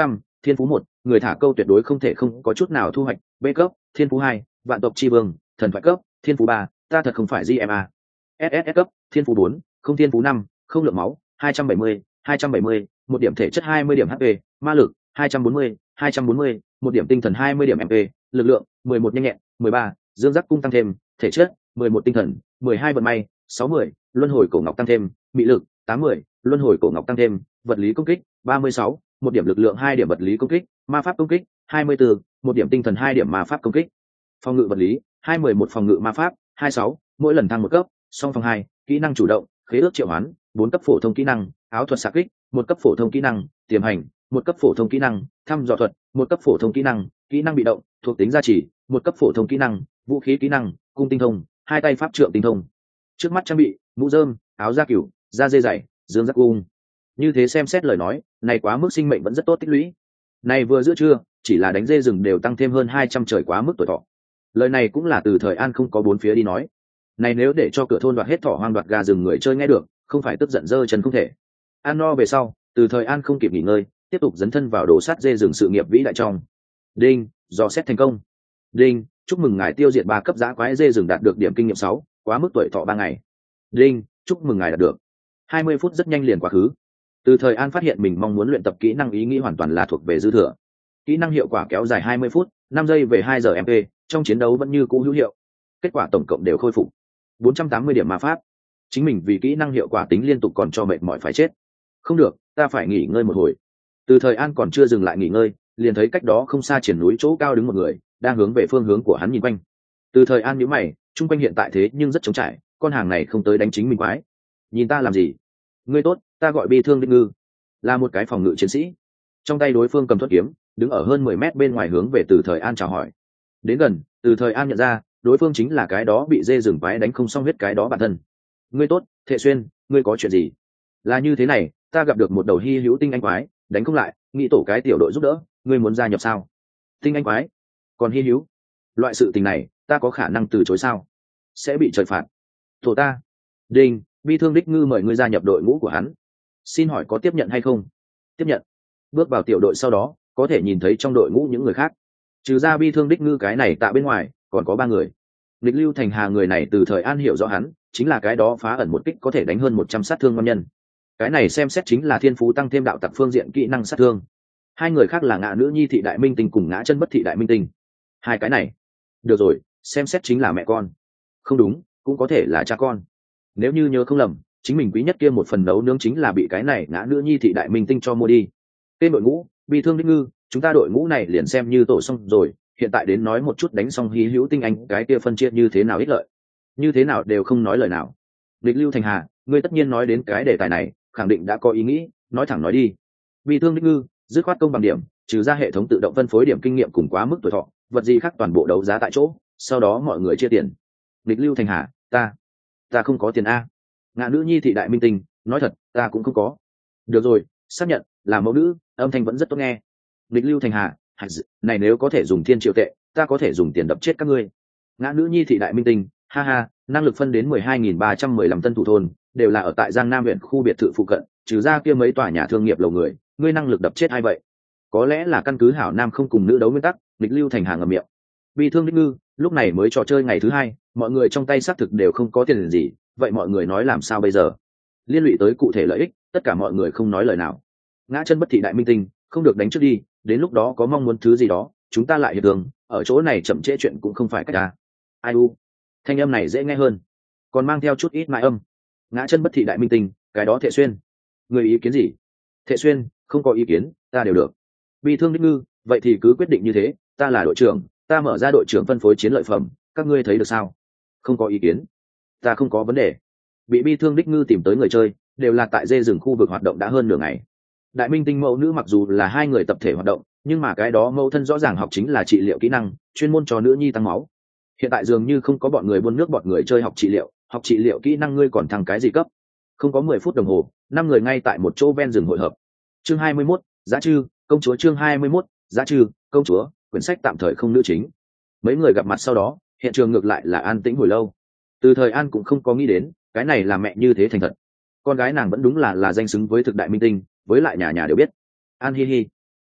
thiên phú một, người thả câu tuyệt đối không thể không có chút nào thu hoạch. B cấp, thiên phú hai, vạn tộc chi vương, thần thoại cấp, thiên phú ba, ta thật không phải gma. ét ét ét cấp, thiên phú bốn, không thiên phú năm, không lượng máu, hai trăm bảy mươi, hai trăm bảy mươi, một điểm thể chất hai mươi điểm hp, ma lực hai trăm bốn mươi, hai trăm bốn mươi, một điểm tinh thần hai mươi điểm mp, lực lượng mười một nhanh nhẹn, mười ba, dương giác cung tăng thêm, thể chất mười một tinh thần, mười hai vận may, sáu mươi, luân hồi cổ ngọc tăng thêm, mị lực tám mươi, luân hồi cổ ngọc tăng thêm, vật lý công kích ba mươi sáu, một điểm lực lượng hai điểm vật lý công kích, ma pháp công kích hai mươi bốn, một điểm tinh thần hai điểm ma pháp công kích, phòng ngự vật lý hai mươi một, phòng ngự ma pháp hai mươi sáu, mỗi lần tăng một cấp, song phòng hai, kỹ năng chủ động, khế ước triệu hoán, bốn cấp phổ thông kỹ năng, áo thuật xạ kích, một cấp phổ thông kỹ năng, tiềm hành, một cấp phổ thông kỹ năng, thăm dò thuật, một cấp phổ thông kỹ năng, kỹ năng bị động, thuộc tính gia trì, một cấp phổ thông kỹ năng, vũ khí kỹ năng, cung tinh thông, hai tay pháp trượng tinh thông. Trước mắt trang bị mũ rơm, áo da cừu, da dê dày, dương giác cung. Như thế xem xét lời nói, này quá mức sinh mệnh vẫn rất tốt tích lũy. Này vừa giữa trưa, chỉ là đánh dê rừng đều tăng thêm hơn hai trăm trời quá mức tuổi thọ. Lời này cũng là từ thời An không có bốn phía đi nói. Này nếu để cho cửa thôn đoạt hết thỏ hoang đoạt gà rừng người chơi nghe được, không phải tức giận dơ chân không thể. An no về sau, từ thời An không kịp nghỉ ngơi, tiếp tục dấn thân vào đồ sát dê rừng sự nghiệp vĩ đại trong. Đinh, dò xét thành công. Đinh, chúc mừng ngài tiêu diệt ba cấp giã quái dê rừng đạt được điểm kinh nghiệm sáu, quá mức tuổi thọ ba ngày. Đinh, chúc mừng ngài đạt được. hai mươi phút rất nhanh liền quá khứ. Từ thời An phát hiện mình mong muốn luyện tập kỹ năng ý nghĩ hoàn toàn là thuộc về dư thừa. Kỹ năng hiệu quả kéo dài hai mươi phút, năm giây về hai giờ mp, trong chiến đấu vẫn như cũ hữu hiệu. Kết quả tổng cộng đều khôi phục bốn trăm tám mươi điểm ma pháp. Chính mình vì kỹ năng hiệu quả tính liên tục còn cho mệt mỏi phải chết. Không được, ta phải nghỉ ngơi một hồi. Từ thời An còn chưa dừng lại nghỉ ngơi, liền thấy cách đó không xa triển núi chỗ cao đứng một người, đang hướng về phương hướng của hắn nhìn quanh. Từ thời An nhíu mày, chung quanh hiện tại thế nhưng rất trống trải, con hàng này không tới đánh chính mình quái. Nhìn ta làm gì? Ngươi tốt, ta gọi Bi Thương Đích Ngư, là một cái phòng ngự chiến sĩ. Trong tay đối phương cầm thuật kiếm, đứng ở hơn mười mét bên ngoài hướng về Từ thời An chào hỏi. Đến gần, Từ thời An nhận ra, đối phương chính là cái đó bị dê rừng quái đánh không xong huyết cái đó bản thân. Ngươi tốt, Thệ Xuyên, ngươi có chuyện gì? Là như thế này, ta gặp được một đầu hy hữu tinh anh quái, đánh không lại, nghĩ tổ cái tiểu đội giúp đỡ, ngươi muốn gia nhập sao? Tinh anh quái? Còn hy hữu? Loại sự tình này, ta có khả năng từ chối sao? Sẽ bị trời phạt. Tổ ta. Đinh, Bi Thương Đích Ngư mời ngươi gia nhập đội ngũ của hắn. Xin hỏi có tiếp nhận hay không? Tiếp nhận. Bước vào tiểu đội sau đó, có thể nhìn thấy trong đội ngũ những người khác. Trừ ra Bi Thương Đích Ngư cái này tại bên ngoài, còn có ba người. Lịch Lưu Thành Hà người này từ thời An hiểu rõ hắn, chính là cái đó phá ẩn một kích có thể đánh hơn một trăm sát thương ngon nhân. Cái này xem xét chính là thiên phú tăng thêm đạo tặc phương diện kỹ năng sát thương. Hai người khác là Ngạ Nữ Nhi thị đại minh tinh cùng Ngã Chân Bất thị đại minh tinh. Hai cái này, được rồi, xem xét chính là mẹ con. Không đúng, cũng có thể là cha con. Nếu như nhớ không lầm, chính mình quý nhất kia một phần nấu nướng chính là bị cái này Ngã Nữ Nhi thị đại minh tinh cho mua đi. Tên đội ngũ, Bi Thương Đích Ngư, chúng ta đội ngũ này liền xem như tổ xong rồi, hiện tại đến nói một chút đánh xong hí hữu tinh anh cái kia phân chia như thế nào ích lợi. Như thế nào đều không nói lời nào. Lịch Lưu Thành Hà, ngươi tất nhiên nói đến cái đề tài này, khẳng định đã có ý nghĩ, nói thẳng nói đi. Bi Thương Đích Ngư, dứt khoát công bằng điểm, trừ ra hệ thống tự động phân phối điểm kinh nghiệm cùng quá mức tuổi thọ, vật gì khác toàn bộ đấu giá tại chỗ, sau đó mọi người chia tiền. Lịch Lưu Thành Hà, ta, ta không có tiền a. Ngạ Nữ Nhi thị đại minh tinh, nói thật, ta cũng không có. Được rồi, xác nhận, là mẫu nữ, âm thanh vẫn rất tốt nghe. Lịch Lưu Thành Hà, này nếu có thể dùng thiên triệu tệ, ta có thể dùng tiền đập chết các ngươi. Ngã Nữ Nhi thị đại minh tinh, ha ha, năng lực phân đến mười hai nghìn ba trăm mười lăm tân thủ thôn, đều là ở tại Giang Nam huyện khu biệt thự phụ cận, trừ ra kia mấy tòa nhà thương nghiệp lầu người, ngươi năng lực đập chết ai vậy? Có lẽ là căn cứ hảo nam không cùng nữ đấu nguyên tắc, Lịch Lưu Thành Hà ngậm miệng. Bi Thương Đích Ngư, lúc này mới trò chơi ngày thứ hai, mọi người trong tay xác thực đều không có tiền gì, vậy mọi người nói làm sao bây giờ? Liên lụy tới cụ thể lợi ích, tất cả mọi người không nói lời nào. Ngã Chân Bất thị đại minh tinh, không được đánh trước đi, đến lúc đó có mong muốn thứ gì đó, chúng ta lại hiệp thương, ở chỗ này chậm trễ chuyện cũng không phải cách ta. Ai u, thanh âm này dễ nghe hơn, còn mang theo chút ít mại âm. Ngã Chân Bất thị đại minh tinh, cái đó Thệ Xuyên, người ý kiến gì? Thệ Xuyên, không có ý kiến, ta đều được. Bi Thương Đích Ngư, vậy thì cứ quyết định như thế, ta là đội trưởng, ta mở ra đội trưởng phân phối chiến lợi phẩm, các ngươi thấy được sao? Không có ý kiến, ta không có vấn đề. Bị Bi Thương Đích Ngư tìm tới người chơi, đều là tại dê rừng khu vực hoạt động đã hơn nửa ngày. Đại minh tinh mẫu nữ mặc dù là hai người tập thể hoạt động, nhưng mà cái đó mẫu thân rõ ràng học chính là trị liệu kỹ năng, chuyên môn cho nữ nhi tăng máu. Hiện tại dường như không có bọn người buôn nước bọn người chơi học trị liệu, học trị liệu kỹ năng ngươi còn thăng cái gì cấp? Không có mười phút đồng hồ, năm người ngay tại một chỗ ven rừng hội hợp. Chương hai mươi mốt, Giá Trư, công chúa chương hai mươi mốt, Giá Trư, công chúa, quyển sách tạm thời không nữ chính. Mấy người gặp mặt sau đó, hiện trường ngược lại là an tĩnh hồi lâu. Từ thời An cũng không có nghĩ đến, cái này là mẹ như thế thành thật. Con gái nàng vẫn đúng là là danh xứng với thực đại minh tinh, với lại nhà nhà đều biết. An hi hi,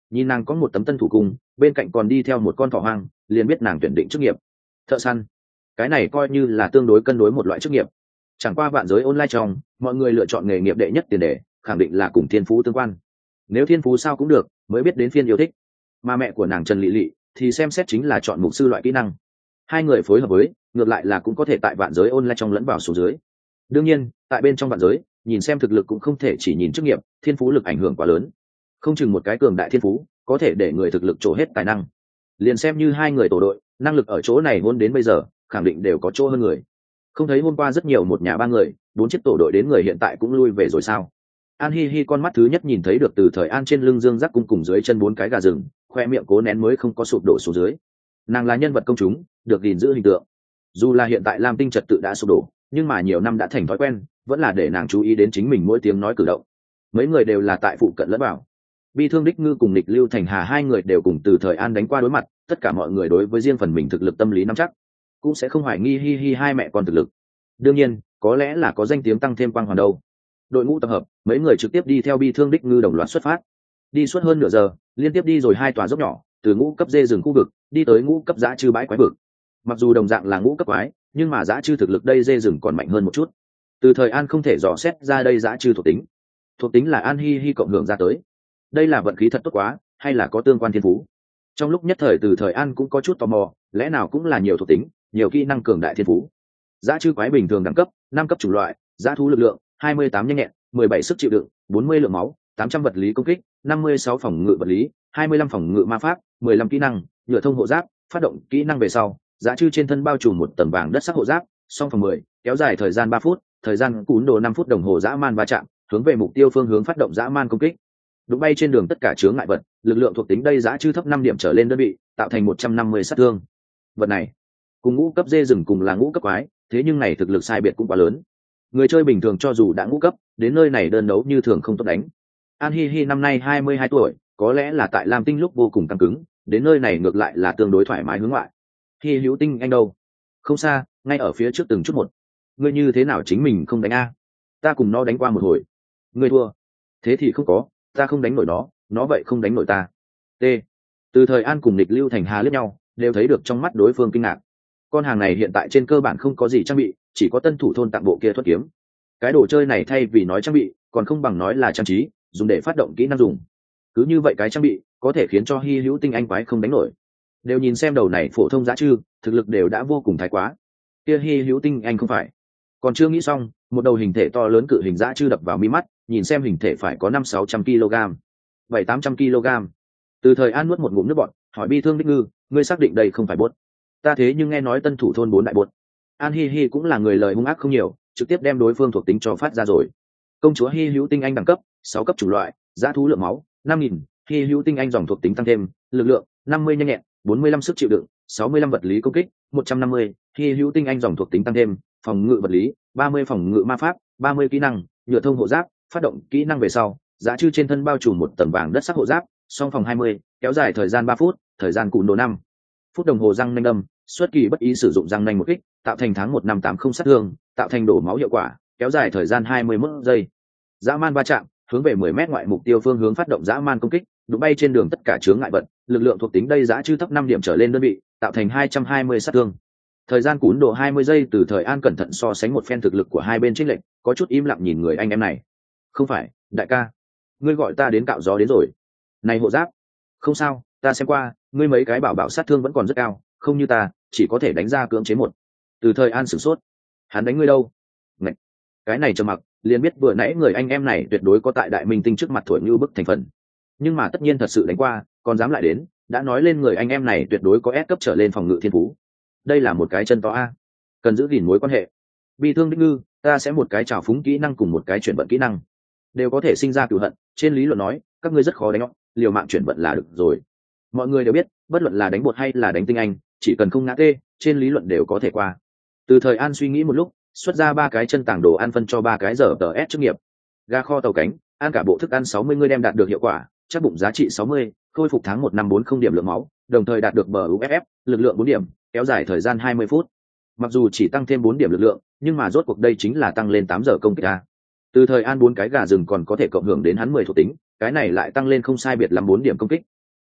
Nhìn nàng có một tấm tân thủ cung, bên cạnh còn đi theo một con thỏ hoang, liền biết nàng tuyển định chức nghiệp thợ săn. Cái này coi như là tương đối cân đối một loại chức nghiệp. Chẳng qua vạn giới online trong, mọi người lựa chọn nghề nghiệp đệ nhất tiền đề khẳng định là cùng thiên phú tương quan. Nếu thiên phú sao cũng được, mới biết đến phiên yêu thích. Mà mẹ của nàng Trần Lệ Lệ thì xem xét chính là chọn mục sư loại kỹ năng. Hai người phối hợp với, ngược lại là cũng có thể tại vạn giới online trong lẫn vào số dưới. Đương nhiên, tại bên trong vạn giới, nhìn xem thực lực cũng không thể chỉ nhìn chức nghiệp, thiên phú lực ảnh hưởng quá lớn. Không chừng một cái cường đại thiên phú, có thể để người thực lực trổ hết tài năng. Liền xem như hai người tổ đội, năng lực ở chỗ này hôn đến bây giờ, khẳng định đều có chỗ hơn người. Không thấy hôm qua rất nhiều một nhà ba người, bốn chiếc tổ đội đến người hiện tại cũng lui về rồi sao? An Hi Hi con mắt thứ nhất nhìn thấy được từ thời An trên lưng Dương Giác cung cùng dưới chân bốn cái gà rừng, khoe miệng cố nén mới không có sụp đổ xuống dưới. Nàng là nhân vật công chúng, được gìn giữ hình tượng. Dù là hiện tại Lam Tinh trật tự đã sụp đổ, nhưng mà nhiều năm đã thành thói quen, vẫn là để nàng chú ý đến chính mình mỗi tiếng nói cử động. Mấy người đều là tại phụ cận lẫn vào. Bi Thương Đích Ngư cùng Lịch Lưu Thành Hà hai người đều cùng từ thời An đánh qua đối mặt, tất cả mọi người đối với riêng phần mình thực lực tâm lý nắm chắc, cũng sẽ không hoài nghi Hi Hi hai mẹ con thực lực. Đương nhiên, có lẽ là có danh tiếng tăng thêm quang hoàn đâu. Đội ngũ tập hợp, mấy người trực tiếp đi theo Bi Thương Đích Ngư đồng loạt xuất phát. Đi suốt hơn nửa giờ, liên tiếp đi rồi hai tòa dốc nhỏ, từ ngũ cấp dê rừng khu vực đi tới ngũ cấp dã chư bãi quái vực. Mặc dù đồng dạng là ngũ cấp quái, nhưng mà dã chư thực lực đây dê rừng còn mạnh hơn một chút. Từ thời An không thể dò xét ra đây dã chư thuộc tính. Thuộc tính là An Hi Hi cộng hưởng ra tới. Đây là vận khí thật tốt quá, hay là có tương quan thiên phú? Trong lúc nhất thời từ thời An cũng có chút tò mò, lẽ nào cũng là nhiều thuộc tính, nhiều kỹ năng cường đại thiên phú. Dã chư quái bình thường đẳng cấp, năm cấp chủng loại, dã thú lực lượng, hai mươi tám nhanh nhẹn, mười bảy sức chịu đựng, bốn mươi lượng máu, tám trăm vật lý công kích, năm mươi sáu phòng ngự vật lý, hai mươi lăm phòng ngự ma pháp, mười lăm kỹ năng, nhựa thông hộ giáp, phát động kỹ năng về sau, dã chư trên thân bao trùm một tầng vàng đất sắc hộ giáp, song phòng mười, kéo dài thời gian ba phút, thời gian cún đồ năm phút đồng hồ dã man va chạm, hướng về mục tiêu phương hướng phát động dã man công kích. Đụng bay trên đường tất cả chướng ngại vật, lực lượng thuộc tính đây dã chư thấp năm điểm trở lên đơn vị, tạo thành một trăm năm mươi sát thương. Vật này, cùng ngũ cấp dê rừng cùng là ngũ cấp quái, thế nhưng này thực lực sai biệt cũng quá lớn. Người chơi bình thường cho dù đã ngũ cấp, đến nơi này đơn đấu như thường không tốt đánh. An Hi Hi năm nay hai mươi hai tuổi, có lẽ là tại Lam Tinh lúc vô cùng căng cứng, đến nơi này ngược lại là tương đối thoải mái hướng ngoại. Hi Hữu Tinh anh đâu? Không xa, ngay ở phía trước từng chút một. Ngươi như thế nào chính mình không đánh a? Ta cùng nó đánh qua một hồi. Ngươi thua. Thế thì không có, ta không đánh nổi nó, nó vậy không đánh nổi ta. T. Từ thời An cùng Lịch Lưu Thành Hà liếc nhau, đều thấy được trong mắt đối phương kinh ngạc. Con hàng này hiện tại trên cơ bản không có gì trang bị, chỉ có tân thủ thôn tặng bộ kia thuật kiếm. Cái đồ chơi này thay vì nói trang bị, còn không bằng nói là trang trí, dùng để phát động kỹ năng dùng. Cứ như vậy cái trang bị có thể khiến cho Hi Hữu Tinh anh quái không đánh nổi. Đều nhìn xem đầu này phổ thông dã chư, thực lực đều đã vô cùng thái quá. Kia Hi Hữu Tinh anh không phải. Còn chưa nghĩ xong, một đầu hình thể to lớn cự hình dã chư đập vào mi mắt, nhìn xem hình thể phải có năm sáu trăm kg, bảy tám trăm kg. Từ thời An nuốt một ngụm nước bọt, hỏi Bi Thương Đích Ngư, ngươi xác định đây không phải bốt? Ta thế nhưng nghe nói tân thủ thôn bốn đại bốt. An Hi Hi cũng là người lời hung ác không nhiều, trực tiếp đem đối phương thuộc tính cho phát ra rồi. Công chúa Hi Hữu Tinh anh đẳng cấp, sáu cấp chủng loại, dã thú lượng máu, năm nghìn, Hi Hữu Tinh anh dòng thuộc tính tăng thêm, lực lượng, năm mươi nhanh nhẹn, bốn mươi lăm sức chịu đựng, sáu mươi lăm vật lý công kích, một trăm năm mươi, Hi Hữu Tinh anh dòng thuộc tính tăng thêm, phòng ngự vật lý, ba mươi phòng ngự ma pháp, ba mươi kỹ năng, nhựa thông hộ giáp, phát động kỹ năng về sau, dã chư trên thân bao trùm một tầng vàng đất sắc hộ giáp, song phòng hai mươi, kéo dài thời gian ba phút, thời gian cùn đồ năm phút đồng hồ răng nanh đâm, xuất kỳ bất ý sử dụng răng nanh một kích, tạo thành tháng một năm tám không sát thương, tạo thành đổ máu hiệu quả, kéo dài thời gian hai mươi mốt giây. Dã man va chạm, hướng về mười mét ngoại mục tiêu phương hướng phát động dã man công kích, đụng bay trên đường tất cả chướng ngại vật, lực lượng thuộc tính đây dã chư thấp năm điểm trở lên đơn vị, tạo thành hai trăm hai mươi sát thương. Thời gian cún độ hai mươi giây. Từ thời An cẩn thận so sánh một phen thực lực của hai bên chênh lệch, có chút im lặng nhìn người anh em này. Không phải, đại ca, ngươi gọi ta đến cạo gió đến rồi. Này hộ giáp, không sao, ta xem qua, ngươi mấy cái bảo bảo sát thương vẫn còn rất cao, không như ta, chỉ có thể đánh ra cưỡng chế một. Từ thời An sửng sốt, hắn đánh ngươi đâu? Ngậy, cái này trầm mặc, liền biết vừa nãy người anh em này tuyệt đối có tại đại minh tinh trước mặt thổi như bức thành phần. Nhưng mà tất nhiên thật sự đánh qua, còn dám lại đến, đã nói lên người anh em này tuyệt đối có S cấp trở lên phòng ngự thiên phú. Đây là một cái chân to a, cần giữ gìn mối quan hệ. Bi Thương Đích Ngư, ta sẽ một cái trào phúng kỹ năng cùng một cái chuyển vận kỹ năng, đều có thể sinh ra cửu hận. Trên lý luận nói, các ngươi rất khó đánh, liều mạng chuyển vận là được rồi. Mọi người đều biết, bất luận là đánh bột hay là đánh tinh anh, chỉ cần không ngã tê, trên lý luận đều có thể qua. Từ thời An suy nghĩ một lúc, xuất ra ba cái chân tàng đồ ăn phân cho ba cái giờ tờ S chức nghiệp. Gà kho tàu cánh, ăn cả bộ thức ăn sáu mươi người đem đạt được hiệu quả, chắc bụng giá trị sáu mươi, khôi phục tháng một năm bốn không điểm lượng máu, đồng thời đạt được bờ u ép ép, lực lượng bốn điểm, kéo dài thời gian hai mươi phút. Mặc dù chỉ tăng thêm bốn điểm lực lượng, nhưng mà rốt cuộc đây chính là tăng lên tám giờ công kích a. Từ thời An bốn cái gà rừng còn có thể cộng hưởng đến hắn mười thuộc tính, cái này lại tăng lên không sai biệt lắm bốn điểm công kích,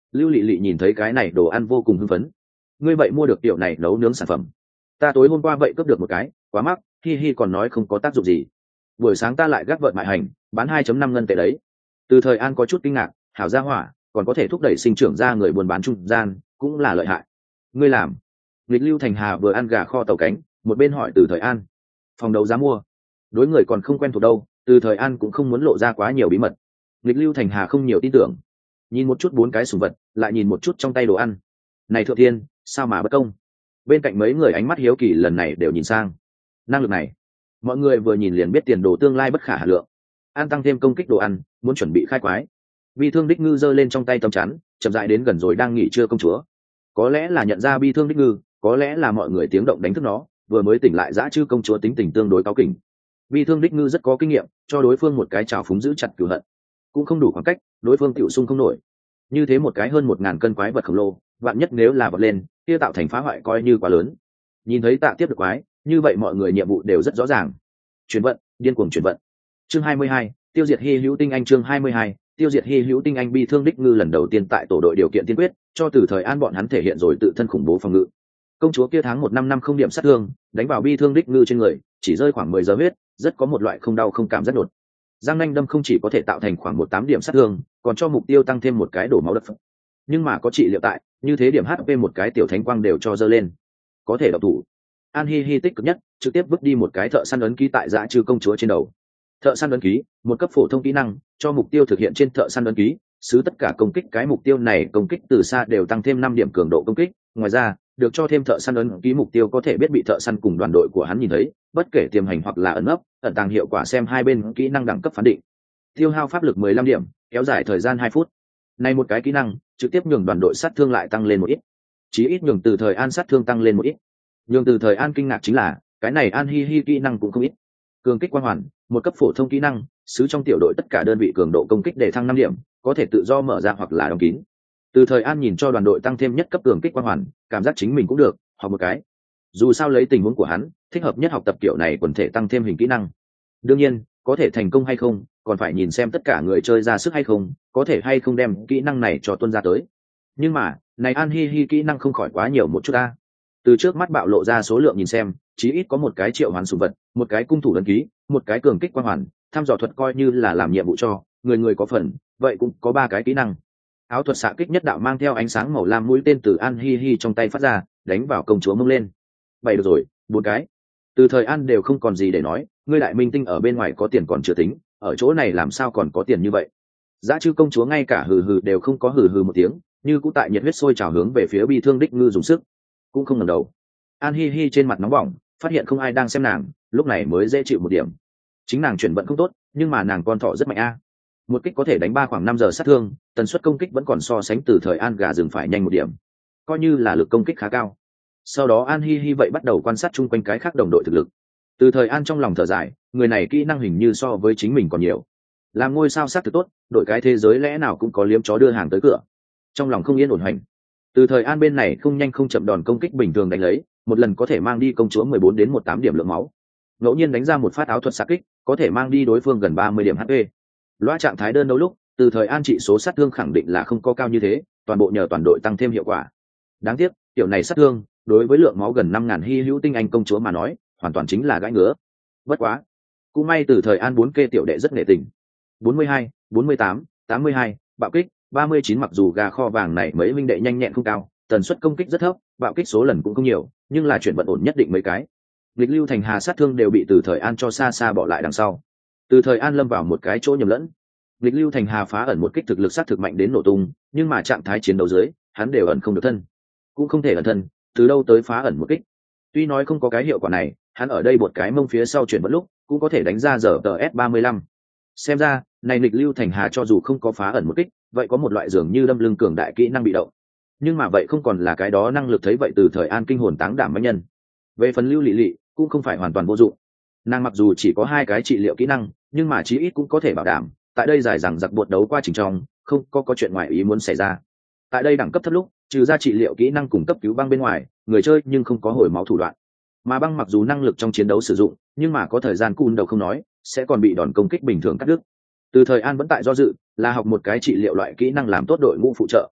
Lưu Lệ Lệ nhìn thấy cái này đồ ăn vô cùng hưng phấn. Ngươi vậy mua được tiểu này nấu nướng sản phẩm? Ta tối hôm qua vậy cướp được một cái, quá mắc, hi hi còn nói không có tác dụng gì. Buổi sáng ta lại gác vợt mại hành, bán hai phẩy năm ngân tệ đấy. Từ Thời An có chút kinh ngạc, hảo gia hỏa, còn có thể thúc đẩy sinh trưởng ra người buôn bán trung gian, cũng là lợi hại. Ngươi làm? Lịch Lưu Thành Hà vừa ăn gà kho tàu cánh, một bên hỏi Từ Thời An. Phòng đấu giá mua. Đối người còn không quen thuộc đâu, Từ Thời An cũng không muốn lộ ra quá nhiều bí mật. Lịch Lưu Thành Hà không nhiều tin tưởng, nhìn một chút bốn cái sủng vật, lại nhìn một chút trong tay đồ ăn. Này thượng thiên, sao mà bất công? Bên cạnh mấy người ánh mắt hiếu kỳ lần này đều nhìn sang. Năng lực này, mọi người vừa nhìn liền biết tiền đồ tương lai bất khả hà lượng. An tăng thêm công kích đồ ăn, muốn chuẩn bị khai quái. Bi Thương Đích Ngư giơ lên trong tay tấm chắn, chậm rãi đến gần rồi đang nghỉ trưa công chúa. Có lẽ là nhận ra Bi Thương Đích Ngư, có lẽ là mọi người tiếng động đánh thức nó, vừa mới tỉnh lại dã chư công chúa tính tình tương đối cáu kỉnh. Bi Thương Đích Ngư rất có kinh nghiệm, cho đối phương một cái trào phúng giữ chặt cửu hận. Cũng không đủ khoảng cách, đối phương tiểu sung không nổi. Như thế một cái hơn một ngàn cân quái vật khổng lồ, vạn nhất nếu là vọt lên, kia tạo thành phá hoại coi như quá lớn. Nhìn thấy Tạ tiếp được quái, như vậy mọi người nhiệm vụ đều rất rõ ràng. Chuyển vận, điên cuồng chuyển vận. Chương hai mươi hai, tiêu diệt hy hữu tinh anh. Chương hai mươi hai, tiêu diệt hy hữu tinh anh. Bi Thương Đích Ngư lần đầu tiên tại tổ đội điều kiện tiên quyết, cho Từ Thời An bọn hắn thể hiện rồi tự thân khủng bố phòng ngự. Công chúa kia tháng một năm năm không điểm sát thương, đánh vào Bi Thương Đích Ngư trên người, chỉ rơi khoảng mười giờ huyết, rất có một loại không đau không cảm rất đột. Giang nanh đâm không chỉ có thể tạo thành khoảng một tám điểm sát thương, còn cho mục tiêu tăng thêm một cái đổ máu đất. Nhưng mà có trị liệu tại, như thế điểm hát pê một cái tiểu thánh quang đều cho dơ lên, có thể độc thủ. An Hi Hi tích cực nhất, trực tiếp vứt đi một cái thợ săn ấn ký tại dã trư công chúa trên đầu. Thợ săn ấn ký, một cấp phổ thông kỹ năng, cho mục tiêu thực hiện trên thợ săn ấn ký, xứ tất cả công kích cái mục tiêu này công kích từ xa đều tăng thêm năm điểm cường độ công kích. Ngoài ra, được cho thêm thợ săn ấn ký mục tiêu có thể biết bị thợ săn cùng đoàn đội của hắn nhìn thấy, bất kể tiềm hành hoặc là ẩn nấp, ẩn tàng hiệu quả xem hai bên kỹ năng đẳng cấp phán định. Tiêu hao pháp lực mười lăm điểm, kéo dài thời gian hai phút. Này một cái kỹ năng, trực tiếp nhường đoàn đội sát thương lại tăng lên một ít. Chí ít nhường Từ Thời An sát thương tăng lên một ít. Nhường Từ Thời An kinh ngạc chính là, cái này An Hi Hi kỹ năng cũng không ít. Cường kích quang hoàn, một cấp phổ thông kỹ năng, xứ trong tiểu đội tất cả đơn vị cường độ công kích để thăng năm điểm, có thể tự do mở ra hoặc là đóng kín. Từ Thời An nhìn cho đoàn đội tăng thêm nhất cấp cường kích quang hoàn, cảm giác chính mình cũng được, học một cái. Dù sao lấy tình huống của hắn, thích hợp nhất học tập kiểu này quần thể tăng thêm hình kỹ năng. Đương nhiên, có thể thành công hay không, còn phải nhìn xem tất cả người chơi ra sức hay không, có thể hay không đem kỹ năng này cho tuân ra tới. Nhưng mà, này An Hi Hi kỹ năng không khỏi quá nhiều một chút ta. Từ trước mắt bạo lộ ra số lượng nhìn xem, chí ít có một cái triệu hoán sủng vật, một cái cung thủ đăng ký, một cái cường kích quang hoàn, thăm dò thuật coi như là làm nhiệm vụ cho, người người có phần, vậy cũng có ba cái kỹ năng. Áo thuật xạ kích nhất đạo mang theo ánh sáng màu lam mũi tên từ An Hi Hi trong tay phát ra, đánh vào công chúa mông lên. Vậy được rồi, bốn cái. Từ Thời An đều không còn gì để nói, ngươi đại minh tinh ở bên ngoài có tiền còn chưa tính, ở chỗ này làm sao còn có tiền như vậy. Dã chư công chúa ngay cả hừ hừ đều không có hừ hừ một tiếng, như cũng tại nhiệt huyết sôi trào hướng về phía Bi Thương Đích Ngư dùng sức, cũng không ngẩng đầu. An Hi Hi trên mặt nóng bỏng, phát hiện không ai đang xem nàng, lúc này mới dễ chịu một điểm. Chính nàng chuyển vận không tốt, nhưng mà nàng con thỏ rất mạnh a. Một kích có thể đánh ba khoảng năm giờ sát thương, tần suất công kích vẫn còn so sánh Từ Thời An gà rừng phải nhanh một điểm, coi như là lực công kích khá cao. Sau đó An Hi Hi vậy bắt đầu quan sát chung quanh cái khác đồng đội thực lực. Từ Thời An trong lòng thở dài, người này kỹ năng hình như so với chính mình còn nhiều. Làm ngôi sao sát thực tốt, đội cái thế giới lẽ nào cũng có liếm chó đưa hàng tới cửa. Trong lòng không yên ổn hành. Từ Thời An bên này không nhanh không chậm đòn công kích bình thường đánh lấy, một lần có thể mang đi công chúa mười bốn đến mười tám điểm lượng máu. Ngẫu nhiên đánh ra một phát áo thuật xạ kích, có thể mang đi đối phương gần ba mươi điểm hát pê. Loa trạng thái đơn đấu lúc, Từ Thời An trị số sát thương khẳng định là không có cao như thế, toàn bộ nhờ toàn đội tăng thêm hiệu quả. Đáng tiếc, tiểu này sát thương, đối với lượng máu gần năm ngàn hy hữu tinh anh công chúa mà nói, hoàn toàn chính là gãi ngứa. Bất quá, cũng may Từ Thời An bốn kê tiểu đệ rất nghệ tình. bốn mươi hai, bốn mươi tám, tám mươi hai, bạo kích, ba mươi chín mặc dù gà kho vàng này mấy minh đệ nhanh nhẹn không cao, tần suất công kích rất thấp, bạo kích số lần cũng không nhiều, nhưng là chuyển vận ổn nhất định mấy cái. Lịch Lưu Thành Hà sát thương đều bị Từ Thời An cho xa xa bỏ lại đằng sau. Từ Thời An lâm vào một cái chỗ nhầm lẫn. Lịch Lưu Thành Hà phá ẩn một kích thực lực sát thực mạnh đến nổ tung, nhưng mà trạng thái chiến đấu dưới, hắn đều ẩn không được thân, cũng không thể ẩn thân, từ đâu tới phá ẩn một kích. Tuy nói không có cái hiệu quả này, hắn ở đây một cái mông phía sau chuyển vận lúc, cũng có thể đánh ra giờ tờ S ba mươi lăm. Xem ra, này Lịch Lưu Thành Hà cho dù không có phá ẩn một kích, vậy có một loại dường như đâm lưng cường đại kỹ năng bị động. Nhưng mà vậy không còn là cái đó năng lực thấy vậy Từ Thời An kinh hồn táng đảm mãnh nhân. Về phần Lưu Lệ Lệ, cũng không phải hoàn toàn vô dụng. Nàng mặc dù chỉ có hai cái trị liệu kỹ năng, nhưng mà chí ít cũng có thể bảo đảm, tại đây dài dằng dặc buột đấu qua trình trong, không có có chuyện ngoài ý muốn xảy ra. Tại đây đẳng cấp thấp lúc, trừ ra trị liệu kỹ năng cung cấp cứu băng bên ngoài, người chơi nhưng không có hồi máu thủ đoạn. Mà băng mặc dù năng lực trong chiến đấu sử dụng, nhưng mà có thời gian cun đầu không nói, sẽ còn bị đòn công kích bình thường cắt đứt. Từ Thời An vẫn tại do dự, là học một cái trị liệu loại kỹ năng làm tốt đội ngũ phụ trợ.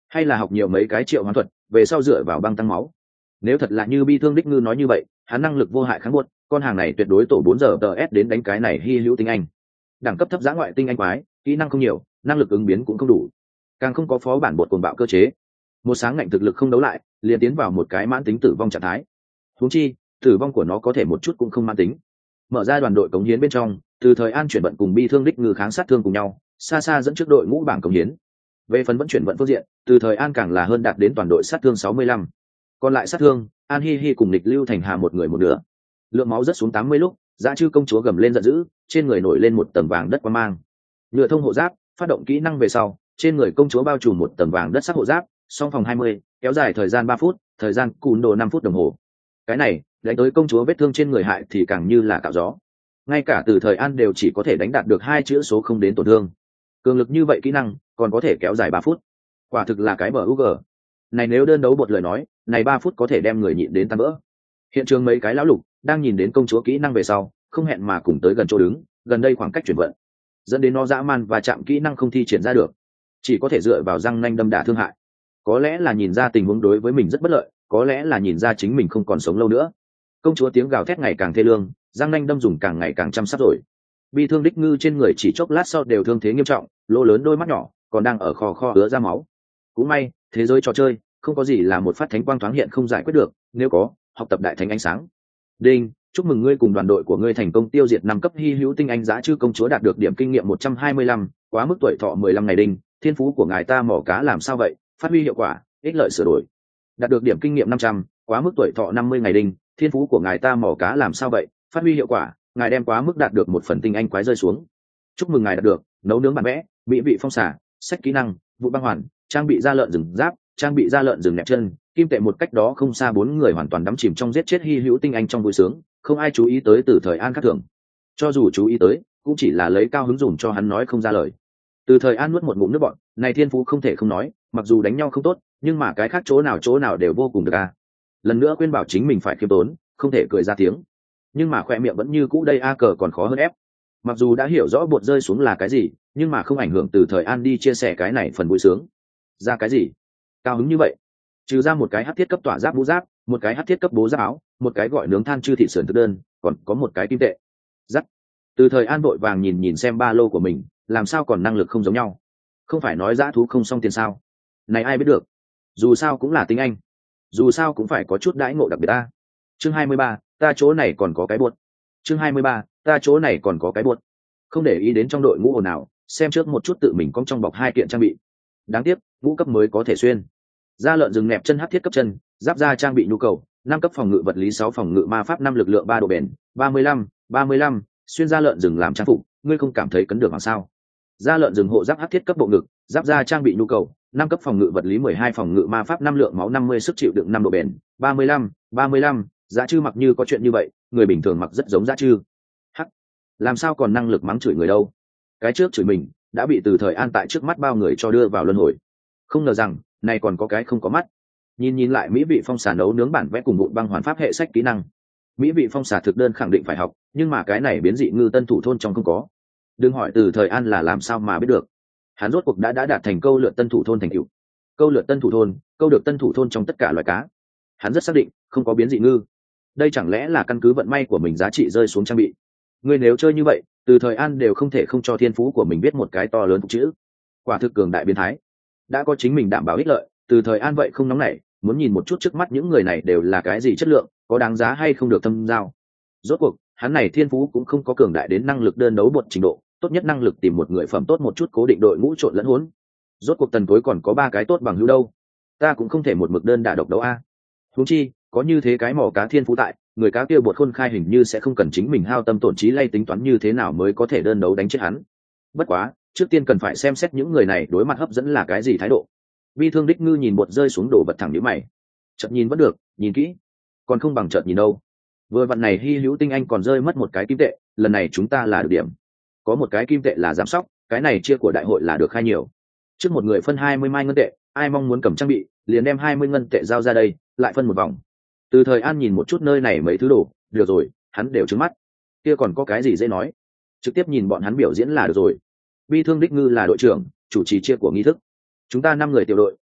hay là học nhiều mấy cái triệu hoán thuật về sau dựa vào băng tăng máu. Nếu thật là như Bi Thương Đích Ngư nói như vậy, hắn năng lực vô hại kháng buốt, con hàng này tuyệt đối tổ bốn giờ tờ s đến đánh cái này hy hữu tinh anh. Đẳng cấp thấp giã ngoại tinh anh quái, kỹ năng không nhiều, năng lực ứng biến cũng không đủ, càng không có phó bản bột cuồng bạo cơ chế. Một sáng ngạnh thực lực không đấu lại, liền tiến vào một cái mãn tính tử vong trạng thái. Huống chi, tử vong của nó có thể một chút cũng không mãn tính. Mở ra đoàn đội cống hiến bên trong, từ thời An chuyển vận cùng Bi Thương Đích Ngư kháng sát thương cùng nhau, xa xa dẫn trước đội ngũ bảng cống hiến. Về phần vẫn chuyển vận phương diện, từ thời An càng là hơn đạt đến toàn đội sát thương sáu mươi lăm. Còn lại sát thương, An Hi Hi cùng Lịch Lưu Thành Hà một người một nửa. Lượng máu rất xuống tám mươi lúc, Dã Trư công chúa gầm lên giận dữ, trên người nổi lên một tầng vàng đất quang mang. Nhựa thông hộ giáp, phát động kỹ năng về sau, trên người công chúa bao trùm một tầng vàng đất sắc hộ giáp, song phòng hai mươi, kéo dài thời gian ba phút, thời gian cùn đồ năm phút đồng hồ. Cái này, đánh tới công chúa vết thương trên người hại thì càng như là cạo gió. Ngay cả từ thời An đều chỉ có thể đánh đạt được hai chữ số không đến tổn thương. Cường lực như vậy kỹ năng, còn có thể kéo dài ba phút. Quả thực là cái bờ u giê. Này nếu đơn đấu bột lời nói, này ba phút có thể đem người nhịn đến tan vỡ. Hiện trường mấy cái lão lục đang nhìn đến công chúa kỹ năng về sau, không hẹn mà cùng tới gần chỗ đứng, gần đây khoảng cách chuyển vận, dẫn đến nó dã man và chạm kỹ năng không thi triển ra được, chỉ có thể dựa vào răng nanh đâm đả thương hại. Có lẽ là nhìn ra tình huống đối với mình rất bất lợi, có lẽ là nhìn ra chính mình không còn sống lâu nữa. Công chúa tiếng gào thét ngày càng thê lương, răng nanh đâm dùng càng ngày càng chăm sắp rồi. Bi Thương Đích Ngư trên người chỉ chốc lát sau đều thương thế nghiêm trọng, lỗ lớn đôi mắt nhỏ còn đang ở kho kho ứa ra máu. Cũng may, thế giới trò chơi không có gì là một phát thánh quang thoáng hiện không giải quyết được, nếu có, học tập đại thánh ánh sáng. Đinh, chúc mừng ngươi cùng đoàn đội của ngươi thành công tiêu diệt năm cấp hy hữu tinh anh Dã Trư công chúa đạt được điểm kinh nghiệm một trăm hai mươi lăm, quá mức tuổi thọ mười lăm ngày. Đinh, thiên phú của ngài ta mỏ cá làm sao vậy, phát huy hiệu quả, ích lợi sửa đổi. Đạt được điểm kinh nghiệm năm trăm, quá mức tuổi thọ năm mươi ngày. Đinh, thiên phú của ngài ta mỏ cá làm sao vậy, phát huy hiệu quả, ngài đem quá mức đạt được một phần tinh anh quái rơi xuống. Chúc mừng ngài đạt được nấu nướng bản vẽ, mỹ vị phong xả, sách kỹ năng, vụ băng hoàn, trang bị da lợn rừng giáp, trang bị da lợn rừng nẹp chân, kim tệ. Một cách đó không xa bốn người hoàn toàn đắm chìm trong giết chết hy hữu tinh anh trong vui sướng, không ai chú ý tới từ thời An khác thường. Cho dù chú ý tới, cũng chỉ là lấy cao hứng dùng cho hắn nói không ra lời. Từ thời An nuốt một ngụm nước bọt, này thiên phú không thể không nói, mặc dù đánh nhau không tốt, nhưng mà cái khác chỗ nào chỗ nào đều vô cùng được a. Lần nữa khuyên bảo chính mình phải khiêm tốn, không thể cười ra tiếng, nhưng mà khoe miệng vẫn như cũ đây a cờ còn khó hơn ép. Mặc dù đã hiểu rõ bột rơi xuống là cái gì, nhưng mà không ảnh hưởng từ thời An đi chia sẻ cái này phần vui sướng. Ra cái gì cao hứng như vậy? Trừ ra một cái hắc thiết cấp tỏa giáp mũ giáp, một cái hắc thiết cấp bố giáp áo, một cái gọi nướng than chư thị sườn thực đơn, còn có một cái kim tệ. Giắt. Từ thời An vội vàng nhìn nhìn xem ba lô của mình, làm sao còn năng lực không giống nhau? Không phải nói dã thú không xong tiền sao? Này ai biết được? Dù sao cũng là tinh anh, dù sao cũng phải có chút đãi ngộ đặc biệt ta. Chương hai mươi ba, ta chỗ này còn có cái buột. Chương hai mươi ba, ta chỗ này còn có cái buột. Không để ý đến trong đội ngũ ồn nào, xem trước một chút tự mình cong trong bọc hai kiện trang bị. Đáng tiếc, ngũ cấp mới có thể xuyên. Da lợn rừng nẹp chân hắc thiết cấp chân, giáp da trang bị nhu cầu, năm cấp phòng ngự vật lý, sáu phòng ngự ma pháp, năm lực lượng, ba độ bền, ba mươi lăm, ba mươi lăm, xuyên da lợn rừng làm trang phục, ngươi không cảm thấy cấn được bằng sao? Da lợn rừng hộ giáp hắc thiết cấp bộ ngực, giáp da trang bị nhu cầu, năm cấp phòng ngự vật lý, mười hai phòng ngự ma pháp, năm lượng máu, năm mươi sức chịu đựng, năm độ bền, ba mươi lăm, ba mươi lăm, Dã Trư mặc như có chuyện như vậy, người bình thường mặc rất giống Dã Trư. Hắc, làm sao còn năng lực mắng chửi người đâu? Cái trước chửi mình, đã bị từ thời An tại trước mắt bao người cho đưa vào luân hồi. Không ngờ rằng, này còn có cái không có mắt. Nhìn nhìn lại mỹ vị phong xà nấu nướng bản vẽ cùng vụn băng hoàn pháp hệ sách kỹ năng. Mỹ vị phong xà thực đơn khẳng định phải học, nhưng mà cái này biến dị ngư tân thủ thôn trong không có. Đừng hỏi từ thời An là làm sao mà biết được. Hắn rốt cuộc đã đã đạt thành câu lượt tân thủ thôn thành tựu. Câu lượt tân thủ thôn, câu được tân thủ thôn trong tất cả loài cá. Hắn rất xác định, không có biến dị ngư. Đây chẳng lẽ là căn cứ vận may của mình giá trị rơi xuống trang bị. Ngươi nếu chơi như vậy, từ thời An đều không thể không cho thiên phú của mình biết một cái to lớn phục chữ. Quả thực cường đại biến thái. Đã có chính mình đảm bảo ích lợi, từ thời An vậy không nóng nảy, muốn nhìn một chút trước mắt những người này đều là cái gì chất lượng, có đáng giá hay không được thâm giao. Rốt cuộc, hắn này thiên phú cũng không có cường đại đến năng lực đơn đấu bột trình độ, tốt nhất năng lực tìm một người phẩm tốt một chút cố định đội ngũ trộn lẫn hỗn. Rốt cuộc tần tối còn có ba cái tốt bằng hữu đâu, ta cũng không thể một mực đơn đả độc đấu a. Huống chi, có như thế cái mỏ cá thiên phú tại, người cá kia bột khôn khai hình như sẽ không cần chính mình hao tâm tổn trí lay tính toán như thế nào mới có thể đơn đấu đánh chết hắn. Bất quá, trước tiên cần phải xem xét những người này đối mặt hấp dẫn là cái gì thái độ. Bi Thương Đích Ngư nhìn bột rơi xuống đổ vật thẳng nhíu mày. Chợt nhìn vẫn được, nhìn kỹ, còn không bằng chợt nhìn đâu. Vừa vặn này hy hữu tinh anh còn rơi mất một cái kim tệ, lần này chúng ta là được điểm. Có một cái kim tệ là giám sóc, cái này chia của đại hội là được khai nhiều. Trước một người phân hai mươi mai ngân tệ, ai mong muốn cầm trang bị, liền đem hai mươi ngân tệ giao ra đây, lại phân một vòng. Từ thời An nhìn một chút nơi này mấy thứ đồ, được rồi, hắn đều trừng mắt. Kia còn có cái gì dễ nói, trực tiếp nhìn bọn hắn biểu diễn là được rồi. Bi Thương Đích Ngư là đội trưởng, chủ trì chia của nghi thức. Chúng ta năm người tiểu đội,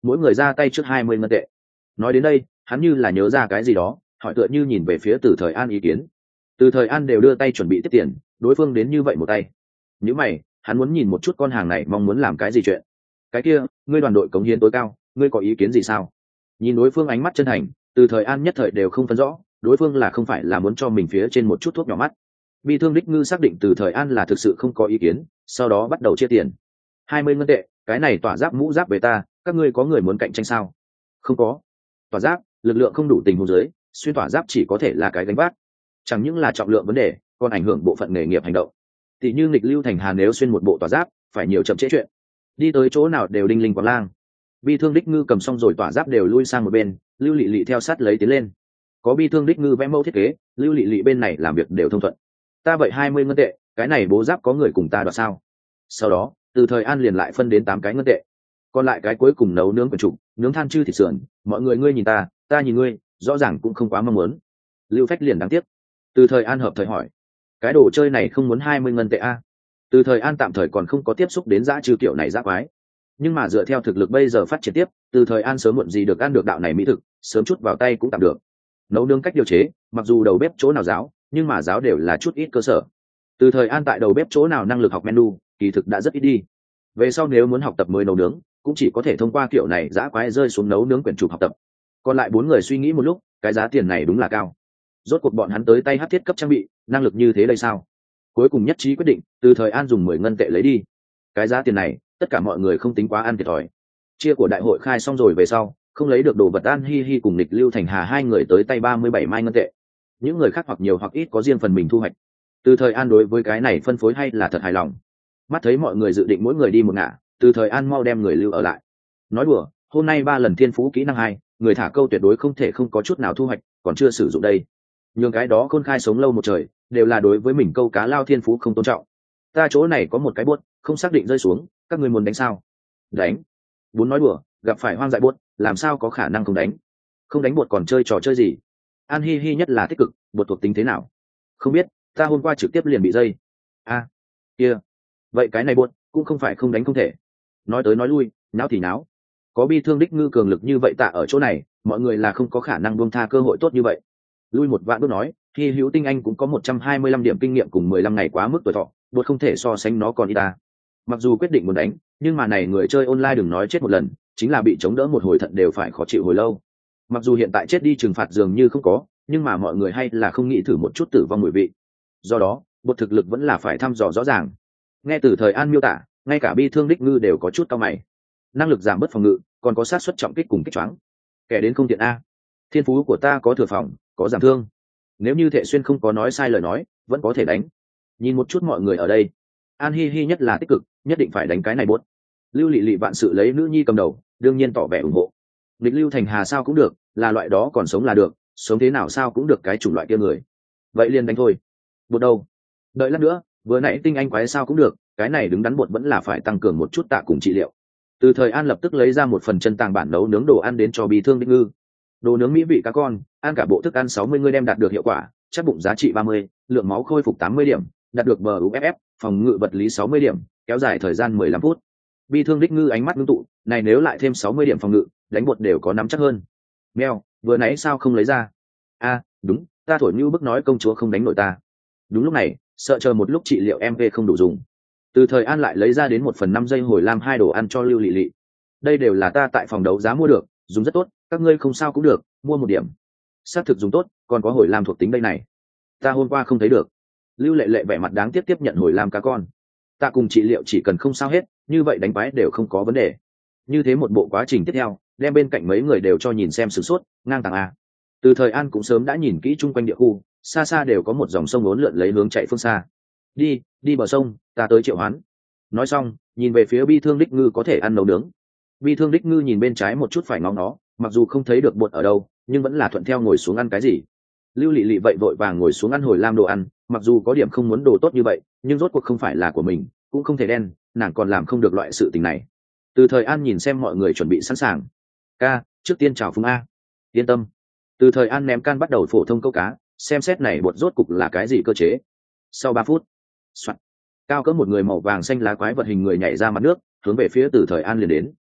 mỗi người ra tay trước hai mươi ngân tệ. Nói đến đây hắn như là nhớ ra cái gì đó, hỏi tựa như nhìn về phía Từ Thời An ý kiến. Từ Thời An đều đưa tay chuẩn bị tiếp tiền, đối phương đến như vậy một tay. Nếu mày, hắn muốn nhìn một chút con hàng này mong muốn làm cái gì chuyện. Cái kia, ngươi đoàn đội cống hiến tối cao, ngươi có ý kiến gì sao? Nhìn đối phương ánh mắt chân thành, Từ Thời An nhất thời đều không phân rõ, đối phương là không phải là muốn cho mình phía trên một chút thuốc nhỏ mắt. Bi Thương Đích Ngư xác định Từ Thời An là thực sự không có ý kiến, sau đó bắt đầu chia tiền. hai mươi ngân tệ, cái này tỏa giáp mũ giáp về ta, các ngươi có người muốn cạnh tranh sao? Không có. Tỏa giáp, lực lượng không đủ tình huống dưới, xuyên tỏa giáp chỉ có thể là cái gánh vác. Chẳng những là trọng lượng vấn đề, còn ảnh hưởng bộ phận nghề nghiệp hành động. Tỷ như nghịch Lưu Thành Hà nếu xuyên một bộ tỏa giáp, phải nhiều chậm trễ chuyện. Đi tới chỗ nào đều đinh linh quáng lang. Bi Thương Đích Ngư cầm xong rồi tỏa giáp đều lui sang một bên, Lưu Lệ Lệ theo sát lấy tiến lên. Có Bi Thương Đích Ngư vẽ mẫu thiết kế, Lưu Lệ Lệ bên này làm việc đều thông thuận. Ta vậy hai mươi ngân tệ, cái này bố giáp có người cùng ta đoạt sao? Sau đó, Từ Thời An liền lại phân đến tám cái ngân tệ. Còn lại cái cuối cùng nấu nướng quần trục, nướng than chư thịt sườn, mọi người ngươi nhìn ta, ta nhìn ngươi, rõ ràng cũng không quá mong muốn. Lưu Phách liền đáng tiếc. Từ Thời An hợp thời hỏi, cái đồ chơi này không muốn hai mươi ngân tệ a? Từ Thời An tạm thời còn không có tiếp xúc đến dã trừ kiểu này dã quái, nhưng mà dựa theo thực lực bây giờ phát triển tiếp, Từ Thời An sớm muộn gì được ăn được đạo này mỹ thực, sớm chút vào tay cũng tạm được. Nấu nướng cách điều chế, mặc dù đầu bếp chỗ nào giáo, nhưng mà giáo đều là chút ít cơ sở. Từ Thời An tại đầu bếp chỗ nào năng lực học menu, kỳ thực đã rất ít đi. Về sau nếu muốn học tập mới nấu nướng, cũng chỉ có thể thông qua kiểu này dã quái rơi xuống nấu nướng quyển trục học tập. Còn lại bốn người suy nghĩ một lúc, cái giá tiền này đúng là cao. Rốt cuộc bọn hắn tới tay hắc thiết cấp trang bị, năng lực như thế đây sao? Cuối cùng nhất trí quyết định, Từ Thời An dùng mười ngân tệ lấy đi. Cái giá tiền này, tất cả mọi người không tính quá ăn thiệt thòi. Chia của đại hội khai xong rồi về sau, không lấy được đồ vật, An Hi Hi cùng Lịch Lưu Thành Hà hai người tới tay ba mươi bảy mai ngân tệ. Những người khác hoặc nhiều hoặc ít có riêng phần mình thu hoạch. Từ Thời An đối với cái này phân phối hay là thật hài lòng. Mắt thấy mọi người dự định mỗi người đi một ngả, Từ Thời An mau đem người lưu ở lại. Nói đùa, hôm nay ba lần thiên phú kỹ năng hai, người thả câu tuyệt đối không thể không có chút nào thu hoạch, còn chưa sử dụng đây. Nhưng cái đó khôn khai sống lâu một trời, đều là đối với mình câu cá lao thiên phú không tôn trọng. Ta chỗ này có một cái buốt, không xác định rơi xuống, các ngươi muốn đánh sao? Đánh. Bốn nói đùa, gặp phải hoang dại buốt, làm sao có khả năng không đánh? Không đánh buốt còn chơi trò chơi gì? An Hi Hi nhất là tích cực, buốt thuộc tính thế nào? Không biết, ta hôm qua trực tiếp liền bị dây. A, à, kia, vậy cái này buốt cũng không phải không đánh không thể. Nói tới nói lui, náo thì náo. Có Bi Thương Đích Ngư cường lực như vậy tạ ở chỗ này, mọi người là không có khả năng buông tha cơ hội tốt như vậy. Lui một vạn bước nói, Hi Hữu Tinh Anh cũng có một trăm hai mươi lăm điểm kinh nghiệm cùng mười lăm ngày quá mức tuổi thọ, buốt không thể so sánh nó còn ít ta. Mặc dù quyết định muốn đánh, nhưng mà này người chơi online đừng nói chết một lần, chính là bị chống đỡ một hồi thận đều phải khó chịu hồi lâu. Mặc dù hiện tại chết đi trừng phạt dường như không có, nhưng mà mọi người hay là không nghĩ thử một chút tử vong mùi vị. Do đó, buốt thực lực vẫn là phải thăm dò rõ ràng. Nghe từ Thời An miêu tả, ngay cả Bi Thương Đích Ngư đều có chút cau mày. Năng lực giảm bớt phòng ngự, còn có sát suất trọng kích cùng kích choáng. Kẻ đến không tiện a. Thiên phú của ta có thừa phòng, có giảm thương. Nếu như Thệ Xuyên không có nói sai lời nói, vẫn có thể đánh. Nhìn một chút mọi người ở đây, An Hi Hi nhất là tích cực, nhất định phải đánh cái này buốt. Lưu Lệ Lệ vạn sự lấy nữ nhi cầm đầu, đương nhiên tỏ vẻ ủng hộ. Lịch Lưu Thành Hà sao cũng được, là loại đó còn sống là được, sống thế nào sao cũng được cái chủng loại kia người. Vậy liền đánh thôi. Buốt đâu? Đợi lát nữa, vừa nãy Tinh Anh quái sao cũng được, cái này đứng đắn buốt vẫn là phải tăng cường một chút tạ cùng trị liệu. Từ Thời An lập tức lấy ra một phần chân tàng bản nấu nướng đồ ăn đến cho Bi Thương Đích Ngư. Đồ nướng mỹ vị cá con, ăn cả bộ thức ăn sáu mươi người đem đạt được hiệu quả, chắc bụng giá trị ba mươi, lượng máu khôi phục tám mươi điểm, đạt được bờ u ép ép, phòng ngự vật lý sáu mươi điểm, kéo dài thời gian mười lăm phút. Bi Thương Đích Ngư ánh mắt ngưng tụ, này nếu lại thêm sáu mươi điểm phòng ngự, đánh bột đều có nắm chắc hơn. Mèo, vừa nãy sao không lấy ra? A, đúng, ta thổi như bức nói công chúa không đánh nổi ta. Đúng lúc này, sợ chờ một lúc trị liệu em vê không đủ dùng. Từ Thời An lại lấy ra đến một phần năm giây hồi lam hai đồ ăn cho Lưu Lệ Lệ. Đây đều là ta tại phòng đấu giá mua được, dùng rất tốt, các ngươi không sao cũng được, mua một điểm. Xác thực dùng tốt, còn có hồi lam thuộc tính đây này. Ta hôm qua không thấy được. Lưu Lệ Lệ vẻ mặt đáng tiếc tiếp nhận hồi lam cá con. Ta cùng trị liệu chỉ cần không sao hết, như vậy đánh quái đều không có vấn đề. Như thế một bộ quá trình tiếp theo, đem bên cạnh mấy người đều cho nhìn xem sửng sốt, ngang tàng a. Từ Thời An cũng sớm đã nhìn kỹ chung quanh địa khu, xa xa đều có một dòng sông uốn lượn lấy hướng chạy phương xa. Đi, đi bờ sông, ta tới triệu hoán. Nói xong, nhìn về phía Bi Thương Đích Ngư có thể ăn nấu nướng. Bi Thương Đích Ngư nhìn bên trái một chút phải ngóng nó, mặc dù không thấy được bột ở đâu, nhưng vẫn là thuận theo ngồi xuống ăn cái gì. Lưu Lệ Lệ vậy vội vàng ngồi xuống ăn hồi lam đồ ăn, mặc dù có điểm không muốn đồ tốt như vậy, nhưng rốt cuộc không phải là của mình, cũng không thể đen, nàng còn làm không được loại sự tình này. Từ Thời An nhìn xem mọi người chuẩn bị sẵn sàng. Ca, trước tiên chào Phùng a. Yên tâm. Từ Thời An ném can bắt đầu phổ thông câu cá, xem xét này bột rốt cục là cái gì cơ chế. Sau ba phút, soạn, cao cỡ một người màu vàng xanh lá quái vật hình người nhảy ra mặt nước, hướng về phía Từ Thời An liền đến.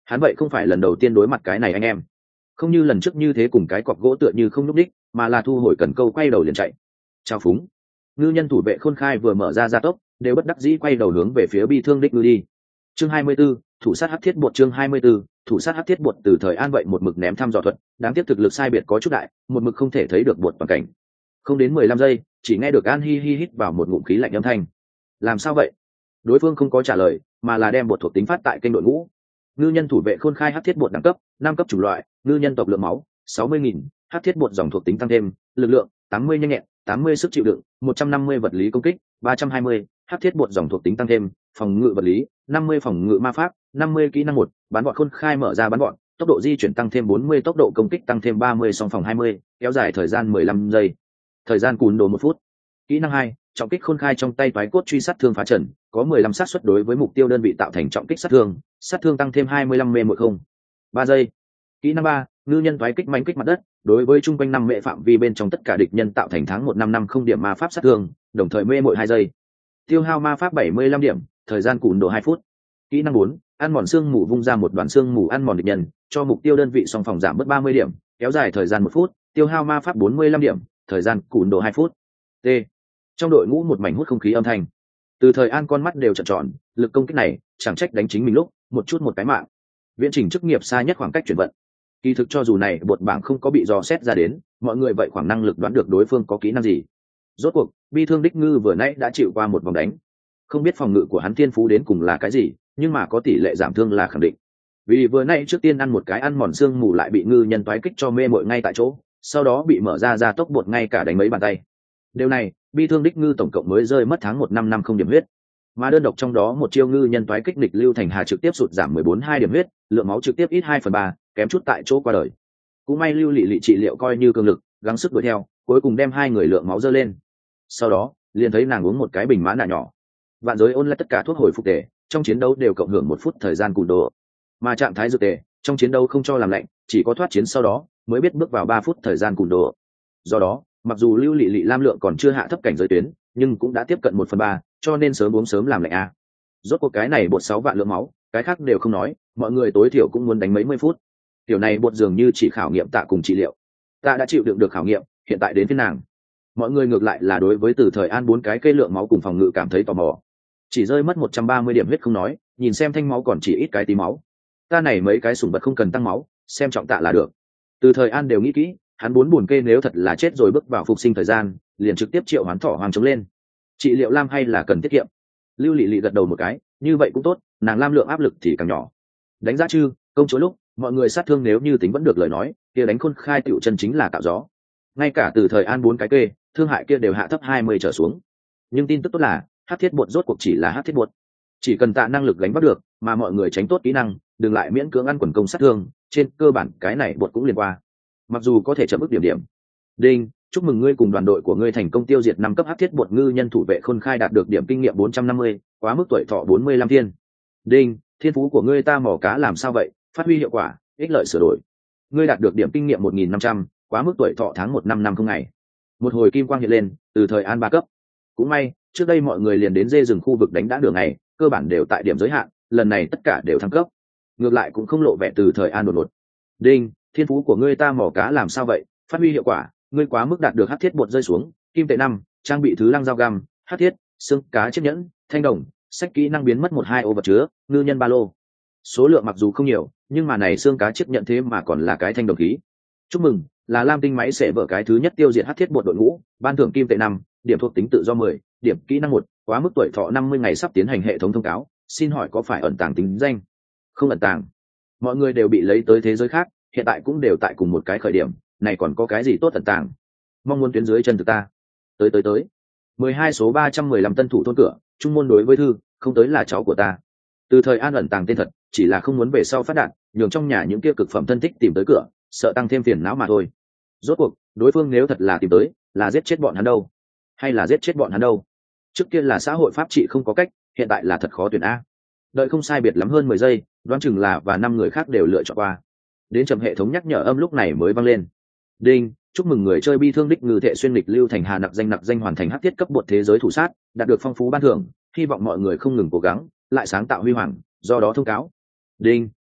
Hắn vậy không phải lần đầu tiên đối mặt cái này anh em, không như lần trước như thế cùng cái cọc gỗ tựa như không lúc đích, mà là thu hồi cần câu quay đầu liền chạy. Chào phúng. Ngư nhân thủ vệ Khôn Khai vừa mở ra gia tốc, đều bất đắc dĩ quay đầu hướng về phía bi thương đích ngư đi. Chương hai mươi 24, thủ sát hắc thiết bột. Chương hai mươi 24, thủ sát hắc thiết bột. Từ thời An vậy một mực ném thăm dò thuật, đáng tiếc thực lực sai biệt có chút đại, một mực không thể thấy được bột toàn cảnh. Không đến mười lăm giây, chỉ nghe được An hi hi hít vào một ngụm khí lạnh âm thanh. Làm sao vậy? Đối phương không có trả lời, mà là đem bột thuộc tính phát tại kênh đội ngũ. Ngư nhân thủ vệ Khôn Khai hắc thiết bột đẳng cấp năm cấp chủng loại, ngư nhân tộc lượng máu sáu mươi nghìn, hắc thiết bột dòng thuộc tính tăng thêm, lực lượng tám mươi nhanh nhẹn, tám mươi sức chịu đựng, một trăm năm mươi vật lý công kích, ba trăm hai mươi, hắc thiết bột dòng thuộc tính tăng thêm, phòng ngự vật lý năm mươi, phòng ngự ma pháp năm mươi, kỹ năng một, bắn gọn Khôn Khai mở ra bắn gọn, tốc độ di chuyển tăng thêm bốn mươi, tốc độ công kích tăng thêm ba mươi, song phòng hai mươi, kéo dài thời gian mười lăm giây, thời gian cùn đồ một phút. Kỹ năng hai, trọng kích Khôn Khai trong tay toái cốt truy sát thương phá trần, có mười lăm xác suất đối với mục tiêu đơn vị tạo thành trọng kích sát thương, sát thương tăng thêm hai mươi lăm mê một không, ba giây. Kỹ năng ba, ngư nhân toái kích mãnh kích mặt đất, đối với trung quanh năm mệ phạm vi bên trong tất cả địch nhân tạo thành tháng một năm năm không điểm ma pháp sát thương, đồng thời mê mỗi hai giây. Tiêu hao ma pháp bảy mươi lăm điểm, thời gian cùn độ hai phút. Kỹ năng bốn, ăn mòn xương mù vung ra một đoàn xương mù ăn mòn địch nhân, cho mục tiêu đơn vị song phòng giảm bớt ba mươi điểm, kéo dài thời gian một phút, tiêu hao ma pháp bốn mươi lăm điểm, thời gian cùn độ hai phút. T. Trong đội ngũ một mảnh hút không khí âm thanh. Từ thời An con mắt đều trợn tròn, lực công kích này chẳng trách đánh chính mình lúc một chút một cái mạng. Viễn trình chức nghiệp xa nhất khoảng cách chuyển vận. Kỳ thực cho dù này bột bảng không có bị dò xét ra đến, mọi người vậy khoảng năng lực đoán được đối phương có kỹ năng gì. Rốt cuộc bi thương đích ngư vừa nãy đã chịu qua một vòng đánh, không biết phòng ngự của hắn thiên phú đến cùng là cái gì, nhưng mà có tỷ lệ giảm thương là khẳng định. Vì vừa nãy trước tiên ăn một cái ăn mòn xương mù lại bị ngư nhân toái kích cho mê mội ngay tại chỗ, sau đó bị mở ra ra tốc bột ngay cả đánh mấy bàn tay. Điều này bi thương đích ngư tổng cộng mới rơi mất tháng một năm năm không điểm huyết, mà đơn độc trong đó một chiêu ngư nhân toái kích địch Lưu Thành Hà trực tiếp sụt giảm mười bốn hai điểm huyết, lượng máu trực tiếp ít hai phần ba, kém chút tại chỗ qua đời. Cũng may Lưu Lệ Lệ trị liệu coi như cường lực, gắng sức đuổi theo, cuối cùng đem hai người lượng máu dơ lên. Sau đó liền thấy nàng uống một cái bình mã nạ nhỏ, vạn giới ôn lại tất cả thuốc hồi phục tề, trong chiến đấu đều cộng hưởng một phút thời gian cùn độ, mà trạng thái dược tề trong chiến đấu không cho làm lạnh, chỉ có thoát chiến sau đó mới biết bước vào ba phút thời gian cùn độ. Do đó mặc dù Lưu Lệ Lệ lam lượng còn chưa hạ thấp cảnh giới tuyến, nhưng cũng đã tiếp cận một phần ba, cho nên sớm uống sớm làm lạnh a. Rốt cuộc cái này bột sáu vạn lượng máu, cái khác đều không nói, mọi người tối thiểu cũng muốn đánh mấy mươi phút. Kiểu này bột dường như chỉ khảo nghiệm Tạ cùng trị liệu. Tạ đã chịu đựng được khảo nghiệm, hiện tại đến phía nàng. Mọi người ngược lại là đối với Từ Thời An bốn cái cây lượng máu cùng phòng ngự cảm thấy tò mò. Chỉ rơi mất một trăm ba mươi điểm huyết không nói, nhìn xem thanh máu còn chỉ ít cái tí máu. Ta này mấy cái sủng vật không cần tăng máu, xem trọng Tạ là được. Từ Thời An đều nghĩ kỹ, hắn bốn buồn kê nếu thật là chết rồi bước vào phục sinh thời gian, liền trực tiếp triệu hoán thỏ hoàng chống lên. Trị liệu lam hay là cần tiết kiệm. Lưu Lệ Lệ gật đầu một cái, như vậy cũng tốt, nàng lam lượng áp lực thì càng nhỏ. Đánh giá chư công chúa lúc mọi người sát thương nếu như tính vẫn được lời nói, kia đánh Khôn Khai tiểu chân chính là tạo gió. Ngay cả Từ Thời An bốn cái kê thương hại kia đều hạ thấp hai mươi trở xuống. Nhưng tin tức tốt là hắc thiết bột rốt cuộc chỉ là hắc thiết bột, chỉ cần Tạ năng lực gánh vác được, mà mọi người tránh tốt kỹ năng, đừng lại miễn cưỡng ăn quần công sát thương, trên cơ bản cái này bột cũng liền qua. Mặc dù có thể chậm ức điểm điểm. Đinh, chúc mừng ngươi cùng đoàn đội của ngươi thành công tiêu diệt năm cấp hắc thiết bột ngư nhân thủ vệ Khôn Khai đạt được điểm kinh nghiệm bốn trăm năm mươi, quá mức tuổi thọ bốn mươi lăm thiên. Đinh, thiên phú của ngươi ta mò cá làm sao vậy, phát huy hiệu quả, ích lợi sửa đổi. Ngươi đạt được điểm kinh nghiệm một nghìn năm trăm, quá mức tuổi thọ tháng một năm năm không ngày. Một hồi kim quang hiện lên, Từ Thời An ba cấp. Cũng may, trước đây mọi người liền đến dê rừng khu vực đánh đã đường này, cơ bản đều tại điểm giới hạn, lần này tất cả đều thăng cấp. Ngược lại cũng không lộ vẻ Từ Thời An đột ngột. Đinh, thiên phú của ngươi ta mò cá làm sao vậy, phát huy hiệu quả, ngươi quá mức đạt được hắc thiết bột rơi xuống, kim tệ năm, trang bị thứ lăng dao găm, hắc thiết, xương cá chiếc nhẫn, thanh đồng, sách kỹ năng biến mất một hai ô vật chứa, ngư nhân ba lô. Số lượng mặc dù không nhiều, nhưng mà này xương cá chiếc nhận thế mà còn là cái thanh đồng khí. Chúc mừng, là Lam Tinh máy sẽ vở cái thứ nhất tiêu diệt hắc thiết bột đội ngũ, ban thưởng kim tệ năm, điểm thuộc tính tự do mười, điểm kỹ năng một, quá mức tuổi thọ năm mươi ngày sắp tiến hành hệ thống thông cáo, xin hỏi có phải ẩn tàng tính danh? Không ẩn tàng. Mọi người đều bị lấy tới thế giới khác, hiện tại cũng đều tại cùng một cái khởi điểm, này còn có cái gì tốt ẩn tàng? Mong muốn tuyến dưới chân thực ta. Tới tới tới. mười hai số ba trăm mười lăm tân thủ thôn cửa, trung môn đối với thư, không tới là cháu của ta. Từ Thời An ẩn tàng tên thật, chỉ là không muốn về sau phát đạt, nhường trong nhà những kia cực phẩm thân thích tìm tới cửa, sợ tăng thêm phiền não mà thôi. Rốt cuộc, đối phương nếu thật là tìm tới, là giết chết bọn hắn đâu, hay là giết chết bọn hắn đâu? Trước kia là xã hội pháp trị không có cách, hiện tại là thật khó tuyển a. Đợi không sai biệt lắm hơn mười giây, đoán chừng là và năm người khác đều lựa chọn qua. Đến chậm hệ thống nhắc nhở âm lúc này mới vang lên. Đinh, chúc mừng người chơi bi thương đích ngư thệ xuyên lịch Lưu Thành Hà nặc danh nặc danh hoàn thành hắc thiết cấp bột thế giới thủ sát, đạt được phong phú ban thưởng, hy vọng mọi người không ngừng cố gắng, lại sáng tạo huy hoàng, do đó thông cáo. Đinh,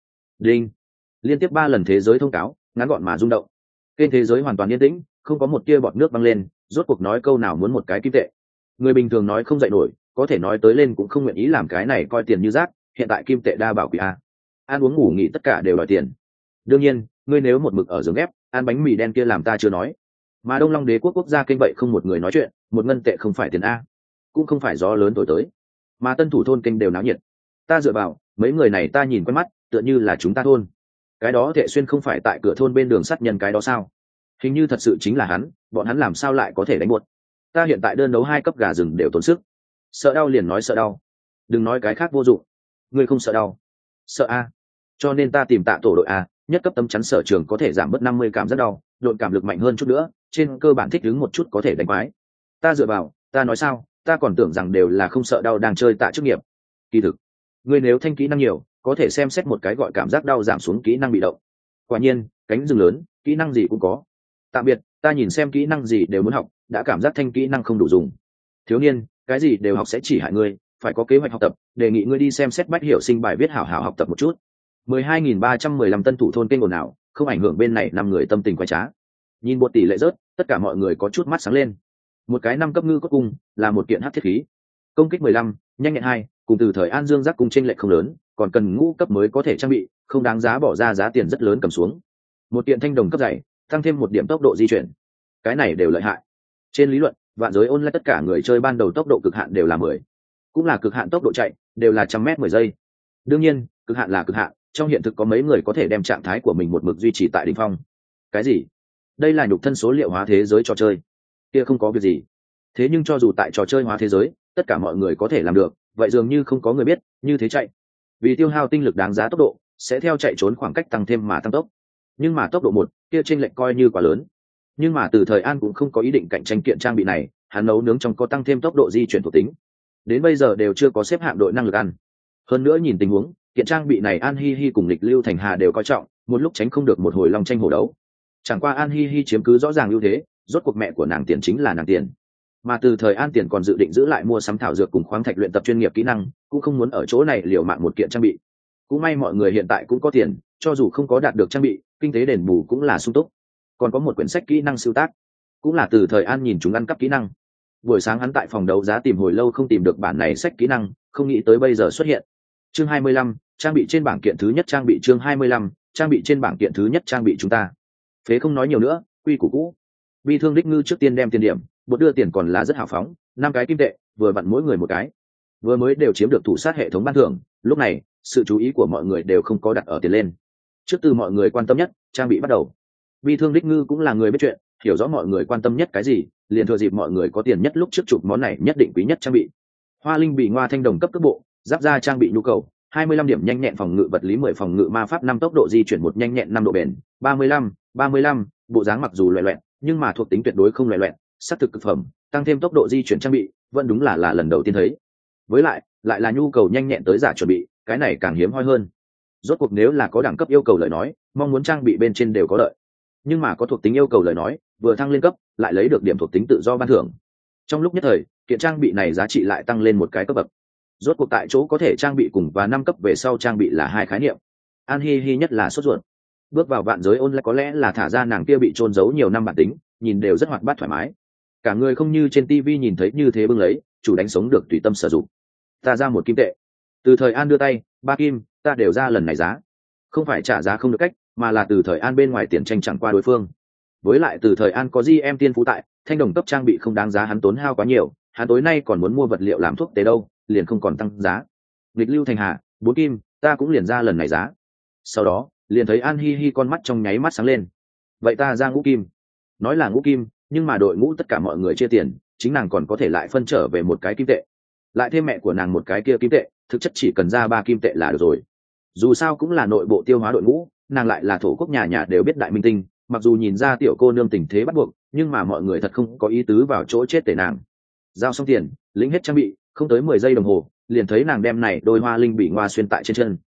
Đinh. Liên tiếp ba lần thế giới thông cáo, ngắn gọn mà rung động. Kênh thế giới hoàn toàn yên tĩnh, không có một tia bọt nước băng lên, rốt cuộc nói câu nào muốn một cái kim tệ. Người bình thường nói không dậy nổi, có thể nói tới lên cũng không nguyện ý làm cái này coi tiền như rác, hiện tại kim tệ đa bảo quỷ a. Ăn uống ngủ nghỉ tất cả đều đòi tiền. Đương nhiên, ngươi nếu một mực ở giường ép, ăn bánh mì đen kia làm ta chưa nói. Mà Đông Long Đế quốc quốc gia kênh vậy không một người nói chuyện, một ngân tệ không phải tiền a, cũng không phải gió lớn thổi tới. Mà tân thủ thôn kênh đều náo nhiệt. Ta dựa vào, mấy người này ta nhìn quen mắt, tựa như là chúng ta thôn. Cái đó Thệ Xuyên không phải tại cửa thôn bên đường sắt nhân cái đó sao? Hình như thật sự chính là hắn, bọn hắn làm sao lại có thể đánh buột? Ta hiện tại đơn đấu hai cấp gà rừng đều tốn sức. Sợ đau liền nói sợ đau, đừng nói cái khác vô dụng. Ngươi không sợ đau? Sợ a. Cho nên ta tìm Tạ tổ đội a, nhất cấp tấm chắn sở trường có thể giảm bớt năm mươi cảm giác đau, độn cảm lực mạnh hơn chút nữa, trên cơ bản thích ứng một chút có thể đánh quái. Ta dựa vào, ta nói sao, ta còn tưởng rằng đều là không sợ đau đang chơi Tạ chức nghiệp. Kỳ thực, ngươi nếu thanh kỹ năng nhiều, có thể xem xét một cái gọi cảm giác đau giảm xuống kỹ năng bị động. Quả nhiên, cánh rừng lớn, kỹ năng gì cũng có. Tạm biệt, ta nhìn xem kỹ năng gì đều muốn học, đã cảm giác thanh kỹ năng không đủ dùng. Thiếu niên, cái gì đều học sẽ chỉ hại ngươi, phải có kế hoạch học tập, đề nghị ngươi đi xem xét bách hiểu sinh bài viết hảo hảo học tập một chút. mười hai nghìn ba trăm mười lăm tân thủ thôn kênh ồn ào, không ảnh hưởng bên này năm người tâm tình quái trá. Nhìn bộ tỷ lệ rớt, tất cả mọi người có chút mắt sáng lên. Một cái năm cấp ngư cốt cung là một kiện hắc thiết khí. Công kích mười lăm, nhanh nhẹn hai, cùng từ thời An Dương giác cung chênh lệch không lớn, còn cần ngũ cấp mới có thể trang bị, không đáng giá bỏ ra giá tiền rất lớn cầm xuống. Một kiện thanh đồng cấp dày, tăng thêm một điểm tốc độ di chuyển. Cái này đều lợi hại. Trên lý luận, vạn giới online tất cả người chơi ban đầu tốc độ cực hạn đều là mười, cũng là cực hạn tốc độ chạy, đều là trăm mét mười giây. Đương nhiên, cực hạn là cực hạn, trong hiện thực có mấy người có thể đem trạng thái của mình một mực duy trì tại đỉnh phong. Cái gì? Đây là nhục thân số liệu hóa thế giới trò chơi. Kia không có việc gì. Thế nhưng cho dù tại trò chơi hóa thế giới, tất cả mọi người có thể làm được, vậy dường như không có người biết, như thế chạy. Vì tiêu hao tinh lực đáng giá tốc độ, sẽ theo chạy trốn khoảng cách tăng thêm mà tăng tốc. Nhưng mà tốc độ một, kia chênh lệch coi như quá lớn. Nhưng mà từ thời An cũng không có ý định cạnh tranh kiện trang bị này, hắn nấu nướng trong có tăng thêm tốc độ di chuyển thuộc tính. Đến bây giờ đều chưa có xếp hạng đội năng lực ăn. Hơn nữa nhìn tình huống, kiện trang bị này An Hi Hi cùng Lịch Lưu Thành Hà đều coi trọng, một lúc tránh không được một hồi long tranh hổ đấu. Chẳng qua An Hi Hi chiếm cứ rõ ràng ưu thế, rốt cuộc mẹ của nàng tiền chính là nàng tiền. Mà từ thời An tiền còn dự định giữ lại mua sắm thảo dược cùng khoáng thạch luyện tập chuyên nghiệp kỹ năng, cũng không muốn ở chỗ này liều mạng một kiện trang bị. Cũng may mọi người hiện tại cũng có tiền, cho dù không có đạt được trang bị, kinh tế đền bù cũng là sung túc. Còn có một quyển sách kỹ năng sưu tác, cũng là từ thời An nhìn chúng ăn cắp kỹ năng. Buổi sáng hắn tại phòng đấu giá tìm hồi lâu không tìm được bản này sách kỹ năng, không nghĩ tới bây giờ xuất hiện. Chương hai mươi lăm, trang bị trên bảng kiện thứ nhất trang bị chương hai mươi lăm, trang bị trên bảng kiện thứ nhất trang bị chúng ta. Phế không nói nhiều nữa, quy củ cũ. Bi thương đích ngư trước tiên đem tiền điểm, bột đưa tiền còn là rất hào phóng, năm cái kim tệ, vừa vặn mỗi người một cái. Vừa mới đều chiếm được thủ sát hệ thống ban thưởng, lúc này, sự chú ý của mọi người đều không có đặt ở tiền lên. Trước từ mọi người quan tâm nhất, trang bị bắt đầu. Bi thương đích ngư cũng là người biết chuyện, hiểu rõ mọi người quan tâm nhất cái gì, liền thừa dịp mọi người có tiền nhất lúc trước chụp món này nhất định quý nhất trang bị. Hoa linh bị ngoa thanh đồng cấp cấp bộ, giáp ra trang bị nhu cầu, hai mươi lăm điểm nhanh nhẹn phòng ngự vật lý mười phòng ngự ma pháp năm tốc độ di chuyển một nhanh nhẹn năm độ bền, ba mươi lăm, ba mươi lăm, bộ dáng mặc dù loẻ loẹt, nhưng mà thuộc tính tuyệt đối không loẻ loẹt, sắc thực cực phẩm, tăng thêm tốc độ di chuyển trang bị, vẫn đúng là là lần đầu tiên thấy. Với lại, lại là nhu cầu nhanh nhẹn tới giả chuẩn bị, cái này càng hiếm hoi hơn. Rốt cuộc nếu là có đẳng cấp yêu cầu lời nói, mong muốn trang bị bên trên đều có lợi. Nhưng mà có thuộc tính yêu cầu lời nói, vừa thăng lên cấp, lại lấy được điểm thuộc tính tự do ban thưởng. Trong lúc nhất thời, kiện trang bị này giá trị lại tăng lên một cái cấp bậc. Rốt cuộc tại chỗ có thể trang bị cùng và năm cấp về sau trang bị là hai khái niệm. An Hi Hi nhất là sốt ruột. Bước vào vạn giới online có lẽ là thả ra nàng kia bị trôn giấu nhiều năm bản tính, nhìn đều rất hoạt bát thoải mái. Cả người không như trên tivi nhìn thấy như thế bưng lấy, chủ đánh sống được tùy tâm sử dụng. Ta ra một kim tệ. Từ thời An đưa tay, ba kim, ta đều ra lần này giá. Không phải trả giá không được cách, mà là từ thời An bên ngoài tiền tranh chẳng qua đối phương. Với lại từ thời An có G M tiên phú tại, thanh đồng cấp trang bị không đáng giá hắn tốn hao quá nhiều, hắn tối nay còn muốn mua vật liệu làm thuốc tế đâu, liền không còn tăng giá. Lịch Lưu Thành Hà, bốn kim, ta cũng liền ra lần này giá. Sau đó, liền thấy An Hi Hi con mắt trong nháy mắt sáng lên. Vậy ta ra ngũ kim. Nói là ngũ kim, nhưng mà đội ngũ tất cả mọi người chia tiền, chính nàng còn có thể lại phân trở về một cái kim tệ. Lại thêm mẹ của nàng một cái kia kim tệ, thực chất chỉ cần ra ba kim tệ là được rồi. Dù sao cũng là nội bộ tiêu hóa đội ngũ, nàng lại là thổ quốc nhà nhà đều biết đại minh tinh, mặc dù nhìn ra tiểu cô nương tình thế bắt buộc, nhưng mà mọi người thật không có ý tứ vào chỗ chết tể nàng. Giao xong tiền, lĩnh hết trang bị, không tới mười giây đồng hồ, liền thấy nàng đem này đôi hoa linh bị ngoa xuyên tại trên chân.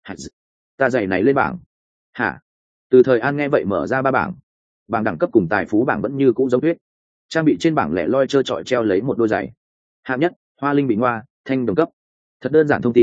Ta giày này lên bảng. Hả? Từ thời An nghe vậy mở ra ba bảng. Bảng đẳng cấp cùng tài phú bảng vẫn như cũ giống tuyết. Trang bị trên bảng lẻ loi trơ trọi treo lấy một đôi giày. Hạng nhất, hoa linh bị ngoa, thanh đồng cấp. Thật đơn giản thông tin,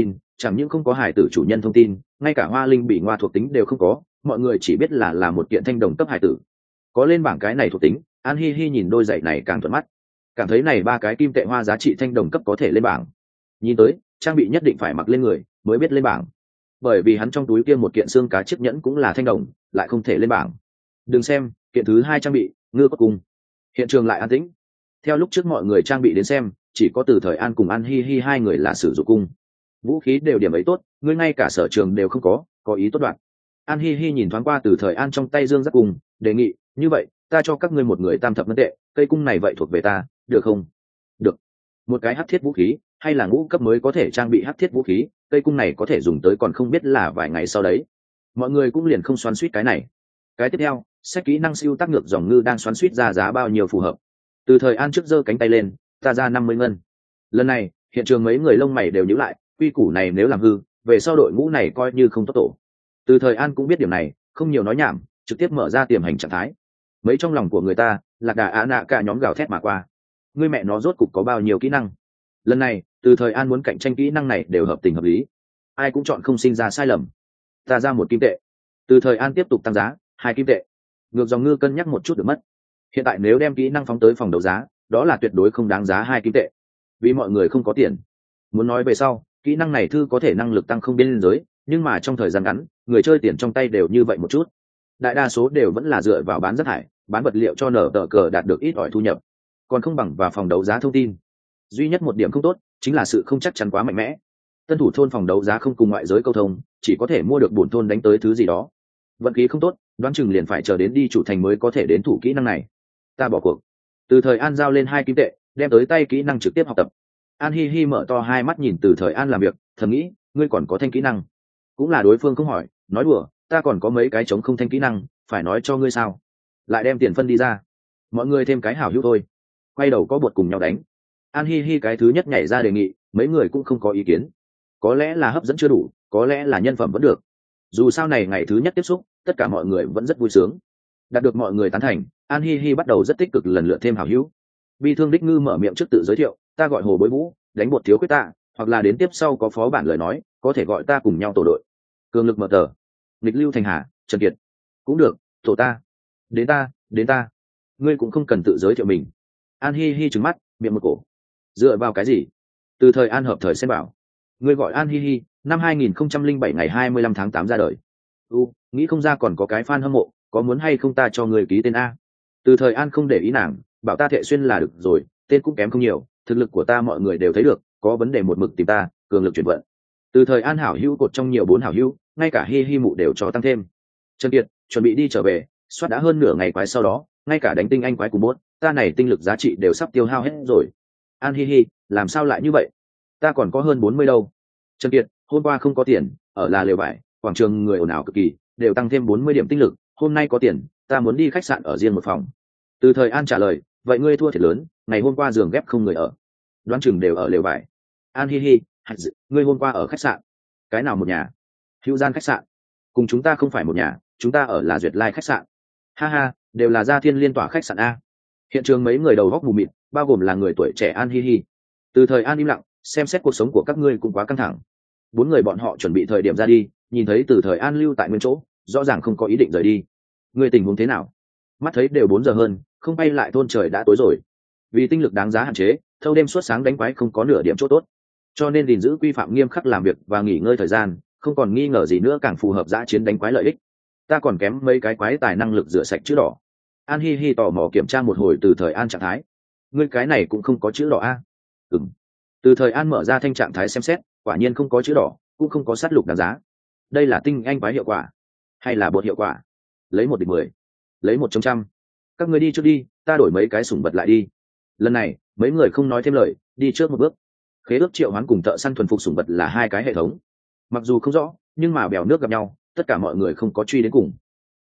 chẳng những không có hải tử chủ nhân thông tin, ngay cả hoa linh bị ngoa thuộc tính đều không có, mọi người chỉ biết là là một kiện thanh đồng cấp hải tử. Có lên bảng cái này thuộc tính, An Hi Hi nhìn đôi giày này càng thuận mắt, cảm thấy này ba cái kim tệ hoa giá trị thanh đồng cấp có thể lên bảng. Nhìn tới trang bị nhất định phải mặc lên người mới biết lên bảng, bởi vì hắn trong túi kia một kiện xương cá chiếc nhẫn cũng là thanh đồng, lại không thể lên bảng. Đừng xem kiện thứ hai trang bị ngư cốt cung. Hiện trường lại an tĩnh. Theo lúc trước mọi người trang bị đến xem, chỉ có Từ Thời An cùng An Hi Hi hai người là sử dụng cung. Vũ khí đều điểm ấy tốt, ngươi ngay cả sở trường đều không có, có ý tốt đoạn. An Hi Hi nhìn thoáng qua Từ Thời An trong tay dương giác cung, đề nghị, như vậy ta cho các ngươi một người tam thập ngân tệ, cây cung này vậy thuộc về ta, được không? Được. Một cái hắc thiết vũ khí, hay là ngũ cấp mới có thể trang bị hắc thiết vũ khí, cây cung này có thể dùng tới còn không biết là vài ngày sau đấy. Mọi người cũng liền không xoắn suýt cái này. Cái tiếp theo, sách kỹ năng siêu tác ngược dòng ngư đang xoắn suýt ra giá bao nhiêu phù hợp. Từ Thời An trước giơ cánh tay lên, ta ra năm mươi ngân. Lần này hiện trường mấy người lông mày đều nhíu lại, quy củ này nếu làm hư, về sau đội ngũ này coi như không tốt tổ. Từ Thời An cũng biết điểm này, không nhiều nói nhảm, trực tiếp mở ra tiềm hành trạng thái. Mấy trong lòng của người ta, Lạc Đà Á Nạ cả nhóm gào thét mà qua. Ngươi mẹ nó rốt cục có bao nhiêu kỹ năng? Lần này Từ Thời An muốn cạnh tranh kỹ năng này đều hợp tình hợp lý, ai cũng chọn không sinh ra sai lầm. Ta ra một kim tệ. Từ Thời An tiếp tục tăng giá, hai kim tệ. Ngược dòng ngư cân nhắc một chút được mất. Hiện tại nếu đem kỹ năng phóng tới phòng đấu giá, đó là tuyệt đối không đáng giá hai kim tệ, vì mọi người không có tiền. Muốn nói về sau, kỹ năng này thư có thể năng lực tăng không biên giới, nhưng mà trong thời gian ngắn, người chơi tiền trong tay đều như vậy một chút. Đại đa số đều vẫn là dựa vào bán rác thải, bán vật liệu cho nở tờ cờ đạt được ít ỏi thu nhập, còn không bằng vào phòng đấu giá thông tin. Duy nhất một điểm không tốt chính là sự không chắc chắn quá mạnh mẽ. Tân thủ thôn phòng đấu giá không cùng ngoại giới câu thông, chỉ có thể mua được bổn thôn đánh tới thứ gì đó. Vận khí không tốt, đoán chừng liền phải chờ đến đi chủ thành mới có thể đến thủ kỹ năng này. Ta bỏ cuộc. Từ Thời An giao lên hai kim tệ, đem tới tay kỹ năng trực tiếp học tập. An Hi Hi mở to hai mắt nhìn Từ Thời An làm việc, thầm nghĩ, ngươi còn có thanh kỹ năng? Cũng là đối phương không hỏi, nói đùa, ta còn có mấy cái chống không thanh kỹ năng, phải nói cho ngươi sao? Lại đem tiền phân đi ra, mọi người thêm cái hảo hữu thôi. Quay đầu có bột cùng nhau đánh. An Hi Hi cái thứ nhất nhảy ra đề nghị, mấy người cũng không có ý kiến. Có lẽ là hấp dẫn chưa đủ, có lẽ là nhân phẩm vẫn được. Dù sao này ngày thứ nhất tiếp xúc, tất cả mọi người vẫn rất vui sướng. Đạt được mọi người tán thành, An Hi Hi bắt đầu rất tích cực lần lượt thêm hảo hữu. Bi Thương Đích Ngư mở miệng trước tự giới thiệu, ta gọi Hồ Bối Vũ, đánh bột thiếu khuyết tạ, hoặc là đến tiếp sau có phó bản lời nói, có thể gọi ta cùng nhau tổ đội. Cường Lực mở tờ, Lịch Lưu Thành Hà, Trần Kiệt, cũng được, tổ ta, đến ta, đến ta. Ngươi cũng không cần tự giới thiệu mình. An Hi Hi trừng mắt, miệng một cổ. Dựa vào cái gì? Từ Thời An hợp thời xem bảo, ngươi gọi An Hi Hi, năm hai nghìn không trăm linh bảy ngày hai mươi lăm tháng tám ra đời. U, nghĩ không ra còn có cái fan hâm mộ, có muốn hay không ta cho người ký tên a? Từ Thời An không để ý nàng, bảo ta Thệ Xuyên là được rồi, tên cũng kém không nhiều, thực lực của ta mọi người đều thấy được, có vấn đề một mực tìm ta, cường lực chuyển vận. Từ Thời An hảo hữu cột trong nhiều bốn hảo hữu, ngay cả Hi Hi mụ đều cho tăng thêm. Trần Kiệt chuẩn bị đi trở về, soát đã hơn nửa ngày quái sau đó, ngay cả đánh tinh anh quái cùng bốt, ta này tinh lực giá trị đều sắp tiêu hao hết rồi. An Hi Hi, làm sao lại như vậy? Ta còn có hơn bốn mươi đâu. Trần Kiệt, hôm qua không có tiền, ở là lều vải, quảng trường người ồn ào cực kỳ, đều tăng thêm bốn mươi điểm tinh lực, hôm nay có tiền, ta muốn đi khách sạn ở riêng một phòng. Từ Thời An trả lời, vậy ngươi thua thiệt lớn, ngày hôm qua giường ghép không người ở, đoán chừng đều ở lều vải. An Hi Hi, ngươi hôm qua ở khách sạn? Cái nào một nhà? Hữu Gian khách sạn. Cùng chúng ta không phải một nhà, chúng ta ở là Duyệt Lai khách sạn. Ha ha, đều là Gia Thiên Liên tỏa khách sạn a. Hiện trường mấy người đầu góc mù mịt, bao gồm là người tuổi trẻ An Hi Hi. Từ Thời An im lặng, xem xét cuộc sống của các ngươi cũng quá căng thẳng. Bốn người bọn họ chuẩn bị thời điểm ra đi, nhìn thấy Từ Thời An lưu tại nguyên chỗ, rõ ràng không có ý định rời đi. Người tình huống thế nào? Mắt thấy đều bốn giờ hơn, không bay lại thôn trời đã tối rồi. Vì tinh lực đáng giá hạn chế, thâu đêm suốt sáng đánh quái không có nửa điểm chỗ tốt, cho nên gìn giữ quy phạm nghiêm khắc làm việc và nghỉ ngơi thời gian, không còn nghi ngờ gì nữa càng phù hợp dã chiến đánh quái lợi ích. Ta còn kém mấy cái quái tài năng lực rửa sạch chữ đỏ. An Hi Hi tò mò kiểm tra một hồi Từ Thời An trạng thái. Ngươi cái này cũng không có chữ đỏ a? Ừm. Từ Thời An mở ra thanh trạng thái xem xét, quả nhiên không có chữ đỏ, cũng không có sát lục đáng giá. Đây là tinh anh quái hiệu quả, hay là bột hiệu quả? Lấy một địch mười, lấy một trong trăm. Các người đi trước đi, ta đổi mấy cái sủng vật lại đi. Lần này mấy người không nói thêm lời, đi trước một bước. Khế ước triệu hoán cùng thợ săn thuần phục sủng vật là hai cái hệ thống, mặc dù không rõ, nhưng mà bèo nước gặp nhau, tất cả mọi người không có truy đến cùng.